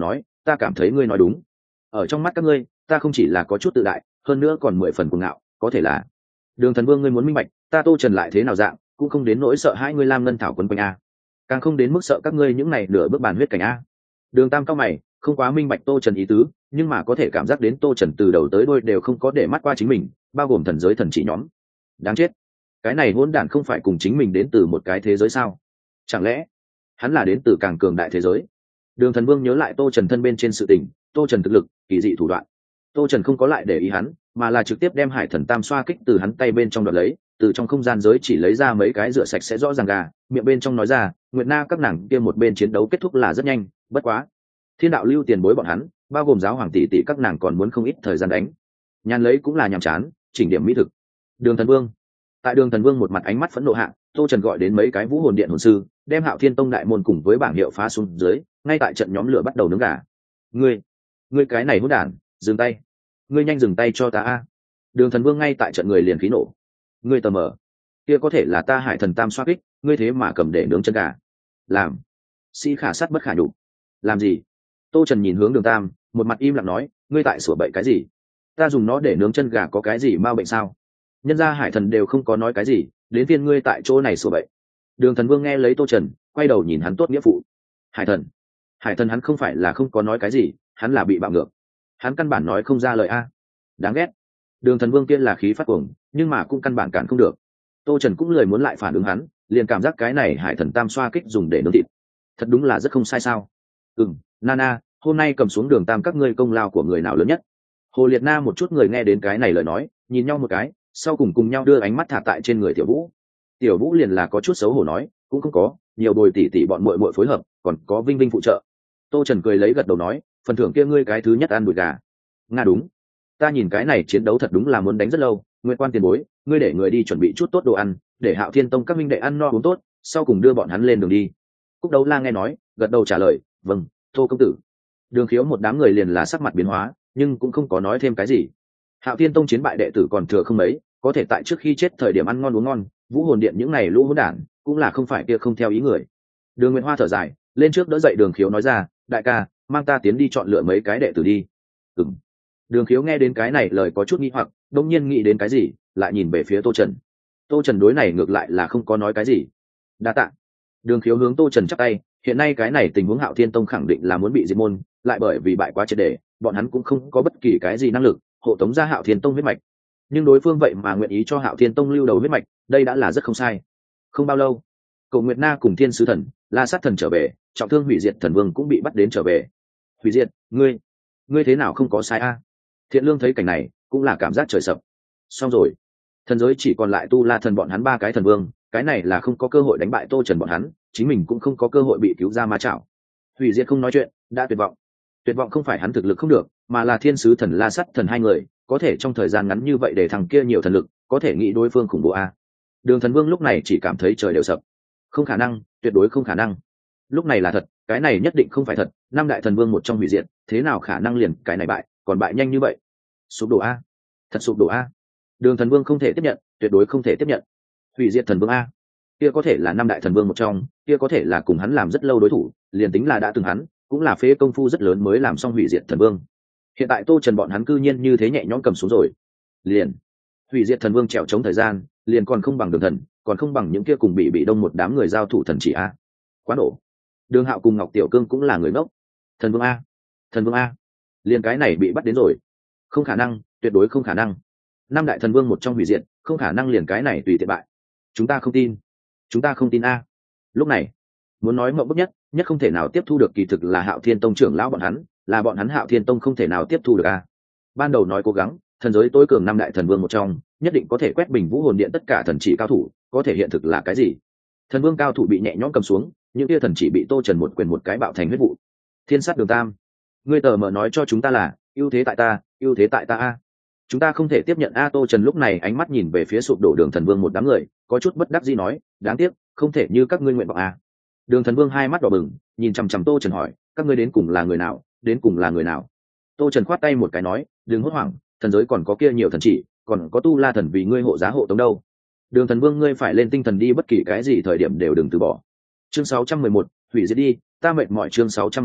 ta cảm thấy ngươi nói đúng. Ở trong mắt các ngươi, ta không chỉ là có chút tự đại, hơn nữa còn mười phần cuồng ngạo, có thể là Đường Thần Vương, ngươi muốn minh bạch ta Tô Trần lại thế nào dạng, cũng không đến nỗi sợ hai ngươi lam ngân thảo quấn quanh a, càng không đến mức sợ các ngươi những này nửa bước bàn huyết cảnh a. Đường Tam cao mày, không quá minh bạch Tô Trần ý tứ, nhưng mà có thể cảm giác đến Tô Trần từ đầu tới đuôi đều không có để mắt qua chính mình, bao gồm thần giới thần chỉ nhóm. Đáng chết, cái này hỗn đản không phải cùng chính mình đến từ một cái thế giới sao? Chẳng lẽ hắn là đến từ càng cường đại thế giới? Đường Thần Vương nhớ lại Tô Trần thân bên trên sự tình, Tô Trần thực lực, kỳ dị thủ đoạn. Tô Trần không có lại để ý hắn, mà là trực tiếp đem Hải Thần Tam xoa kích từ hắn tay bên trong đoạt lấy, từ trong không gian giới chỉ lấy ra mấy cái rửa sạch sẽ rõ ràng gà, miệng bên trong nói ra, Nguyệt Na các nàng kia một bên chiến đấu kết thúc là rất nhanh, bất quá Thiên đạo lưu tiền bối bọn hắn, bao gồm giáo hoàng tỷ tỷ các nàng còn muốn không ít thời gian đánh. Nhàn lấy cũng là nhàm chán, chỉnh điểm mỹ thực. Đường Thần Vương. Tại Đường Thần Vương một mặt ánh mắt phẫn nộ hạ, Tô Trần gọi đến mấy cái Vũ Hồn Điện hồn sư, đem Hạo Thiên Tông đại môn cùng với bảng hiệu phá xuống dưới, ngay tại trận nhóm lửa bắt đầu nướng gà. Ngươi, ngươi cái này hỗn đản, dừng tay. Ngươi nhanh dừng tay cho ta a. Đường Thần Vương ngay tại trận người liền khí nổ. Ngươi tờ mờ, kia có thể là ta Hải Thần Tam xoa kích, ngươi thế mà cầm để nướng chân gà. Làm. Sĩ khả sát bất khả nhục. Làm gì? Tô Trần nhìn hướng Đường Tam, một mặt im lặng nói, ngươi tại sửa bậy cái gì? Ta dùng nó để nướng chân gà có cái gì ma bệnh sao? Nhân gia Hải Thần đều không có nói cái gì, đến phiên ngươi tại chỗ này sửa bậy. Đường Thần Vương nghe lấy Tô Trần, quay đầu nhìn hắn tốt nghĩa phụ. Hải Thần, Hải Thần hắn không phải là không có nói cái gì, hắn là bị bạo ngược. Hắn căn bản nói không ra lời a. Đáng ghét. Đường Thần Vương kia là khí phát cuồng, nhưng mà cũng căn bản cản không được. Tô Trần cũng lười muốn lại phản ứng hắn, liền cảm giác cái này Hải Thần Tam xoa kích dùng để nướng thịt, thật đúng là rất không sai sao. Ừm, Nana, hôm nay cầm xuống Đường Tam các ngươi công lao của người nào lớn nhất? Hồ Liệt Na một chút người nghe đến cái này lời nói, nhìn nhau một cái, sau cùng cùng nhau đưa ánh mắt thả tại trên người Tiểu Vũ. Tiểu Vũ liền là có chút xấu hổ nói, cũng không có, nhiều bồi tỉ tỉ bọn muội muội phối hợp, còn có Vinh Vinh phụ trợ. Tô Trần cười lấy gật đầu nói, phần thưởng kia ngươi cái thứ nhất ăn đùi gà. Nga đúng, ta nhìn cái này chiến đấu thật đúng là muốn đánh rất lâu. Nguyệt Quan tiền bối, ngươi để người đi chuẩn bị chút tốt đồ ăn, để Hạo Thiên Tông các minh đệ ăn no uống tốt, sau cùng đưa bọn hắn lên đường đi. Cúc Đấu La nghe nói, gật đầu trả lời, vâng, Tô công tử. Đường Khiếu một đám người liền là sắc mặt biến hóa, nhưng cũng không có nói thêm cái gì. Hạo Thiên Tông chiến bại đệ tử còn thừa không mấy, có thể tại trước khi chết thời điểm ăn ngon uống ngon, Vũ Hồn Điện những này lũ hỗn đản, cũng là không phải kia không theo ý người. Đường Nguyệt Hoa thở dài, lên trước đỡ dậy Đường Khiếu nói ra, đại ca, mang ta tiến đi chọn lựa mấy cái đệ tử đi. Ừm. Đường Khiếu nghe đến cái này lời có chút nghi hoặc, đột nhiên nghĩ đến cái gì, lại nhìn về phía Tô Trần. Tô Trần đối này ngược lại là không có nói cái gì. Đa tạ. Đường Khiếu hướng Tô Trần chắp tay, hiện nay cái này tình huống Hạo Thiên Tông khẳng định là muốn bị diệt môn, lại bởi vì bại quá triệt để, bọn hắn cũng không có bất kỳ cái gì năng lực hộ tống ra Hạo Thiên Tông huyết mạch. Nhưng đối phương vậy mà nguyện ý cho Hạo Thiên Tông lưu đầu huyết mạch, đây đã là rất không sai. Không bao lâu, Cổ Nguyệt Na cùng Thiên Sứ Thần, La Sát Thần trở về, trọng thương Hủy Diệt Thần Vương cũng bị bắt đến trở về. Hủy Diệt, ngươi, ngươi thế nào không có sai a? Thiện Lương thấy cảnh này, cũng là cảm giác trời sập. Xong rồi, thần giới chỉ còn lại Tu La Thần bọn hắn ba cái thần vương, cái này là không có cơ hội đánh bại Tô Trần bọn hắn, chính mình cũng không có cơ hội bị cứu ra ma chảo. Hủy Diệt không nói chuyện, đã tuyệt vọng. Tuyệt vọng không phải hắn thực lực không được, mà là Thiên Sứ Thần La Sát Thần hai người có thể trong thời gian ngắn như vậy để thằng kia nhiều thần lực, có thể nghĩ đối phương khủng bố a. Đường Thần Vương lúc này chỉ cảm thấy trời đều sập. Không khả năng, tuyệt đối không khả năng. Lúc này là thật, cái này nhất định không phải thật, năm đại thần vương một trong hủy diệt, thế nào khả năng liền cái này bại, còn bại nhanh như vậy. Sụp đổ a, thật sụp đổ a. Đường Thần Vương không thể tiếp nhận, tuyệt đối không thể tiếp nhận. Hủy diệt thần vương a, kia có thể là năm đại thần vương một trong, kia có thể là cùng hắn làm rất lâu đối thủ, liền tính là đã từng hắn, cũng là phế công phu rất lớn mới làm xong hủy diệt thần vương. Hiện tại Tô Trần bọn hắn cư nhiên như thế nhẹ nhõm cầm xuống rồi. Liền hủy diệt thần vương trèo chống thời gian, liền còn không bằng Đường Thần, còn không bằng những kia cùng bị bị đông một đám người giao thủ thần chỉ a. Quá nổ. Đường Hạo cùng Ngọc Tiểu Cương cũng là người ngốc. Thần vương a, thần vương a, liền cái này bị bắt đến rồi. Không khả năng, tuyệt đối không khả năng. Năm đại thần vương một trong hủy diệt, không khả năng liền cái này tùy tiện bại. Chúng ta không tin, chúng ta không tin a. Lúc này, muốn nói mộng bức nhất, nhất không thể nào tiếp thu được kỳ thực là Hạo Thiên Tông trưởng lão bọn hắn, là bọn hắn Hạo Thiên Tông không thể nào tiếp thu được a. Ban đầu nói cố gắng, thần giới tối cường năm đại thần vương một trong, nhất định có thể quét bình Vũ Hồn Điện tất cả thần chỉ cao thủ, có thể hiện thực là cái gì? Thần vương cao thủ bị nhẹ nhõm cầm xuống, những kia thần chỉ bị Tô Trần một quyền một cái bạo thành huyết vụ. Thiên sát Đường Tam, ngươi tờ mờ nói cho chúng ta là ưu thế tại ta, ưu thế tại ta a. Chúng ta không thể tiếp nhận a. Tô Trần lúc này ánh mắt nhìn về phía sụp đổ Đường Thần Vương một đám người, có chút bất đắc dĩ nói, đáng tiếc, không thể như các ngươi nguyện vọng a. Đường Thần Vương hai mắt đỏ bừng, nhìn chằm chằm Tô Trần hỏi, các ngươi đến cùng là người nào, đến cùng là người nào? Tô Trần khoát tay một cái nói, đừng hốt hoảng, thần giới còn có kia nhiều thần chỉ, còn có Tu La Thần vì ngươi hộ giá hộ tống đâu. Đường Thần Vương, ngươi phải lên tinh thần đi, bất kỳ cái gì thời điểm đều đừng từ bỏ. Chương sáu trăm mười một, hủy diệt đi, ta mệt mỏi. Chương sáu trăm mười một,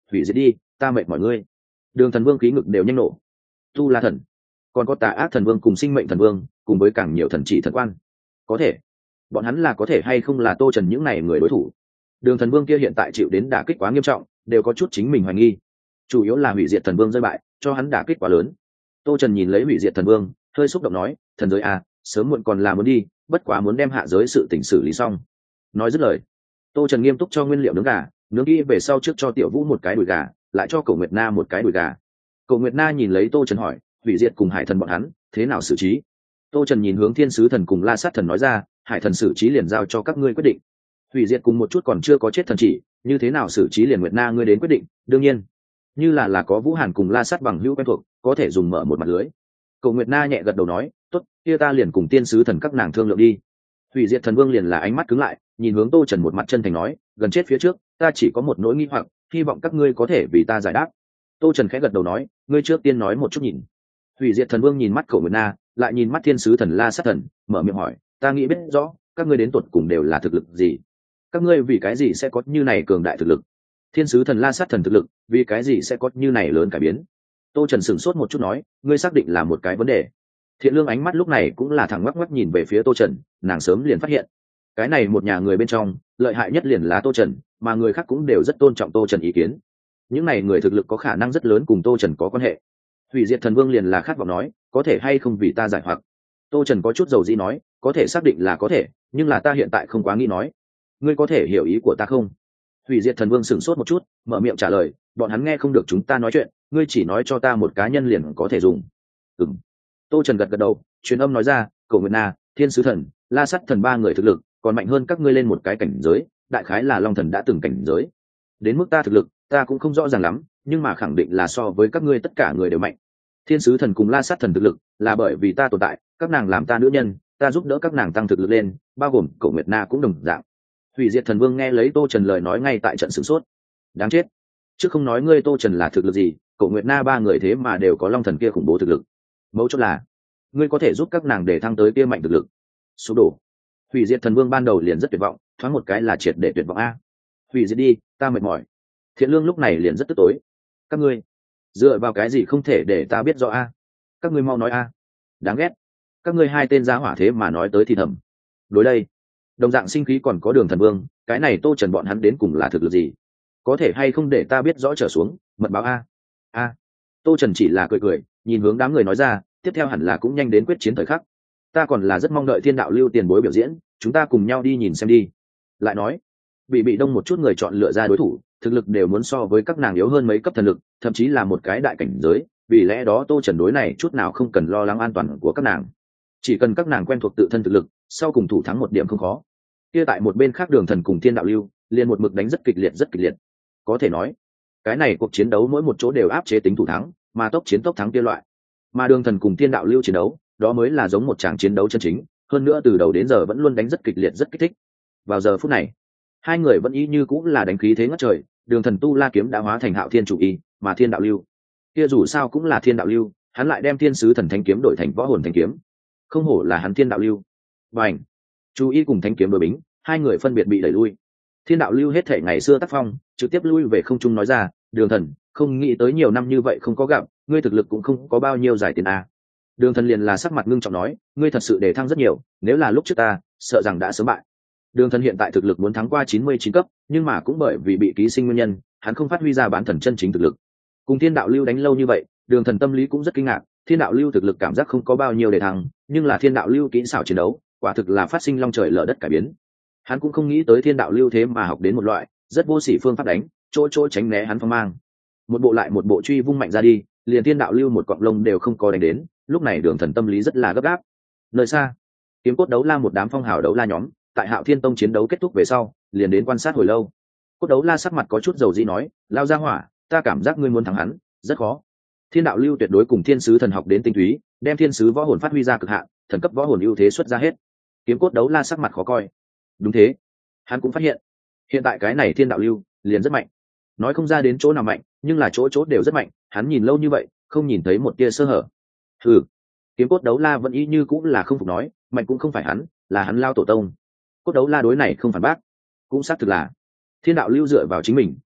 hủy diệt đi, ta mệt mỏi ngươi. Đường Thần Vương khí ngực đều nhanh nổ. Tu La Thần, còn có Tà Ác Thần Vương cùng Sinh Mệnh Thần Vương, cùng với càng nhiều thần chỉ thần quan. Có thể, bọn hắn là có thể hay không là Tô Trần những này người đối thủ. Đường Thần Vương kia hiện tại chịu đến đả kích quá nghiêm trọng, đều có chút chính mình hoài nghi. Chủ yếu là hủy diệt thần vương rơi bại, cho hắn đả kích quá lớn. Tô Trần nhìn lấy hủy diệt thần vương, hơi xúc động nói, thần giới à, sớm muộn còn là muốn đi, bất quá muốn đem hạ giới sự tình xử lý xong. Nói dứt lời, Tô Trần nghiêm túc cho nguyên liệu nướng gà, nướng kỹ về sau trước cho Tiểu Vũ một cái đùi gà, lại cho Cổ Nguyệt Na một cái đùi gà. Cổ Nguyệt Na nhìn lấy Tô Trần hỏi, hủy diệt cùng hải thần bọn hắn thế nào xử trí? Tô Trần nhìn hướng thiên sứ thần cùng la sát thần nói ra, hải thần xử trí liền giao cho các ngươi quyết định. Hủy diệt cùng một chút còn chưa có chết thần chỉ, như thế nào xử trí liền Nguyệt Na ngươi đến quyết định. Đương nhiên, như là là có Vũ Hàn cùng la sát bằng hữu quen thuộc, có thể dùng mở một mặt lưới. Cổ Nguyệt Na nhẹ gật đầu nói, tốt, kia ta liền cùng tiên sứ thần các nàng thương lượng đi. Hủy diệt thần vương liền là ánh mắt cứng lại, nhìn hướng Tô Trần một mặt chân thành nói, gần chết phía trước, ta chỉ có một nỗi nghi hoặc, hy vọng các ngươi có thể vì ta giải đáp. Tô Trần khẽ gật đầu nói, ngươi trước tiên nói một chút nhìn. Hủy diệt thần vương nhìn mắt Cổ Nguyệt Na, lại nhìn mắt thiên sứ thần la sát thần, mở miệng hỏi, ta nghĩ biết rõ, các ngươi đến tuột cùng đều là thực lực gì? Các ngươi vì cái gì sẽ có như này cường đại thực lực? Thiên sứ thần la sát thần thực lực, vì cái gì sẽ có như này lớn cải biến? Tô Trần sửng sốt một chút nói, ngươi xác định là một cái vấn đề. Thiện Lương ánh mắt lúc này cũng là thẳng ngoắc ngoắc nhìn về phía Tô Trần, nàng sớm liền phát hiện, cái này một nhà người bên trong, lợi hại nhất liền là Tô Trần, mà người khác cũng đều rất tôn trọng Tô Trần ý kiến. Những này người thực lực có khả năng rất lớn cùng Tô Trần có quan hệ. Hủy diệt thần vương liền là khát vọng nói, có thể hay không vì ta giải hoặc. Tô Trần có chút dầu dĩ nói, có thể xác định là có thể, nhưng là ta hiện tại không quá nghĩ nói. Ngươi có thể hiểu ý của ta không? Hủy diệt thần vương sửng sốt một chút, mở miệng trả lời, bọn hắn nghe không được chúng ta nói chuyện, ngươi chỉ nói cho ta một cá nhân liền có thể dùng. Ừm. Tô Trần gật gật đầu, truyền âm nói ra, Cổ Nguyệt Na, thiên sứ thần, la sắt thần ba người thực lực còn mạnh hơn các ngươi lên một cái cảnh giới, đại khái là long thần đã từng cảnh giới. Đến mức ta thực lực, ta cũng không rõ ràng lắm, nhưng mà khẳng định là so với các ngươi tất cả người đều mạnh. Thiên sứ thần cùng la sát thần thực lực là bởi vì ta tồn tại, các nàng làm ta nữ nhân, ta giúp đỡ các nàng tăng thực lực lên, bao gồm Cổ Nguyệt Na cũng đồng dạng. Hủy diệt thần vương nghe lấy Tô Trần lời nói ngay tại trận sửng sốt. Đáng chết, chứ không nói ngươi Tô Trần là thực lực gì, Cổ Nguyệt Na ba người thế mà đều có long thần kia khủng bố thực lực. Mấu chốt là ngươi có thể giúp các nàng để thăng tới kia mạnh thực lực. Sụp đổ. Hủy diệt thần vương ban đầu liền rất tuyệt vọng, thoáng một cái là triệt để tuyệt vọng a. Hủy diệt đi, ta mệt mỏi. Thiện Lương lúc này liền rất tức tối. Các ngươi dựa vào cái gì không thể để ta biết rõ a? Các ngươi mau nói a. Đáng ghét, các ngươi hai tên giá hỏa thế mà nói tới thì thầm. Đối đây, đồng dạng sinh khí còn có Đường Thần Vương, cái này Tô Trần bọn hắn đến cùng là thực lực gì? Có thể hay không để ta biết rõ trở xuống, mật báo a. A. Tô Trần chỉ là cười cười, nhìn hướng đám người nói ra, tiếp theo hẳn là cũng nhanh đến quyết chiến thời khắc. Ta còn là rất mong đợi Thiên Đạo Lưu tiền bối biểu diễn, chúng ta cùng nhau đi nhìn xem đi. Lại nói, bị bị đông một chút người chọn lựa ra đối thủ, thực lực đều muốn so với các nàng yếu hơn mấy cấp thần lực, thậm chí là một cái đại cảnh giới, vì lẽ đó Tô Trần đối này chút nào không cần lo lắng an toàn của các nàng, chỉ cần các nàng quen thuộc tự thân thực lực, sau cùng thủ thắng một điểm không khó. Kia tại một bên khác Đường Thần cùng Thiên Đạo Lưu liền một mực đánh rất kịch liệt rất kịch liệt, có thể nói cái này cuộc chiến đấu mỗi một chỗ đều áp chế tính thủ thắng, mà tốc chiến tốc thắng kia loại. Mà Đường Thần cùng Thiên Đạo Lưu chiến đấu, đó mới là giống một tràng chiến đấu chân chính, hơn nữa từ đầu đến giờ vẫn luôn đánh rất kịch liệt rất kích thích. Vào giờ phút này, hai người vẫn y như cũng là đánh khí thế ngất trời. Đường Thần tu la kiếm đã hóa thành Hạo Thiên chủ y, mà Thiên Đạo Lưu kia dù sao cũng là Thiên Đạo Lưu, hắn lại đem Thiên Sứ Thần Thánh kiếm đổi thành Võ Hồn Thánh kiếm, không hổ là hắn Thiên Đạo Lưu. Bành, chú y cùng Thánh kiếm đối bính, hai người phân biệt bị đẩy lui. Thiên Đạo Lưu hết thể ngày xưa tác phong, trực tiếp lui về không trung nói ra, Đường Thần, không nghĩ tới nhiều năm như vậy không có gặp, ngươi thực lực cũng không có bao nhiêu giải tiền a. Đường Thần liền là sắc mặt ngưng trọng nói, ngươi thật sự để thăng rất nhiều, nếu là lúc trước ta, sợ rằng đã sớm bại. Đường Thần hiện tại thực lực muốn thắng qua chín mươi chín cấp, nhưng mà cũng bởi vì bị ký sinh nguyên nhân, hắn không phát huy ra bản thần chân chính thực lực. Cùng Thiên Đạo Lưu đánh lâu như vậy, Đường Thần tâm lý cũng rất kinh ngạc, Thiên Đạo Lưu thực lực cảm giác không có bao nhiêu để thắng, nhưng là Thiên Đạo Lưu kỹ xảo chiến đấu, quả thực là phát sinh long trời lở đất cải biến. Hắn cũng không nghĩ tới Thiên Đạo Lưu thế mà học đến một loại rất vô sỉ phương pháp đánh, chỗ chỗ tránh né hắn phong mang. Một bộ lại một bộ truy vung mạnh ra đi, liền Thiên Đạo Lưu một cọng lông đều không có đánh đến, lúc này Đường Thần tâm lý rất là gấp gáp. Nơi xa, kiếm cốt đấu la một đám phong hào đấu la nhóm, tại Hạo Thiên Tông chiến đấu kết thúc về sau, liền đến quan sát hồi lâu. Cốt đấu la sắc mặt có chút dầu dĩ nói, lao ra hỏa, ta cảm giác ngươi muốn thắng hắn rất khó. Thiên Đạo Lưu tuyệt đối cùng Thiên Sứ thần học đến tinh túy, đem thiên sứ võ hồn phát huy ra cực hạn, thần cấp võ hồn ưu thế xuất ra hết. Kiếm cốt đấu la sắc mặt khó coi. Đúng thế, hắn cũng phát hiện, hiện tại cái này Thiên Đạo Lưu liền rất mạnh, nói không ra đến chỗ nào mạnh, nhưng là chỗ chỗ đều rất mạnh. Hắn nhìn lâu như vậy, không nhìn thấy một tia sơ hở. Ừ, kiếm cốt đấu la vẫn y như cũng là không phục nói, mạnh cũng không phải hắn, là hắn lao tổ tông. Cốt đấu la đối này không phản bác, cũng xác thực là Thiên Đạo Lưu dựa vào chính mình,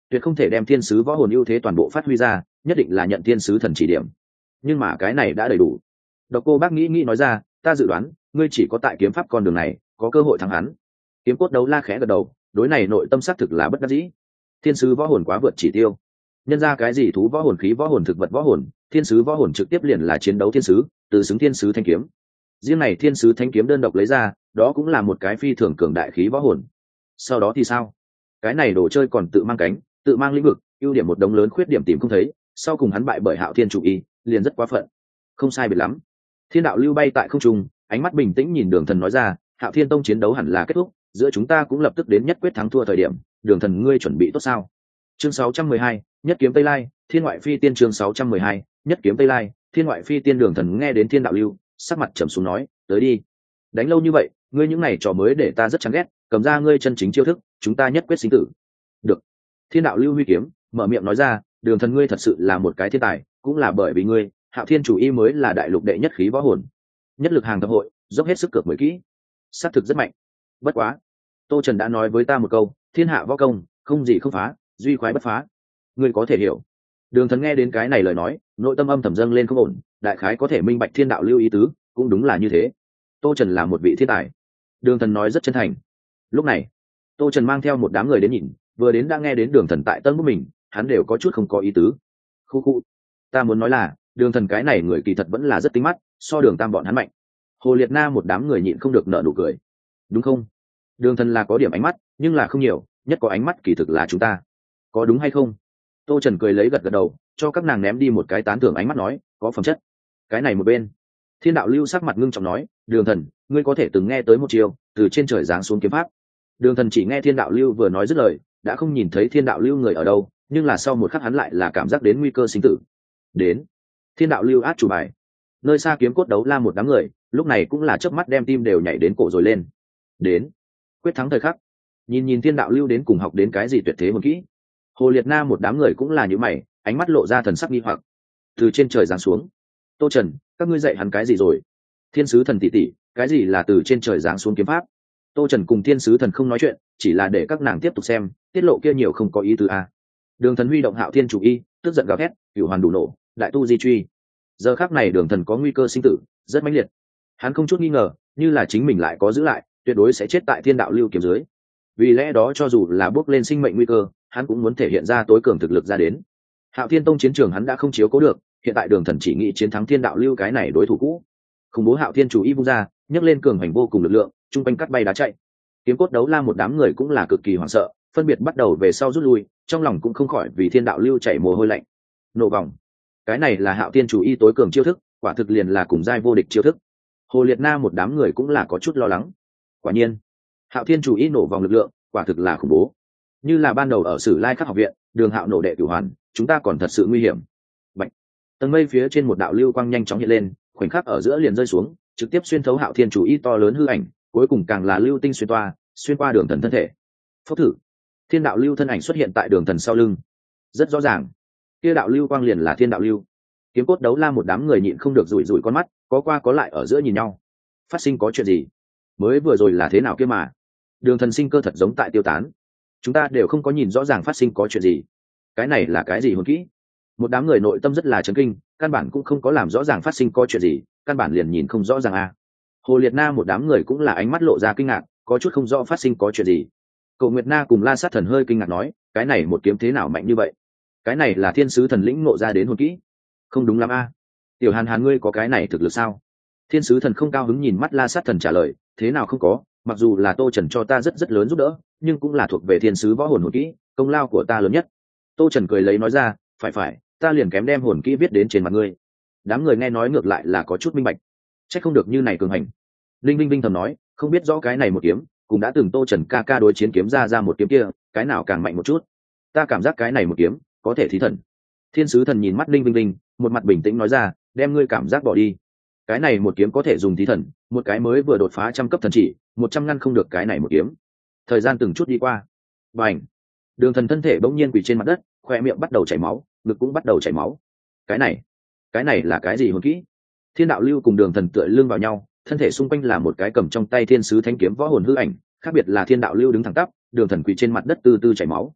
tuyệt không thể đem thiên sứ võ hồn ưu thế toàn bộ phát huy ra, nhất định là nhận thiên sứ thần chỉ điểm. Nhưng mà cái này đã đầy đủ. Độc Cô Bác nghĩ nghĩ nói ra, ta dự đoán ngươi chỉ có tại kiếm pháp con đường này có cơ hội thắng hắn. Kiếm Cốt Đấu La khẽ gật đầu, đối này nội tâm xác thực là bất đắc dĩ. Thiên sứ võ hồn quá vượt chỉ tiêu, nhân ra cái gì thú võ hồn, khí võ hồn, thực vật võ hồn, thiên sứ võ hồn trực tiếp liền là chiến đấu thiên sứ, từ xứng thiên sứ thanh kiếm. Riêng này thiên sứ thanh kiếm đơn độc lấy ra, đó cũng là một cái phi thường cường đại khí võ hồn. Sau đó thì sao? Cái này đồ chơi còn tự mang cánh, tự mang lĩnh vực, ưu điểm một đống lớn, khuyết điểm tìm không thấy, sau cùng hắn bại bởi Hạo Thiên chủ y, liền rất quá phận. Không sai biệt lắm. Thiên đạo lưu bay tại không trung, ánh mắt bình tĩnh nhìn Đường Thần nói ra, Hạo Thiên tông chiến đấu hẳn là kết thúc, giữa chúng ta cũng lập tức đến nhất quyết thắng thua thời điểm, Đường Thần ngươi chuẩn bị tốt sao? Chương sáu trăm mười hai, nhất kiếm Tây Lai, Thiên ngoại phi tiên. Chương sáu trăm mười hai, nhất kiếm Tây Lai, Thiên ngoại phi tiên. Đường Thần nghe đến Thiên đạo lưu, sắc mặt trầm xuống nói, tới đi. Đánh lâu như vậy, ngươi những này trò mới để ta rất chán ghét, cầm ra ngươi chân chính chiêu thức, chúng ta nhất quyết sinh tử. Được. Thiên đạo lưu huy kiếm, mở miệng nói ra, Đường Thần ngươi thật sự là một cái thiên tài, cũng là bởi vì ngươi, Hạo Thiên chủ y mới là đại lục đệ nhất khí võ hồn. Nhất lực hàng thập hội, dốc hết sức cược mới kỹ, sát thực rất mạnh. Bất quá, Tô Trần đã nói với ta một câu, thiên hạ võ công, không gì không phá, duy khoái bất phá. Ngươi có thể hiểu. Đường Thần nghe đến cái này lời nói, nội tâm âm thầm dâng lên không ổn, đại khái có thể minh bạch Thiên đạo lưu ý tứ, cũng đúng là như thế. Tô Trần là một vị thiên tài. Đường Thần nói rất chân thành. Lúc này, Tô Trần mang theo một đám người đến nhìn, vừa đến đã nghe đến Đường Thần tại tân của mình, hắn đều có chút không có ý tứ. Khu khu, ta muốn nói là, Đường Thần cái này người kỳ thật vẫn là rất tinh mắt, so Đường Tam bọn hắn mạnh. Hồ Liệt Na một đám người nhịn không được nở nụ cười. Đúng không? Đường Thần là có điểm ánh mắt, nhưng là không nhiều, nhất có ánh mắt kỳ thực là chúng ta. Có đúng hay không? Tô Trần cười lấy gật gật đầu, cho các nàng ném đi một cái tán thưởng ánh mắt nói, có phẩm chất. Cái này một bên, Thiên đạo lưu sắc mặt ngưng trọng nói, Đường Thần, ngươi có thể từng nghe tới một chiều, từ trên trời giáng xuống kiếm pháp. Đường Thần chỉ nghe Thiên đạo lưu vừa nói dứt lời, đã không nhìn thấy Thiên đạo lưu người ở đâu, nhưng là sau một khắc hắn lại là cảm giác đến nguy cơ sinh tử. Đến. Thiên đạo lưu át chủ bài. Nơi xa Kiếm Cốt Đấu La một đám người, lúc này cũng là chớp mắt đem tim đều nhảy đến cổ rồi lên. Đến. Quyết thắng thời khắc. Nhìn nhìn Thiên đạo lưu đến cùng học đến cái gì tuyệt thế hồn kỹ. Hồ Liệt Na một đám người cũng là như mày, ánh mắt lộ ra thần sắc nghi hoặc. Từ trên trời giáng xuống. Tô Trần, các ngươi dạy hắn cái gì rồi? Thiên sứ thần tỷ tỷ, cái gì là từ trên trời giáng xuống kiếm pháp? Tô Trần cùng thiên sứ thần không nói chuyện, chỉ là để các nàng tiếp tục xem, tiết lộ kia nhiều không có ý tứ a. Đường Thần huy động Hạo Thiên chủ y, tức giận gào thét, cửu hoàn đủ nổ, đại tu di truy. Giờ khắc này Đường Thần có nguy cơ sinh tử, rất mãnh liệt. Hắn không chút nghi ngờ, như là chính mình lại có giữ lại, tuyệt đối sẽ chết tại Thiên đạo lưu kiếm dưới. Vì lẽ đó cho dù là bước lên sinh mệnh nguy cơ, hắn cũng muốn thể hiện ra tối cường thực lực ra đến. Hạo Thiên tông chiến trường hắn đã không chiếu cố được, hiện tại Đường Thần chỉ nghĩ chiến thắng Thiên đạo lưu cái này đối thủ cũ. Khủng bố Hạo Thiên chủ y vung ra, nhấc lên cường hành vô cùng lực lượng, trung quanh cắt bay đá chạy. Kiếm Cốt Đấu La một đám người cũng là cực kỳ hoảng sợ, phân biệt bắt đầu về sau rút lui, trong lòng cũng không khỏi vì Thiên đạo lưu chảy mồ hôi lạnh. Nổ vòng, cái này là Hạo Thiên chủ y tối cường chiêu thức, quả thực liền là cùng giai vô địch chiêu thức. Hồ Liệt Na một đám người cũng là có chút lo lắng. Quả nhiên, Hạo Thiên chủ y nổ vòng lực lượng, quả thực là khủng bố. Như là ban đầu ở Sử Lai Khắc học viện, Đường Hạo nổ đệ cửu hoàn, chúng ta còn thật sự nguy hiểm. Bạch. Tầng mây phía trên một đạo lưu quang nhanh chóng hiện lên, khoảnh khắc ở giữa liền rơi xuống, trực tiếp xuyên thấu Hạo Thiên chủ y to lớn hư ảnh, cuối cùng càng là lưu tinh xuyên toa, xuyên qua Đường Thần thân thể. Phốc thử. Thiên đạo lưu thân ảnh xuất hiện tại Đường Thần sau lưng. Rất rõ ràng, kia đạo lưu quang liền là Thiên đạo lưu. Kiếm Cốt Đấu La một đám người nhịn không được rủi rủi con mắt, có qua có lại ở giữa nhìn nhau. Phát sinh có chuyện gì? Mới vừa rồi là thế nào kia mà? Đường Thần sinh cơ thật giống tại tiêu tán. Chúng ta đều không có nhìn rõ ràng phát sinh có chuyện gì. Cái này là cái gì hồn kỹ? Một đám người nội tâm rất là chấn kinh, căn bản cũng không có làm rõ ràng phát sinh có chuyện gì, căn bản liền nhìn không rõ ràng a. À. Hồ Liệt Na một đám người cũng là ánh mắt lộ ra kinh ngạc, có chút không rõ phát sinh có chuyện gì. Cậu Nguyệt Na cùng La Sát Thần hơi kinh ngạc nói, cái này một kiếm thế nào mạnh như vậy? Cái này là thiên sứ thần lĩnh ngộ ra đến hồn kỹ? Không đúng lắm a. À. Tiểu Hàn Hàn ngươi có cái này thực lực sao? Thiên sứ thần không cao hứng nhìn mắt La Sát Thần trả lời, thế nào không có, mặc dù là Tô Trần cho ta rất rất lớn giúp đỡ, nhưng cũng là thuộc về thiên sứ võ hồn hồn kỹ, công lao của ta lớn nhất. Tô Trần cười lấy nói ra, phải phải, ta liền kém đem hồn kỹ viết đến trên mặt ngươi. Đám người nghe nói ngược lại là có chút minh bạch, trách không được như này cường hành. Linh Vinh Vinh thầm nói, không biết rõ cái này một kiếm, cũng đã từng Tô Trần ca ca đối chiến kiếm ra ra một kiếm kia, cái nào càng mạnh một chút. Ta cảm giác cái này một kiếm có thể thí thần. Thiên sứ thần nhìn mắt Linh Vinh Vinh, một mặt bình tĩnh nói ra, đem ngươi cảm giác bỏ đi. Cái này một kiếm có thể dùng thí thần, một cái mới vừa đột phá trăm cấp thần chỉ, một trăm ngăn không được cái này một kiếm. Thời gian từng chút đi qua, bành, Đường Thần thân thể bỗng nhiên quỳ trên mặt đất, khoe miệng bắt đầu chảy máu, ngực cũng bắt đầu chảy máu. Cái này, cái này là cái gì hồn kỹ? Thiên đạo lưu cùng Đường Thần tựa lưng vào nhau, thân thể xung quanh là một cái cầm trong tay thiên sứ thanh kiếm võ hồn hư ảnh, khác biệt là Thiên đạo lưu đứng thẳng tắp, Đường Thần quỳ trên mặt đất từ từ chảy máu.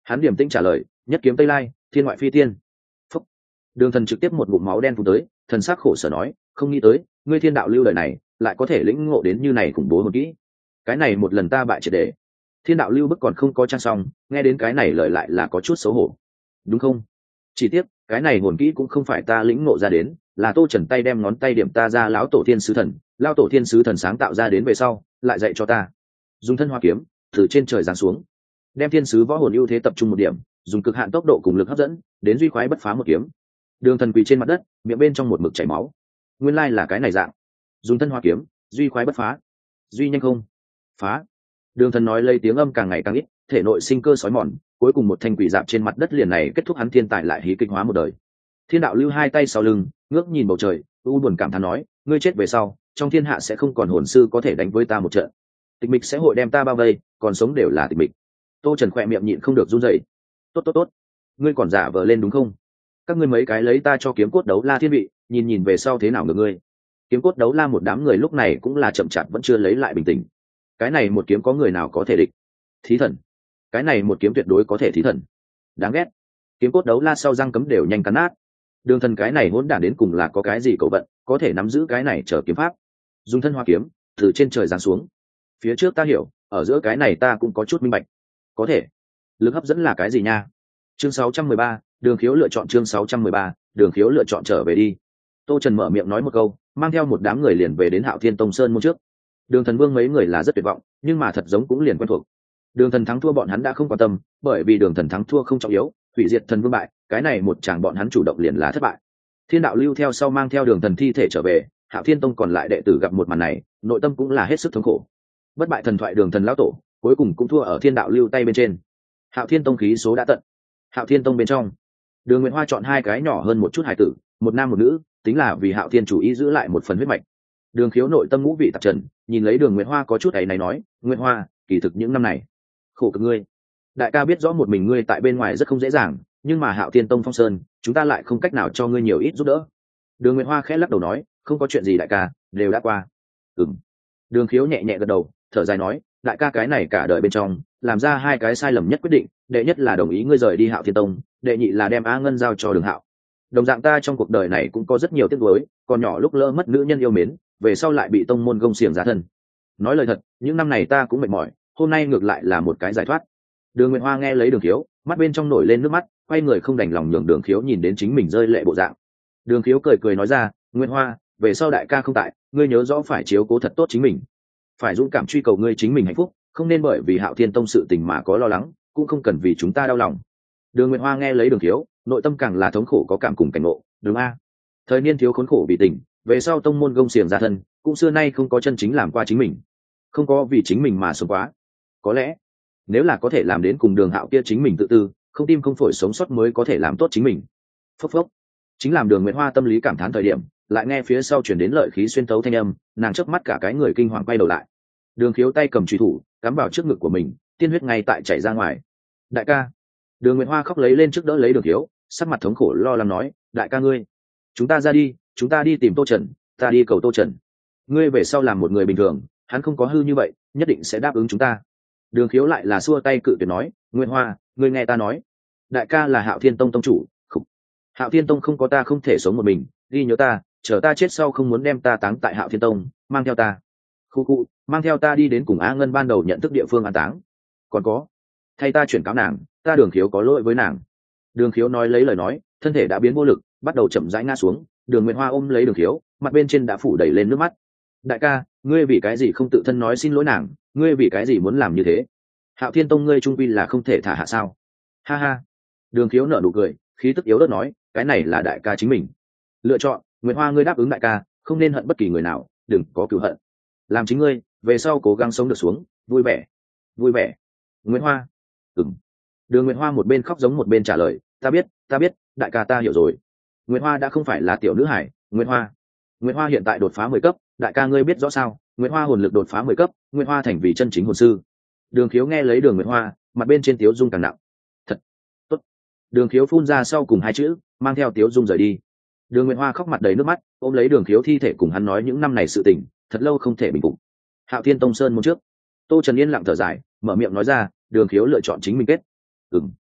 Hắn điểm tĩnh trả lời, nhất kiếm tây lai, thiên ngoại phi tiên. Phúc. Đường thần trực tiếp một ngụm máu đen phun tới, thần sắc khổ sở nói, không nghĩ tới ngươi thiên đạo lưu lời này lại có thể lĩnh ngộ đến như này khủng bố một kỹ. Cái này một lần ta bại triệt để. Thiên đạo lưu bức còn không có trang xong, nghe đến cái này lời lại là có chút xấu hổ, đúng không? Chỉ tiếc cái này nguồn kỹ cũng không phải ta lĩnh ngộ ra đến, là Tô Trần tay đem ngón tay điểm ta ra lão tổ thiên sứ thần, lão tổ thiên sứ thần sáng tạo ra đến về sau lại dạy cho ta dùng thân hoa kiếm từ trên trời giáng xuống, đem thiên sứ võ hồn ưu thế tập trung một điểm, dùng cực hạn tốc độ cùng lực hấp dẫn đến duy khoái bất phá một kiếm. Đường thần quỳ trên mặt đất, miệng bên trong một mực chảy máu. Nguyên lai là cái này dạng, dùng thân hoa kiếm duy khoái bất phá, duy nhanh không phá. Đường thần nói lấy tiếng âm càng ngày càng ít, thể nội sinh cơ sói mòn, cuối cùng một thanh quỷ dạp trên mặt đất liền này kết thúc hắn thiên tài lại hí kịch hóa một đời. Thiên đạo lưu hai tay sau lưng, ngước nhìn bầu trời, u buồn cảm thán nói, ngươi chết về sau trong thiên hạ sẽ không còn hồn sư có thể đánh với ta một trận, tịch mịch sẽ hội đem ta bao vây, còn sống đều là tịch mịch. Tô Trần khỏe miệng nhịn không được run rẩy. Tốt tốt tốt, ngươi còn giả vờ lên đúng không? Các ngươi mấy cái lấy ta cho kiếm cốt đấu la thiên vị, nhìn nhìn về sau thế nào ngược ngươi. Kiếm cốt đấu la một đám người lúc này cũng là chậm chạp vẫn chưa lấy lại bình tĩnh. Cái này một kiếm có người nào có thể địch? Thí thần. Cái này một kiếm tuyệt đối có thể thí thần. Đáng ghét. Kiếm cốt đấu la sau răng cấm đều nhanh cắn nát. Đường thần cái này hỗn đản đến cùng là có cái gì cậu vận, có thể nắm giữ cái này trở kiếm pháp, dùng thân hoa kiếm từ trên trời giáng xuống. Phía trước ta hiểu, ở giữa cái này ta cũng có chút minh bạch. Có thể. Lực hấp dẫn là cái gì nha? Chương sáu trăm mười ba, Đường Khiếu lựa chọn chương sáu trăm mười ba, Đường Khiếu lựa chọn trở về đi. Tô Trần mở miệng nói một câu, mang theo một đám người liền về đến Hạo Thiên Tông Sơn môn trước. Đường Thần Vương mấy người là rất tuyệt vọng, nhưng mà thật giống cũng liền quen thuộc. Đường Thần thắng thua bọn hắn đã không quan tâm, bởi vì Đường Thần thắng thua không trọng yếu, hủy diệt Thần Vương bại, cái này một chàng bọn hắn chủ động liền là thất bại. Thiên đạo lưu theo sau mang theo Đường Thần thi thể trở về, Hạo Thiên Tông còn lại đệ tử gặp một màn này, nội tâm cũng là hết sức thống khổ. Bất bại thần thoại Đường Thần lão tổ, cuối cùng cũng thua ở Thiên đạo lưu tay bên trên. Hạo Thiên Tông khí số đã tận. Hạo Thiên Tông bên trong, Đường Nguyệt Hoa chọn hai cái nhỏ hơn một chút hải tử, một nam một nữ, tính là vì Hạo Thiên chủ ý giữ lại một phần huyết mạch. Đường Khiếu nội tâm ngũ vị tạp trần, nhìn lấy Đường Nguyệt Hoa có chút ấy này nói, Nguyệt Hoa, kỳ thực những năm này khổ cực ngươi. Đại ca biết rõ một mình ngươi tại bên ngoài rất không dễ dàng, nhưng mà Hạo Thiên Tông phong sơn, chúng ta lại không cách nào cho ngươi nhiều ít giúp đỡ. Đường Nguyệt Hoa khẽ lắc đầu nói, không có chuyện gì đại ca, đều đã qua. Ừm. Đường Khiếu nhẹ nhẹ gật đầu, thở dài nói, đại ca cái này cả đời bên trong làm ra hai cái sai lầm nhất quyết định, đệ nhất là đồng ý ngươi rời đi Hạo Thiên Tông, đệ nhị là đem Á Ngân giao cho Đường Hạo. Đồng dạng ta trong cuộc đời này cũng có rất nhiều tiếc nuối, còn nhỏ lúc lỡ mất nữ nhân yêu mến, về sau lại bị tông môn gông xiềng giá thân. Nói lời thật, những năm này ta cũng mệt mỏi, hôm nay ngược lại là một cái giải thoát. Đường Nguyệt Hoa nghe lấy Đường Khiếu, mắt bên trong nổi lên nước mắt, quay người không đành lòng nhường Đường Khiếu nhìn đến chính mình rơi lệ bộ dạng. Đường Khiếu cười cười nói ra, Nguyệt Hoa, về sau đại ca không tại, ngươi nhớ rõ phải chiếu cố thật tốt chính mình, phải dũng cảm truy cầu ngươi chính mình hạnh phúc, không nên bởi vì Hạo Thiên Tông sự tình mà có lo lắng, cũng không cần vì chúng ta đau lòng. Đường Nguyệt Hoa nghe lấy Đường Khiếu, nội tâm càng là thống khổ có cảm cùng cảnh ngộ. Đường a, thời niên thiếu khốn khổ vì tình, về sau tông môn gông xiềng ra thân, cũng xưa nay không có chân chính làm qua chính mình, không có vì chính mình mà sống quá. Có lẽ nếu là có thể làm đến cùng Đường Hạo kia chính mình tự tư, không tim không phổi sống sót mới có thể làm tốt chính mình. Phốc phốc. Chính làm Đường Nguyệt Hoa tâm lý cảm thán thời điểm, lại nghe phía sau chuyển đến lợi khí xuyên tấu thanh âm, nàng chớp mắt cả cái người kinh hoàng quay đầu lại. Đường Khiếu tay cầm chùy thủ cắm vào trước ngực của mình, tiên huyết ngay tại chảy ra ngoài. Đại ca. Đường Nguyệt Hoa khóc lấy lên trước đỡ lấy Đường Khiếu, sắc mặt thống khổ lo lắng nói, đại ca ngươi, chúng ta ra đi, chúng ta đi tìm Tô Trần, ta đi cầu Tô Trần. Ngươi về sau làm một người bình thường, hắn không có hư như vậy, nhất định sẽ đáp ứng chúng ta. Đường Khiếu lại là xua tay cự tuyệt nói, Nguyệt Hoa, ngươi nghe ta nói, đại ca là Hạo Thiên Tông tông chủ, không. Hạo Thiên Tông không có ta không thể sống một mình, ghi nhớ ta, chờ ta chết sau không muốn đem ta táng tại Hạo Thiên Tông, mang theo ta. Khu khu, mang theo ta đi đến cùng Á Ngân ban đầu nhận thức địa phương an táng. Còn có, thay ta chuyển cáo nàng, ta Đường Khiếu có lỗi với nàng. Đường Khiếu nói lấy lời nói, thân thể đã biến vô lực, bắt đầu chậm rãi ngã xuống. Đường Nguyệt Hoa ôm lấy Đường Khiếu, mặt bên trên đã phủ đầy lên nước mắt. Đại ca, ngươi vì cái gì không tự thân nói xin lỗi nàng, ngươi vì cái gì muốn làm như thế? Hạo Thiên Tông ngươi trung quy là không thể thả hạ sao? Ha ha. Đường Khiếu nở nụ cười, khí tức yếu ớt nói, cái này là đại ca chính mình lựa chọn. Nguyệt Hoa ngươi đáp ứng đại ca, không nên hận bất kỳ người nào, đừng có cừu hận, làm chính ngươi, về sau cố gắng sống được xuống, vui vẻ, vui vẻ. Nguyệt Hoa. Ừm. Đường Nguyệt Hoa một bên khóc giống một bên trả lời, ta biết, ta biết, đại ca ta hiểu rồi. Nguyệt Hoa đã không phải là tiểu nữ hải. Nguyệt Hoa. Nguyệt Hoa hiện tại đột phá mười cấp, đại ca ngươi biết rõ sao? Nguyệt Hoa hồn lực đột phá mười cấp, Nguyệt Hoa thành vì chân chính hồn sư. Đường Khiếu nghe lấy Đường Nguyệt Hoa, mặt bên trên tiếu dung càng nặng. Thật tốt. Đường Khiếu phun ra sau cùng hai chữ, mang theo tiếu dung rời đi. Đường Nguyệt Hoa khóc mặt đầy nước mắt, ôm lấy Đường Khiếu thi thể cùng hắn nói những năm này sự tình, thật lâu không thể bình phục. Hạo Thiên Tông Sơn môn trước, Tô Trần yên lặng thở dài, mở miệng nói ra, Đường Khiếu lựa chọn chính mình kết. Ừm.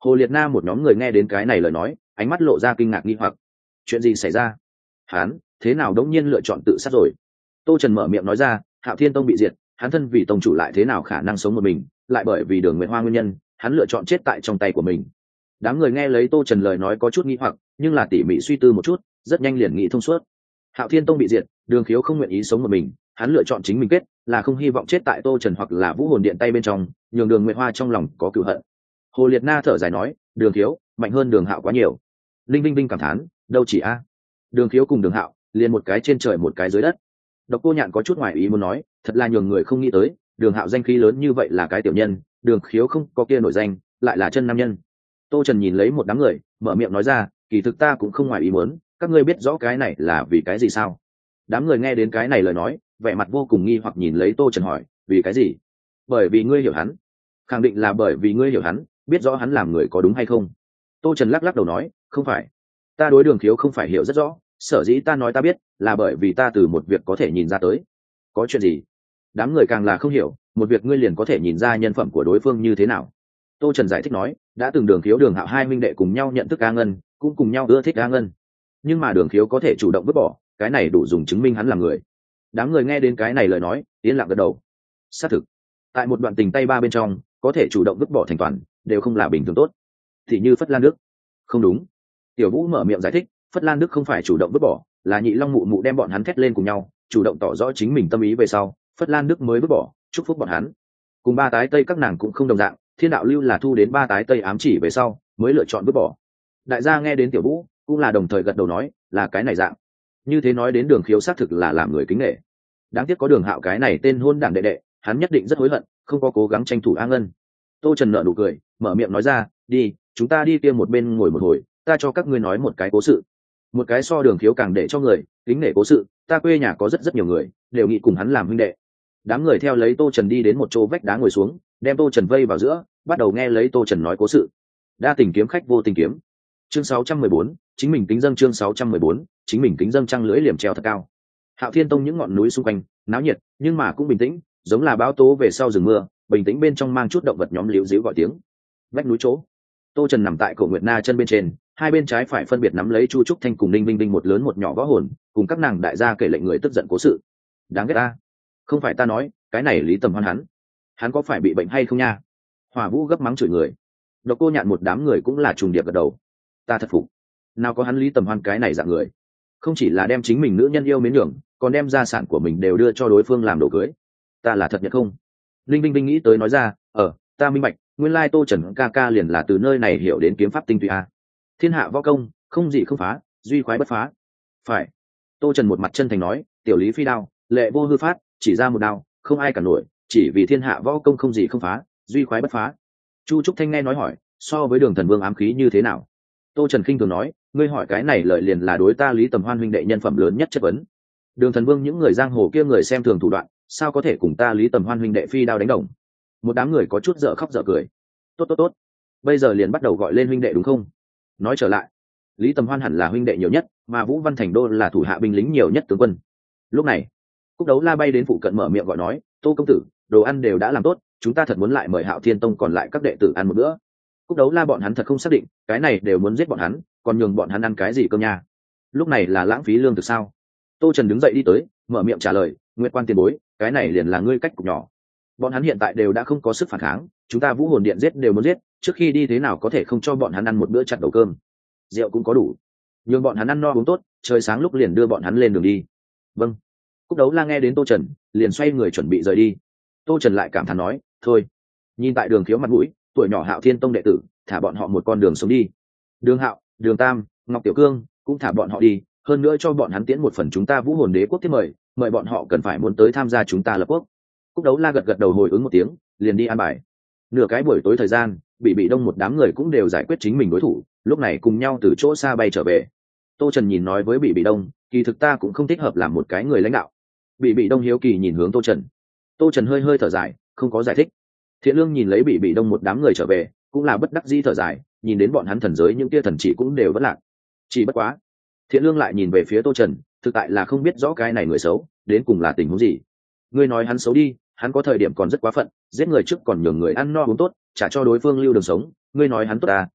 Hồ Liệt Na một nhóm người nghe đến cái này lời nói, ánh mắt lộ ra kinh ngạc nghi hoặc. Chuyện gì xảy ra? Hắn thế nào đống nhiên lựa chọn tự sát rồi? Tô Trần mở miệng nói ra, Hạo Thiên Tông bị diệt, hắn thân vì tông chủ lại thế nào khả năng sống một mình, lại bởi vì Đường Nguyệt Hoa nguyên nhân, hắn lựa chọn chết tại trong tay của mình. Đám người nghe lấy Tô Trần lời nói có chút nghi hoặc, nhưng là tỉ mỉ suy tư một chút, rất nhanh liền nghĩ thông suốt. Hạo Thiên Tông bị diệt, Đường Khiếu không nguyện ý sống một mình, hắn lựa chọn chính mình kết, là không hy vọng chết tại Tô Trần hoặc là Vũ Hồn Điện tay bên trong, nhường Đường Nguyệt Hoa trong lòng có cừu hận. Hồ Liệt Na thở dài nói, Đường Khiếu mạnh hơn Đường Hạo quá nhiều. Linh Vinh Vinh cảm thán, đâu chỉ a, Đường Khiếu cùng Đường Hạo liền một cái trên trời một cái dưới đất. Độc Cô Nhạn có chút ngoài ý muốn nói, thật là nhường người không nghĩ tới, Đường Hạo danh khí lớn như vậy là cái tiểu nhân, Đường Khiếu không có kia nổi danh, lại là chân nam nhân. Tô Trần nhìn lấy một đám người, mở miệng nói ra, kỳ thực ta cũng không ngoài ý muốn, các ngươi biết rõ cái này là vì cái gì sao? Đám người nghe đến cái này lời nói, vẻ mặt vô cùng nghi hoặc nhìn lấy Tô Trần hỏi, vì cái gì? Bởi vì ngươi hiểu hắn. Khẳng định là bởi vì ngươi hiểu hắn, biết rõ hắn làm người có đúng hay không? Tô Trần lắc lắc đầu nói, không phải, ta đối Đường Khiếu không phải hiểu rất rõ, sở dĩ ta nói ta biết là bởi vì ta từ một việc có thể nhìn ra tới. Có chuyện gì? Đám người càng là không hiểu, một việc ngươi liền có thể nhìn ra nhân phẩm của đối phương như thế nào? Tô Trần giải thích nói, đã từng Đường Khiếu Đường Hạo hai minh đệ cùng nhau nhận thức A Ngân, cũng cùng nhau ưa thích A Ngân, nhưng mà Đường Khiếu có thể chủ động vứt bỏ, cái này đủ dùng chứng minh hắn là người. Đám người nghe đến cái này lời nói, yên lặng gật đầu. Xác thực, tại một đoạn tình tay ba bên trong, có thể chủ động vứt bỏ thành toàn, đều không là bình thường tốt. Thì như Phất Lan Đức. Không đúng. Tiểu Vũ mở miệng giải thích, Phất Lan Đức không phải chủ động vứt bỏ, là Nhị Long mụ mụ đem bọn hắn thét lên cùng nhau, chủ động tỏ rõ chính mình tâm ý về sau, Phất Lan Đức mới vứt bỏ, chúc phúc bọn hắn. Cùng ba tái tây các nàng cũng không đồng dạng, Thiên Đạo Lưu là thu đến ba tái tây ám chỉ về sau, mới lựa chọn vứt bỏ. Đại gia nghe đến Tiểu Vũ, cũng là đồng thời gật đầu nói, là cái này dạng. Như thế nói đến Đường Khiếu xác thực là làm người kính nể. Đáng tiếc có Đường Hạo cái này tên hôn đản đệ đệ, hắn nhất định rất hối hận, không có cố gắng tranh thủ A Ngân. Tô Trần nở nụ cười, mở miệng nói ra, đi, chúng ta đi kia một bên ngồi một hồi, ta cho các ngươi nói một cái cố sự. Một cái so Đường Khiếu càng để cho người kính nể cố sự, ta quê nhà có rất rất nhiều người, đều nghĩ cùng hắn làm huynh đệ. Đám người theo lấy Tô Trần đi đến một chỗ vách đá ngồi xuống, đem Tô Trần vây vào giữa, bắt đầu nghe lấy Tô Trần nói cố sự. Đa tình kiếm khách vô tình kiếm. Chương sáu trăm mười bốn, chính mình kính dâng chương sáu trăm mười bốn, chính mình kính dâng trăng lưỡi liềm treo thật cao. Hạo Thiên Tông những ngọn núi xung quanh, náo nhiệt, nhưng mà cũng bình tĩnh, giống là bão tố về sau rừng mưa, bình tĩnh bên trong mang chút động vật nhóm líu díu gọi tiếng. Vách núi chỗ, Tô Trần nằm tại Cổ Nguyệt Na chân bên trên, hai bên trái phải phân biệt nắm lấy Chu Trúc Thanh cùng Ninh Vinh Vinh một lớn một nhỏ võ hồn, cùng các nàng đại gia kể lệnh người tức giận cố sự. Đáng ghét ta, không phải ta nói, cái này Lý Tầm Hoan hắn, hắn có phải bị bệnh hay không nha? Hỏa Vũ gấp mắng chửi người. Độc Cô Nhạn một đám người cũng là trùng điệp gật đầu. Ta thật phục, nào có hắn Lý Tầm Hoan cái này dạng người, không chỉ là đem chính mình nữ nhân yêu mến nhường, còn đem gia sản của mình đều đưa cho đối phương làm đồ cưới. Ta là thật nhật không? Linh Vinh Vinh nghĩ tới nói ra, ờ, ta minh bạch, nguyên lai Tô Trần ca ca liền là từ nơi này hiểu đến kiếm pháp tinh túy a. Thiên hạ võ công, không gì không phá, duy khoái bất phá. Phải. Tô Trần một mặt chân thành nói, tiểu lý phi đao, lệ vô hư phát, chỉ ra một đao, không ai cả nổi, chỉ vì thiên hạ võ công không gì không phá, duy khoái bất phá. Chu Trúc Thanh nghe nói hỏi, so với Đường Thần Vương ám khí như thế nào? Tô Trần khinh thường nói, ngươi hỏi cái này lợi liền là đối ta Lý Tầm Hoan huynh đệ nhân phẩm lớn nhất chất vấn. Đường Thần Vương những người giang hồ kia người xem thường thủ đoạn, sao có thể cùng ta Lý Tầm Hoan huynh đệ phi đao đánh đồng? Một đám người có chút dở khóc dở cười. Tốt tốt tốt, bây giờ liền bắt đầu gọi lên huynh đệ đúng không? Nói trở lại, Lý Tầm Hoan hẳn là huynh đệ nhiều nhất, mà Vũ Văn Thành Đô là thủ hạ binh lính nhiều nhất tướng quân. Lúc này, Cúc Đấu La bay đến phụ cận mở miệng gọi nói, Tô công tử, đồ ăn đều đã làm tốt, chúng ta thật muốn lại mời Hạo Thiên Tông còn lại các đệ tử ăn một bữa. Cúc Đấu La bọn hắn thật không xác định, cái này đều muốn giết bọn hắn, còn nhường bọn hắn ăn cái gì cơm nha? Lúc này là lãng phí lương thực sao? Tô Trần đứng dậy đi tới, mở miệng trả lời, Nguyệt Quan tiền bối, cái này liền là ngươi cách cục nhỏ. Bọn hắn hiện tại đều đã không có sức phản kháng, chúng ta Vũ Hồn Điện giết đều muốn giết, trước khi đi thế nào có thể không cho bọn hắn ăn một bữa chặt đầu cơm? Rượu cũng có đủ, nhường bọn hắn ăn no uống tốt, trời sáng lúc liền đưa bọn hắn lên đường đi. Vâng. Cúc Đấu La nghe đến Tô Trần, liền xoay người chuẩn bị rời đi. Tô Trần lại cảm thán nói, thôi, nhìn tại Đường Khiếu mặt mũi, tuổi nhỏ Hạo Thiên Tông đệ tử, thả bọn họ một con đường sống đi. Đường Hạo, Đường Tam, Ngọc Tiểu Cương cũng thả bọn họ đi, hơn nữa cho bọn hắn tiễn một phần chúng ta Vũ Hồn Đế quốc thiết mời, mời bọn họ cần phải muốn tới tham gia chúng ta lập quốc. Cúc Đấu La gật gật đầu hồi ứng một tiếng, liền đi an bài. Nửa cái buổi tối thời gian, bị bị đông một đám người cũng đều giải quyết chính mình đối thủ, lúc này cùng nhau từ chỗ xa bay trở về. Tô Trần nhìn nói với bị bị đông, kỳ thực ta cũng không thích hợp làm một cái người lãnh đạo. Bị bị đông hiếu kỳ nhìn hướng Tô Trần. Tô Trần hơi hơi thở dài, không có giải thích. Thiện Lương nhìn lấy bị bị đông một đám người trở về, cũng là bất đắc dĩ thở dài, nhìn đến bọn hắn thần giới những tia thần chỉ cũng đều bất lạc. Chỉ bất quá, Thiện Lương lại nhìn về phía Tô Trần, thực tại là không biết rõ cái này người xấu đến cùng là tình huống gì. Ngươi nói hắn xấu đi, hắn có thời điểm còn rất quá phận, giết người trước còn nhường người ăn no uống tốt, trả cho đối phương lưu đường sống. Ngươi nói hắn tốt à,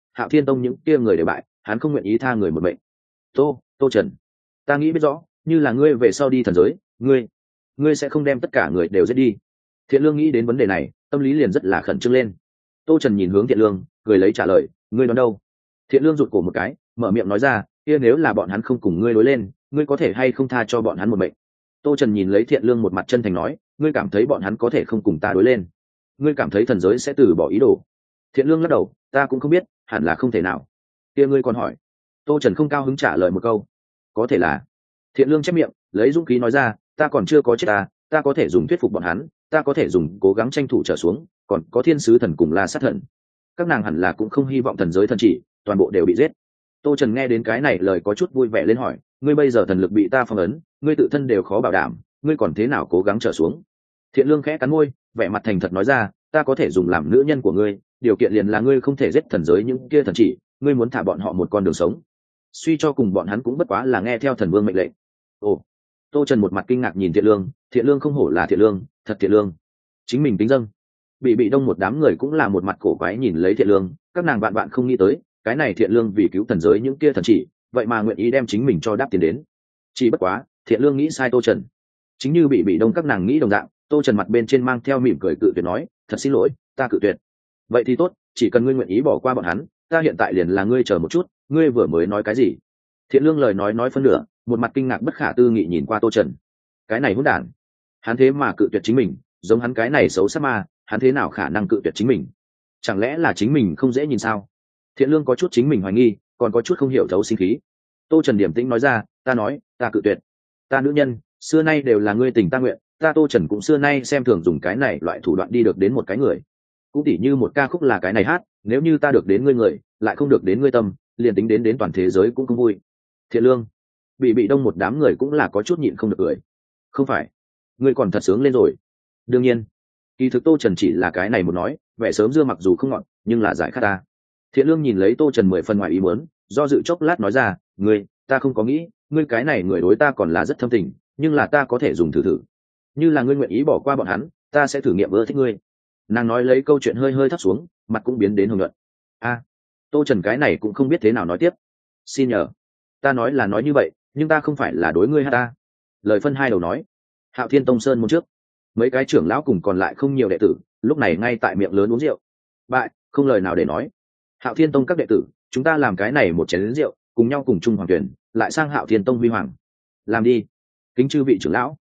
Hạo Thiên Tông những kia người đều bại, hắn không nguyện ý tha người một mệnh. Tô, Tô Trần, ta nghĩ biết rõ, như là ngươi về sau đi thần giới, ngươi, ngươi sẽ không đem tất cả người đều giết đi. Thiện Lương nghĩ đến vấn đề này, tâm lý liền rất là khẩn trương lên. Tô Trần nhìn hướng Thiện Lương, cười lấy trả lời, ngươi đoán đâu? Thiện Lương rụt cổ một cái, mở miệng nói ra, kia nếu là bọn hắn không cùng ngươi đối lên, ngươi có thể hay không tha cho bọn hắn một mệnh? Tô Trần nhìn lấy Thiện Lương một mặt chân thành nói, ngươi cảm thấy bọn hắn có thể không cùng ta đối lên? Ngươi cảm thấy thần giới sẽ từ bỏ ý đồ? Thiện Lương lắc đầu, ta cũng không biết, hẳn là không thể nào. Kia ngươi còn hỏi? Tô Trần không cao hứng trả lời một câu, có thể là. Thiện Lương chép miệng, lấy dũng khí nói ra, ta còn chưa có chết ta, ta có thể dùng thuyết phục bọn hắn, ta có thể dùng cố gắng tranh thủ trở xuống, còn có thiên sứ thần cùng La Sát thần, các nàng hẳn là cũng không hy vọng thần giới thần chỉ toàn bộ đều bị giết. Tô Trần nghe đến cái này lời có chút vui vẻ lên hỏi, ngươi bây giờ thần lực bị ta phong ấn, ngươi tự thân đều khó bảo đảm, ngươi còn thế nào cố gắng trở xuống? Thiện Lương khẽ cắn môi, vẻ mặt thành thật nói ra, ta có thể dùng làm nữ nhân của ngươi, điều kiện liền là ngươi không thể giết thần giới những kia thần chỉ, ngươi muốn thả bọn họ một con đường sống. Suy cho cùng bọn hắn cũng bất quá là nghe theo thần vương mệnh lệnh. Ồ. Tô Trần một mặt kinh ngạc nhìn Thiện Lương, Thiện Lương không hổ là Thiện Lương, thật Thiện Lương. Chính mình tính dâng. Bị bị đông một đám người cũng là một mặt cổ quái nhìn lấy Thiện Lương, các nàng bạn bạn không nghĩ tới, cái này Thiện Lương vì cứu thần giới những kia thần chỉ, vậy mà nguyện ý đem chính mình cho đáp tiền đến. Chỉ bất quá, Thiện Lương nghĩ sai Tô Trần. Chính như bị bị đông các nàng nghĩ đồng dạng, Tô Trần mặt bên trên mang theo mỉm cười cự tuyệt nói, thật xin lỗi, ta cự tuyệt. Vậy thì tốt, chỉ cần ngươi nguyện ý bỏ qua bọn hắn, ta hiện tại liền là ngươi chờ một chút, ngươi vừa mới nói cái gì? Thiện Lương lời nói nói phân nửa, một mặt kinh ngạc bất khả tư nghị nhìn qua Tô Trần. Cái này hỗn đản, hắn thế mà cự tuyệt chính mình, giống hắn cái này xấu sắc ma, hắn thế nào khả năng cự tuyệt chính mình? Chẳng lẽ là chính mình không dễ nhìn sao? Thiện Lương có chút chính mình hoài nghi, còn có chút không hiểu thấu sinh khí. Tô Trần điềm tĩnh nói ra, ta nói, ta cự tuyệt. Ta nữ nhân, xưa nay đều là ngươi tình ta nguyện, ta Tô Trần cũng xưa nay xem thường dùng cái này loại thủ đoạn đi được đến một cái người. Cũng tỉ như một ca khúc là cái này hát, nếu như ta được đến ngươi người, lại không được đến ngươi tâm, liền tính đến đến toàn thế giới cũng không vui. Thiện Lương, bị bị đông một đám người cũng là có chút nhịn không được cười. Không phải, ngươi còn thật sướng lên rồi. Đương nhiên, kỳ thực Tô Trần chỉ là cái này một nói, vẻ sớm dưa mặc dù không ngọt, nhưng là giải khát ta. Thiện Lương nhìn lấy Tô Trần mười phần ngoài ý muốn, do dự chốc lát nói ra, ngươi, ta không có nghĩ, ngươi cái này người đối ta còn là rất thâm tình, nhưng là ta có thể dùng thử thử. Như là ngươi nguyện ý bỏ qua bọn hắn, ta sẽ thử nghiệm ưa thích ngươi. Nàng nói lấy câu chuyện hơi hơi thấp xuống, mặt cũng biến đến hồng nhuận. A, Tô Trần cái này cũng không biết thế nào nói tiếp. Xin nhờ, ta nói là nói như vậy, nhưng ta không phải là đối ngươi hay ta. Lời phân hai đầu nói. Hạo Thiên Tông sơn môn trước, mấy cái trưởng lão cùng còn lại không nhiều đệ tử, lúc này ngay tại miệng lớn uống rượu. Bại, không lời nào để nói. Hạo Thiên Tông các đệ tử, chúng ta làm cái này một chén rượu, cùng nhau cùng chung hoàng tuyển, lại sang Hạo Thiên Tông huy hoàng. Làm đi. Kính chư vị trưởng lão.